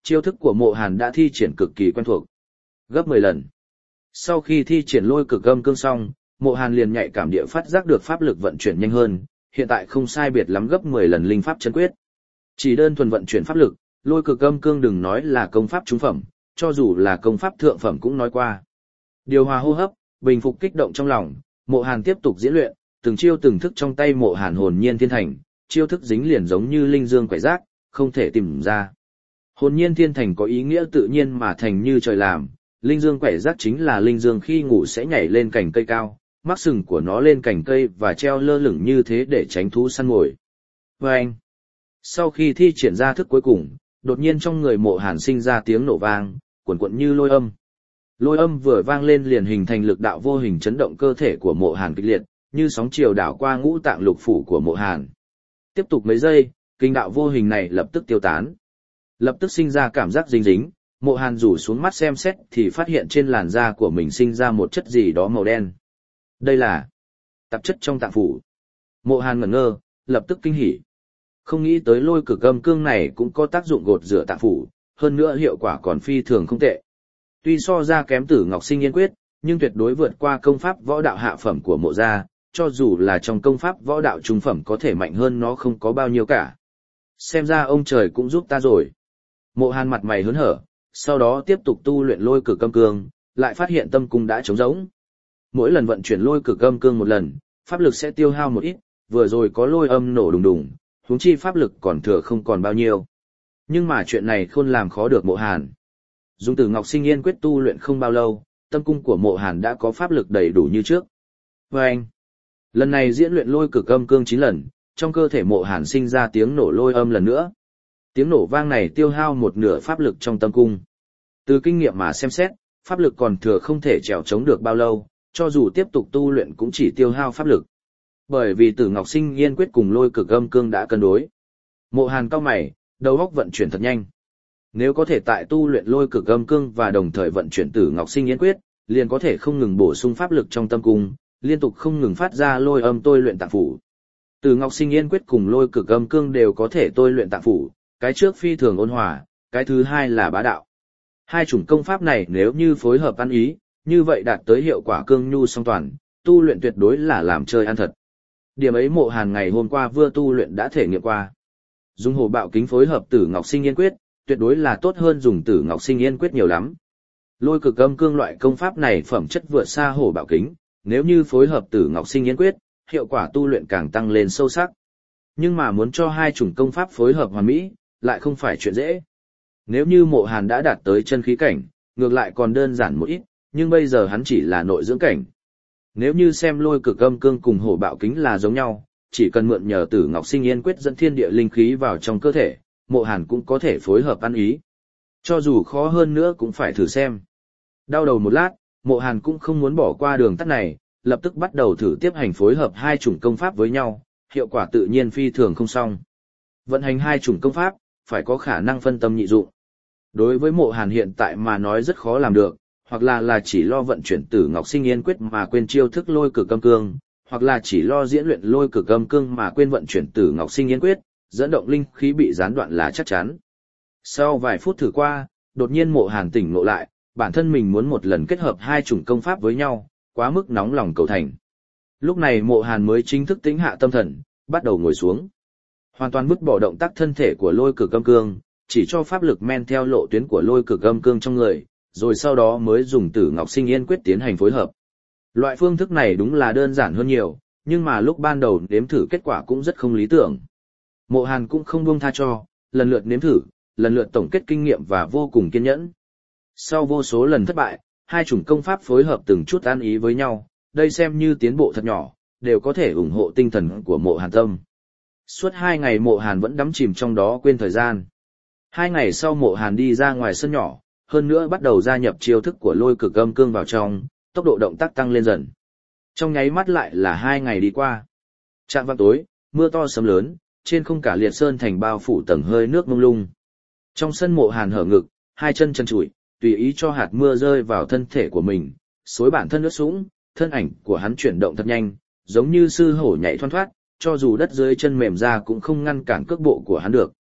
chiêu thức của Mộ Hàn đã thi triển cực kỳ quen thuộc. Gấp 10 lần. Sau khi thi triển lôi cực âm cương xong, Mộ Hàn liền nhạy cảm địa phát giác được pháp lực vận chuyển nhanh hơn, hiện tại không sai biệt lắm gấp 10 lần linh pháp chân quyết. Chỉ đơn thuần vận chuyển pháp lực, lôi cực âm cương đừng nói là công pháp trung phẩm, cho dù là công pháp thượng phẩm cũng nói qua. Điều hòa hô hấp, bình phục kích động trong lòng, Mộ Hàn tiếp tục diễn luyện, từng chiêu từng thức trong tay Mộ Hàn hồn nhiên thiên thành, chiêu thức dính liền giống như linh dương quẻ rác, không thể tìm ra. Hồn nhiên thiên thành có ý nghĩa tự nhiên mà thành như trời làm, linh dương quẻ rác chính là linh dương khi ngủ sẽ nhảy lên cành cây cao, mắc sừng của nó lên cành cây và treo lơ lửng như thế để tránh thú săn mồi. Vâng! Sau khi thi triển ra thức cuối cùng, đột nhiên trong người Mộ Hàn sinh ra tiếng nổ vang, cuồn cuộn như lôi âm. Lôi âm vừa vang lên liền hình thành lực đạo vô hình chấn động cơ thể của Mộ Hàn kịch liệt, như sóng chiều đảo qua ngũ tạng lục phủ của Mộ Hàn. Tiếp tục mấy giây, kinh đạo vô hình này lập tức tiêu tán. Lập tức sinh ra cảm giác dính dính, Mộ Hàn rủ xuống mắt xem xét thì phát hiện trên làn da của mình sinh ra một chất gì đó màu đen. Đây là tạp chất trong tạng phủ. Mộ Hàn ngẩn ngơ, lập tức kinh hỉ. Không nghĩ tới lôi cực âm cương này cũng có tác dụng gột rửa tạng phủ, hơn nữa hiệu quả còn phi thường không tệ. Tuy so ra kém Tử Ngọc Sinh Yên Quyết, nhưng tuyệt đối vượt qua công pháp võ đạo hạ phẩm của Mộ gia, cho dù là trong công pháp võ đạo trung phẩm có thể mạnh hơn nó không có bao nhiêu cả. Xem ra ông trời cũng giúp ta rồi. Mộ Hàn mặt mày hớn hở, sau đó tiếp tục tu luyện lôi cực âm cương, lại phát hiện tâm cung đã trống rỗng. Mỗi lần vận chuyển lôi cực âm cương một lần, pháp lực sẽ tiêu hao một ít, vừa rồi có lôi âm nổ đùng đùng, huống chi pháp lực còn thừa không còn bao nhiêu. Nhưng mà chuyện này không làm khó được Mộ Hàn. Dùng Tử Ngọc Sinh Yên Quyết tu luyện không bao lâu, tâm cung của Mộ Hàn đã có pháp lực đầy đủ như trước. Vâng! Lần này diễn luyện lôi cực âm cương 9 lần, trong cơ thể Mộ Hàn sinh ra tiếng nổ lôi âm lần nữa. Tiếng nổ vang này tiêu hao một nửa pháp lực trong tâm cung. Từ kinh nghiệm mà xem xét, pháp lực còn thừa không thể trèo chống được bao lâu, cho dù tiếp tục tu luyện cũng chỉ tiêu hao pháp lực. Bởi vì Tử Ngọc Sinh Yên Quyết cùng lôi cực âm cương đã cân đối. Mộ Hàn cau mày, đầu óc vận chuyển thật nhanh. Nếu có thể tại tu luyện lôi cực âm cương và đồng thời vận chuyển Tử Ngọc Sinh Yên Quyết, liền có thể không ngừng bổ sung pháp lực trong tâm cung, liên tục không ngừng phát ra lôi âm tôi luyện tạng phủ. Tử Ngọc Sinh Yên Quyết cùng lôi cực âm cương đều có thể tôi luyện tạng phủ, cái trước phi thường ôn hòa, cái thứ hai là bá đạo. Hai chủng công pháp này nếu như phối hợp ăn ý, như vậy đạt tới hiệu quả cương nhu song toàn, tu luyện tuyệt đối là làm chơi ăn thật. Điểm ấy Mộ Hàn ngày hôm qua vừa tu luyện đã thể nghiệm qua. Dùng Hổ Bạo Kính phối hợp Tử Ngọc Sinh Yên Quyết, tuyệt đối là tốt hơn dùng Tử Ngọc Sinh Yên Quyết nhiều lắm. Lôi cực âm cương loại công pháp này phẩm chất vượt xa Hổ Bạo Kính, nếu như phối hợp Tử Ngọc Sinh Yên Quyết, hiệu quả tu luyện càng tăng lên sâu sắc. Nhưng mà muốn cho hai chủng công pháp phối hợp hoàn mỹ, lại không phải chuyện dễ. Nếu như Mộ Hàn đã đạt tới chân khí cảnh, ngược lại còn đơn giản một ít, nhưng bây giờ hắn chỉ là nội dưỡng cảnh. Nếu như xem lôi cực âm cương cùng Hổ Bạo Kính là giống nhau, chỉ cần mượn nhờ Tử Ngọc Sinh Yên Quyết dẫn thiên địa linh khí vào trong cơ thể, Mộ Hàn cũng có thể phối hợp ăn ý. Cho dù khó hơn nữa cũng phải thử xem. Đau đầu một lát, Mộ Hàn cũng không muốn bỏ qua đường tắt này, lập tức bắt đầu thử tiếp hành phối hợp hai chủng công pháp với nhau, hiệu quả tự nhiên phi thường không xong. Vận hành hai chủng công pháp, phải có khả năng phân tâm nhị dụng. Đối với Mộ Hàn hiện tại mà nói rất khó làm được, hoặc là chỉ lo vận chuyển Tử Ngọc Sinh Yên Quyết mà quên chiêu thức lôi cực âm cương, hoặc là chỉ lo diễn luyện lôi cực âm cương mà quên vận chuyển Tử Ngọc Sinh Yên Quyết, dẫn động linh khí bị gián đoạn là chắc chắn. Sau vài phút thử qua, đột nhiên Mộ Hàn tỉnh ngộ lại, bản thân mình muốn một lần kết hợp hai chủng công pháp với nhau, quá mức nóng lòng cầu thành. Lúc này Mộ Hàn mới chính thức tĩnh hạ tâm thần, bắt đầu ngồi xuống. Hoàn toàn vứt bỏ động tác thân thể của lôi cực âm cương, chỉ cho pháp lực men theo lộ tuyến của lôi cực âm cương trong người, rồi sau đó mới dùng Tử Ngọc Sinh Yên Quyết tiến hành phối hợp. Loại phương thức này đúng là đơn giản hơn nhiều, nhưng mà lúc ban đầu nếm thử kết quả cũng rất không lý tưởng. Mộ Hàn cũng không buông tha cho, lần lượt nếm thử, lần lượt tổng kết kinh nghiệm và vô cùng kiên nhẫn. Sau vô số lần thất bại, hai chủng công pháp phối hợp từng chút ăn ý với nhau, đây xem như tiến bộ thật nhỏ, đều có thể ủng hộ tinh thần của Mộ Hàn tâm. Suốt 2 ngày Mộ Hàn vẫn đắm chìm trong đó quên thời gian. 2 ngày sau Mộ Hàn đi ra ngoài sân nhỏ, hơn nữa bắt đầu gia nhập chiêu thức của lôi cực âm cương vào trong, tốc độ động tác tăng lên dần. Trong nháy mắt lại là 2 ngày đi qua. Trạm vạng tối, mưa to sấm lớn, trên không cả liệt sơn thành bao phủ tầng hơi nước mông lung. Trong sân Mộ Hàn hở ngực, hai chân trần trụi, tùy ý cho hạt mưa rơi vào thân thể của mình, xối bản thân ướt sũng, thân ảnh của hắn chuyển động thật nhanh, giống như sư hổ nhảy thoăn thoát, cho dù đất dưới chân mềm ra cũng không ngăn cản cước bộ của hắn được.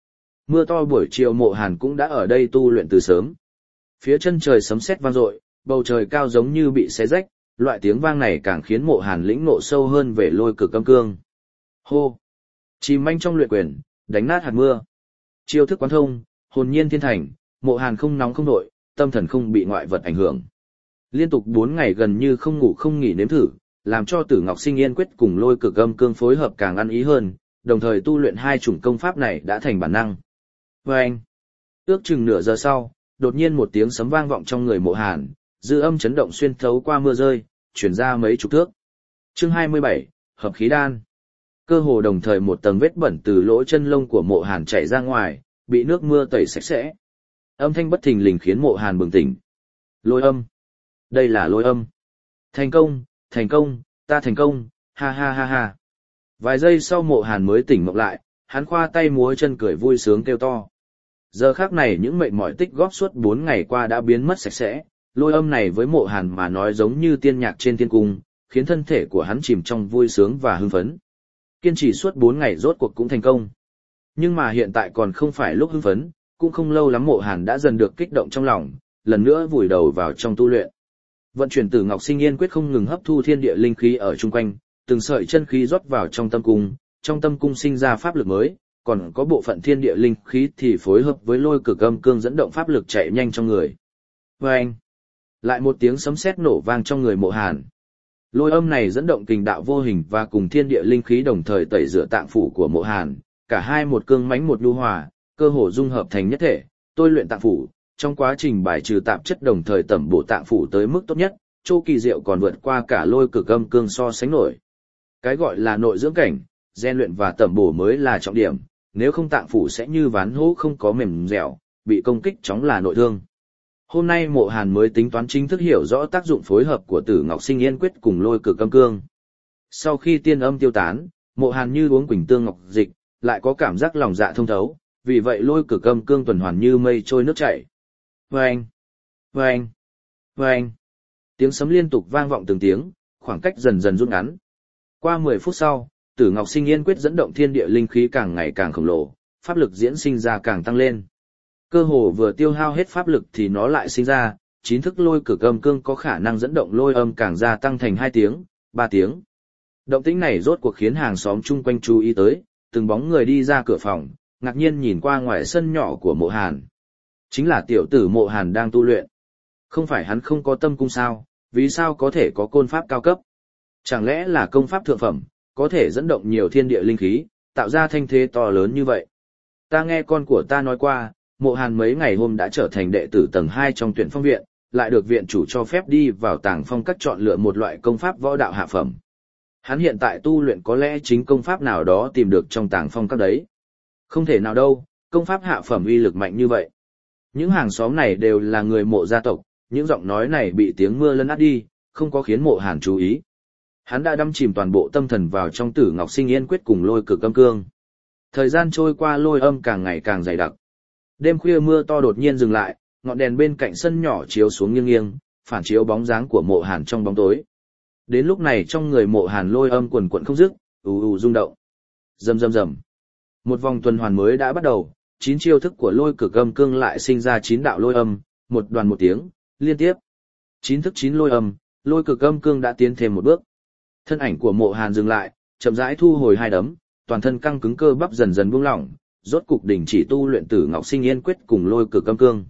mưa to buổi chiều Mộ Hàn cũng đã ở đây tu luyện từ sớm. Phía chân trời sấm sét vang dội, bầu trời cao giống như bị xé rách, loại tiếng vang này càng khiến Mộ Hàn lĩnh ngộ sâu hơn về lôi cực âm cương. Hô! Chìm manh trong luyện quyền, đánh nát hạt mưa. Chiêu thức quán thông, hồn nhiên thiên thành, Mộ Hàn không nóng không nổi, tâm thần không bị ngoại vật ảnh hưởng. Liên tục 4 ngày gần như không ngủ không nghỉ nếm thử, làm cho Tử Ngọc Sinh Yên quyết cùng lôi cực âm cương phối hợp càng ăn ý hơn, đồng thời tu luyện hai chủng công pháp này đã thành bản năng. Vâng! Ước chừng nửa giờ sau, đột nhiên một tiếng sấm vang vọng trong người Mộ Hàn, dư âm chấn động xuyên thấu qua mưa rơi, chuyển ra mấy chục thước. Chương 27, Hợp khí đan. Cơ hồ đồng thời một tầng vết bẩn từ lỗ chân lông của Mộ Hàn chảy ra ngoài, bị nước mưa tẩy sạch sẽ. Âm thanh bất thình lình khiến Mộ Hàn bừng tỉnh. Lôi âm. Đây là lôi âm. Thành công, ta thành công, ha ha ha ha. Vài giây sau Mộ Hàn mới tỉnh mộng lại, hắn khoa tay múa chân cười vui sướng kêu to. Giờ khắc này những mệt mỏi tích góp suốt 4 ngày qua đã biến mất sạch sẽ, lôi âm này với Mộ Hàn mà nói giống như tiên nhạc trên thiên cung, khiến thân thể của hắn chìm trong vui sướng và hưng phấn. Kiên trì suốt 4 ngày rốt cuộc cũng thành công. Nhưng mà hiện tại còn không phải lúc hưng phấn, cũng không lâu lắm Mộ Hàn đã dần được kích động trong lòng, lần nữa vùi đầu vào trong tu luyện. Vận chuyển Tử Ngọc Sinh Yên quyết không ngừng hấp thu thiên địa linh khí ở chung quanh, từng sợi chân khí rót vào trong tâm cung sinh ra pháp lực mới, còn có bộ phận thiên địa linh khí thì phối hợp với lôi cực âm cương dẫn động pháp lực chạy nhanh trong người. Vâng! Lại một tiếng sấm sét nổ vang trong người Mộ Hàn. Lôi âm này dẫn động kình đạo vô hình và cùng thiên địa linh khí đồng thời tẩy rửa tạng phủ của Mộ Hàn, cả hai một cương mãnh một nhu hòa, cơ hồ dung hợp thành nhất thể, tôi luyện tạng phủ, trong quá trình bài trừ tạp chất đồng thời tẩm bổ tạng phủ tới mức tốt nhất, chỗ kỳ diệu còn vượt qua cả lôi cực âm cương so sánh nổi. Cái gọi là nội dưỡng cảnh, rèn luyện và tẩm bổ mới là trọng điểm, nếu không tạng phủ sẽ như ván hũ không có mềm dẻo, bị công kích chóng là nội thương. Hôm nay Mộ Hàn mới tính toán chính thức hiểu rõ tác dụng phối hợp của Tử Ngọc Sinh Yên quyết cùng lôi cực âm cương. Sau khi tiên âm tiêu tán, Mộ Hàn như uống quỳnh tương ngọc dịch, lại có cảm giác lòng dạ thông thấu, vì vậy lôi cực âm cương tuần hoàn như mây trôi nước chảy. Vâng! Vâng! Vâng! Tiếng sấm liên tục vang vọng từng tiếng, khoảng cách dần dần rút ngắn. Qua 10 phút sau, Tử Ngọc Sinh Yên quyết dẫn động thiên địa linh khí càng ngày càng khổng lồ, pháp lực diễn sinh ra càng tăng lên. Cơ hồ vừa tiêu hao hết pháp lực thì nó lại sinh ra, 9 thức lôi cực âm cương có khả năng dẫn động lôi âm càng gia tăng thành 2 tiếng, 3 tiếng. Động tĩnh này rốt cuộc khiến hàng xóm chung quanh chú ý tới, từng bóng người đi ra cửa phòng, ngạc nhiên nhìn qua ngoài sân nhỏ của Mộ Hàn. Chính là tiểu tử Mộ Hàn đang tu luyện. Không phải hắn không có tâm cung sao, vì sao có thể có côn pháp cao cấp? Chẳng lẽ là công pháp thượng phẩm, có thể dẫn động nhiều thiên địa linh khí, tạo ra thanh thế to lớn như vậy? Ta nghe con của ta nói qua, Mộ Hàn mấy ngày hôm đã trở thành đệ tử tầng 2 trong tuyển phong viện, lại được viện chủ cho phép đi vào tàng phong các chọn lựa một loại công pháp võ đạo hạ phẩm. Hắn hiện tại tu luyện có lẽ chính công pháp nào đó tìm được trong tàng phong các đấy. Không thể nào đâu, công pháp hạ phẩm uy lực mạnh như vậy. Những hàng xóm này đều là người Mộ gia tộc, những giọng nói này bị tiếng mưa lấn át đi, không có khiến Mộ Hàn chú ý. Hắn đã đắm chìm toàn bộ tâm thần vào trong Tử Ngọc Sinh Yên quyết cùng lôi cực âm cương. Thời gian trôi qua lôi âm càng ngày càng dày đặc. Đêm khuya mưa to đột nhiên dừng lại, ngọn đèn bên cạnh sân nhỏ chiếu xuống nghiêng nghiêng, phản chiếu bóng dáng của Mộ Hàn trong bóng tối. Đến lúc này trong người Mộ Hàn lôi âm quần quật không dứt, ù ù rung động. Rầm rầm rầm. Một vòng tuần hoàn mới đã bắt đầu, 9 chiêu thức của lôi cực âm cương lại sinh ra 9 đạo lôi âm, một đoàn một tiếng, liên tiếp. 9 thức 9 lôi âm, lôi cực âm cương đã tiến thêm một bước. Thân ảnh của Mộ Hàn dừng lại, chậm rãi thu hồi hai đấm, toàn thân căng cứng cơ bắp dần dần buông lỏng, rốt cục đình chỉ tu luyện Tử Ngọc Sinh Yên quyết cùng lôi cực âm cương.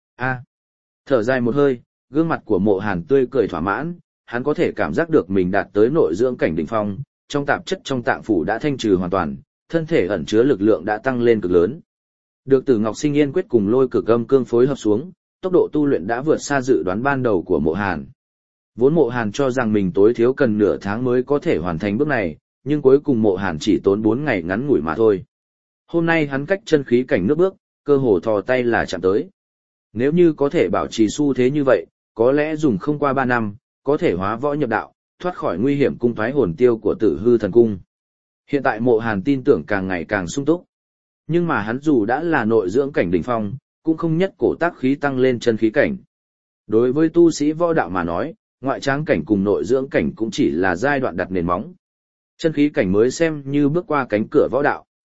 Thở dài một hơi, gương mặt của Mộ Hàn tươi cười thỏa mãn, hắn có thể cảm giác được mình đạt tới nội dưỡng cảnh đỉnh phong, trong tạp chất trong tạng phủ đã thanh trừ hoàn toàn, thân thể ẩn chứa lực lượng đã tăng lên cực lớn. Được Tử Ngọc Sinh Yên quyết cùng lôi cực âm cương phối hợp xuống, tốc độ tu luyện đã vượt xa dự đoán ban đầu của Mộ Hàn. Vốn Mộ Hàn cho rằng mình tối thiếu cần nửa tháng mới có thể hoàn thành bước này, nhưng cuối cùng Mộ Hàn chỉ tốn 4 ngày ngắn ngủi mà thôi. Hôm nay hắn cách chân khí cảnh nước bước, cơ hồ thò tay là chạm tới. Nếu như có thể bảo trì xu thế như vậy, có lẽ dùng không qua 3 năm, có thể hóa võ nhập đạo, thoát khỏi nguy hiểm cung thoái hồn tiêu của Tử Hư Thần Cung. Hiện tại Mộ Hàn tin tưởng càng ngày càng sung túc. Nhưng mà hắn dù đã là nội dưỡng cảnh đỉnh phong, cũng không nhất cổ tác khí tăng lên chân khí cảnh. Đối với tu sĩ võ đạo mà nói, ngoại tráng cảnh cùng nội dưỡng cảnh cũng chỉ là giai đoạn đặt nền móng. Chân khí cảnh mới xem như bước qua cánh cửa võ đạo.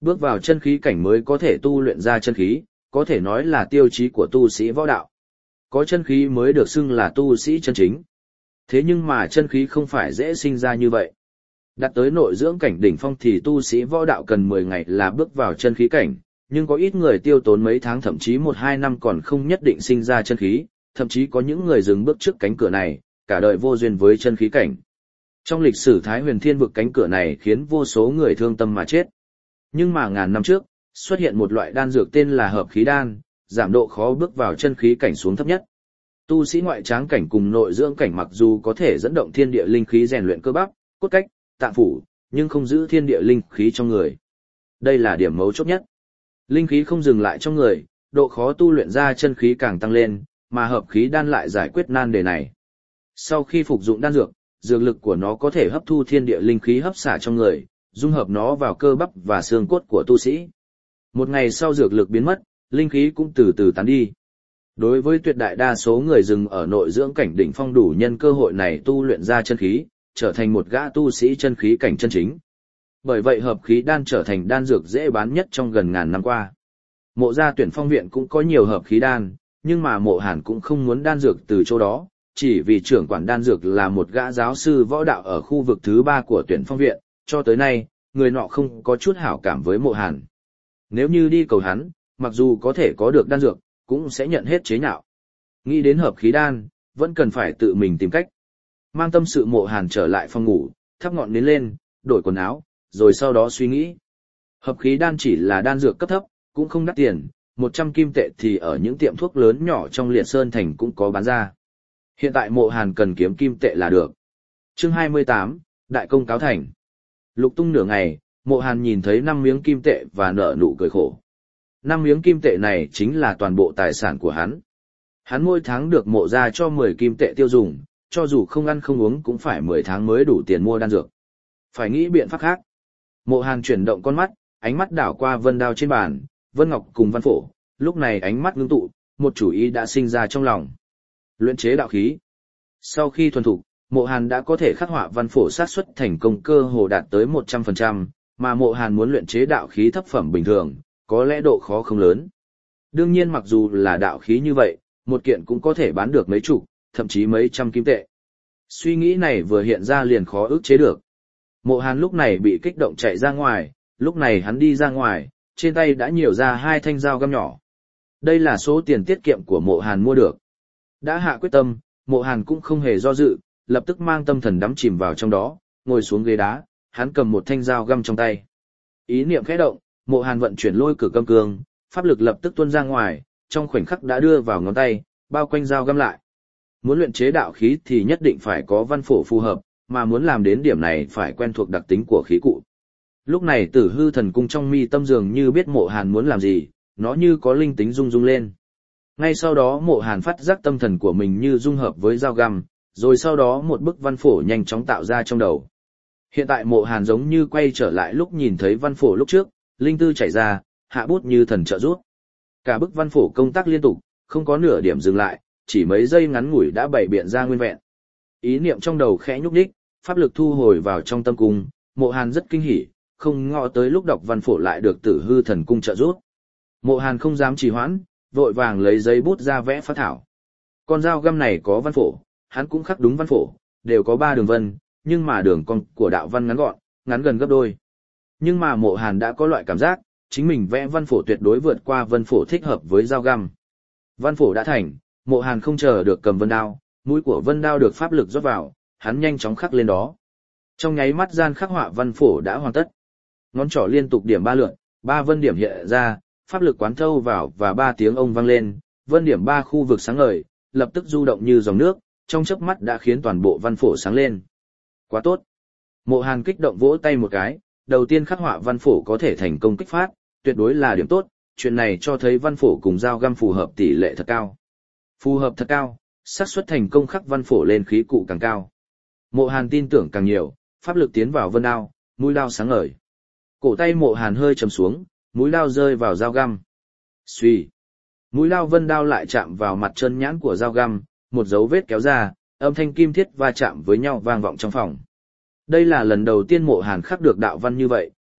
Bước vào chân khí cảnh mới có thể tu luyện ra chân khí, có thể nói là tiêu chí của tu sĩ võ đạo. Có chân khí mới được xưng là tu sĩ chân chính. Thế nhưng mà chân khí không phải dễ sinh ra như vậy. Đạt tới nội dưỡng cảnh đỉnh phong thì tu sĩ võ đạo cần 10 ngày là bước vào chân khí cảnh, nhưng có ít người tiêu tốn mấy tháng thậm chí 1-2 năm còn không nhất định sinh ra chân khí, thậm chí có những người dừng bước trước cánh cửa này, cả đời vô duyên với chân khí cảnh. Trong lịch sử Thái Huyền Thiên vực cánh cửa này khiến vô số người thương tâm mà chết. Nhưng mà ngàn năm trước, xuất hiện một loại đan dược tên là hợp khí đan, giảm độ khó bước vào chân khí cảnh xuống thấp nhất. Tu sĩ ngoại tráng cảnh cùng nội dưỡng cảnh mặc dù có thể dẫn động thiên địa linh khí rèn luyện cơ bắp, cốt cách, tạng phủ, nhưng không giữ thiên địa linh khí trong người. Đây là điểm mấu chốt nhất. Linh khí không dừng lại trong người, độ khó tu luyện ra chân khí càng tăng lên, mà hợp khí đan lại giải quyết nan đề này. Sau khi phục dụng đan dược, dược lực của nó có thể hấp thu thiên địa linh khí hấp xả trong người, dung hợp nó vào cơ bắp và xương cốt của tu sĩ. Một ngày sau dược lực biến mất, linh khí cũng từ từ tán đi. Đối với tuyệt đại đa số người dừng ở nội dưỡng cảnh đỉnh phong đủ nhân cơ hội này tu luyện ra chân khí, trở thành một gã tu sĩ chân khí cảnh chân chính. Bởi vậy hợp khí đan trở thành đan dược dễ bán nhất trong gần ngàn năm qua. Mộ gia Tuyển Phong viện cũng có nhiều hợp khí đan, nhưng mà Mộ Hàn cũng không muốn đan dược từ chỗ đó, chỉ vì trưởng quản đan dược là một gã giáo sư võ đạo ở khu vực thứ 3 của Tuyển Phong viện, cho tới nay, người nọ không có chút hảo cảm với Mộ Hàn. Nếu như đi cầu hắn, mặc dù có thể có được đan dược, cũng sẽ nhận hết chế nhạo. Nghĩ đến hợp khí đan, vẫn cần phải tự mình tìm cách. Mang tâm sự Mộ Hàn trở lại phòng ngủ, thắp ngọn nến lên, đổi quần áo, rồi sau đó suy nghĩ. Hợp khí đan chỉ là đan dược cấp thấp, cũng không đắt tiền, 100 kim tệ thì ở những tiệm thuốc lớn nhỏ trong Liệt Sơn Thành cũng có bán ra. Hiện tại Mộ Hàn cần kiếm kim tệ là được. Chương 28, Đại công cáo thành. Lục tung nửa ngày, Mộ Hàn nhìn thấy 5 miếng kim tệ và nở nụ cười khổ. 5 miếng kim tệ này chính là toàn bộ tài sản của hắn. Hắn mỗi tháng được Mộ ra cho 10 kim tệ tiêu dùng, cho dù không ăn không uống cũng phải 10 tháng mới đủ tiền mua đan dược. Phải nghĩ biện pháp khác. Mộ Hàn chuyển động con mắt, ánh mắt đảo qua vân đao trên bàn, Vân Ngọc cùng Văn Phổ, lúc này ánh mắt ngưng tụ, một chủ ý đã sinh ra trong lòng. Luyện chế đạo khí. Sau khi thuần thục, Mộ Hàn đã có thể khắc họa Văn Phổ xác suất thành công cơ hồ đạt tới 100%, mà Mộ Hàn muốn luyện chế đạo khí thấp phẩm bình thường, có lẽ độ khó không lớn. Đương nhiên mặc dù là đạo khí như vậy, một kiện cũng có thể bán được mấy chục, thậm chí mấy trăm kim tệ. Suy nghĩ này vừa hiện ra liền khó ức chế được. Mộ Hàn lúc này bị kích động chạy ra ngoài, lúc này hắn đi ra ngoài, trên tay đã nhiều ra 2 thanh dao găm nhỏ. Đây là số tiền tiết kiệm của Mộ Hàn mua được. Đã hạ quyết tâm, Mộ Hàn cũng không hề do dự, lập tức mang tâm thần đắm chìm vào trong đó, ngồi xuống ghế đá, hắn cầm một thanh dao găm trong tay. Ý niệm khẽ động, Mộ Hàn vận chuyển lôi cử câm cương, pháp lực lập tức tuôn ra ngoài, trong khoảnh khắc đã đưa vào ngón tay, bao quanh dao găm lại. Muốn luyện chế đạo khí thì nhất định phải có văn phổ phù hợp, mà muốn làm đến điểm này phải quen thuộc đặc tính của khí cụ. Lúc này Tử Hư Thần Cung trong mi tâm dường như biết Mộ Hàn muốn làm gì, nó như có linh tính rung rung lên. Ngay sau đó Mộ Hàn phát giác tâm thần của mình như dung hợp với dao găm, rồi sau đó một bức văn phổ nhanh chóng tạo ra trong đầu. Hiện tại Mộ Hàn giống như quay trở lại lúc nhìn thấy văn phổ lúc trước, linh tư chảy ra, hạ bút như thần trợ giúp. Cả bức văn phổ công tác liên tục, không có nửa điểm dừng lại, chỉ mấy giây ngắn ngủi đã bày biện ra nguyên vẹn. Ý niệm trong đầu khẽ nhúc nhích, pháp lực thu hồi vào trong tâm cung, Mộ Hàn rất kinh hỉ, không ngờ tới lúc đọc văn phổ lại được Tử Hư Thần Cung trợ giúp. Mộ Hàn không dám trì hoãn, vội vàng lấy giấy bút ra vẽ phác thảo. Con dao găm này có văn phổ, hắn cũng khắc đúng văn phổ, đều có 3 đường vân, nhưng mà đường cong của đạo văn ngắn gọn, ngắn gần gấp đôi. Nhưng mà Mộ Hàn đã có loại cảm giác, chính mình vẽ văn phổ tuyệt đối vượt qua vân phổ thích hợp với dao găm. Văn phổ đã thành, Mộ Hàn không chờ được cầm vân đao, mũi của vân đao được pháp lực rót vào, hắn nhanh chóng khắc lên đó. Trong nháy mắt gian khắc họa văn phổ đã hoàn tất. Ngón trỏ liên tục điểm 3 lượt, 3 vân điểm hiện ra, pháp lực quán thâu vào và 3 tiếng ông vang lên, vân điểm 3 khu vực sáng ngời, lập tức du động như dòng nước, trong chớp mắt đã khiến toàn bộ văn phổ sáng lên. Quá tốt. Mộ Hàn kích động vỗ tay một cái, đầu tiên khắc họa văn phổ có thể thành công kích phát, tuyệt đối là điểm tốt, chuyện này cho thấy văn phổ cùng dao găm phù hợp tỷ lệ thật cao. Phù hợp thật cao, xác suất thành công khắc văn phổ lên khí cụ càng cao. Mộ Hàn tin tưởng càng nhiều, pháp lực tiến vào vân đao, mũi đao sáng ngời. Cổ tay Mộ Hàn hơi trầm xuống, mũi đao rơi vào dao găm. Xuy, mũi đao vân đao lại chạm vào mặt chân nhãn của dao găm, một dấu vết kéo ra, âm thanh kim thiết va chạm với nhau vang vọng trong phòng. Đây là lần đầu tiên Mộ Hàn khắc được đạo văn như vậy,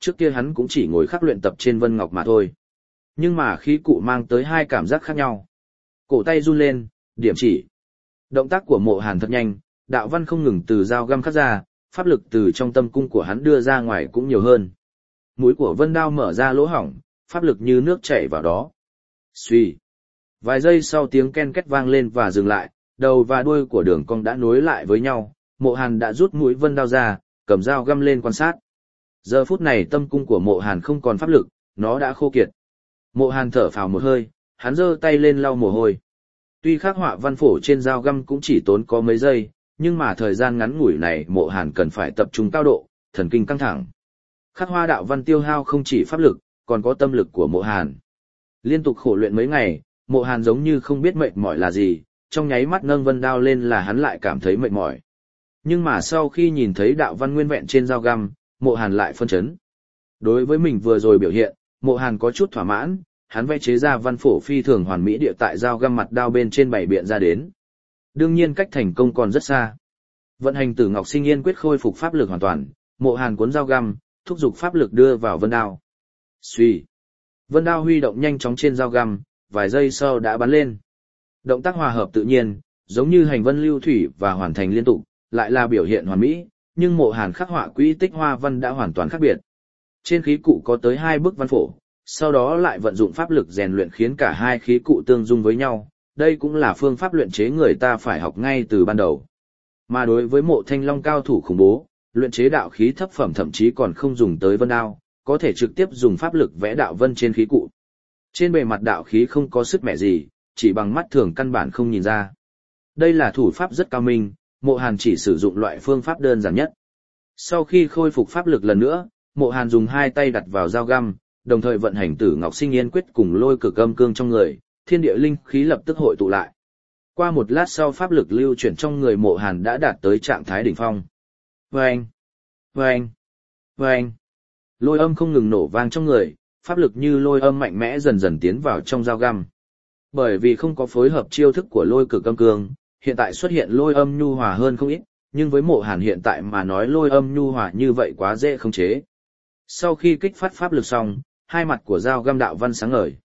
trước kia hắn cũng chỉ ngồi khắc luyện tập trên vân ngọc mà thôi. Nhưng mà khí cụ mang tới hai cảm giác khác nhau. Cổ tay run lên, điểm chỉ. Động tác của Mộ Hàn thật nhanh, đạo văn không ngừng từ dao găm khắc ra, pháp lực từ trong tâm cung của hắn đưa ra ngoài cũng nhiều hơn. Mũi của vân đao mở ra lỗ hổng, pháp lực như nước chảy vào đó. Xuy. Vài giây sau tiếng ken két vang lên và dừng lại, đầu và đuôi của đường cong đã nối lại với nhau, Mộ Hàn đã rút mũi vân đao ra, cầm dao găm lên quan sát. Giờ phút này tâm cung của Mộ Hàn không còn pháp lực, nó đã khô kiệt. Mộ Hàn thở phào một hơi, hắn giơ tay lên lau mồ hôi. Tuy khắc họa văn phổ trên dao găm cũng chỉ tốn có mấy giây, nhưng mà thời gian ngắn ngủi này Mộ Hàn cần phải tập trung cao độ, thần kinh căng thẳng. Khắc hoa đạo văn tiêu hao không chỉ pháp lực, còn có tâm lực của Mộ Hàn. Liên tục khổ luyện mấy ngày, Mộ Hàn giống như không biết mệt mỏi là gì, trong nháy mắt nâng vân đao lên là hắn lại cảm thấy mệt mỏi. Nhưng mà sau khi nhìn thấy đạo văn nguyên vẹn trên dao găm, Mộ Hàn lại phân chấn. Đối với mình vừa rồi biểu hiện, Mộ Hàn có chút thỏa mãn, hắn vẽ chế ra văn phổ phi thường hoàn mỹ địa tại dao găm mặt đao bên trên bảy biện ra đến. Đương nhiên cách thành công còn rất xa. Vận hành Tử Ngọc Sinh Yên quyết khôi phục pháp lực hoàn toàn, Mộ Hàn cuốn dao găm, thúc giục pháp lực đưa vào vân đao. Xuy. Vân đao huy động nhanh chóng trên dao găm, vài giây sau đã bắn lên. Động tác hòa hợp tự nhiên, giống như hành vân lưu thủy và hoàn thành liên tục, lại là biểu hiện hoàn mỹ, nhưng Mộ Hàn khắc họa quỹ tích hoa văn đã hoàn toàn khác biệt. Trên khí cụ có tới 2 bức văn phổ, sau đó lại vận dụng pháp lực rèn luyện khiến cả hai khí cụ tương dung với nhau, đây cũng là phương pháp luyện chế người ta phải học ngay từ ban đầu. Mà đối với Mộ Thanh Long cao thủ khủng bố, luyện chế đạo khí thấp phẩm thậm chí còn không dùng tới vân đao, có thể trực tiếp dùng pháp lực vẽ đạo vân trên khí cụ. Trên bề mặt đạo khí không có sức mẻ gì, chỉ bằng mắt thường căn bản không nhìn ra. Đây là thủ pháp rất cao minh, Mộ Hàn chỉ sử dụng loại phương pháp đơn giản nhất. Sau khi khôi phục pháp lực lần nữa, Mộ Hàn dùng 2 tay đặt vào dao găm, đồng thời vận hành Tử Ngọc Sinh Yên quyết cùng lôi cực âm cương trong người, thiên địa linh khí lập tức hội tụ lại. Qua một lát sau pháp lực lưu chuyển trong người Mộ Hàn đã đạt tới trạng thái đỉnh phong. Vâng! Vâng! Vâng! Lôi âm không ngừng nổ vang trong người, pháp lực như lôi âm mạnh mẽ dần dần tiến vào trong dao găm. Bởi vì không có phối hợp chiêu thức của lôi cực âm cương, hiện tại xuất hiện lôi âm nhu hòa hơn không ít, nhưng với Mộ Hàn hiện tại mà nói lôi âm nhu hòa như vậy quá dễ khống chế. Sau khi kích phát pháp lực xong, hai mặt của dao găm đạo văn sáng ngời.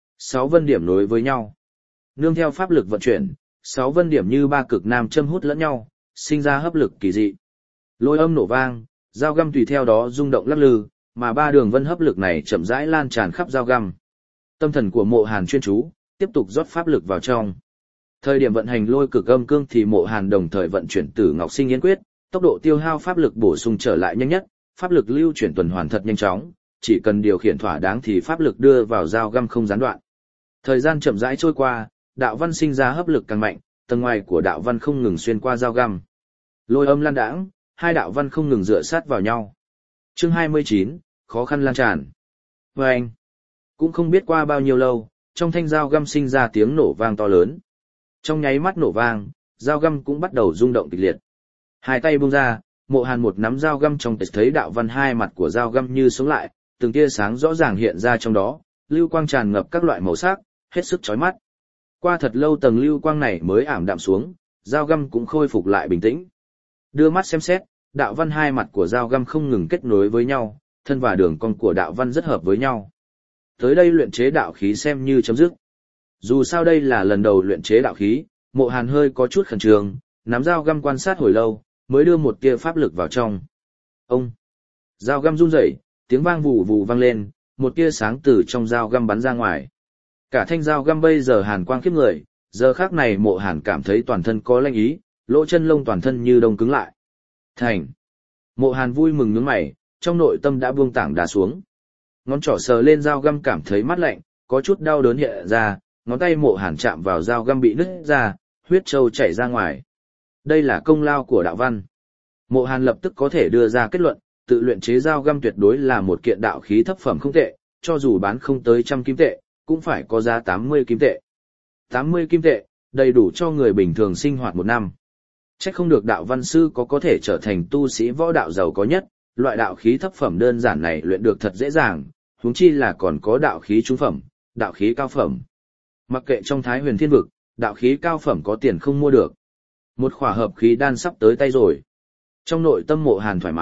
6 vân điểm nối với nhau. Nương theo pháp lực vận chuyển, 6 vân điểm như ba cực nam châm hút lẫn nhau, sinh ra hấp lực kỳ dị. Lôi âm nổ vang, dao găm tùy theo đó rung động lắc lư, mà ba đường vân hấp lực này chậm rãi lan tràn khắp dao găm. Tâm thần của Mộ Hàn chuyên chú, tiếp tục rót pháp lực vào trong. Thời điểm vận hành lôi cực âm cương thì Mộ Hàn đồng thời vận chuyển Tử Ngọc Sinh Yên quyết, tốc độ tiêu hao pháp lực bổ sung trở lại nhanh nhất, pháp lực lưu chuyển tuần hoàn thật nhanh chóng, chỉ cần điều khiển thỏa đáng thì pháp lực đưa vào dao găm không gián đoạn. Thời gian chậm rãi trôi qua, đạo văn sinh ra hấp lực càng mạnh, tầng ngoài của đạo văn không ngừng xuyên qua dao găm. Lôi âm lan đãng, hai đạo văn không ngừng dựa sát vào nhau. Chương 29, khó khăn lan tràn. Vâng! Cũng không biết qua bao nhiêu lâu, trong thanh dao găm sinh ra tiếng nổ vang to lớn. Trong nháy mắt nổ vang, dao găm cũng bắt đầu rung động kịch liệt. Hai tay buông ra, Mộ Hàn một nắm dao găm trong tay thấy đạo văn hai mặt của dao găm như sống lại, từng tia sáng rõ ràng hiện ra trong đó, lưu quang tràn ngập các loại màu sắc, hết sức chói mắt. Qua thật lâu tầng lưu quang này mới ảm đạm xuống, dao găm cũng khôi phục lại bình tĩnh. Đưa mắt xem xét, đạo văn hai mặt của dao găm không ngừng kết nối với nhau, thân và đường cong của đạo văn rất hợp với nhau. Tới đây luyện chế đạo khí xem như chấm dứt. Dù sao đây là lần đầu luyện chế đạo khí, Mộ Hàn hơi có chút khẩn trương, nắm dao găm quan sát hồi lâu, mới đưa một tia pháp lực vào trong. Ông! Dao găm run rẩy, tiếng vang vù vù vang lên, một tia sáng từ trong dao găm bắn ra ngoài. Cả thanh dao găm bây giờ hàn quang khiếp người, giờ khắc này Mộ Hàn cảm thấy toàn thân có lanh ý, lỗ chân lông toàn thân như đông cứng lại. Thành! Mộ Hàn vui mừng nhướng mày, trong nội tâm đã buông tảng đá xuống. Ngón trỏ sờ lên dao găm cảm thấy mát lạnh, có chút đau đớn hiện ra, ngón tay Mộ Hàn chạm vào dao găm bị nứt ra, huyết trâu chảy ra ngoài. Đây là công lao của đạo văn. Mộ Hàn lập tức có thể đưa ra kết luận, tự luyện chế dao găm tuyệt đối là một kiện đạo khí thấp phẩm không tệ, cho dù bán không tới 100 kim tệ, cũng phải có giá 80 kim tệ. 80 kim tệ, đầy đủ cho người bình thường sinh hoạt một năm. Chắc không được đạo văn sư có thể trở thành tu sĩ võ đạo giàu có nhất, loại đạo khí thấp phẩm đơn giản này luyện được thật dễ dàng, huống chi là còn có đạo khí trung phẩm, đạo khí cao phẩm. Mặc kệ trong Thái Huyền Thiên vực, đạo khí cao phẩm có tiền không mua được. Một khỏa hợp khí đan sắp tới tay rồi. Trong nội tâm Mộ Hàn thoải mái,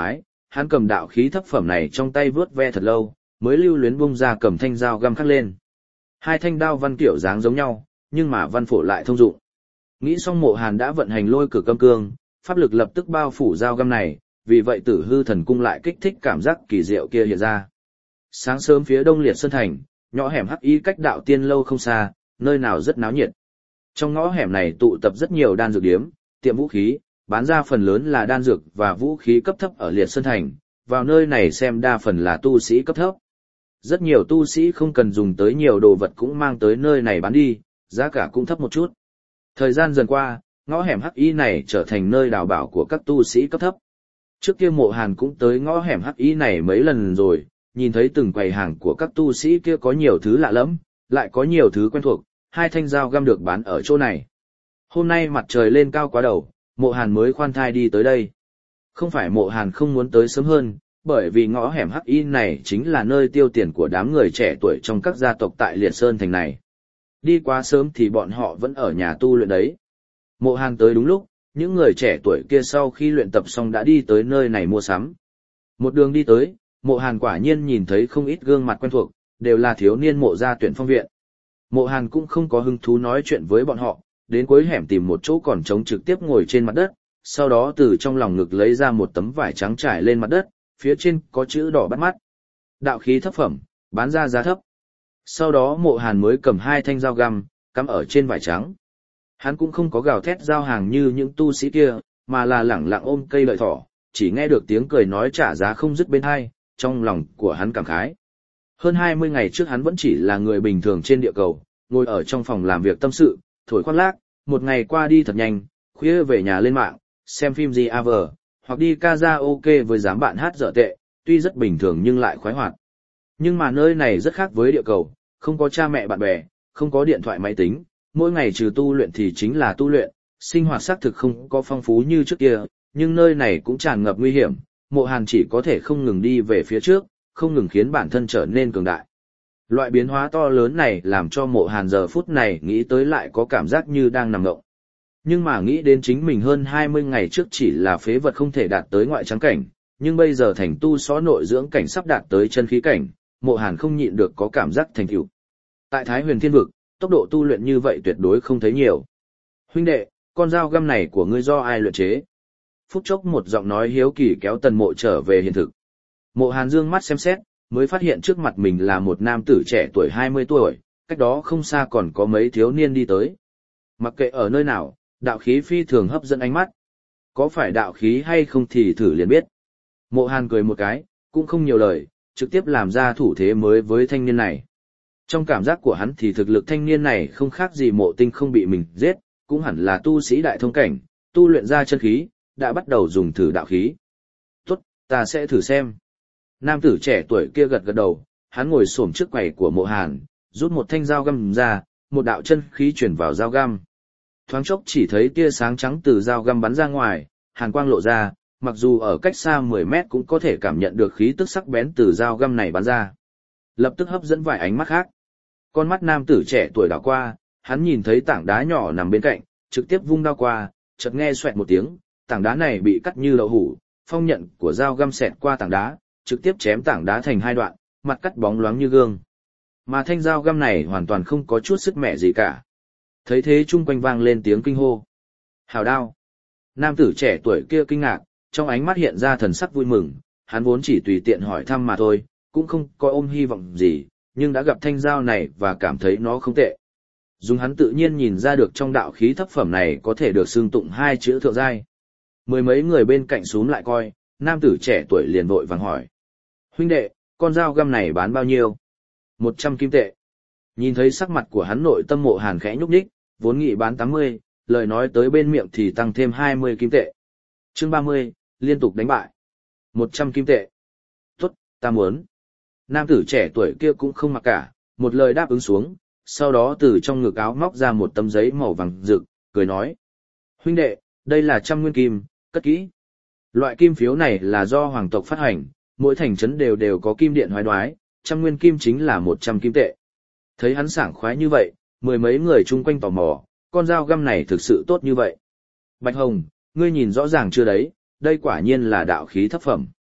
hắn cầm đạo khí thấp phẩm này trong tay vướt ve thật lâu, mới lưu luyến bung ra cầm thanh dao găm khắc lên. Hai thanh đao văn kiểu dáng giống nhau, nhưng mà văn phổ lại thông dụng. Nghĩ xong Mộ Hàn đã vận hành lôi cực âm cương, pháp lực lập tức bao phủ dao găm này, vì vậy Tử Hư Thần Cung lại kích thích cảm giác kỳ diệu kia hiện ra. Sáng sớm phía đông Liệt Sơn Thành, ngõ hẻm hắc y cách đạo tiên lâu không xa, nơi nào rất náo nhiệt. Trong ngõ hẻm này tụ tập rất nhiều đan dược điếm, tiệm vũ khí, bán ra phần lớn là đan dược và vũ khí cấp thấp ở Liệt Sơn Thành, vào nơi này xem đa phần là tu sĩ cấp thấp. Rất nhiều tu sĩ không cần dùng tới nhiều đồ vật cũng mang tới nơi này bán đi, giá cả cũng thấp một chút. Thời gian dần qua, ngõ hẻm hắc y này trở thành nơi đào bảo của các tu sĩ cấp thấp. Trước kia Mộ Hàn cũng tới ngõ hẻm hắc y này mấy lần rồi, nhìn thấy từng quầy hàng của các tu sĩ kia có nhiều thứ lạ lẫm, lại có nhiều thứ quen thuộc, hai thanh dao găm được bán ở chỗ này. Hôm nay mặt trời lên cao quá đầu, Mộ Hàn mới khoan thai đi tới đây. Không phải Mộ Hàn không muốn tới sớm hơn, bởi vì ngõ hẻm hắc y này chính là nơi tiêu tiền của đám người trẻ tuổi trong các gia tộc tại Liệt Sơn Thành này. Đi quá sớm thì bọn họ vẫn ở nhà tu luyện đấy. Mộ Hàn tới đúng lúc, những người trẻ tuổi kia sau khi luyện tập xong đã đi tới nơi này mua sắm. Một đường đi tới, Mộ Hàn quả nhiên nhìn thấy không ít gương mặt quen thuộc, đều là thiếu niên Mộ gia tuyển phong viện. Mộ Hàn cũng không có hứng thú nói chuyện với bọn họ, đến cuối hẻm tìm một chỗ còn trống trực tiếp ngồi trên mặt đất, sau đó từ trong lòng ngực lấy ra một tấm vải trắng trải lên mặt đất, phía trên có chữ đỏ bắt mắt. Đạo khí thấp phẩm, bán ra giá thấp. Sau đó Mộ Hàn mới cầm hai thanh dao găm, cắm ở trên vải trắng. Hắn cũng không có gào thét giao hàng như những tu sĩ kia, mà là lẳng lặng ôm cây lợi thỏ, chỉ nghe được tiếng cười nói trả giá không dứt bên tai, trong lòng của hắn cảm khái. Hơn 20 ngày trước hắn vẫn chỉ là người bình thường trên địa cầu, ngồi ở trong phòng làm việc tâm sự, thổi khoác lác, một ngày qua đi thật nhanh, khuya về nhà lên mạng, xem phim gì AV, hoặc đi karaoke với đám bạn hát dở tệ, tuy rất bình thường nhưng lại khoái hoạt. Nhưng mà nơi này rất khác với địa cầu, không có cha mẹ bạn bè, không có điện thoại máy tính, mỗi ngày trừ tu luyện thì chính là tu luyện, sinh hoạt xác thực không có phong phú như trước kia, nhưng nơi này cũng tràn ngập nguy hiểm, Mộ Hàn chỉ có thể không ngừng đi về phía trước, không ngừng khiến bản thân trở nên cường đại. Loại biến hóa to lớn này làm cho Mộ Hàn giờ phút này nghĩ tới lại có cảm giác như đang nằm ngộng. Nhưng mà nghĩ đến chính mình hơn 20 ngày trước chỉ là phế vật không thể đạt tới ngoại trắng cảnh, nhưng bây giờ thành tu xó nội dưỡng cảnh sắp đạt tới chân khí cảnh, Mộ Hàn không nhịn được có cảm giác thành tựu. Tại Thái Huyền Thiên Vực, tốc độ tu luyện như vậy tuyệt đối không thấy nhiều. Huynh đệ, con dao găm này của ngươi do ai luyện chế? Phút chốc một giọng nói hiếu kỳ kéo Tần Mộ trở về hiện thực. Mộ Hàn dương mắt xem xét, mới phát hiện trước mặt mình là một nam tử trẻ tuổi 20 tuổi, cách đó không xa còn có mấy thiếu niên đi tới. Mặc kệ ở nơi nào, đạo khí phi thường hấp dẫn ánh mắt. Có phải đạo khí hay không thì thử liền biết. Mộ Hàn cười một cái, cũng không nhiều lời, trực tiếp làm ra thủ thế mới với thanh niên này. Trong cảm giác của hắn thì thực lực thanh niên này không khác gì Mộ Tinh không bị mình giết, cũng hẳn là tu sĩ đại thông cảnh, tu luyện ra chân khí, đã bắt đầu dùng thử đạo khí. Tốt, ta sẽ thử xem. Nam tử trẻ tuổi kia gật gật đầu, hắn ngồi xổm trước quầy của Mộ Hàn, rút một thanh dao găm ra, một đạo chân khí chuyển vào dao găm. Thoáng chốc chỉ thấy tia sáng trắng từ dao găm bắn ra ngoài, hàn quang lộ ra, mặc dù ở cách xa 10 mét cũng có thể cảm nhận được khí tức sắc bén từ dao găm này bắn ra. Lập tức hấp dẫn vài ánh mắt khác. Con mắt nam tử trẻ tuổi đảo qua, hắn nhìn thấy tảng đá nhỏ nằm bên cạnh, trực tiếp vung đao qua, chợt nghe xoẹt một tiếng, tảng đá này bị cắt như đậu hũ, phong nhận của dao găm xẹt qua tảng đá, trực tiếp chém tảng đá thành hai đoạn, mặt cắt bóng loáng như gương. Mà thanh dao găm này hoàn toàn không có chút sức mẻ gì cả. Thấy thế chung quanh vang lên tiếng kinh hô. Hào đao. Nam tử trẻ tuổi kia kinh ngạc, trong ánh mắt hiện ra thần sắc vui mừng, hắn vốn chỉ tùy tiện hỏi thăm mà thôi, cũng không có ôm hy vọng gì, nhưng đã gặp thanh dao này và cảm thấy nó không tệ. Dùng hắn tự nhiên nhìn ra được trong đạo khí thấp phẩm này có thể được xưng tụng hai chữ thượng giai. Mười mấy người bên cạnh xúm lại coi, nam tử trẻ tuổi liền vội vàng hỏi. Huynh đệ, con dao găm này bán bao nhiêu? 100 kim tệ. Nhìn thấy sắc mặt của hắn nội tâm Mộ Hàn khẽ nhúc nhích, vốn nghĩ bán 80, lời nói tới bên miệng thì tăng thêm 20 kim tệ. Chương 30, liên tục đánh bại. 100 kim tệ. Tốt, ta muốn. Nam tử trẻ tuổi kia cũng không mặc cả, một lời đáp ứng xuống, sau đó từ trong ngực áo móc ra một tấm giấy màu vàng rực, cười nói. Huynh đệ, đây là 100 nguyên kim, cất kỹ. Loại kim phiếu này là do hoàng tộc phát hành, mỗi thành trấn đều có kim điện hoái đoái, 100 nguyên kim chính là 100 kim tệ. Thấy hắn sảng khoái như vậy, mười mấy người chung quanh tò mò, con dao găm này thực sự tốt như vậy. Bạch Hồng, ngươi nhìn rõ ràng chưa đấy, đây quả nhiên là đạo khí thấp phẩm.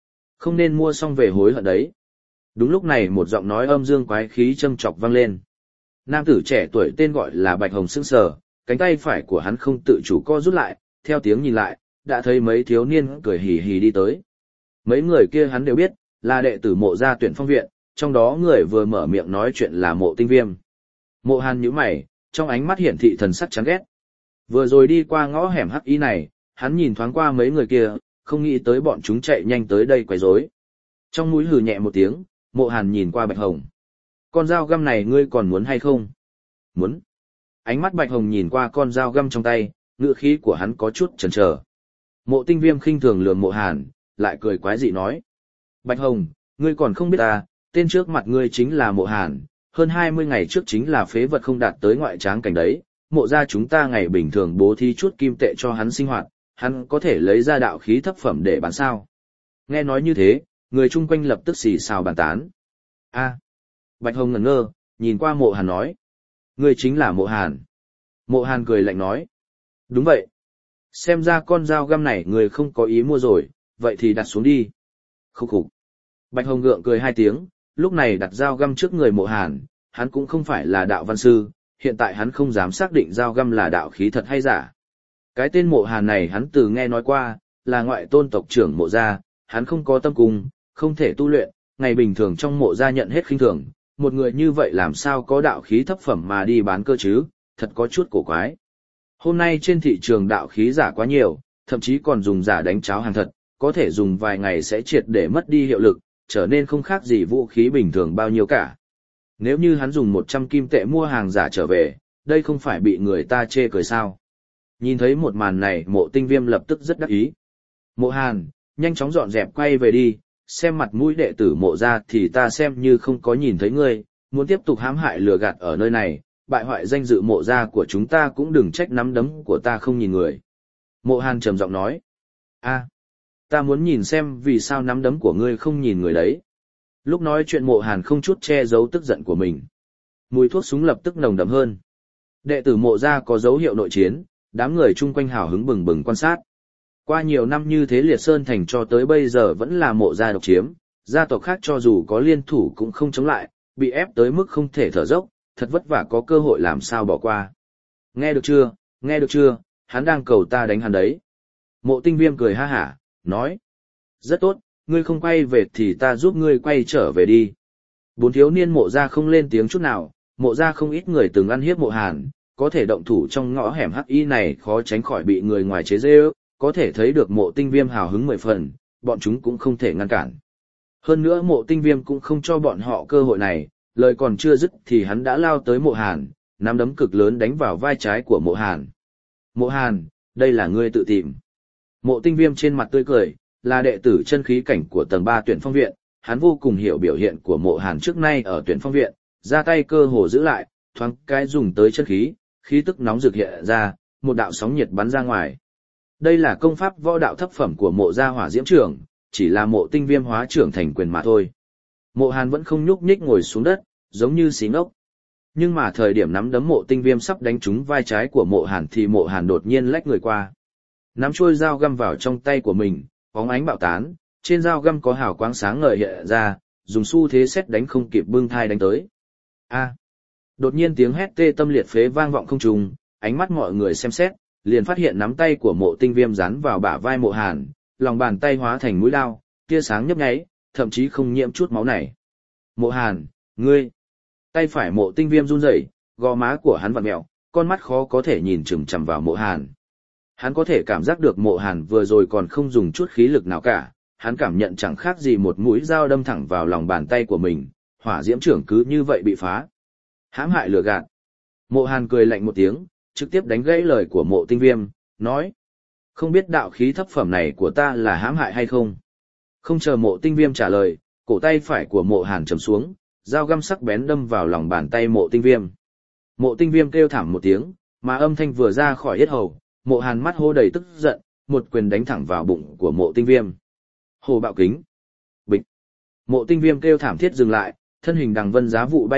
Không nên mua xong về hối hận đấy. Đúng lúc này một giọng nói âm dương quái khí châm chọc vang lên. Nam tử trẻ tuổi tên gọi là Bạch Hồng sững sờ, cánh tay phải của hắn không tự chủ co rút lại, theo tiếng nhìn lại, đã thấy mấy thiếu niên cười hì hì đi tới. Mấy người kia hắn đều biết, là đệ tử Mộ gia Tuyển Phong viện, trong đó người vừa mở miệng nói chuyện là Mộ Tinh Viêm. Mộ Hàn nhíu mày, trong ánh mắt hiển thị thần sắc chán ghét. Vừa rồi đi qua ngõ hẻm hắc ý này, hắn nhìn thoáng qua mấy người kia, không nghĩ tới bọn chúng chạy nhanh tới đây quấy rối. Trong mũi hừ nhẹ một tiếng, Mộ Hàn nhìn qua Bạch Hồng. Con dao găm này ngươi còn muốn hay không? Muốn. Ánh mắt Bạch Hồng nhìn qua con dao găm trong tay, ngữ khí của hắn có chút chần chờ. Mộ Tinh Viêm khinh thường lườm Mộ Hàn, lại cười quái dị nói. Bạch Hồng, ngươi còn không biết ta, tên trước mặt ngươi chính là Mộ Hàn, hơn 20 ngày trước chính là phế vật không đạt tới ngoại tráng cảnh đấy, mộ ra chúng ta ngày bình thường bố thí chút kim tệ cho hắn sinh hoạt, hắn có thể lấy ra đạo khí thấp phẩm để bán sao. Nghe nói như thế, người chung quanh lập tức xì xào bàn tán. A. Bạch Hồng ngẩn ngơ, nhìn qua Mộ Hàn nói. Ngươi chính là Mộ Hàn. Mộ Hàn cười lạnh nói. Đúng vậy. Xem ra con dao găm này người không có ý mua rồi, vậy thì đặt xuống đi. Khúc khục. Bạch Hồng gượng cười 2 tiếng, lúc này đặt dao găm trước người Mộ Hàn, hắn cũng không phải là đạo văn sư, hiện tại hắn không dám xác định dao găm là đạo khí thật hay giả. Cái tên Mộ Hàn này hắn từ nghe nói qua, là ngoại tôn tộc trưởng Mộ gia, hắn không có tâm cung, không thể tu luyện, ngày bình thường trong Mộ gia nhận hết khinh thường, một người như vậy làm sao có đạo khí thấp phẩm mà đi bán cơ chứ, thật có chút cổ quái. Hôm nay trên thị trường đạo khí giả quá nhiều, thậm chí còn dùng giả đánh cháo hàng thật, có thể dùng vài ngày sẽ triệt để mất đi hiệu lực, trở nên không khác gì vũ khí bình thường bao nhiêu cả. Nếu như hắn dùng 100 kim tệ mua hàng giả trở về, đây không phải bị người ta chê cười sao. Nhìn thấy một màn này Mộ Tinh Viêm lập tức rất đắc ý. Mộ Hàn, nhanh chóng dọn dẹp quay về đi, xem mặt mũi đệ tử Mộ ra thì ta xem như không có nhìn thấy ngươi, muốn tiếp tục hãm hại lừa gạt ở nơi này, bại hoại danh dự Mộ gia của chúng ta cũng đừng trách nắm đấm của ta không nhìn người. Mộ Hàn trầm giọng nói. A, ta muốn nhìn xem vì sao nắm đấm của ngươi không nhìn người đấy. Lúc nói chuyện Mộ Hàn không chút che giấu tức giận của mình. Mùi thuốc súng lập tức nồng đậm hơn. Đệ tử Mộ gia có dấu hiệu nội chiến, đám người chung quanh hào hứng bừng bừng quan sát. Qua nhiều năm như thế Liệt Sơn Thành cho tới bây giờ vẫn là Mộ gia độc chiếm, gia tộc khác cho dù có liên thủ cũng không chống lại, bị ép tới mức không thể thở dốc, thật vất vả có cơ hội làm sao bỏ qua. Nghe được chưa, nghe được chưa, hắn đang cầu ta đánh hắn đấy. Mộ Tinh Viêm cười ha hả, nói. Rất tốt, ngươi không quay về thì ta giúp ngươi quay trở về đi. 4 thiếu niên Mộ gia không lên tiếng chút nào, Mộ gia không ít người từng ăn hiếp Mộ Hàn, có thể động thủ trong ngõ hẻm hắc y này khó tránh khỏi bị người ngoài chế giễu, có thể thấy được Mộ Tinh Viêm hào hứng 10 phần, bọn chúng cũng không thể ngăn cản. Hơn nữa Mộ Tinh Viêm cũng không cho bọn họ cơ hội này, lời còn chưa dứt thì hắn đã lao tới Mộ Hàn, nắm đấm cực lớn đánh vào vai trái của Mộ Hàn. Mộ Hàn, đây là ngươi tự tìm. Mộ Tinh Viêm trên mặt tươi cười, là đệ tử chân khí cảnh của tầng 3 Tuyển Phong viện, hắn vô cùng hiểu biểu hiện của Mộ Hàn trước nay ở Tuyển Phong viện, ra tay cơ hồ giữ lại, thoáng cái dùng tới chân khí, khí tức nóng rực hiện ra, một đạo sóng nhiệt bắn ra ngoài. Đây là công pháp võ đạo thấp phẩm của Mộ gia Hỏa Diễm Trưởng, chỉ là Mộ Tinh Viêm hóa trưởng thành quyền mà thôi. Mộ Hàn vẫn không nhúc nhích ngồi xuống đất, giống như xí ngốc. Nhưng mà thời điểm nắm đấm Mộ Tinh Viêm sắp đánh trúng vai trái của Mộ Hàn thì Mộ Hàn đột nhiên lách người qua. Nắm chuôi dao găm vào trong tay của mình, bóng ánh bạo tán, trên dao găm có hào quang sáng ngời hiện ra, dùng xu thế xét đánh không kịp bưng thai đánh tới. A! Đột nhiên tiếng hét tê tâm liệt phế vang vọng không trung, ánh mắt mọi người xem xét, liền phát hiện nắm tay của Mộ Tinh Viêm dán vào bả vai Mộ Hàn, lòng bàn tay hóa thành mũi đao, tia sáng nhấp nháy, thậm chí không nhiễm chút máu này. Mộ Hàn, ngươi! Tay phải Mộ Tinh Viêm run rẩy, gò má của hắn vặn mèo, con mắt khó có thể nhìn chằm chằm vào Mộ Hàn. Hắn có thể cảm giác được Mộ Hàn vừa rồi còn không dùng chút khí lực nào cả, hắn cảm nhận chẳng khác gì một mũi dao đâm thẳng vào lòng bàn tay của mình, Hỏa Diễm Trưởng cứ như vậy bị phá. Hãm hại lừa gạt. Mộ Hàn cười lạnh một tiếng, trực tiếp đánh gãy lời của Mộ Tinh Viêm, nói: "Không biết đạo khí thấp phẩm này của ta là hãm hại hay không?" Không chờ Mộ Tinh Viêm trả lời, cổ tay phải của Mộ Hàn trầm xuống, dao găm sắc bén đâm vào lòng bàn tay Mộ Tinh Viêm. Mộ Tinh Viêm kêu thảm một tiếng, mà âm thanh vừa ra khỏi yết hầu, Mộ Hàn mắt hô đầy tức giận, một quyền đánh thẳng vào bụng của Mộ Tinh Viêm. Hồ bạo kính. Bịch. Mộ Tinh Viêm kêu thảm thiết dừng lại, thân hình đằng vân giá vụ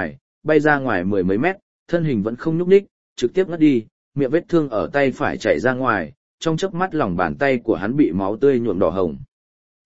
bay ra ngoài 10 mấy mét, thân hình vẫn không nhúc nhích, trực tiếp ngất đi, miệng vết thương ở tay phải chảy ra ngoài, trong chớp mắt lòng bàn tay của hắn bị máu tươi nhuộm đỏ hồng.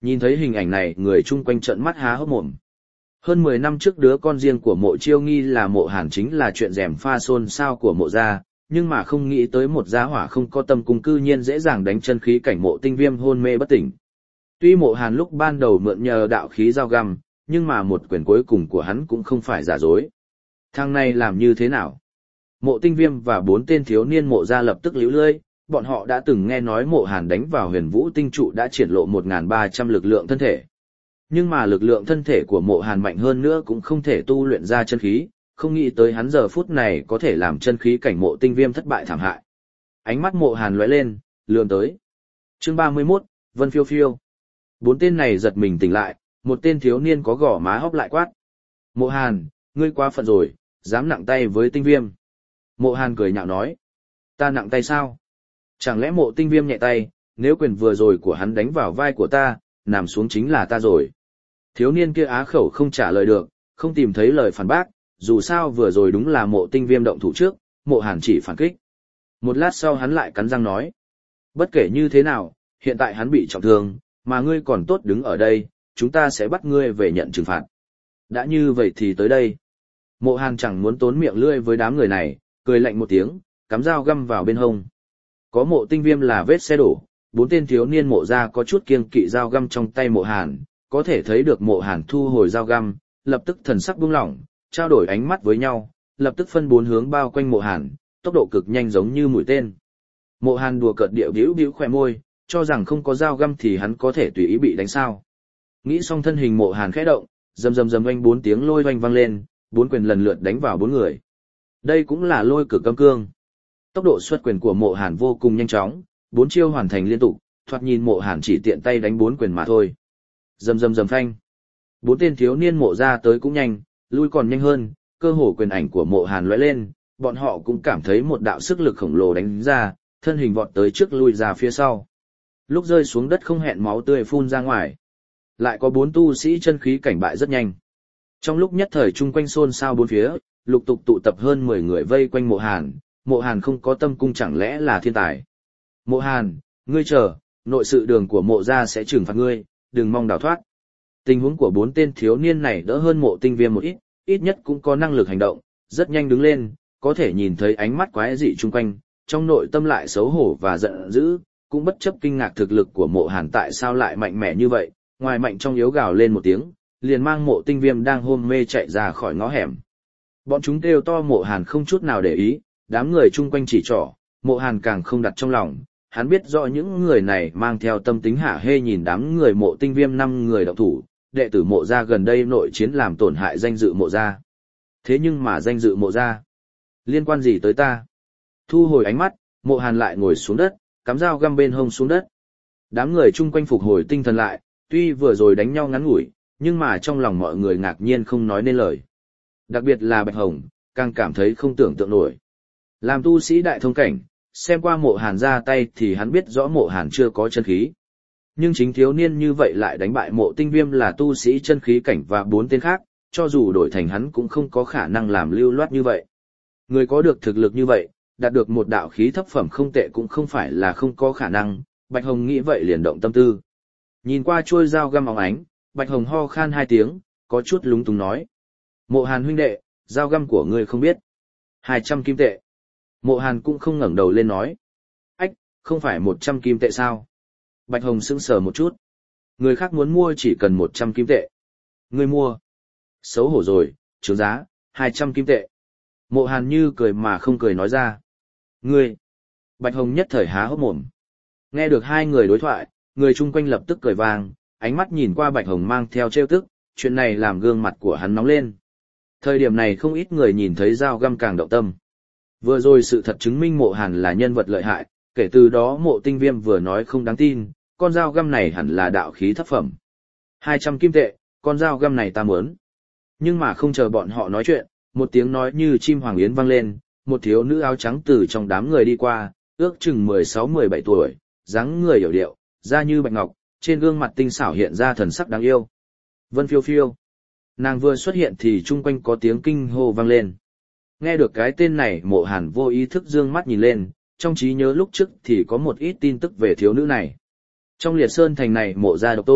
Nhìn thấy hình ảnh này, người chung quanh trợn mắt há hốc mồm. Hơn 10 năm trước đứa con riêng của Mộ Chiêu nghi là Mộ Hàn chính là chuyện rèm pha xôn xao của Mộ gia, nhưng mà không nghĩ tới một gia hỏa không có tâm cung cư nhiên dễ dàng đánh chân khí cảnh Mộ Tinh Viêm hôn mê bất tỉnh. Tuy Mộ Hàn lúc ban đầu mượn nhờ đạo khí dao găm, nhưng mà một quyền cuối cùng của hắn cũng không phải giả dối. Thằng này làm như thế nào? Mộ Tinh Viêm và 4 tên thiếu niên Mộ gia lập tức líu lưỡi, bọn họ đã từng nghe nói Mộ Hàn đánh vào Huyền Vũ tinh trụ đã triển lộ 1.300 lực lượng thân thể. Nhưng mà lực lượng thân thể của Mộ Hàn mạnh hơn nữa cũng không thể tu luyện ra chân khí, không nghĩ tới hắn giờ phút này có thể làm chân khí cảnh Mộ Tinh Viêm thất bại thảm hại. Ánh mắt Mộ Hàn lóe lên, lườm tới. Chương 31, Vân Phiêu Phiêu. 4 tên này giật mình tỉnh lại, một tên thiếu niên có gò má hốc lại quát. Mộ Hàn, ngươi quá phận rồi, dám nặng tay với Tinh Viêm. Mộ Hàn cười nhạo nói. Ta nặng tay sao? Chẳng lẽ Mộ Tinh Viêm nhẹ tay, nếu quyền vừa rồi của hắn đánh vào vai của ta, nằm xuống chính là ta rồi. Thiếu niên kia á khẩu không trả lời được, không tìm thấy lời phản bác, dù sao vừa rồi đúng là Mộ Tinh Viêm động thủ trước, Mộ Hàn chỉ phản kích. Một lát sau hắn lại cắn răng nói. Bất kể như thế nào, hiện tại hắn bị trọng thương, mà ngươi còn tốt đứng ở đây, chúng ta sẽ bắt ngươi về nhận trừng phạt. Đã như vậy thì tới đây. Mộ Hàn chẳng muốn tốn miệng lưỡi với đám người này, cười lạnh một tiếng, cắm dao găm vào bên hông. Có Mộ Tinh Viêm là vết xe đổ, 4 tên thiếu niên Mộ gia có chút kiêng kỵ dao găm trong tay Mộ Hàn, có thể thấy được Mộ Hàn thu hồi dao găm, lập tức thần sắc buông lỏng, trao đổi ánh mắt với nhau, lập tức phân 4 hướng bao quanh Mộ Hàn, tốc độ cực nhanh giống như mũi tên. Mộ Hàn đùa cợt điệu bĩu bĩu khóe môi, cho rằng không có dao găm thì hắn có thể tùy ý bị đánh sao. Nghĩ xong thân hình Mộ Hàn khẽ động, rầm rầm rầm oanh 4 tiếng lôi oanh vang lên, 4 quyền lần lượt đánh vào 4 người. Đây cũng là lôi cực âm cương. Tốc độ xuất quyền của Mộ Hàn vô cùng nhanh chóng, 4 chiêu hoàn thành liên tục, thoạt nhìn Mộ Hàn chỉ tiện tay đánh 4 quyền mà thôi. Rầm rầm rầm phanh. 4 tên thiếu niên Mộ gia tới cũng nhanh, lui còn nhanh hơn, cơ hồ quyền ảnh của Mộ Hàn lóe lên, bọn họ cũng cảm thấy một đạo sức lực khổng lồ đánh ra, thân hình vọt tới trước lui ra phía sau. Lúc rơi xuống đất không hẹn máu tươi phun ra ngoài. Lại có 4 tu sĩ chân khí cảnh bại rất nhanh. Trong lúc nhất thời chung quanh xôn xao bốn phía, lục tục tụ tập hơn 10 người vây quanh Mộ Hàn. Mộ Hàn không có tâm cung chẳng lẽ là thiên tài. Mộ Hàn, ngươi chờ, nội sự đường của Mộ gia sẽ trừng phạt ngươi, đừng mong đào thoát. Tình huống của 4 tên thiếu niên này đỡ hơn Mộ Tinh Viêm một ít, ít nhất cũng có năng lực hành động, rất nhanh đứng lên, có thể nhìn thấy ánh mắt quái dị chung quanh, trong nội tâm lại xấu hổ và giận dữ, cũng bất chấp kinh ngạc thực lực của Mộ Hàn tại sao lại mạnh mẽ như vậy, ngoài mạnh trong yếu gào lên một tiếng, liền mang Mộ Tinh Viêm đang hôn mê chạy ra khỏi ngõ hẻm. Bọn chúng kêu to Mộ Hàn không chút nào để ý, đám người chung quanh chỉ trỏ, Mộ Hàn càng không đặt trong lòng, hắn biết rõ những người này mang theo tâm tính hả hê nhìn đám người Mộ Tinh Viêm 5 người động thủ, đệ tử Mộ gia gần đây nội chiến làm tổn hại danh dự Mộ gia. Thế nhưng mà danh dự Mộ gia, liên quan gì tới ta? Thu hồi ánh mắt, Mộ Hàn lại ngồi xuống đất, cắm dao găm bên hông xuống đất. Đám người chung quanh phục hồi tinh thần lại, tuy vừa rồi đánh nhau ngắn ngủi, nhưng mà trong lòng mọi người ngạc nhiên không nói nên lời. Đặc biệt là Bạch Hồng, càng cảm thấy không tưởng tượng nổi. Làm tu sĩ đại thông cảnh, xem qua Mộ Hàn ra tay thì hắn biết rõ Mộ Hàn chưa có chân khí. Nhưng chính thiếu niên như vậy lại đánh bại Mộ Tinh Viêm là tu sĩ chân khí cảnh và 4 tên khác, cho dù đổi thành hắn cũng không có khả năng làm lưu loát như vậy. Người có được thực lực như vậy, đạt được một đạo khí thấp phẩm không tệ cũng không phải là không có khả năng, Bạch Hồng nghĩ vậy liền động tâm tư. Nhìn qua chuôi dao găm óng ánh, Bạch Hồng ho khan 2 tiếng, có chút lúng túng nói. Mộ Hàn huynh đệ, dao găm của ngươi không biết. 200 kim tệ. Mộ Hàn cũng không ngẩng đầu lên nói. Ách, không phải 100 kim tệ sao? Bạch Hồng sững sờ một chút. Người khác muốn mua chỉ cần 100 kim tệ. Ngươi mua. Xấu hổ rồi, trướng giá, 200 kim tệ. Mộ Hàn như cười mà không cười nói ra. Ngươi. Bạch Hồng nhất thời há hốc mồm. Nghe được 2 người đối thoại, người chung quanh lập tức cười vang, ánh mắt nhìn qua Bạch Hồng mang theo trêu tức, chuyện này làm gương mặt của hắn nóng lên. Thời điểm này không ít người nhìn thấy dao găm càng động tâm. Vừa rồi sự thật chứng minh Mộ Hàn là nhân vật lợi hại, kể từ đó Mộ Tinh Viêm vừa nói không đáng tin, con dao găm này hẳn là đạo khí thấp phẩm. 200 kim tệ, con dao găm này ta muốn. Nhưng mà không chờ bọn họ nói chuyện, một tiếng nói như chim hoàng yến vang lên, một thiếu nữ áo trắng từ trong đám người đi qua, ước chừng 16-17 tuổi, dáng người hiểu điệu, da như bạch ngọc, trên gương mặt tinh xảo hiện ra thần sắc đáng yêu. Vân Phiêu Phiêu. Nàng vừa xuất hiện thì chung quanh có tiếng kinh hô vang lên. Nghe được cái tên này, Mộ Hàn vô ý thức dương mắt nhìn lên, trong trí nhớ lúc trước thì có một ít tin tức về thiếu nữ này. Trong Liệt Sơn thành này Mộ gia độc tôn,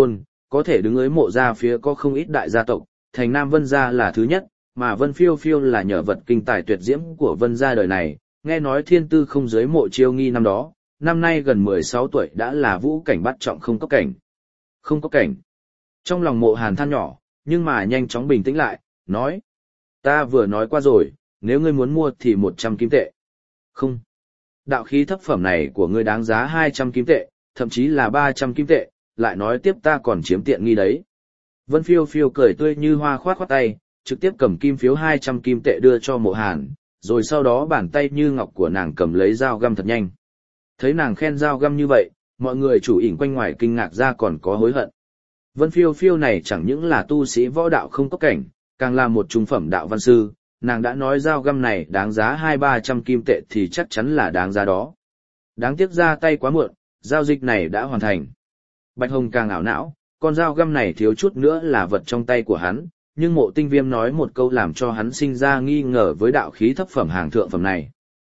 có thể đứng dưới mộ gia phía có không ít đại gia tộc, thành Nam Vân gia là thứ nhất, mà Vân Phiêu Phiêu là nhờ vật kinh tài tuyệt diễm của Vân gia đời này, nghe nói thiên tư không dưới mộ chiêu nghi năm đó, năm nay gần 16 tuổi đã là vũ cảnh bắt trọng không có cảnh. Không có cảnh. Trong lòng Mộ Hàn than nhỏ, nhưng mà nhanh chóng bình tĩnh lại, nói. Ta vừa nói qua rồi, nếu ngươi muốn mua thì 100 kim tệ. Không. Đạo khí thấp phẩm này của ngươi đáng giá 200 kim tệ, thậm chí là 300 kim tệ, lại nói tiếp ta còn chiếm tiện nghi đấy. Vân Phiêu Phiêu cười tươi như hoa khoát khoát tay, trực tiếp cầm kim phiếu 200 kim tệ đưa cho Mộ Hàn, rồi sau đó bàn tay như ngọc của nàng cầm lấy dao găm thật nhanh. Thấy nàng khen dao găm như vậy, mọi người chủ ỉn quanh ngoài kinh ngạc ra còn có hối hận. Vân Phiêu Phiêu này chẳng những là tu sĩ võ đạo không có cảnh, càng là một trung phẩm đạo văn sư, nàng đã nói dao găm này đáng giá 200-300 kim tệ thì chắc chắn là đáng giá đó. Đáng tiếc ra tay quá muộn, giao dịch này đã hoàn thành. Bạch Hồng càng ảo não, con dao găm này thiếu chút nữa là vật trong tay của hắn, nhưng Mộ Tinh Viêm nói một câu làm cho hắn sinh ra nghi ngờ với đạo khí thấp phẩm hàng thượng phẩm này.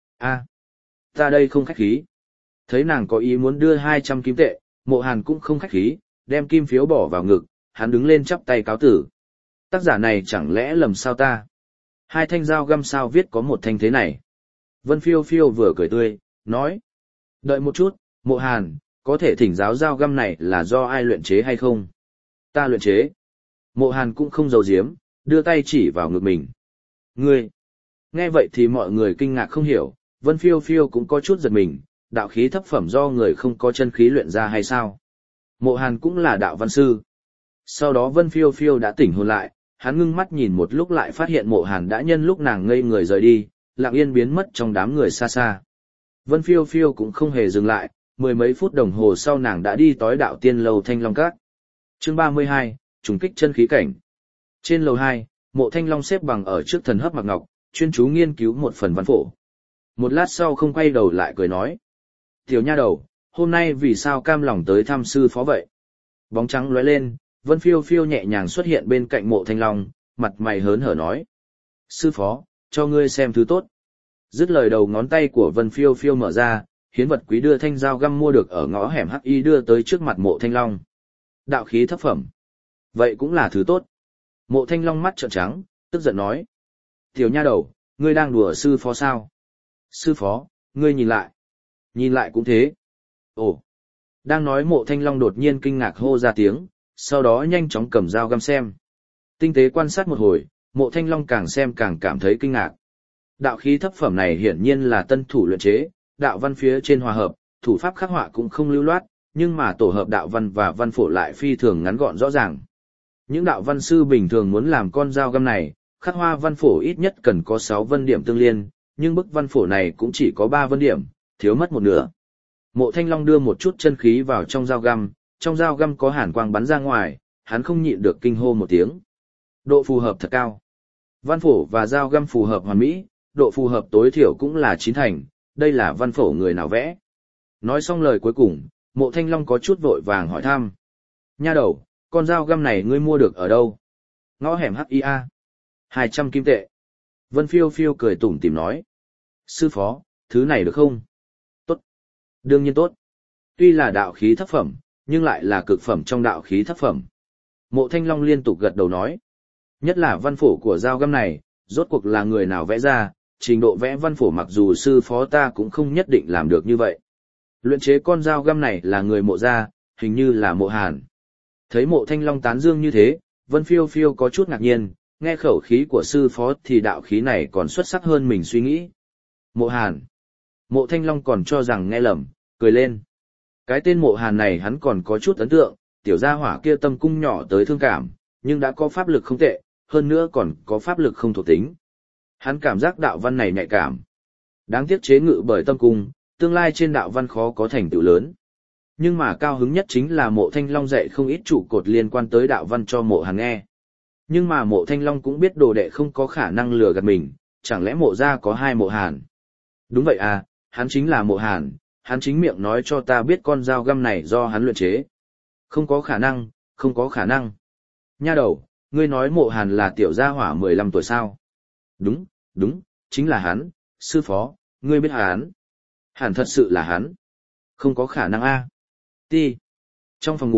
Ta đây không khách khí. Thấy nàng có ý muốn đưa 200 kim tệ, Mộ Hàn cũng không khách khí, đem kim phiếu bỏ vào ngực, hắn đứng lên chắp tay cáo tử. Tác giả này chẳng lẽ lầm sao ta? Hai thanh dao găm sao viết có một thanh thế này? Vân Phiêu Phiêu vừa cười tươi, nói. Đợi một chút, Mộ Hàn, có thể thỉnh giáo dao găm này là do ai luyện chế hay không? Ta luyện chế. Mộ Hàn cũng không giấu giếm, đưa tay chỉ vào ngực mình. Ngươi! Nghe vậy thì mọi người kinh ngạc không hiểu, Vân Phiêu Phiêu cũng có chút giật mình, đạo khí thấp phẩm do người không có chân khí luyện ra hay sao? Mộ Hàn cũng là đạo văn sư. Sau đó Vân Phiêu Phiêu đã tỉnh hồn lại, hắn ngưng mắt nhìn một lúc lại phát hiện Mộ Hàn đã nhân lúc nàng ngây người rời đi, lặng yên biến mất trong đám người xa xa. Vân Phiêu Phiêu cũng không hề dừng lại, mười mấy phút đồng hồ sau nàng đã đi tới đạo tiên lầu Thanh Long Các. Chương 32, trùng kích chân khí cảnh. Trên lầu 2, Mộ Thanh Long xếp bằng ở trước thần hấp mặc ngọc, chuyên chú nghiên cứu một phần văn phổ. Một lát sau không quay đầu lại cười nói. Tiểu nha đầu, hôm nay vì sao cam lòng tới thăm sư phó vậy? Bóng trắng lóe lên, Vân Phiêu Phiêu nhẹ nhàng xuất hiện bên cạnh Mộ Thanh Long, mặt mày hớn hở nói. Sư phó, cho ngươi xem thứ tốt. Dứt lời đầu ngón tay của Vân Phiêu Phiêu mở ra, hiến vật quý đưa thanh dao găm mua được ở ngõ hẻm Hắc Y đưa tới trước mặt Mộ Thanh Long. Đạo khí thấp phẩm. Vậy cũng là thứ tốt. Mộ Thanh Long mắt trợn trắng, tức giận nói. Tiểu nha đầu, ngươi đang đùa sư phó sao? Sư phó, ngươi nhìn lại. Nhìn lại cũng thế. Ồ. Đang nói Mộ Thanh Long đột nhiên kinh ngạc hô ra tiếng, sau đó nhanh chóng cầm dao găm xem. Tinh tế quan sát một hồi, Mộ Thanh Long càng xem càng cảm thấy kinh ngạc. Đạo khí thấp phẩm này hiển nhiên là tân thủ luyện chế, đạo văn phía trên hòa hợp, thủ pháp khắc họa cũng không lưu loát, nhưng mà tổ hợp đạo văn và văn phổ lại phi thường ngắn gọn rõ ràng. Những đạo văn sư bình thường muốn làm con dao găm này, khắc hoa văn phổ ít nhất cần có 6 vân điểm tương liên, nhưng bức văn phổ này cũng chỉ có 3 vân điểm, thiếu mất một nửa. Mộ Thanh Long đưa một chút chân khí vào trong dao găm có hàn quang bắn ra ngoài, hắn không nhịn được kinh hô một tiếng. Độ phù hợp thật cao. Văn phổ và dao găm phù hợp hoàn mỹ, độ phù hợp tối thiểu cũng là 9 thành, đây là văn phổ người nào vẽ. Nói xong lời cuối cùng, Mộ Thanh Long có chút vội vàng hỏi thăm. Nha đầu, con dao găm này ngươi mua được ở đâu? Ngõ hẻm HIA. 200 kim tệ. Vân Phiêu Phiêu cười tủm tỉm nói. Sư phó, thứ này được không? Tốt. Đương nhiên tốt. Tuy là đạo khí thấp phẩm, nhưng lại là cực phẩm trong đạo khí thấp phẩm. Mộ Thanh Long liên tục gật đầu nói. Nhất là văn phổ của dao găm này, rốt cuộc là người nào vẽ ra, trình độ vẽ văn phổ mặc dù sư phó ta cũng không nhất định làm được như vậy. Luyện chế con dao găm này là người Mộ gia, hình như là Mộ Hàn. Thấy Mộ Thanh Long tán dương như thế, Vân Phiêu Phiêu có chút ngạc nhiên, nghe khẩu khí của sư phó thì đạo khí này còn xuất sắc hơn mình suy nghĩ. Mộ Hàn. Mộ Thanh Long còn cho rằng nghe lầm, cười lên. Cái tên Mộ Hàn này hắn còn có chút ấn tượng, tiểu gia hỏa kia tâm cung nhỏ tới thương cảm, nhưng đã có pháp lực không tệ, hơn nữa còn có pháp lực không thuộc tính. Hắn cảm giác đạo văn này nhạy cảm. Đáng tiếc chế ngự bởi tâm cung, tương lai trên đạo văn khó có thành tựu lớn. Nhưng mà cao hứng nhất chính là Mộ Thanh Long dạy không ít trụ cột liên quan tới đạo văn cho Mộ Hàn nghe. Nhưng mà Mộ Thanh Long cũng biết đồ đệ không có khả năng lừa gạt mình, chẳng lẽ Mộ gia có 2 Mộ Hàn? Đúng vậy à, hắn chính là Mộ Hàn, hắn chính miệng nói cho ta biết con dao găm này do hắn luyện chế. Không có khả năng, không có khả năng. Nha đầu, ngươi nói Mộ Hàn là tiểu gia hỏa 15 tuổi sao? Đúng, đúng, chính là hắn, sư phó, ngươi biết hắn. Hẳn thật sự là hắn. Không có khả năng a. Ti. Trong phòng ngủ,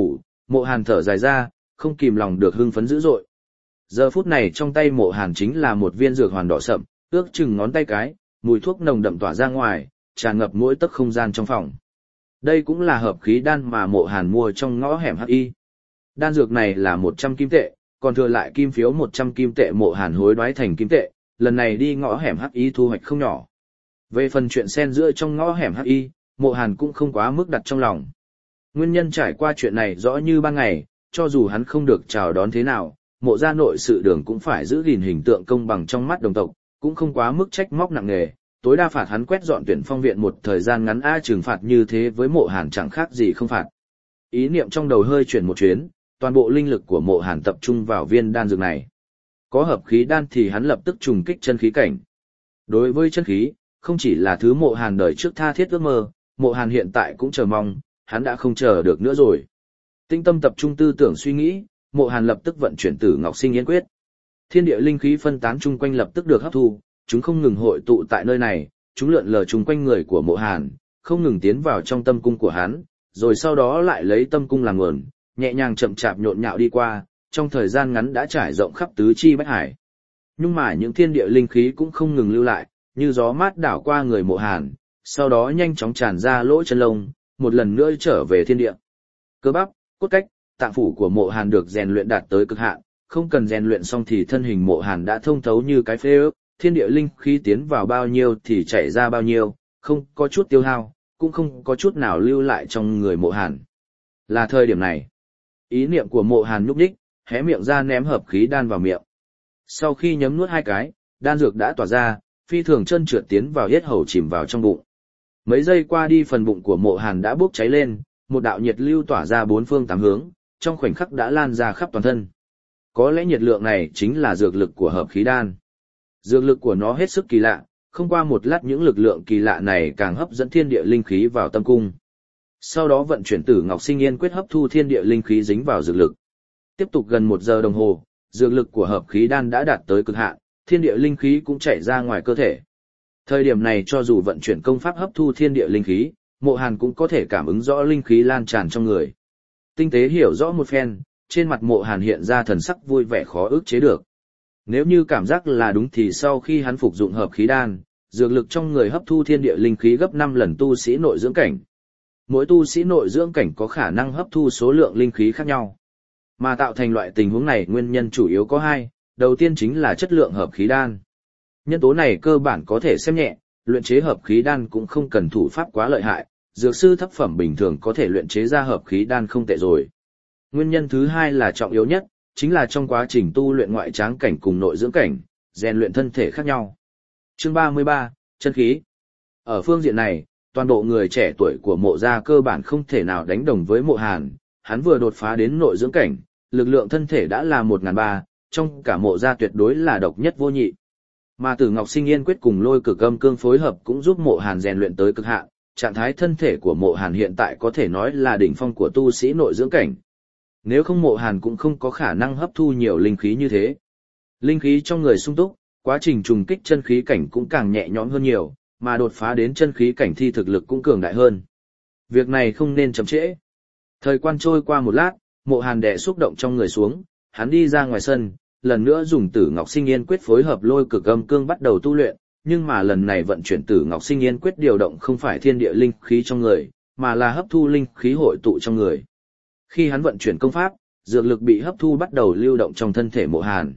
Mộ Hàn thở dài ra, không kìm lòng được hưng phấn dữ dội. Giờ phút này trong tay Mộ Hàn chính là một viên dược hoàn đỏ sậm, ước chừng ngón tay cái, mùi thuốc nồng đậm tỏa ra ngoài, tràn ngập mỗi tấc không gian trong phòng. Đây cũng là hợp khí đan mà Mộ Hàn mua trong ngõ hẻm Hắc Y. Đan dược này là 100 kim tệ, còn thừa lại kim phiếu 100 kim tệ Mộ Hàn hối đoái thành kim tệ, lần này đi ngõ hẻm Hắc Y thu hoạch không nhỏ. Về phần chuyện xen giữa trong ngõ hẻm Hắc Y, Mộ Hàn cũng không quá mức đặt trong lòng. Nguyên nhân trải qua chuyện này rõ như ban ngày, cho dù hắn không được chào đón thế nào, Mộ gia nội sự đường cũng phải giữ gìn hình tượng công bằng trong mắt đồng tộc, cũng không quá mức trách móc nặng nề, tối đa phạt hắn quét dọn Tuyển Phong viện một thời gian ngắn trừng phạt như thế với Mộ Hàn chẳng khác gì không phạt. Ý niệm trong đầu hơi chuyển một chuyến, toàn bộ linh lực của Mộ Hàn tập trung vào viên đan dược này. Có hợp khí đan thì hắn lập tức trùng kích chân khí cảnh. Đối với chân khí, không chỉ là thứ Mộ Hàn đời trước tha thiết ước mơ, Mộ Hàn hiện tại cũng chờ mong, hắn đã không chờ được nữa rồi. Tinh tâm tập trung tư tưởng suy nghĩ, Mộ Hàn lập tức vận chuyển Tử Ngọc Sinh Yên Quyết. Thiên địa linh khí phân tán chung quanh lập tức được hấp thu, chúng không ngừng hội tụ tại nơi này, chúng lượn lờ chung quanh người của Mộ Hàn, không ngừng tiến vào trong tâm cung của hắn, rồi sau đó lại lấy tâm cung làm nguồn, nhẹ nhàng chậm chạp nhộn nhạo đi qua, trong thời gian ngắn đã trải rộng khắp tứ chi bách hải. Nhưng mà những thiên địa linh khí cũng không ngừng lưu lại, như gió mát đảo qua người Mộ Hàn, sau đó nhanh chóng tràn ra lỗ chân lông, một lần nữa trở về thiên địa. Cơ bắp, cốt cách, tạng phủ của Mộ Hàn được rèn luyện đạt tới cực hạn, không cần rèn luyện xong thì thân hình Mộ Hàn đã thông thấu như cái phế ước, thiên địa linh khí tiến vào bao nhiêu thì chảy ra bao nhiêu, không có chút tiêu hao, cũng không có chút nào lưu lại trong người Mộ Hàn. Là thời điểm này, ý niệm của Mộ Hàn nhúc nhích, hé miệng ra ném hợp khí đan vào miệng. Sau khi nhấm nuốt 2 cái, đan dược đã tỏa ra, phi thường chân trượt tiến vào yết hầu chìm vào trong bụng. Mấy giây qua đi phần bụng của Mộ Hàn đã bốc cháy lên, một đạo nhiệt lưu tỏa ra 4 phương 8 hướng, trong khoảnh khắc đã lan ra khắp toàn thân. Có lẽ nhiệt lượng này chính là dược lực của hợp khí đan. Dược lực của nó hết sức kỳ lạ, không qua một lát những lực lượng kỳ lạ này càng hấp dẫn thiên địa linh khí vào tâm cung. Sau đó vận chuyển Tử Ngọc Sinh Yên Quyết hấp thu thiên địa linh khí dính vào dược lực. Tiếp tục gần 1 giờ đồng hồ, dược lực của hợp khí đan đã đạt tới cực hạn, thiên địa linh khí cũng chảy ra ngoài cơ thể. Thời điểm này cho dù vận chuyển công pháp hấp thu thiên địa linh khí, Mộ Hàn cũng có thể cảm ứng rõ linh khí lan tràn trong người. Tinh tế hiểu rõ một phen, trên mặt Mộ Hàn hiện ra thần sắc vui vẻ khó ức chế được. Nếu như cảm giác là đúng thì sau khi hắn phục dụng hợp khí đan, dược lực trong người hấp thu thiên địa linh khí gấp 5 lần tu sĩ nội dưỡng cảnh. Mỗi tu sĩ nội dưỡng cảnh có khả năng hấp thu số lượng linh khí khác nhau. Mà tạo thành loại tình huống này nguyên nhân chủ yếu có 2, đầu tiên chính là chất lượng hợp khí đan. Nhân tố này cơ bản có thể xem nhẹ, luyện chế hợp khí đan cũng không cần thủ pháp quá lợi hại, dược sư thấp phẩm bình thường có thể luyện chế ra hợp khí đan không tệ rồi. Nguyên nhân thứ 2 là trọng yếu nhất, chính là trong quá trình tu luyện ngoại tráng cảnh cùng nội dưỡng cảnh, rèn luyện thân thể khác nhau. Chương 33, chân khí. Ở phương diện này, toàn bộ người trẻ tuổi của Mộ gia cơ bản không thể nào đánh đồng với Mộ Hàn, hắn vừa đột phá đến nội dưỡng cảnh, lực lượng thân thể đã là 1.300, trong cả Mộ gia tuyệt đối là độc nhất vô nhị. Mà Tử Ngọc Sinh Yên Quyết cùng Lôi Cực Âm Cương phối hợp cũng giúp Mộ Hàn rèn luyện tới cực hạn, trạng thái thân thể của Mộ Hàn hiện tại có thể nói là đỉnh phong của tu sĩ nội dưỡng cảnh. Nếu không Mộ Hàn cũng không có khả năng hấp thu nhiều linh khí như thế. Linh khí trong người sung túc, quá trình trùng kích chân khí cảnh cũng càng nhẹ nhõm hơn nhiều, mà đột phá đến chân khí cảnh thì thực lực cũng cường đại hơn. Việc này không nên chậm trễ. Thời gian trôi qua một lát, Mộ Hàn đè xúc động trong người xuống, hắn đi ra ngoài sân, lần nữa dùng Tử Ngọc Sinh Yên Quyết phối hợp Lôi Cực Âm Cương bắt đầu tu luyện, nhưng mà lần này vận chuyển Tử Ngọc Sinh Yên Quyết điều động không phải thiên địa linh khí trong người, mà là hấp thu linh khí hội tụ trong người. Khi hắn vận chuyển công pháp, dược lực bị hấp thu bắt đầu lưu động trong thân thể Mộ Hàn.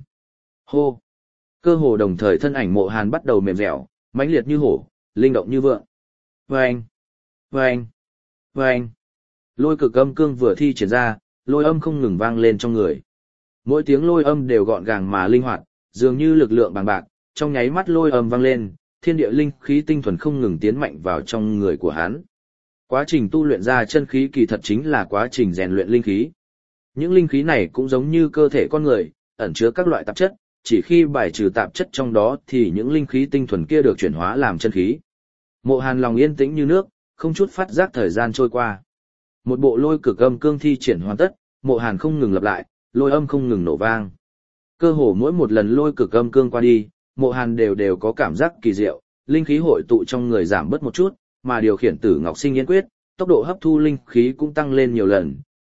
Hô! Cơ hồ đồng thời thân ảnh Mộ Hàn bắt đầu mềm dẻo, mãnh liệt như hổ, linh động như vượng. Vâng! Vâng! Vâng! Lôi Cực Âm Cương vừa thi triển ra, lôi âm không ngừng vang lên trong người. Mỗi tiếng lôi âm đều gọn gàng mà linh hoạt, dường như lực lượng bằng bạc, trong nháy mắt lôi âm vang lên, thiên địa linh khí tinh thuần không ngừng tiến mạnh vào trong người của hắn. Quá trình tu luyện ra chân khí kỳ thật chính là quá trình rèn luyện linh khí. Những linh khí này cũng giống như cơ thể con người, ẩn chứa các loại tạp chất, chỉ khi bài trừ tạp chất trong đó thì những linh khí tinh thuần kia được chuyển hóa làm chân khí. Mộ Hàn lòng yên tĩnh như nước, không chút phát giác thời gian trôi qua. Một bộ Lôi Cực Âm Cương thi triển hoàn tất, Mộ Hàn không ngừng lặp lại, lôi âm không ngừng nổ vang. Cơ hồ mỗi một lần Lôi Cực Âm Cương qua đi, Mộ Hàn đều có cảm giác kỳ diệu, linh khí hội tụ trong người giảm bớt một chút, mà điều khiển Tử Ngọc Sinh Yên Quyết, tốc độ hấp thu linh khí cũng tăng lên nhiều lần,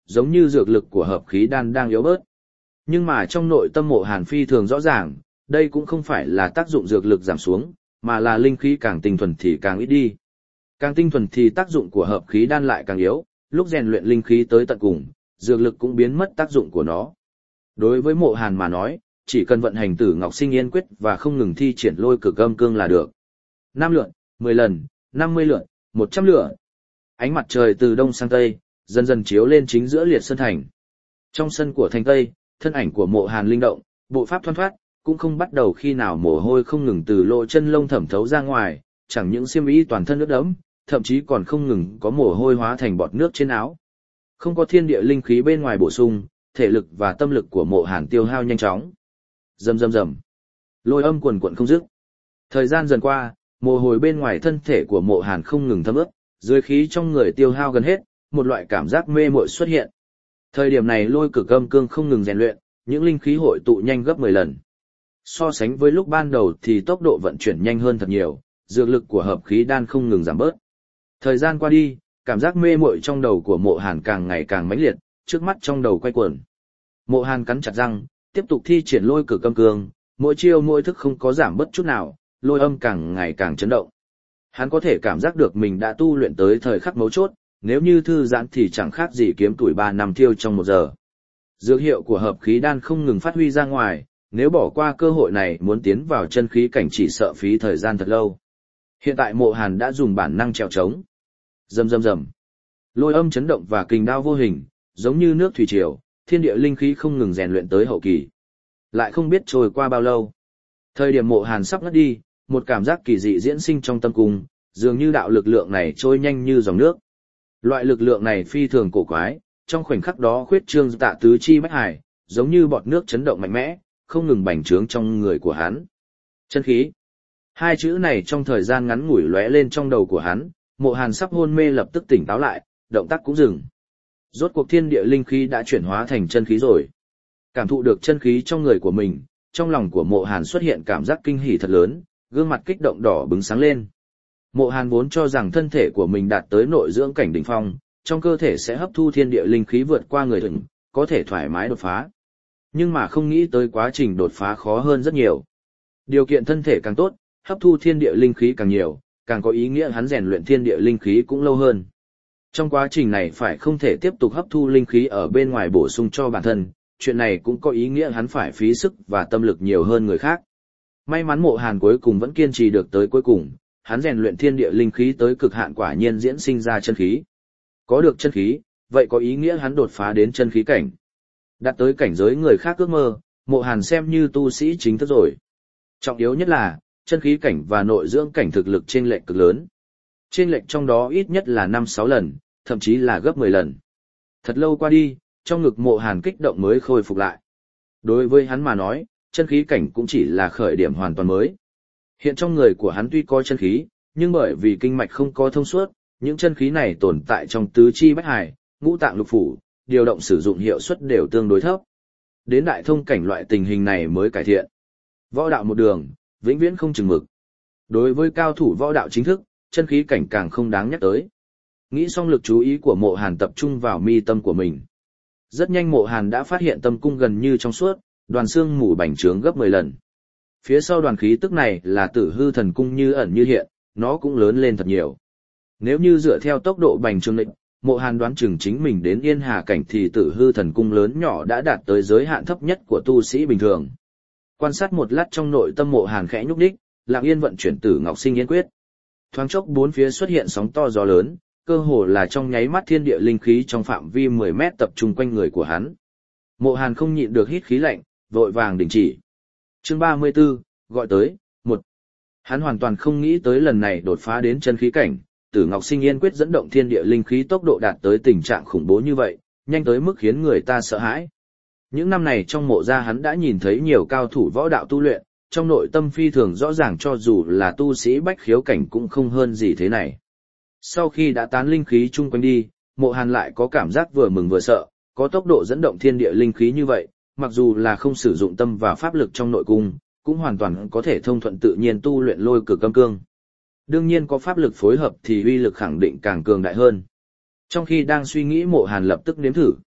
giống như dược lực của hợp khí đan đang yếu bớt. Nhưng mà trong nội tâm Mộ Hàn phi thường rõ ràng, đây cũng không phải là tác dụng dược lực giảm xuống, mà là linh khí càng tinh thuần thì càng ít đi. Càng tinh thuần thì tác dụng của hợp khí đan lại càng yếu, lúc rèn luyện linh khí tới tận cùng, dược lực cũng biến mất tác dụng của nó. Đối với Mộ Hàn mà nói, chỉ cần vận hành Tử Ngọc Sinh Yên Quyết và không ngừng thi triển lôi cực âm cương là được. 5 lượt, 10 lần, 50 lượt, 100 lượt. Ánh mặt trời từ đông sang tây, dần dần chiếu lên chính giữa Liệt Sơn Thành. Trong sân của thành Tây, thân ảnh của Mộ Hàn linh động, bộ pháp thoăn thoắt, cũng không bắt đầu khi nào mồ hôi không ngừng từ lỗ chân lông thẩm thấu ra ngoài, chẳng những xiêm y toàn thân ướt đẫm, thậm chí còn không ngừng có mồ hôi hóa thành bọt nước trên áo. Không có thiên địa linh khí bên ngoài bổ sung, thể lực và tâm lực của Mộ Hàn tiêu hao nhanh chóng. Rầm rầm rầm. Lôi âm quần quần không dứt. Thời gian dần qua, mồ hôi bên ngoài thân thể của Mộ Hàn không ngừng thấm ướt, dưới khí trong người tiêu hao gần hết, một loại cảm giác mê muội xuất hiện. Thời điểm này lôi cực âm cương không ngừng rèn luyện, những linh khí hội tụ nhanh gấp 10 lần. So sánh với lúc ban đầu thì tốc độ vận chuyển nhanh hơn thật nhiều, dược lực của hợp khí đan không ngừng giảm bớt. Thời gian qua đi, cảm giác mê muội trong đầu của Mộ Hàn càng ngày càng mãnh liệt, trước mắt trong đầu quay cuồng. Mộ Hàn cắn chặt răng, tiếp tục thi triển lôi cực âm cương, mỗi chiêu mỗi thức không có giảm bớt chút nào, lôi âm càng ngày càng chấn động. Hắn có thể cảm giác được mình đã tu luyện tới thời khắc mấu chốt, nếu như thư giãn thì chẳng khác gì kiếm tuổi 3 năm thiêu trong 1 giờ. Dược hiệu của hợp khí đan không ngừng phát huy ra ngoài, nếu bỏ qua cơ hội này muốn tiến vào chân khí cảnh chỉ sợ phí thời gian thật lâu. Hiện tại Mộ Hàn đã dùng bản năng trèo trống. Rầm rầm rầm. Lôi âm chấn động và kình đao vô hình, giống như nước thủy triều, thiên địa linh khí không ngừng rèn luyện tới hậu kỳ. Lại không biết trôi qua bao lâu. Thời điểm Mộ Hàn sắp ngất đi, một cảm giác kỳ dị diễn sinh trong tâm cung, dường như đạo lực lượng này trôi nhanh như dòng nước. Loại lực lượng này phi thường cổ quái, trong khoảnh khắc đó khuyết trương tạ tứ chi bách hải, giống như bọt nước chấn động mạnh mẽ, không ngừng bành trướng trong người của hắn. Chân khí. Hai chữ này trong thời gian ngắn ngủi lóe lên trong đầu của hắn, Mộ Hàn sắp hôn mê lập tức tỉnh táo lại, động tác cũng dừng. Rốt cuộc thiên địa linh khí đã chuyển hóa thành chân khí rồi. Cảm thụ được chân khí trong người của mình, trong lòng của Mộ Hàn xuất hiện cảm giác kinh hỉ thật lớn, gương mặt kích động đỏ bừng sáng lên. Mộ Hàn vốn cho rằng thân thể của mình đạt tới nội dưỡng cảnh đỉnh phong, trong cơ thể sẽ hấp thu thiên địa linh khí vượt qua người thường, có thể thoải mái đột phá. Nhưng mà không nghĩ tới quá trình đột phá khó hơn rất nhiều. Điều kiện thân thể càng tốt, hấp thu thiên địa linh khí càng nhiều, càng có ý nghĩa hắn rèn luyện thiên địa linh khí cũng lâu hơn. Trong quá trình này phải không thể tiếp tục hấp thu linh khí ở bên ngoài bổ sung cho bản thân, chuyện này cũng có ý nghĩa hắn phải phí sức và tâm lực nhiều hơn người khác. May mắn Mộ Hàn cuối cùng vẫn kiên trì được tới cuối cùng, hắn rèn luyện thiên địa linh khí tới cực hạn quả nhiên diễn sinh ra chân khí. Có được chân khí, vậy có ý nghĩa hắn đột phá đến chân khí cảnh. Đạt tới cảnh giới người khác ước mơ, Mộ Hàn xem như tu sĩ chính thức rồi. Trọng yếu nhất là, chân khí cảnh và nội dưỡng cảnh thực lực chênh lệch cực lớn. Chênh lệch trong đó ít nhất là 5-6 lần, thậm chí là gấp 10 lần. Thật lâu qua đi, trong ngực Mộ Hàn kích động mới khôi phục lại. Đối với hắn mà nói, chân khí cảnh cũng chỉ là khởi điểm hoàn toàn mới. Hiện trong người của hắn tuy có chân khí, nhưng bởi vì kinh mạch không có thông suốt, những chân khí này tồn tại trong tứ chi bách hải, ngũ tạng lục phủ, điều động sử dụng hiệu suất đều tương đối thấp. Đến đại thông cảnh loại tình hình này mới cải thiện. Võ đạo một đường, vĩnh viễn không chừng mực. Đối với cao thủ võ đạo chính thức, chân khí cảnh càng không đáng nhắc tới. Nghĩ xong lực chú ý của Mộ Hàn tập trung vào mi tâm của mình. Rất nhanh Mộ Hàn đã phát hiện tâm cung gần như trong suốt, đoàn xương mù bành trướng gấp 10 lần. Phía sau đoàn khí tức này là Tử Hư Thần Cung như ẩn như hiện, nó cũng lớn lên thật nhiều. Nếu như dựa theo tốc độ bành trướng định, Mộ Hàn đoán chừng chính mình đến Yên Hà cảnh thì Tử Hư Thần Cung lớn nhỏ đã đạt tới giới hạn thấp nhất của tu sĩ bình thường. Quan sát một lát trong nội tâm Mộ Hàn khẽ nhúc đích, lặng yên vận chuyển Tử Ngọc Sinh Yên Quyết. Thoáng chốc bốn phía xuất hiện sóng to gió lớn, cơ hồ là trong nháy mắt thiên địa linh khí trong phạm vi 10 mét tập trung quanh người của hắn. Mộ Hàn không nhịn được hít khí lạnh, vội vàng đình chỉ. Chương 34, gọi tới, 1. Hắn hoàn toàn không nghĩ tới lần này đột phá đến chân khí cảnh, Tử Ngọc Sinh Yên Quyết dẫn động thiên địa linh khí tốc độ đạt tới tình trạng khủng bố như vậy, nhanh tới mức khiến người ta sợ hãi. Những năm này trong mộ gia hắn đã nhìn thấy nhiều cao thủ võ đạo tu luyện, trong nội tâm phi thường rõ ràng cho dù là tu sĩ bách khiếu cảnh cũng không hơn gì thế này. Sau khi đã tán linh khí chung quanh đi, Mộ Hàn lại có cảm giác vừa mừng vừa sợ, có tốc độ dẫn động thiên địa linh khí như vậy, mặc dù là không sử dụng tâm và pháp lực trong nội cung, cũng hoàn toàn có thể thông thuận tự nhiên tu luyện lôi cực âm cương. Đương nhiên có pháp lực phối hợp thì uy lực khẳng định càng cường đại hơn. Trong khi đang suy nghĩ Mộ Hàn lập tức nếm thử,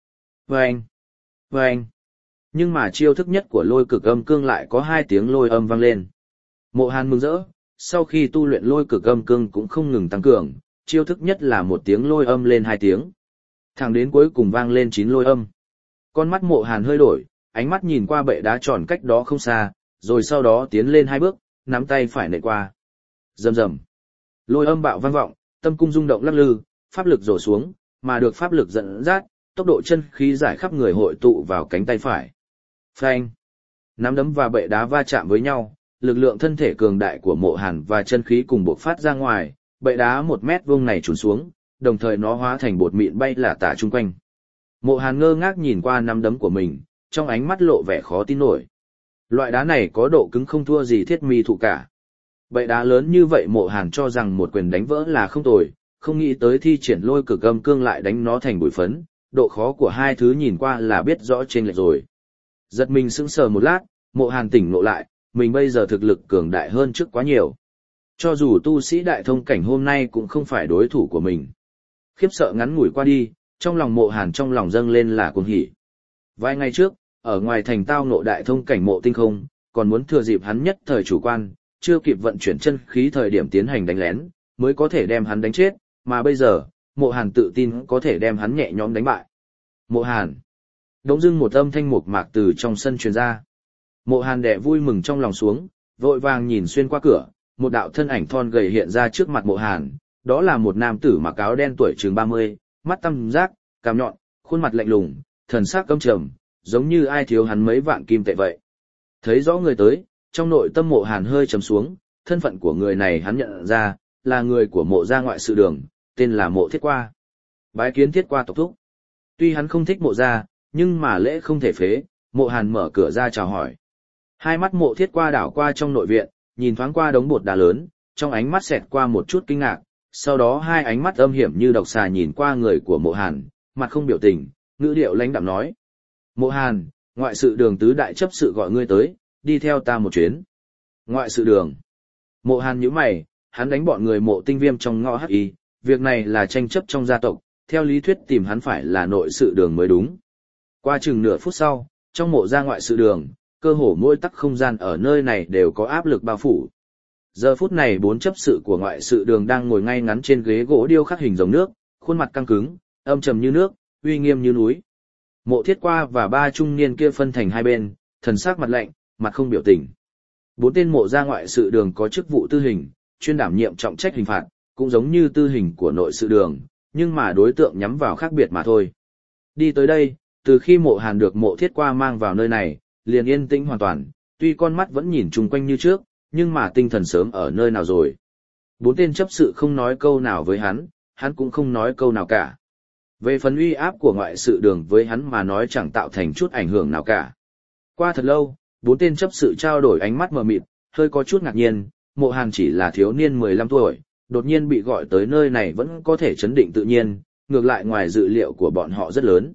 Vâng! Vâng! Nhưng mà chiêu thức nhất của lôi cực âm cương lại có 2 tiếng lôi âm vang lên. Mộ Hàn mừng rỡ, sau khi tu luyện lôi cực âm cương cũng không ngừng tăng cường, chiêu thức nhất là 1 tiếng lôi âm lên 2 tiếng. Thẳng đến cuối cùng vang lên 9 lôi âm. Con mắt Mộ Hàn hơi đổi, ánh mắt nhìn qua bệ đá tròn cách đó không xa, rồi sau đó tiến lên 2 bước, nắm tay phải nện qua. Rầm rầm. Lôi âm bạo vang vọng, tâm cung rung động lắc lư, pháp lực rổ xuống, mà được pháp lực dẫn dắt, tốc độ chân khí giải khắp người hội tụ vào cánh tay phải. Phanh. Nắm đấm và bệ đá va chạm với nhau, lực lượng thân thể cường đại của Mộ Hàn và chân khí cùng bộc phát ra ngoài, bệ đá 1 mét vuông này trùn xuống, đồng thời nó hóa thành bột mịn bay lả tả chung quanh. Mộ Hàn ngơ ngác nhìn qua nắm đấm của mình, trong ánh mắt lộ vẻ khó tin nổi. Loại đá này có độ cứng không thua gì thiết mi thụ cả. Bệ đá lớn như vậy Mộ Hàn cho rằng một quyền đánh vỡ là không tồi, không nghĩ tới thi triển lôi cực âm cương lại đánh nó thành bụi phấn, độ khó của hai thứ nhìn qua là biết rõ chênh lệch rồi. Giật mình sững sờ một lát, Mộ Hàn tỉnh ngộ lại, mình bây giờ thực lực cường đại hơn trước quá nhiều. Cho dù tu sĩ đại thông cảnh hôm nay cũng không phải đối thủ của mình. Khiếp sợ ngắn ngủi qua đi, trong lòng Mộ Hàn trong lòng dâng lên là cuồng hỉ. Vài ngày trước, ở ngoài thành tao ngộ đại thông cảnh Mộ Tinh Không, còn muốn thừa dịp hắn nhất thời chủ quan, chưa kịp vận chuyển chân khí thời điểm tiến hành đánh lén, mới có thể đem hắn đánh chết, mà bây giờ, Mộ Hàn tự tin có thể đem hắn nhẹ nhõm đánh bại. Mộ Hàn. Đống dưng một âm thanh mộc mạc từ trong sân truyền ra. Mộ Hàn đẻ vui mừng trong lòng xuống, vội vàng nhìn xuyên qua cửa, một đạo thân ảnh thon gầy hiện ra trước mặt Mộ Hàn, đó là một nam tử mặc áo đen tuổi chừng 30, mắt tăm giác, cằm nhọn, khuôn mặt lạnh lùng, thần sắc căm trầm, giống như ai thiếu hắn mấy vạn kim tệ vậy. Thấy rõ người tới, trong nội tâm Mộ Hàn hơi trầm xuống, thân phận của người này hắn nhận ra, là người của Mộ gia ngoại sự đường, tên là Mộ Thiết Qua. Bái kiến Thiết Qua tộc thúc. Tuy hắn không thích Mộ gia, nhưng mà lễ không thể phế, Mộ Hàn mở cửa ra chào hỏi. Hai mắt Mộ Thiết Qua đảo qua trong nội viện, nhìn thoáng qua đống bột đá lớn, trong ánh mắt xẹt qua một chút kinh ngạc, sau đó hai ánh mắt âm hiểm như độc xà nhìn qua người của Mộ Hàn, mặt không biểu tình, ngữ điệu lãnh đạm nói: "Mộ Hàn, ngoại sự đường tứ đại chấp sự gọi ngươi tới, đi theo ta một chuyến." Ngoại sự đường. Mộ Hàn nhíu mày, hắn đánh bọn người Mộ Tinh Viêm trong ngõ hắc y, việc này là tranh chấp trong gia tộc, theo lý thuyết tìm hắn phải là nội sự đường mới đúng. Qua chừng nửa phút sau, trong Mộ gia ngoại sự đường, cơ hồ mỗi tắc không gian ở nơi này đều có áp lực bao phủ. Giờ phút này 4 chấp sự của ngoại sự đường đang ngồi ngay ngắn trên ghế gỗ điêu khắc hình rồng nước, khuôn mặt căng cứng, âm trầm như nước, uy nghiêm như núi. Mộ Thiết Qua và 3 trung niên kia phân thành hai bên, thần sắc mặt lạnh, mặt không biểu tình. 4 tên Mộ gia ngoại sự đường có chức vụ tư hình, chuyên đảm nhiệm trọng trách hình phạt, cũng giống như tư hình của nội sự đường, nhưng mà đối tượng nhắm vào khác biệt mà thôi. Đi tới đây, từ khi Mộ Hàn được Mộ Thiết Qua mang vào nơi này, liền yên tĩnh hoàn toàn, tuy con mắt vẫn nhìn chung quanh như trước, nhưng mà tinh thần sớm ở nơi nào rồi. 4 tên chấp sự không nói câu nào với hắn cũng không nói câu nào cả. Về phần uy áp của ngoại sự đường với hắn mà nói chẳng tạo thành chút ảnh hưởng nào cả. Qua thật lâu, 4 tên chấp sự trao đổi ánh mắt mờ mịt, hơi có chút ngạc nhiên, Mộ Hàn chỉ là thiếu niên 15 tuổi, đột nhiên bị gọi tới nơi này vẫn có thể chấn định tự nhiên, ngược lại ngoài dự liệu của bọn họ rất lớn.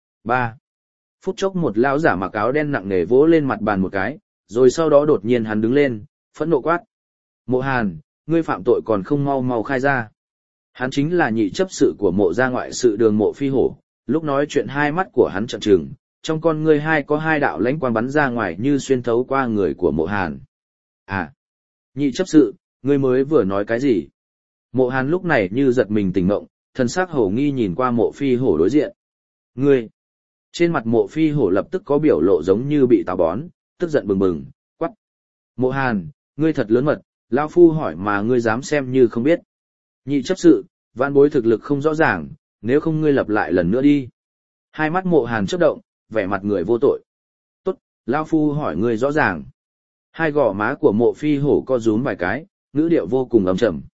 3. Phút chốc một lão giả mặc áo đen nặng nề vỗ lên mặt bàn một cái, rồi sau đó đột nhiên hắn đứng lên, phẫn nộ quát: "Mộ Hàn, ngươi phạm tội còn không mau mau khai ra." Hắn chính là nhị chấp sự của Mộ gia ngoại sự đường Mộ Phi Hổ, lúc nói chuyện hai mắt của hắn trợn trừng, trong con ngươi có hai đạo lãnh quang bắn ra ngoài như xuyên thấu qua người của Mộ Hàn. "À, nhị chấp sự, ngươi mới vừa nói cái gì?" Mộ Hàn lúc này như giật mình tỉnh ngộ, thần sắc hổ nghi nhìn qua Mộ Phi Hổ đối diện. "Ngươi?" Trên mặt Mộ Phi Hổ lập tức có biểu lộ giống như bị táo bón, tức giận bừng bừng, quắc: "Mộ Hàn, ngươi thật lớn mật, lão phu hỏi mà ngươi dám xem như không biết." "Nhị chấp sự, vạn bối thực lực không rõ ràng, nếu không ngươi lặp lại lần nữa đi." Hai mắt Mộ Hàn chớp động, vẻ mặt người vô tội. "Tốt, lão phu hỏi ngươi rõ ràng." Hai gò má của Mộ Phi Hổ co rúm vài cái, ngữ điệu vô cùng âm trầm.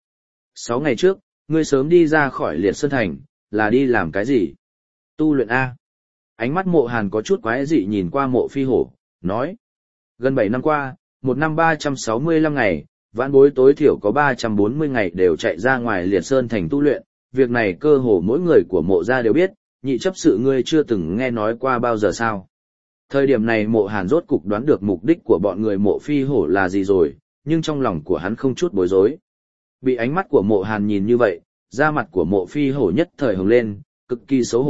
6 ngày trước, ngươi sớm đi ra khỏi Liệt Sơn Thành, là đi làm cái gì? Tu luyện A. Ánh mắt Mộ Hàn có chút quái dị nhìn qua Mộ Phi Hổ, nói: "Gần 7 năm qua, một năm 365 ngày, vãn bối tối thiểu có 340 ngày đều chạy ra ngoài Liệt Sơn Thành tu luyện, việc này cơ hồ mỗi người của Mộ gia đều biết, nhị chấp sự ngươi chưa từng nghe nói qua bao giờ sao?" Thời điểm này Mộ Hàn rốt cục đoán được mục đích của bọn người Mộ Phi Hổ là gì rồi, nhưng trong lòng của hắn không chút bối rối. Bị ánh mắt của Mộ Hàn nhìn như vậy, da mặt của Mộ Phi Hổ nhất thời hồng lên, cực kỳ xấu hổ,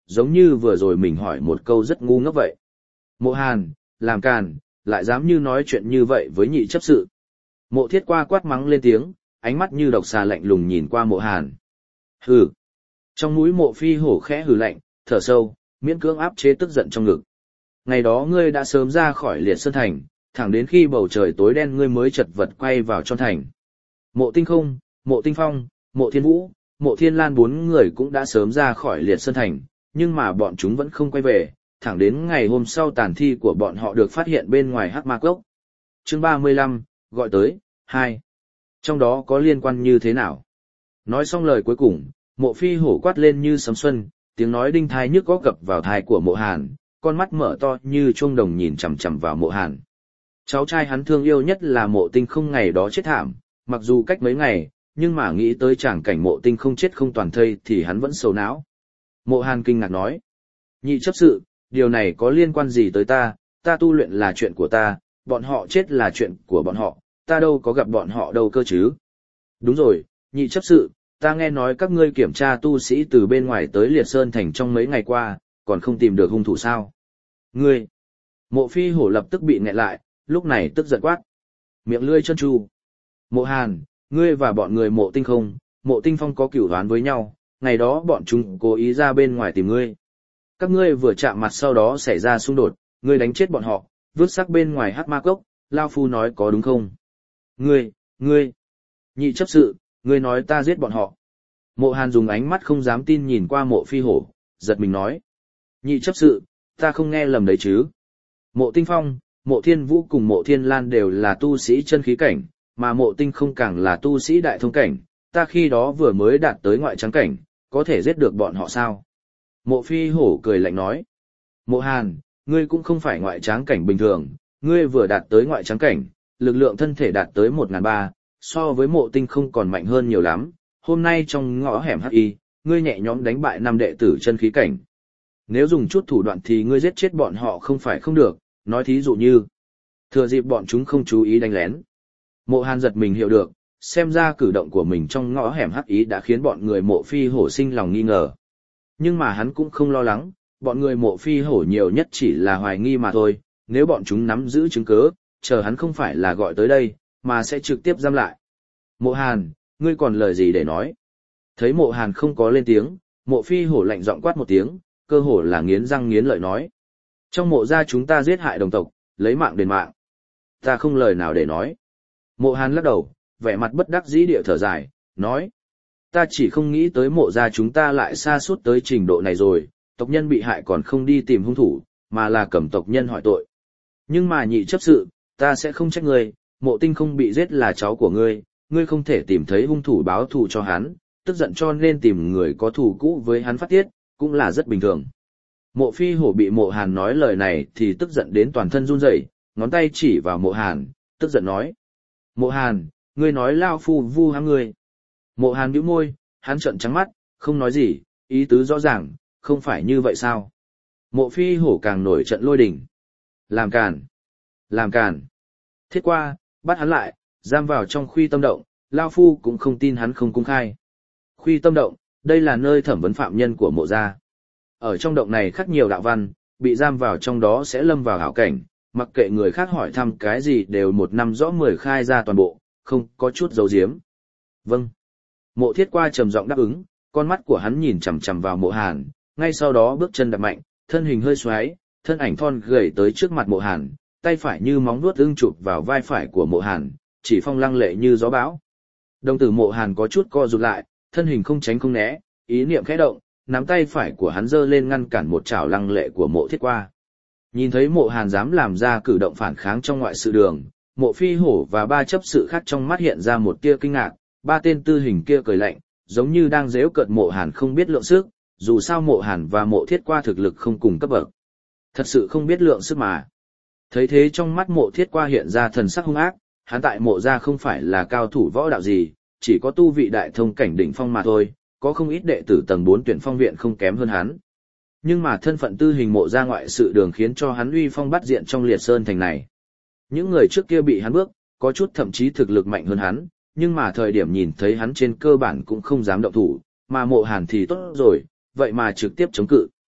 giống như vừa rồi mình hỏi một câu rất ngu ngốc vậy. Mộ Hàn, làm càn, lại dám như nói chuyện như vậy với nhị chấp sự. Mộ Thiết Qua quát mắng lên tiếng, ánh mắt như độc xà lạnh lùng nhìn qua Mộ Hàn. Hừ. Trong mũi Mộ Phi Hổ khẽ hừ lạnh, thở sâu, miễn cưỡng áp chế tức giận trong ngực. Ngày đó ngươi đã sớm ra khỏi Liệt Sơn Thành, thẳng đến khi bầu trời tối đen ngươi mới chật vật quay vào trong thành. Mộ Tinh Không, Mộ Tinh Phong, Mộ Thiên Vũ, Mộ Thiên Lan bốn người cũng đã sớm ra khỏi Liệt Sơn Thành, nhưng mà bọn chúng vẫn không quay về, thẳng đến ngày hôm sau tàn thi của bọn họ được phát hiện bên ngoài Hắc Ma Cốc. Chương 35, gọi tới, 2. Trong đó có liên quan như thế nào? Nói xong lời cuối cùng, Mộ Phi Hổ quát lên như sấm xuân, tiếng nói đinh thai nhức góc gập vào tai của Mộ Hàn, con mắt mở to như chuông đồng nhìn chằm chằm vào Mộ Hàn. Cháu trai hắn thương yêu nhất là Mộ Tinh Không ngày đó chết thảm, mặc dù cách mấy ngày, nhưng mà nghĩ tới tràng cảnh Mộ Tinh Không chết không toàn thây thì hắn vẫn sầu não. Mộ Hàn kinh ngạc nói, nhị chấp sự, điều này có liên quan gì tới ta tu luyện là chuyện của ta, bọn họ chết là chuyện của bọn họ, ta đâu có gặp bọn họ đâu cơ chứ. Đúng rồi, nhị chấp sự, ta nghe nói các ngươi kiểm tra tu sĩ từ bên ngoài tới Liệt Sơn Thành trong mấy ngày qua, còn không tìm được hung thủ sao? Ngươi! Mộ Phi Hổ lập tức bị nghẹn lại, lúc này tức giận quát. Miệng lưỡi chân tru. Mộ Hàn, ngươi và bọn người Mộ Tinh Không, Mộ Tinh Phong có cửu đoán với nhau, ngày đó bọn chúng cố ý ra bên ngoài tìm ngươi. Các ngươi vừa chạm mặt sau đó xảy ra xung đột, ngươi đánh chết bọn họ, vứt xác bên ngoài Hắc Ma Cốc, Lao Phu nói có đúng không? Ngươi! Nhị chấp sự, ngươi nói ta giết bọn họ. Mộ Hàn dùng ánh mắt không dám tin nhìn qua Mộ Phi Hổ, giật mình nói. Nhị chấp sự, ta không nghe lầm đấy chứ. Mộ Tinh Phong, Mộ Thiên Vũ cùng Mộ Thiên Lan đều là tu sĩ chân khí cảnh, mà Mộ Tinh Không càng là tu sĩ đại thông cảnh, ta khi đó vừa mới đạt tới ngoại trắng cảnh, có thể giết được bọn họ sao? Mộ Phi Hổ cười lạnh nói. Mộ Hàn, ngươi cũng không phải ngoại tráng cảnh bình thường, ngươi vừa đạt tới ngoại tráng cảnh, lực lượng thân thể đạt tới 1.300, so với Mộ Tinh Không còn mạnh hơn nhiều lắm. Hôm nay trong ngõ hẻm HI, ngươi nhẹ nhõm đánh bại 5 đệ tử chân khí cảnh. Nếu dùng chút thủ đoạn thì ngươi giết chết bọn họ không phải không được, nói thí dụ như thừa dịp bọn chúng không chú ý đánh lén. Mộ Hàn giật mình hiểu được, xem ra cử động của mình trong ngõ hẻm HI đã khiến bọn người Mộ Phi Hổ sinh lòng nghi ngờ. Nhưng mà hắn cũng không lo lắng, bọn người Mộ Phi Hổ nhiều nhất chỉ là hoài nghi mà thôi, nếu bọn chúng nắm giữ chứng cứ, chờ hắn không phải là gọi tới đây, mà sẽ trực tiếp giam lại. Mộ Hàn, ngươi còn lời gì để nói? Thấy Mộ Hàn không có lên tiếng, Mộ Phi Hổ lạnh giọng quát một tiếng, cơ hồ là nghiến răng nghiến lợi nói. Trong Mộ gia chúng ta giết hại đồng tộc, lấy mạng đền mạng. Ta không lời nào để nói. Mộ Hàn lắc đầu, vẻ mặt bất đắc dĩ địa thở dài, nói. Ta chỉ không nghĩ tới Mộ gia chúng ta lại sa sút tới trình độ này rồi, tộc nhân bị hại còn không đi tìm hung thủ, mà là cầm tộc nhân hỏi tội. Nhưng mà nhị chấp sự, ta sẽ không trách ngươi, Mộ Tinh Không bị giết là cháu của ngươi, ngươi không thể tìm thấy hung thủ báo thù cho hắn, tức giận cho nên tìm người có thù cũ với hắn phát tiết, cũng là rất bình thường. Mộ Phi Hổ bị Mộ Hàn nói lời này thì tức giận đến toàn thân run rẩy, ngón tay chỉ vào Mộ Hàn, tức giận nói. Mộ Hàn, ngươi nói Lao Phu vu hãm ngươi. Mộ Hàn bĩu môi, hắn trợn trắng mắt, không nói gì, ý tứ rõ ràng, không phải như vậy sao? Mộ Phi Hổ càng nổi trận lôi đình. Làm càn! Làm càn! Thiết Qua, bắt hắn lại, giam vào trong Khuy Tâm Động, Lao Phu cũng không tin hắn không cung khai. Khuy Tâm Động, đây là nơi thẩm vấn phạm nhân của Mộ gia. Ở trong động này khắc nhiều đạo văn, bị giam vào trong đó sẽ lâm vào hảo cảnh, mặc kệ người khác hỏi thăm cái gì đều 1 năm rõ 10 khai ra toàn bộ, không có chút giấu giếm. Vâng. Mộ Thiết Qua trầm giọng đáp ứng, con mắt của hắn nhìn chằm chằm vào Mộ Hàn, ngay sau đó bước chân đạp mạnh, thân hình hơi xoáy, thân ảnh thon gầy tới trước mặt Mộ Hàn, tay phải như móng vuốt ưng chụp vào vai phải của Mộ Hàn, chỉ phong lăng lệ như gió bão. Đồng tử Mộ Hàn có chút co rụt lại, thân hình không tránh không né, ý niệm khẽ động, nắm tay phải của hắn giơ lên ngăn cản một chảo lăng lệ của Mộ Thiết Qua. Nhìn thấy Mộ Hàn dám làm ra cử động phản kháng trong ngoại sự đường, Mộ Phi Hổ và 3 chấp sự khác trong mắt hiện ra một tia kinh ngạc, 3 tên tư hình kia cười lạnh, giống như đang giễu cợt Mộ Hàn không biết lượng sức, dù sao Mộ Hàn và Mộ Thiết Qua thực lực không cùng cấp bậc. Thật sự không biết lượng sức mà. Thấy thế trong mắt Mộ Thiết Qua hiện ra thần sắc hung ác, hắn tại Mộ gia không phải là cao thủ võ đạo gì, chỉ có tu vị đại thông cảnh đỉnh phong mà thôi, có không ít đệ tử tầng 4 tuyển phong viện không kém hơn hắn. Nhưng mà thân phận tư hình Mộ gia ngoại sự đường khiến cho hắn uy phong bắt diện trong Liệt Sơn thành này. Những người trước kia bị hắn bước, có chút thậm chí thực lực mạnh hơn hắn, nhưng mà thời điểm nhìn thấy hắn trên cơ bản cũng không dám động thủ, mà Mộ Hàn thì tốt rồi, vậy mà trực tiếp chống cự.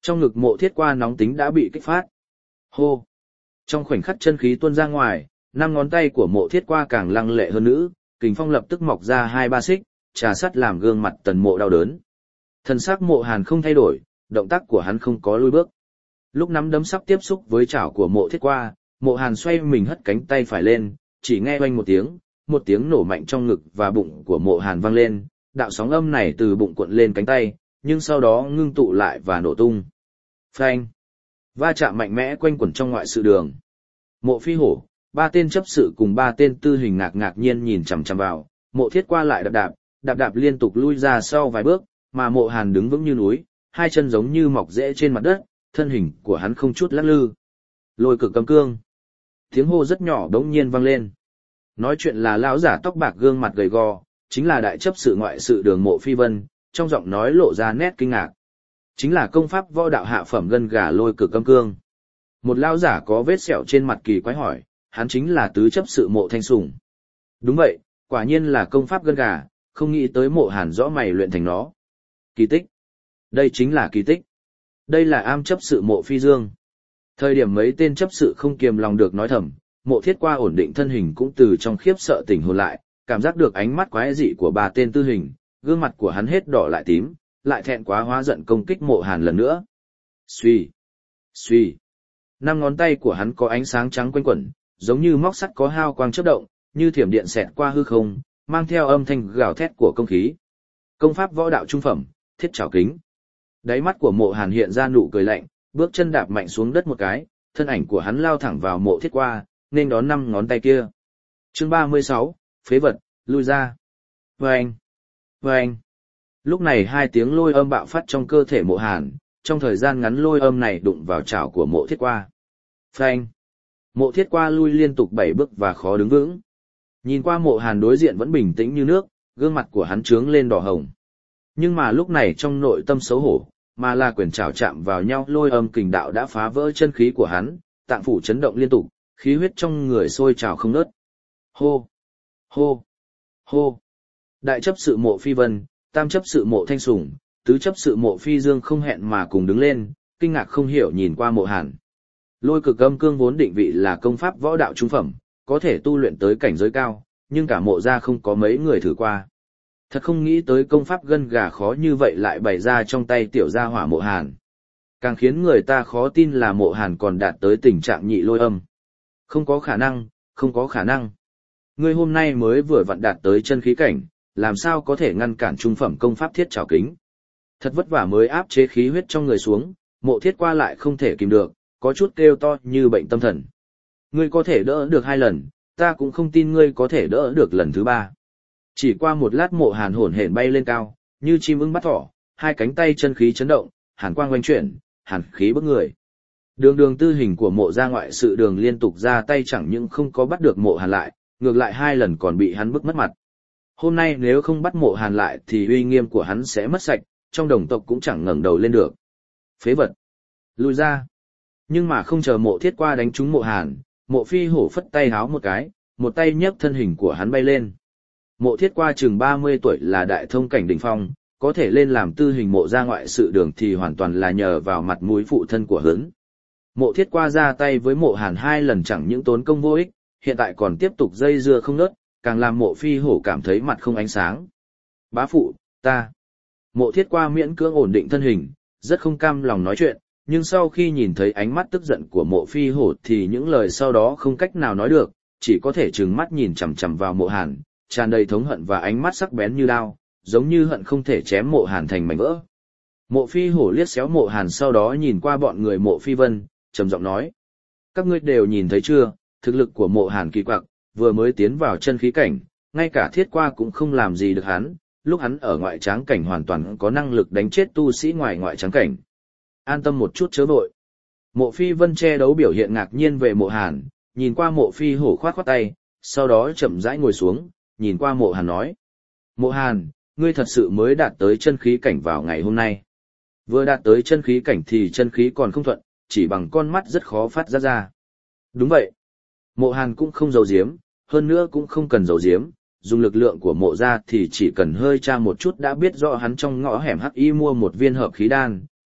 Trong ngực Mộ Thiết Qua nóng tính đã bị kích phát. Hô! Trong khoảnh khắc chân khí tuôn ra ngoài, 5 ngón tay của Mộ Thiết Qua càng lăng lệ hơn nữa, kình phong lập tức mọc ra 2-3 xích, trà sắt làm gương mặt Tần Mộ đau đớn. Thần sắc Mộ Hàn không thay đổi, động tác của hắn không có lùi bước. Lúc nắm đấm sắp tiếp xúc với chảo của Mộ Thiết Qua, Mộ Hàn xoay mình hất cánh tay phải lên, chỉ nghe oanh một tiếng nổ mạnh trong ngực và bụng của Mộ Hàn vang lên, đạo sóng âm này từ bụng cuộn lên cánh tay, nhưng sau đó ngưng tụ lại và nổ tung. Phanh! Va chạm mạnh mẽ quanh quẩn trong ngoại sự đường. Mộ Phi Hổ, 3 tên chấp sự cùng 3 tên tư hình ngạc nhiên nhìn chằm chằm vào, Mộ Thiết Qua lại đạp liên tục lui ra sau vài bước, mà Mộ Hàn đứng vững như núi, 2 chân giống như mọc rễ trên mặt đất, thân hình của hắn không chút lắc lư. Lôi Cực Cấm Cương. Tiếng hô rất nhỏ đống nhiên vang lên. Nói chuyện là lão giả tóc bạc gương mặt gầy gò, chính là đại chấp sự ngoại sự Đường Mộ Phi Vân, trong giọng nói lộ ra nét kinh ngạc. Chính là công pháp võ đạo hạ phẩm gân gà Lôi Cực Cấm Cương. Một lão giả có vết sẹo trên mặt kỳ quái hỏi, hắn chính là tứ chấp sự Mộ Thanh Sùng. Đúng vậy, quả nhiên là công pháp gân gà, không nghĩ tới Mộ Hàn rõ mày luyện thành nó. Kỳ tích. Đây chính là kỳ tích. Đây là am chấp sự Mộ Phi Dương. Thời điểm mấy tên chấp sự không kiềm lòng được nói thầm, Mộ Thiết Qua ổn định thân hình cũng từ trong khiếp sợ tỉnh hồn lại, cảm giác được ánh mắt quái dị của 3 tên tư hình, gương mặt của hắn hết đỏ lại tím, lại thẹn quá hóa giận công kích Mộ Hàn lần nữa. Xuy, xuy. 5 ngón tay của hắn có ánh sáng trắng quanh quẩn, giống như móc sắt có hao quang chớp động, như thiểm điện xẹt qua hư không, mang theo âm thanh gào thét của công khí. Công pháp võ đạo trung phẩm, Thiết Trảo Kính. Đáy mắt của Mộ Hàn hiện ra nụ cười lạnh, bước chân đạp mạnh xuống đất một cái, thân ảnh của hắn lao thẳng vào Mộ Thiết Qua, nên đón 5 ngón tay kia. Chương 36, phế vật, lui ra. Vâng! Vâng! Lúc này 2 tiếng lôi âm bạo phát trong cơ thể Mộ Hàn, trong thời gian ngắn lôi âm này đụng vào chảo của Mộ Thiết Qua. Phanh! Mộ Thiết Qua lui liên tục 7 bước và khó đứng vững. Nhìn qua Mộ Hàn đối diện vẫn bình tĩnh như nước, gương mặt của hắn trướng lên đỏ hồng. Nhưng mà lúc này trong nội tâm xấu hổ, mà là quyền trảo chạm vào nhau lôi âm kình đạo đã phá vỡ chân khí của hắn, tạng phủ chấn động liên tục, khí huyết trong người sôi trào không ngớt. Hô! Hô! Hô! Đại chấp sự Mộ Phi Vân, tam chấp sự Mộ Thanh Sùng, tứ chấp sự Mộ Phi Dương không hẹn mà cùng đứng lên, kinh ngạc không hiểu nhìn qua Mộ Hàn. Lôi Cực Âm Cương vốn định vị là công pháp võ đạo trung phẩm, có thể tu luyện tới cảnh giới cao, nhưng cả Mộ gia không có mấy người thử qua. Thật không nghĩ tới công pháp gân gà khó như vậy lại bày ra trong tay tiểu gia hỏa Mộ Hàn. Càng khiến người ta khó tin là Mộ Hàn còn đạt tới tình trạng nhị lôi âm. Không có khả năng, không có khả năng. Ngươi hôm nay mới vừa vặn đạt tới chân khí cảnh, làm sao có thể ngăn cản trung phẩm công pháp Thiết Trảo Kính. Thật vất vả mới áp chế khí huyết trong người xuống, Mộ Thiết Qua lại không thể kìm được, có chút kêu to như bệnh tâm thần. Ngươi có thể đỡ được 2 lần, ta cũng không tin ngươi có thể đỡ được lần thứ 3. Chỉ qua một lát Mộ Hàn hổn hển bay lên cao, như chim ưng bắt thỏ, 2 cánh tay chân khí chấn động, hàn quang oanh chuyển, hàn khí bức người. Đường tư hình của Mộ gia ngoại sự Đường liên tục ra tay chẳng những không có bắt được Mộ Hàn lại, ngược lại 2 lần còn bị hắn bức mất mặt. Hôm nay nếu không bắt Mộ Hàn lại thì uy nghiêm của hắn sẽ mất sạch, trong đồng tộc cũng chẳng ngẩng đầu lên được. Phế vật! Lui ra! Nhưng mà không chờ Mộ Thiết Qua đánh trúng Mộ Hàn, Mộ Phi Hổ phất tay háo một cái, một tay nhấc thân hình của hắn bay lên. Mộ Thiết Qua chừng 30 tuổi là đại thông cảnh đỉnh phong, có thể lên làm tư hình Mộ gia ngoại sự Đường thì hoàn toàn là nhờ vào mặt mũi phụ thân của hắn. Mộ Thiết Qua ra tay với Mộ Hàn 2 lần chẳng những tốn công vô ích, hiện tại còn tiếp tục dây dưa không ngớt, càng làm Mộ Phi Hổ cảm thấy mặt không ánh sáng. Bá phụ, ta. Mộ Thiết Qua miễn cưỡng ổn định thân hình, rất không cam lòng nói chuyện, nhưng sau khi nhìn thấy ánh mắt tức giận của Mộ Phi Hổ thì những lời sau đó không cách nào nói được, chỉ có thể trừng mắt nhìn chằm chằm vào Mộ Hàn, tràn đầy thống hận và ánh mắt sắc bén như đao, giống như hận không thể chém Mộ Hàn thành mảnh vỡ. Mộ Phi Hổ liếc xéo Mộ Hàn sau đó nhìn qua bọn người Mộ Phi Vân, trầm giọng nói: các ngươi đều nhìn thấy chưa, thực lực của Mộ Hàn kỳ quặc, vừa mới tiến vào chân khí cảnh, ngay cả Thiết Qua cũng không làm gì được hắn, lúc hắn ở ngoại tráng cảnh hoàn toàn có năng lực đánh chết tu sĩ ngoại tráng cảnh. An tâm một chút chớ vội. Mộ Phi Vân che đấu biểu hiện ngạc nhiên về Mộ Hàn, nhìn qua Mộ Phi Hổ khoát khoát tay, sau đó chậm rãi ngồi xuống, nhìn qua Mộ Hàn nói: Mộ Hàn, ngươi thật sự mới đạt tới chân khí cảnh vào ngày hôm nay. Vừa đạt tới chân khí cảnh thì chân khí còn không thuận, chỉ bằng con mắt rất khó phát ra. Đúng vậy. Mộ Hàn cũng không giấu giếm, hơn nữa cũng không cần giấu giếm, dùng lực lượng của Mộ gia thì chỉ cần hơi tra một chút đã biết rõ hắn trong ngõ hẻm hắc y mua một viên hợp khí đan,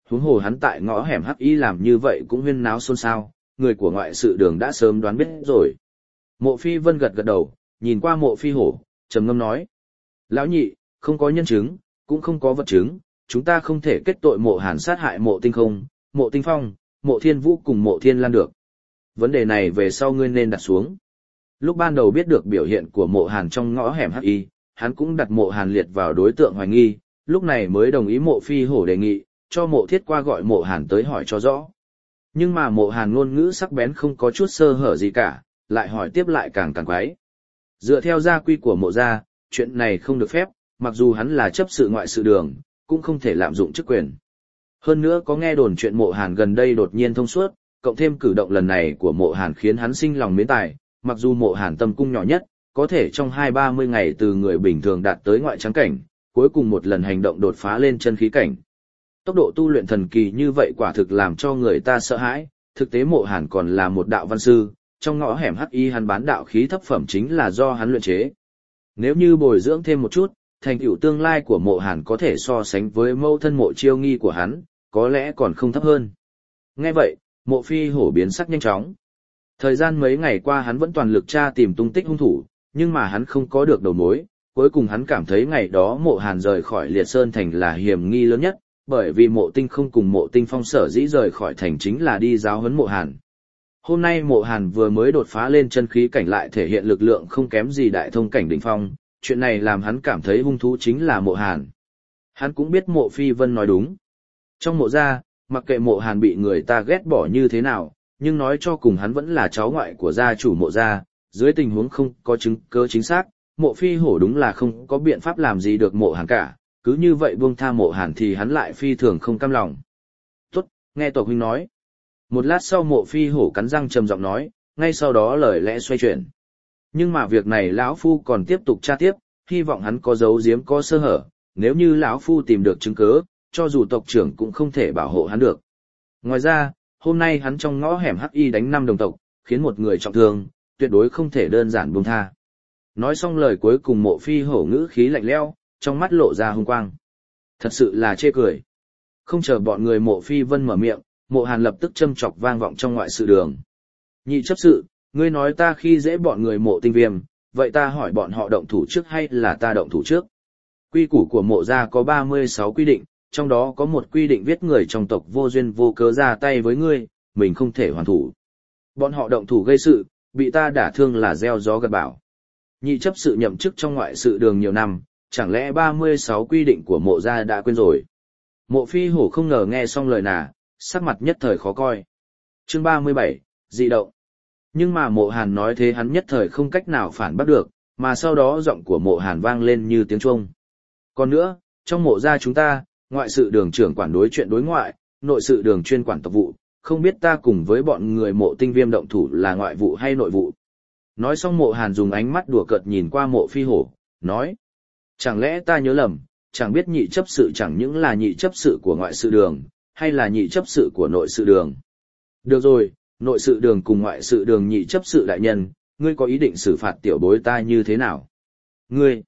huống hồ hắn tại ngõ hẻm hắc y làm như vậy cũng huyên náo xôn xao, người của ngoại sự đường đã sớm đoán biết rồi. Mộ Phi Vân gật gật đầu, nhìn qua Mộ Phi Hổ, trầm ngâm nói. Lão nhị, không có nhân chứng, cũng không có vật chứng, chúng ta không thể kết tội Mộ Hàn sát hại Mộ Tinh Không, Mộ Tinh Phong, Mộ Thiên Vũ cùng Mộ Thiên Lan được. Vấn đề này về sau ngươi nên đặt xuống. Lúc ban đầu biết được biểu hiện của Mộ Hàn trong ngõ hẻm hắc y, hắn cũng đặt Mộ Hàn liệt vào đối tượng hoài nghi, lúc này mới đồng ý Mộ Phi Hổ đề nghị, cho Mộ Thiết qua gọi Mộ Hàn tới hỏi cho rõ. Nhưng mà Mộ Hàn ngôn ngữ sắc bén không có chút sơ hở gì cả, lại hỏi tiếp lại càng quái. Dựa theo gia quy của Mộ gia, chuyện này không được phép, mặc dù hắn là chấp sự ngoại sự đường, cũng không thể lạm dụng chức quyền. Hơn nữa có nghe đồn chuyện Mộ Hàn gần đây đột nhiên thông suốt, cộng thêm cử động lần này của Mộ Hàn khiến hắn sinh lòng mến tài, mặc dù Mộ Hàn tâm cung nhỏ nhất, có thể trong 20-30 ngày từ người bình thường đạt tới ngoại trắng cảnh, cuối cùng một lần hành động đột phá lên chân khí cảnh. Tốc độ tu luyện thần kỳ như vậy quả thực làm cho người ta sợ hãi, thực tế Mộ Hàn còn là một đạo văn sư, trong ngõ hẻm hắc y hắn bán đạo khí thấp phẩm chính là do hắn luyện chế. Nếu như bồi dưỡng thêm một chút, thành tựu tương lai của Mộ Hàn có thể so sánh với mẫu thân Mộ Chiêu Nghi của hắn, có lẽ còn không thấp hơn. Nghe vậy, Mộ Phi Hổ biến sắc nhanh chóng. Thời gian mấy ngày qua hắn vẫn toàn lực tra tìm tung tích hung thủ, nhưng mà hắn không có được đầu mối, cuối cùng hắn cảm thấy ngày đó Mộ Hàn rời khỏi Liệt Sơn Thành là hiểm nghi lớn nhất, bởi vì Mộ Tinh Không cùng Mộ Tinh Phong sở dĩ rời khỏi thành chính là đi giáo huấn Mộ Hàn. Hôm nay Mộ Hàn vừa mới đột phá lên chân khí cảnh lại thể hiện lực lượng không kém gì đại thông cảnh đỉnh phong, chuyện này làm hắn cảm thấy hung thú chính là Mộ Hàn. Hắn cũng biết Mộ Phi Vân nói đúng. Trong Mộ gia, mặc kệ Mộ Hàn bị người ta ghét bỏ như thế nào, nhưng nói cho cùng hắn vẫn là cháu ngoại của gia chủ Mộ gia, dưới tình huống không có chứng cứ chính xác, Mộ Phi Hổ đúng là không có biện pháp làm gì được Mộ Hàn cả, cứ như vậy buông tha Mộ Hàn thì hắn lại phi thường không cam lòng. Tốt, nghe Tổ huynh nói. Một lát sau Mộ Phi Hổ cắn răng trầm giọng nói, ngay sau đó lời lẽ xoay chuyển. Nhưng mà việc này lão phu còn tiếp tục tra tiếp, hy vọng hắn có giấu giếm có sơ hở, nếu như lão phu tìm được chứng cứ, cho dù tộc trưởng cũng không thể bảo hộ hắn được. Ngoài ra, hôm nay hắn trong ngõ hẻm hắc y đánh 5 đồng tộc, khiến một người trọng thương, tuyệt đối không thể đơn giản buông tha. Nói xong lời cuối cùng Mộ Phi Hổ ngữ khí lạnh lẽo, trong mắt lộ ra hung quang. Thật sự là chê cười. Không chờ bọn người Mộ Phi Vân mở miệng, Mộ Hàn lập tức châm chọc vang vọng trong ngoại sự đường. Nhị chấp sự, ngươi nói ta khi dễ bọn người Mộ Tinh Viêm, vậy ta hỏi bọn họ động thủ trước hay là ta động thủ trước? Quy củ của Mộ gia có 36 quy định, trong đó có một quy định viết người trong tộc vô duyên vô cớ ra tay với ngươi, mình không thể hoàn thủ. Bọn họ động thủ gây sự, bị ta đả thương là gieo gió gặt bão. Nhị chấp sự nhậm chức trong ngoại sự đường nhiều năm, chẳng lẽ 36 quy định của Mộ gia đã quên rồi? Mộ Phi Hổ không ngờ nghe xong lời nà, sắc mặt nhất thời khó coi. Chương 37, dị động. Nhưng mà Mộ Hàn nói thế hắn nhất thời không cách nào phản bác được, mà sau đó giọng của Mộ Hàn vang lên như tiếng chuông. Còn nữa, trong Mộ gia chúng ta, ngoại sự đường trưởng quản đối chuyện đối ngoại, nội sự đường chuyên quản tộc vụ, không biết ta cùng với bọn người Mộ Tinh Viêm động thủ là ngoại vụ hay nội vụ. Nói xong Mộ Hàn dùng ánh mắt đùa cợt nhìn qua Mộ Phi Hổ, nói. Chẳng lẽ ta nhớ lầm, chẳng biết nhị chấp sự chẳng những là nhị chấp sự của ngoại sự đường, hay là nhị chấp sự của nội sự đường. Được rồi, nội sự đường cùng ngoại sự đường nhị chấp sự đại nhân, ngươi có ý định xử phạt tiểu bối ta như thế nào? Ngươi,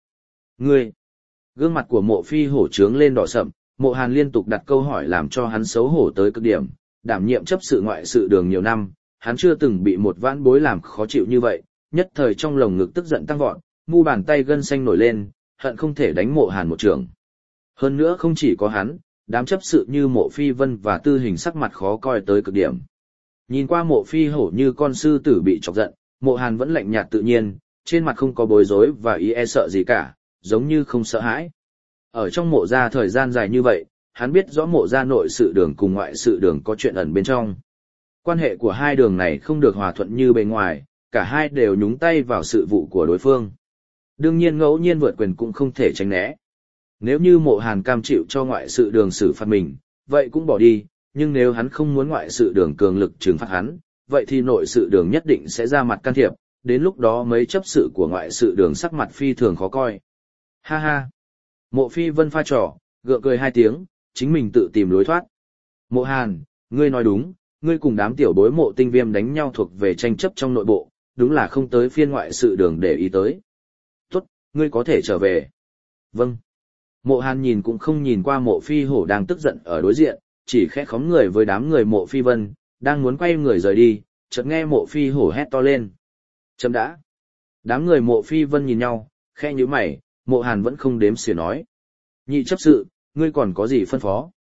gương mặt của Mộ Phi Hổ trướng lên đỏ sậm, Mộ Hàn liên tục đặt câu hỏi làm cho hắn xấu hổ tới cực điểm, đảm nhiệm chấp sự ngoại sự đường nhiều năm, hắn chưa từng bị một vãn bối làm khó chịu như vậy, nhất thời trong lồng ngực tức giận tăng vọt, mu bàn tay gân xanh nổi lên, hận không thể đánh Mộ Hàn một trường. Hơn nữa không chỉ có hắn, đám chấp sự như Mộ Phi Vân và Tư Hình sắc mặt khó coi tới cực điểm. Nhìn qua Mộ Phi Hổ như con sư tử bị chọc giận, Mộ Hàn vẫn lạnh nhạt tự nhiên, trên mặt không có bối rối và ý e sợ gì cả, giống như không sợ hãi. Ở trong Mộ gia thời gian dài như vậy, hắn biết rõ Mộ gia nội sự đường cùng ngoại sự đường có chuyện ẩn bên trong. Quan hệ của hai đường này không được hòa thuận như bề ngoài, cả hai đều nhúng tay vào sự vụ của đối phương. Đương nhiên ngẫu nhiên vượt quyền cũng không thể tránh né. Nếu như Mộ Hàn cam chịu cho ngoại sự đường xử phạt mình, vậy cũng bỏ đi, nhưng nếu hắn không muốn ngoại sự đường cường lực trừng phạt hắn, vậy thì nội sự đường nhất định sẽ ra mặt can thiệp, đến lúc đó mấy chấp sự của ngoại sự đường sắc mặt phi thường khó coi. Ha ha! Mộ Phi Vân pha trò, gượng cười 2 tiếng, chính mình tự tìm lối thoát. Mộ Hàn, ngươi nói đúng, ngươi cùng đám tiểu bối Mộ Tinh Viêm đánh nhau thuộc về tranh chấp trong nội bộ, đúng là không tới phiên ngoại sự đường để ý tới. Tốt, ngươi có thể trở về. Vâng. Mộ Hàn nhìn cũng không nhìn qua Mộ Phi Hổ đang tức giận ở đối diện, chỉ khẽ khóm người với đám người Mộ Phi Vân, đang muốn quay người rời đi, chợt nghe Mộ Phi hổ hét to lên. Chấm đã. Đám người Mộ Phi Vân nhìn nhau, khẽ nhíu mày, Mộ Hàn vẫn không đếm xỉa nói. Nhị chấp sự, ngươi còn có gì phân phó?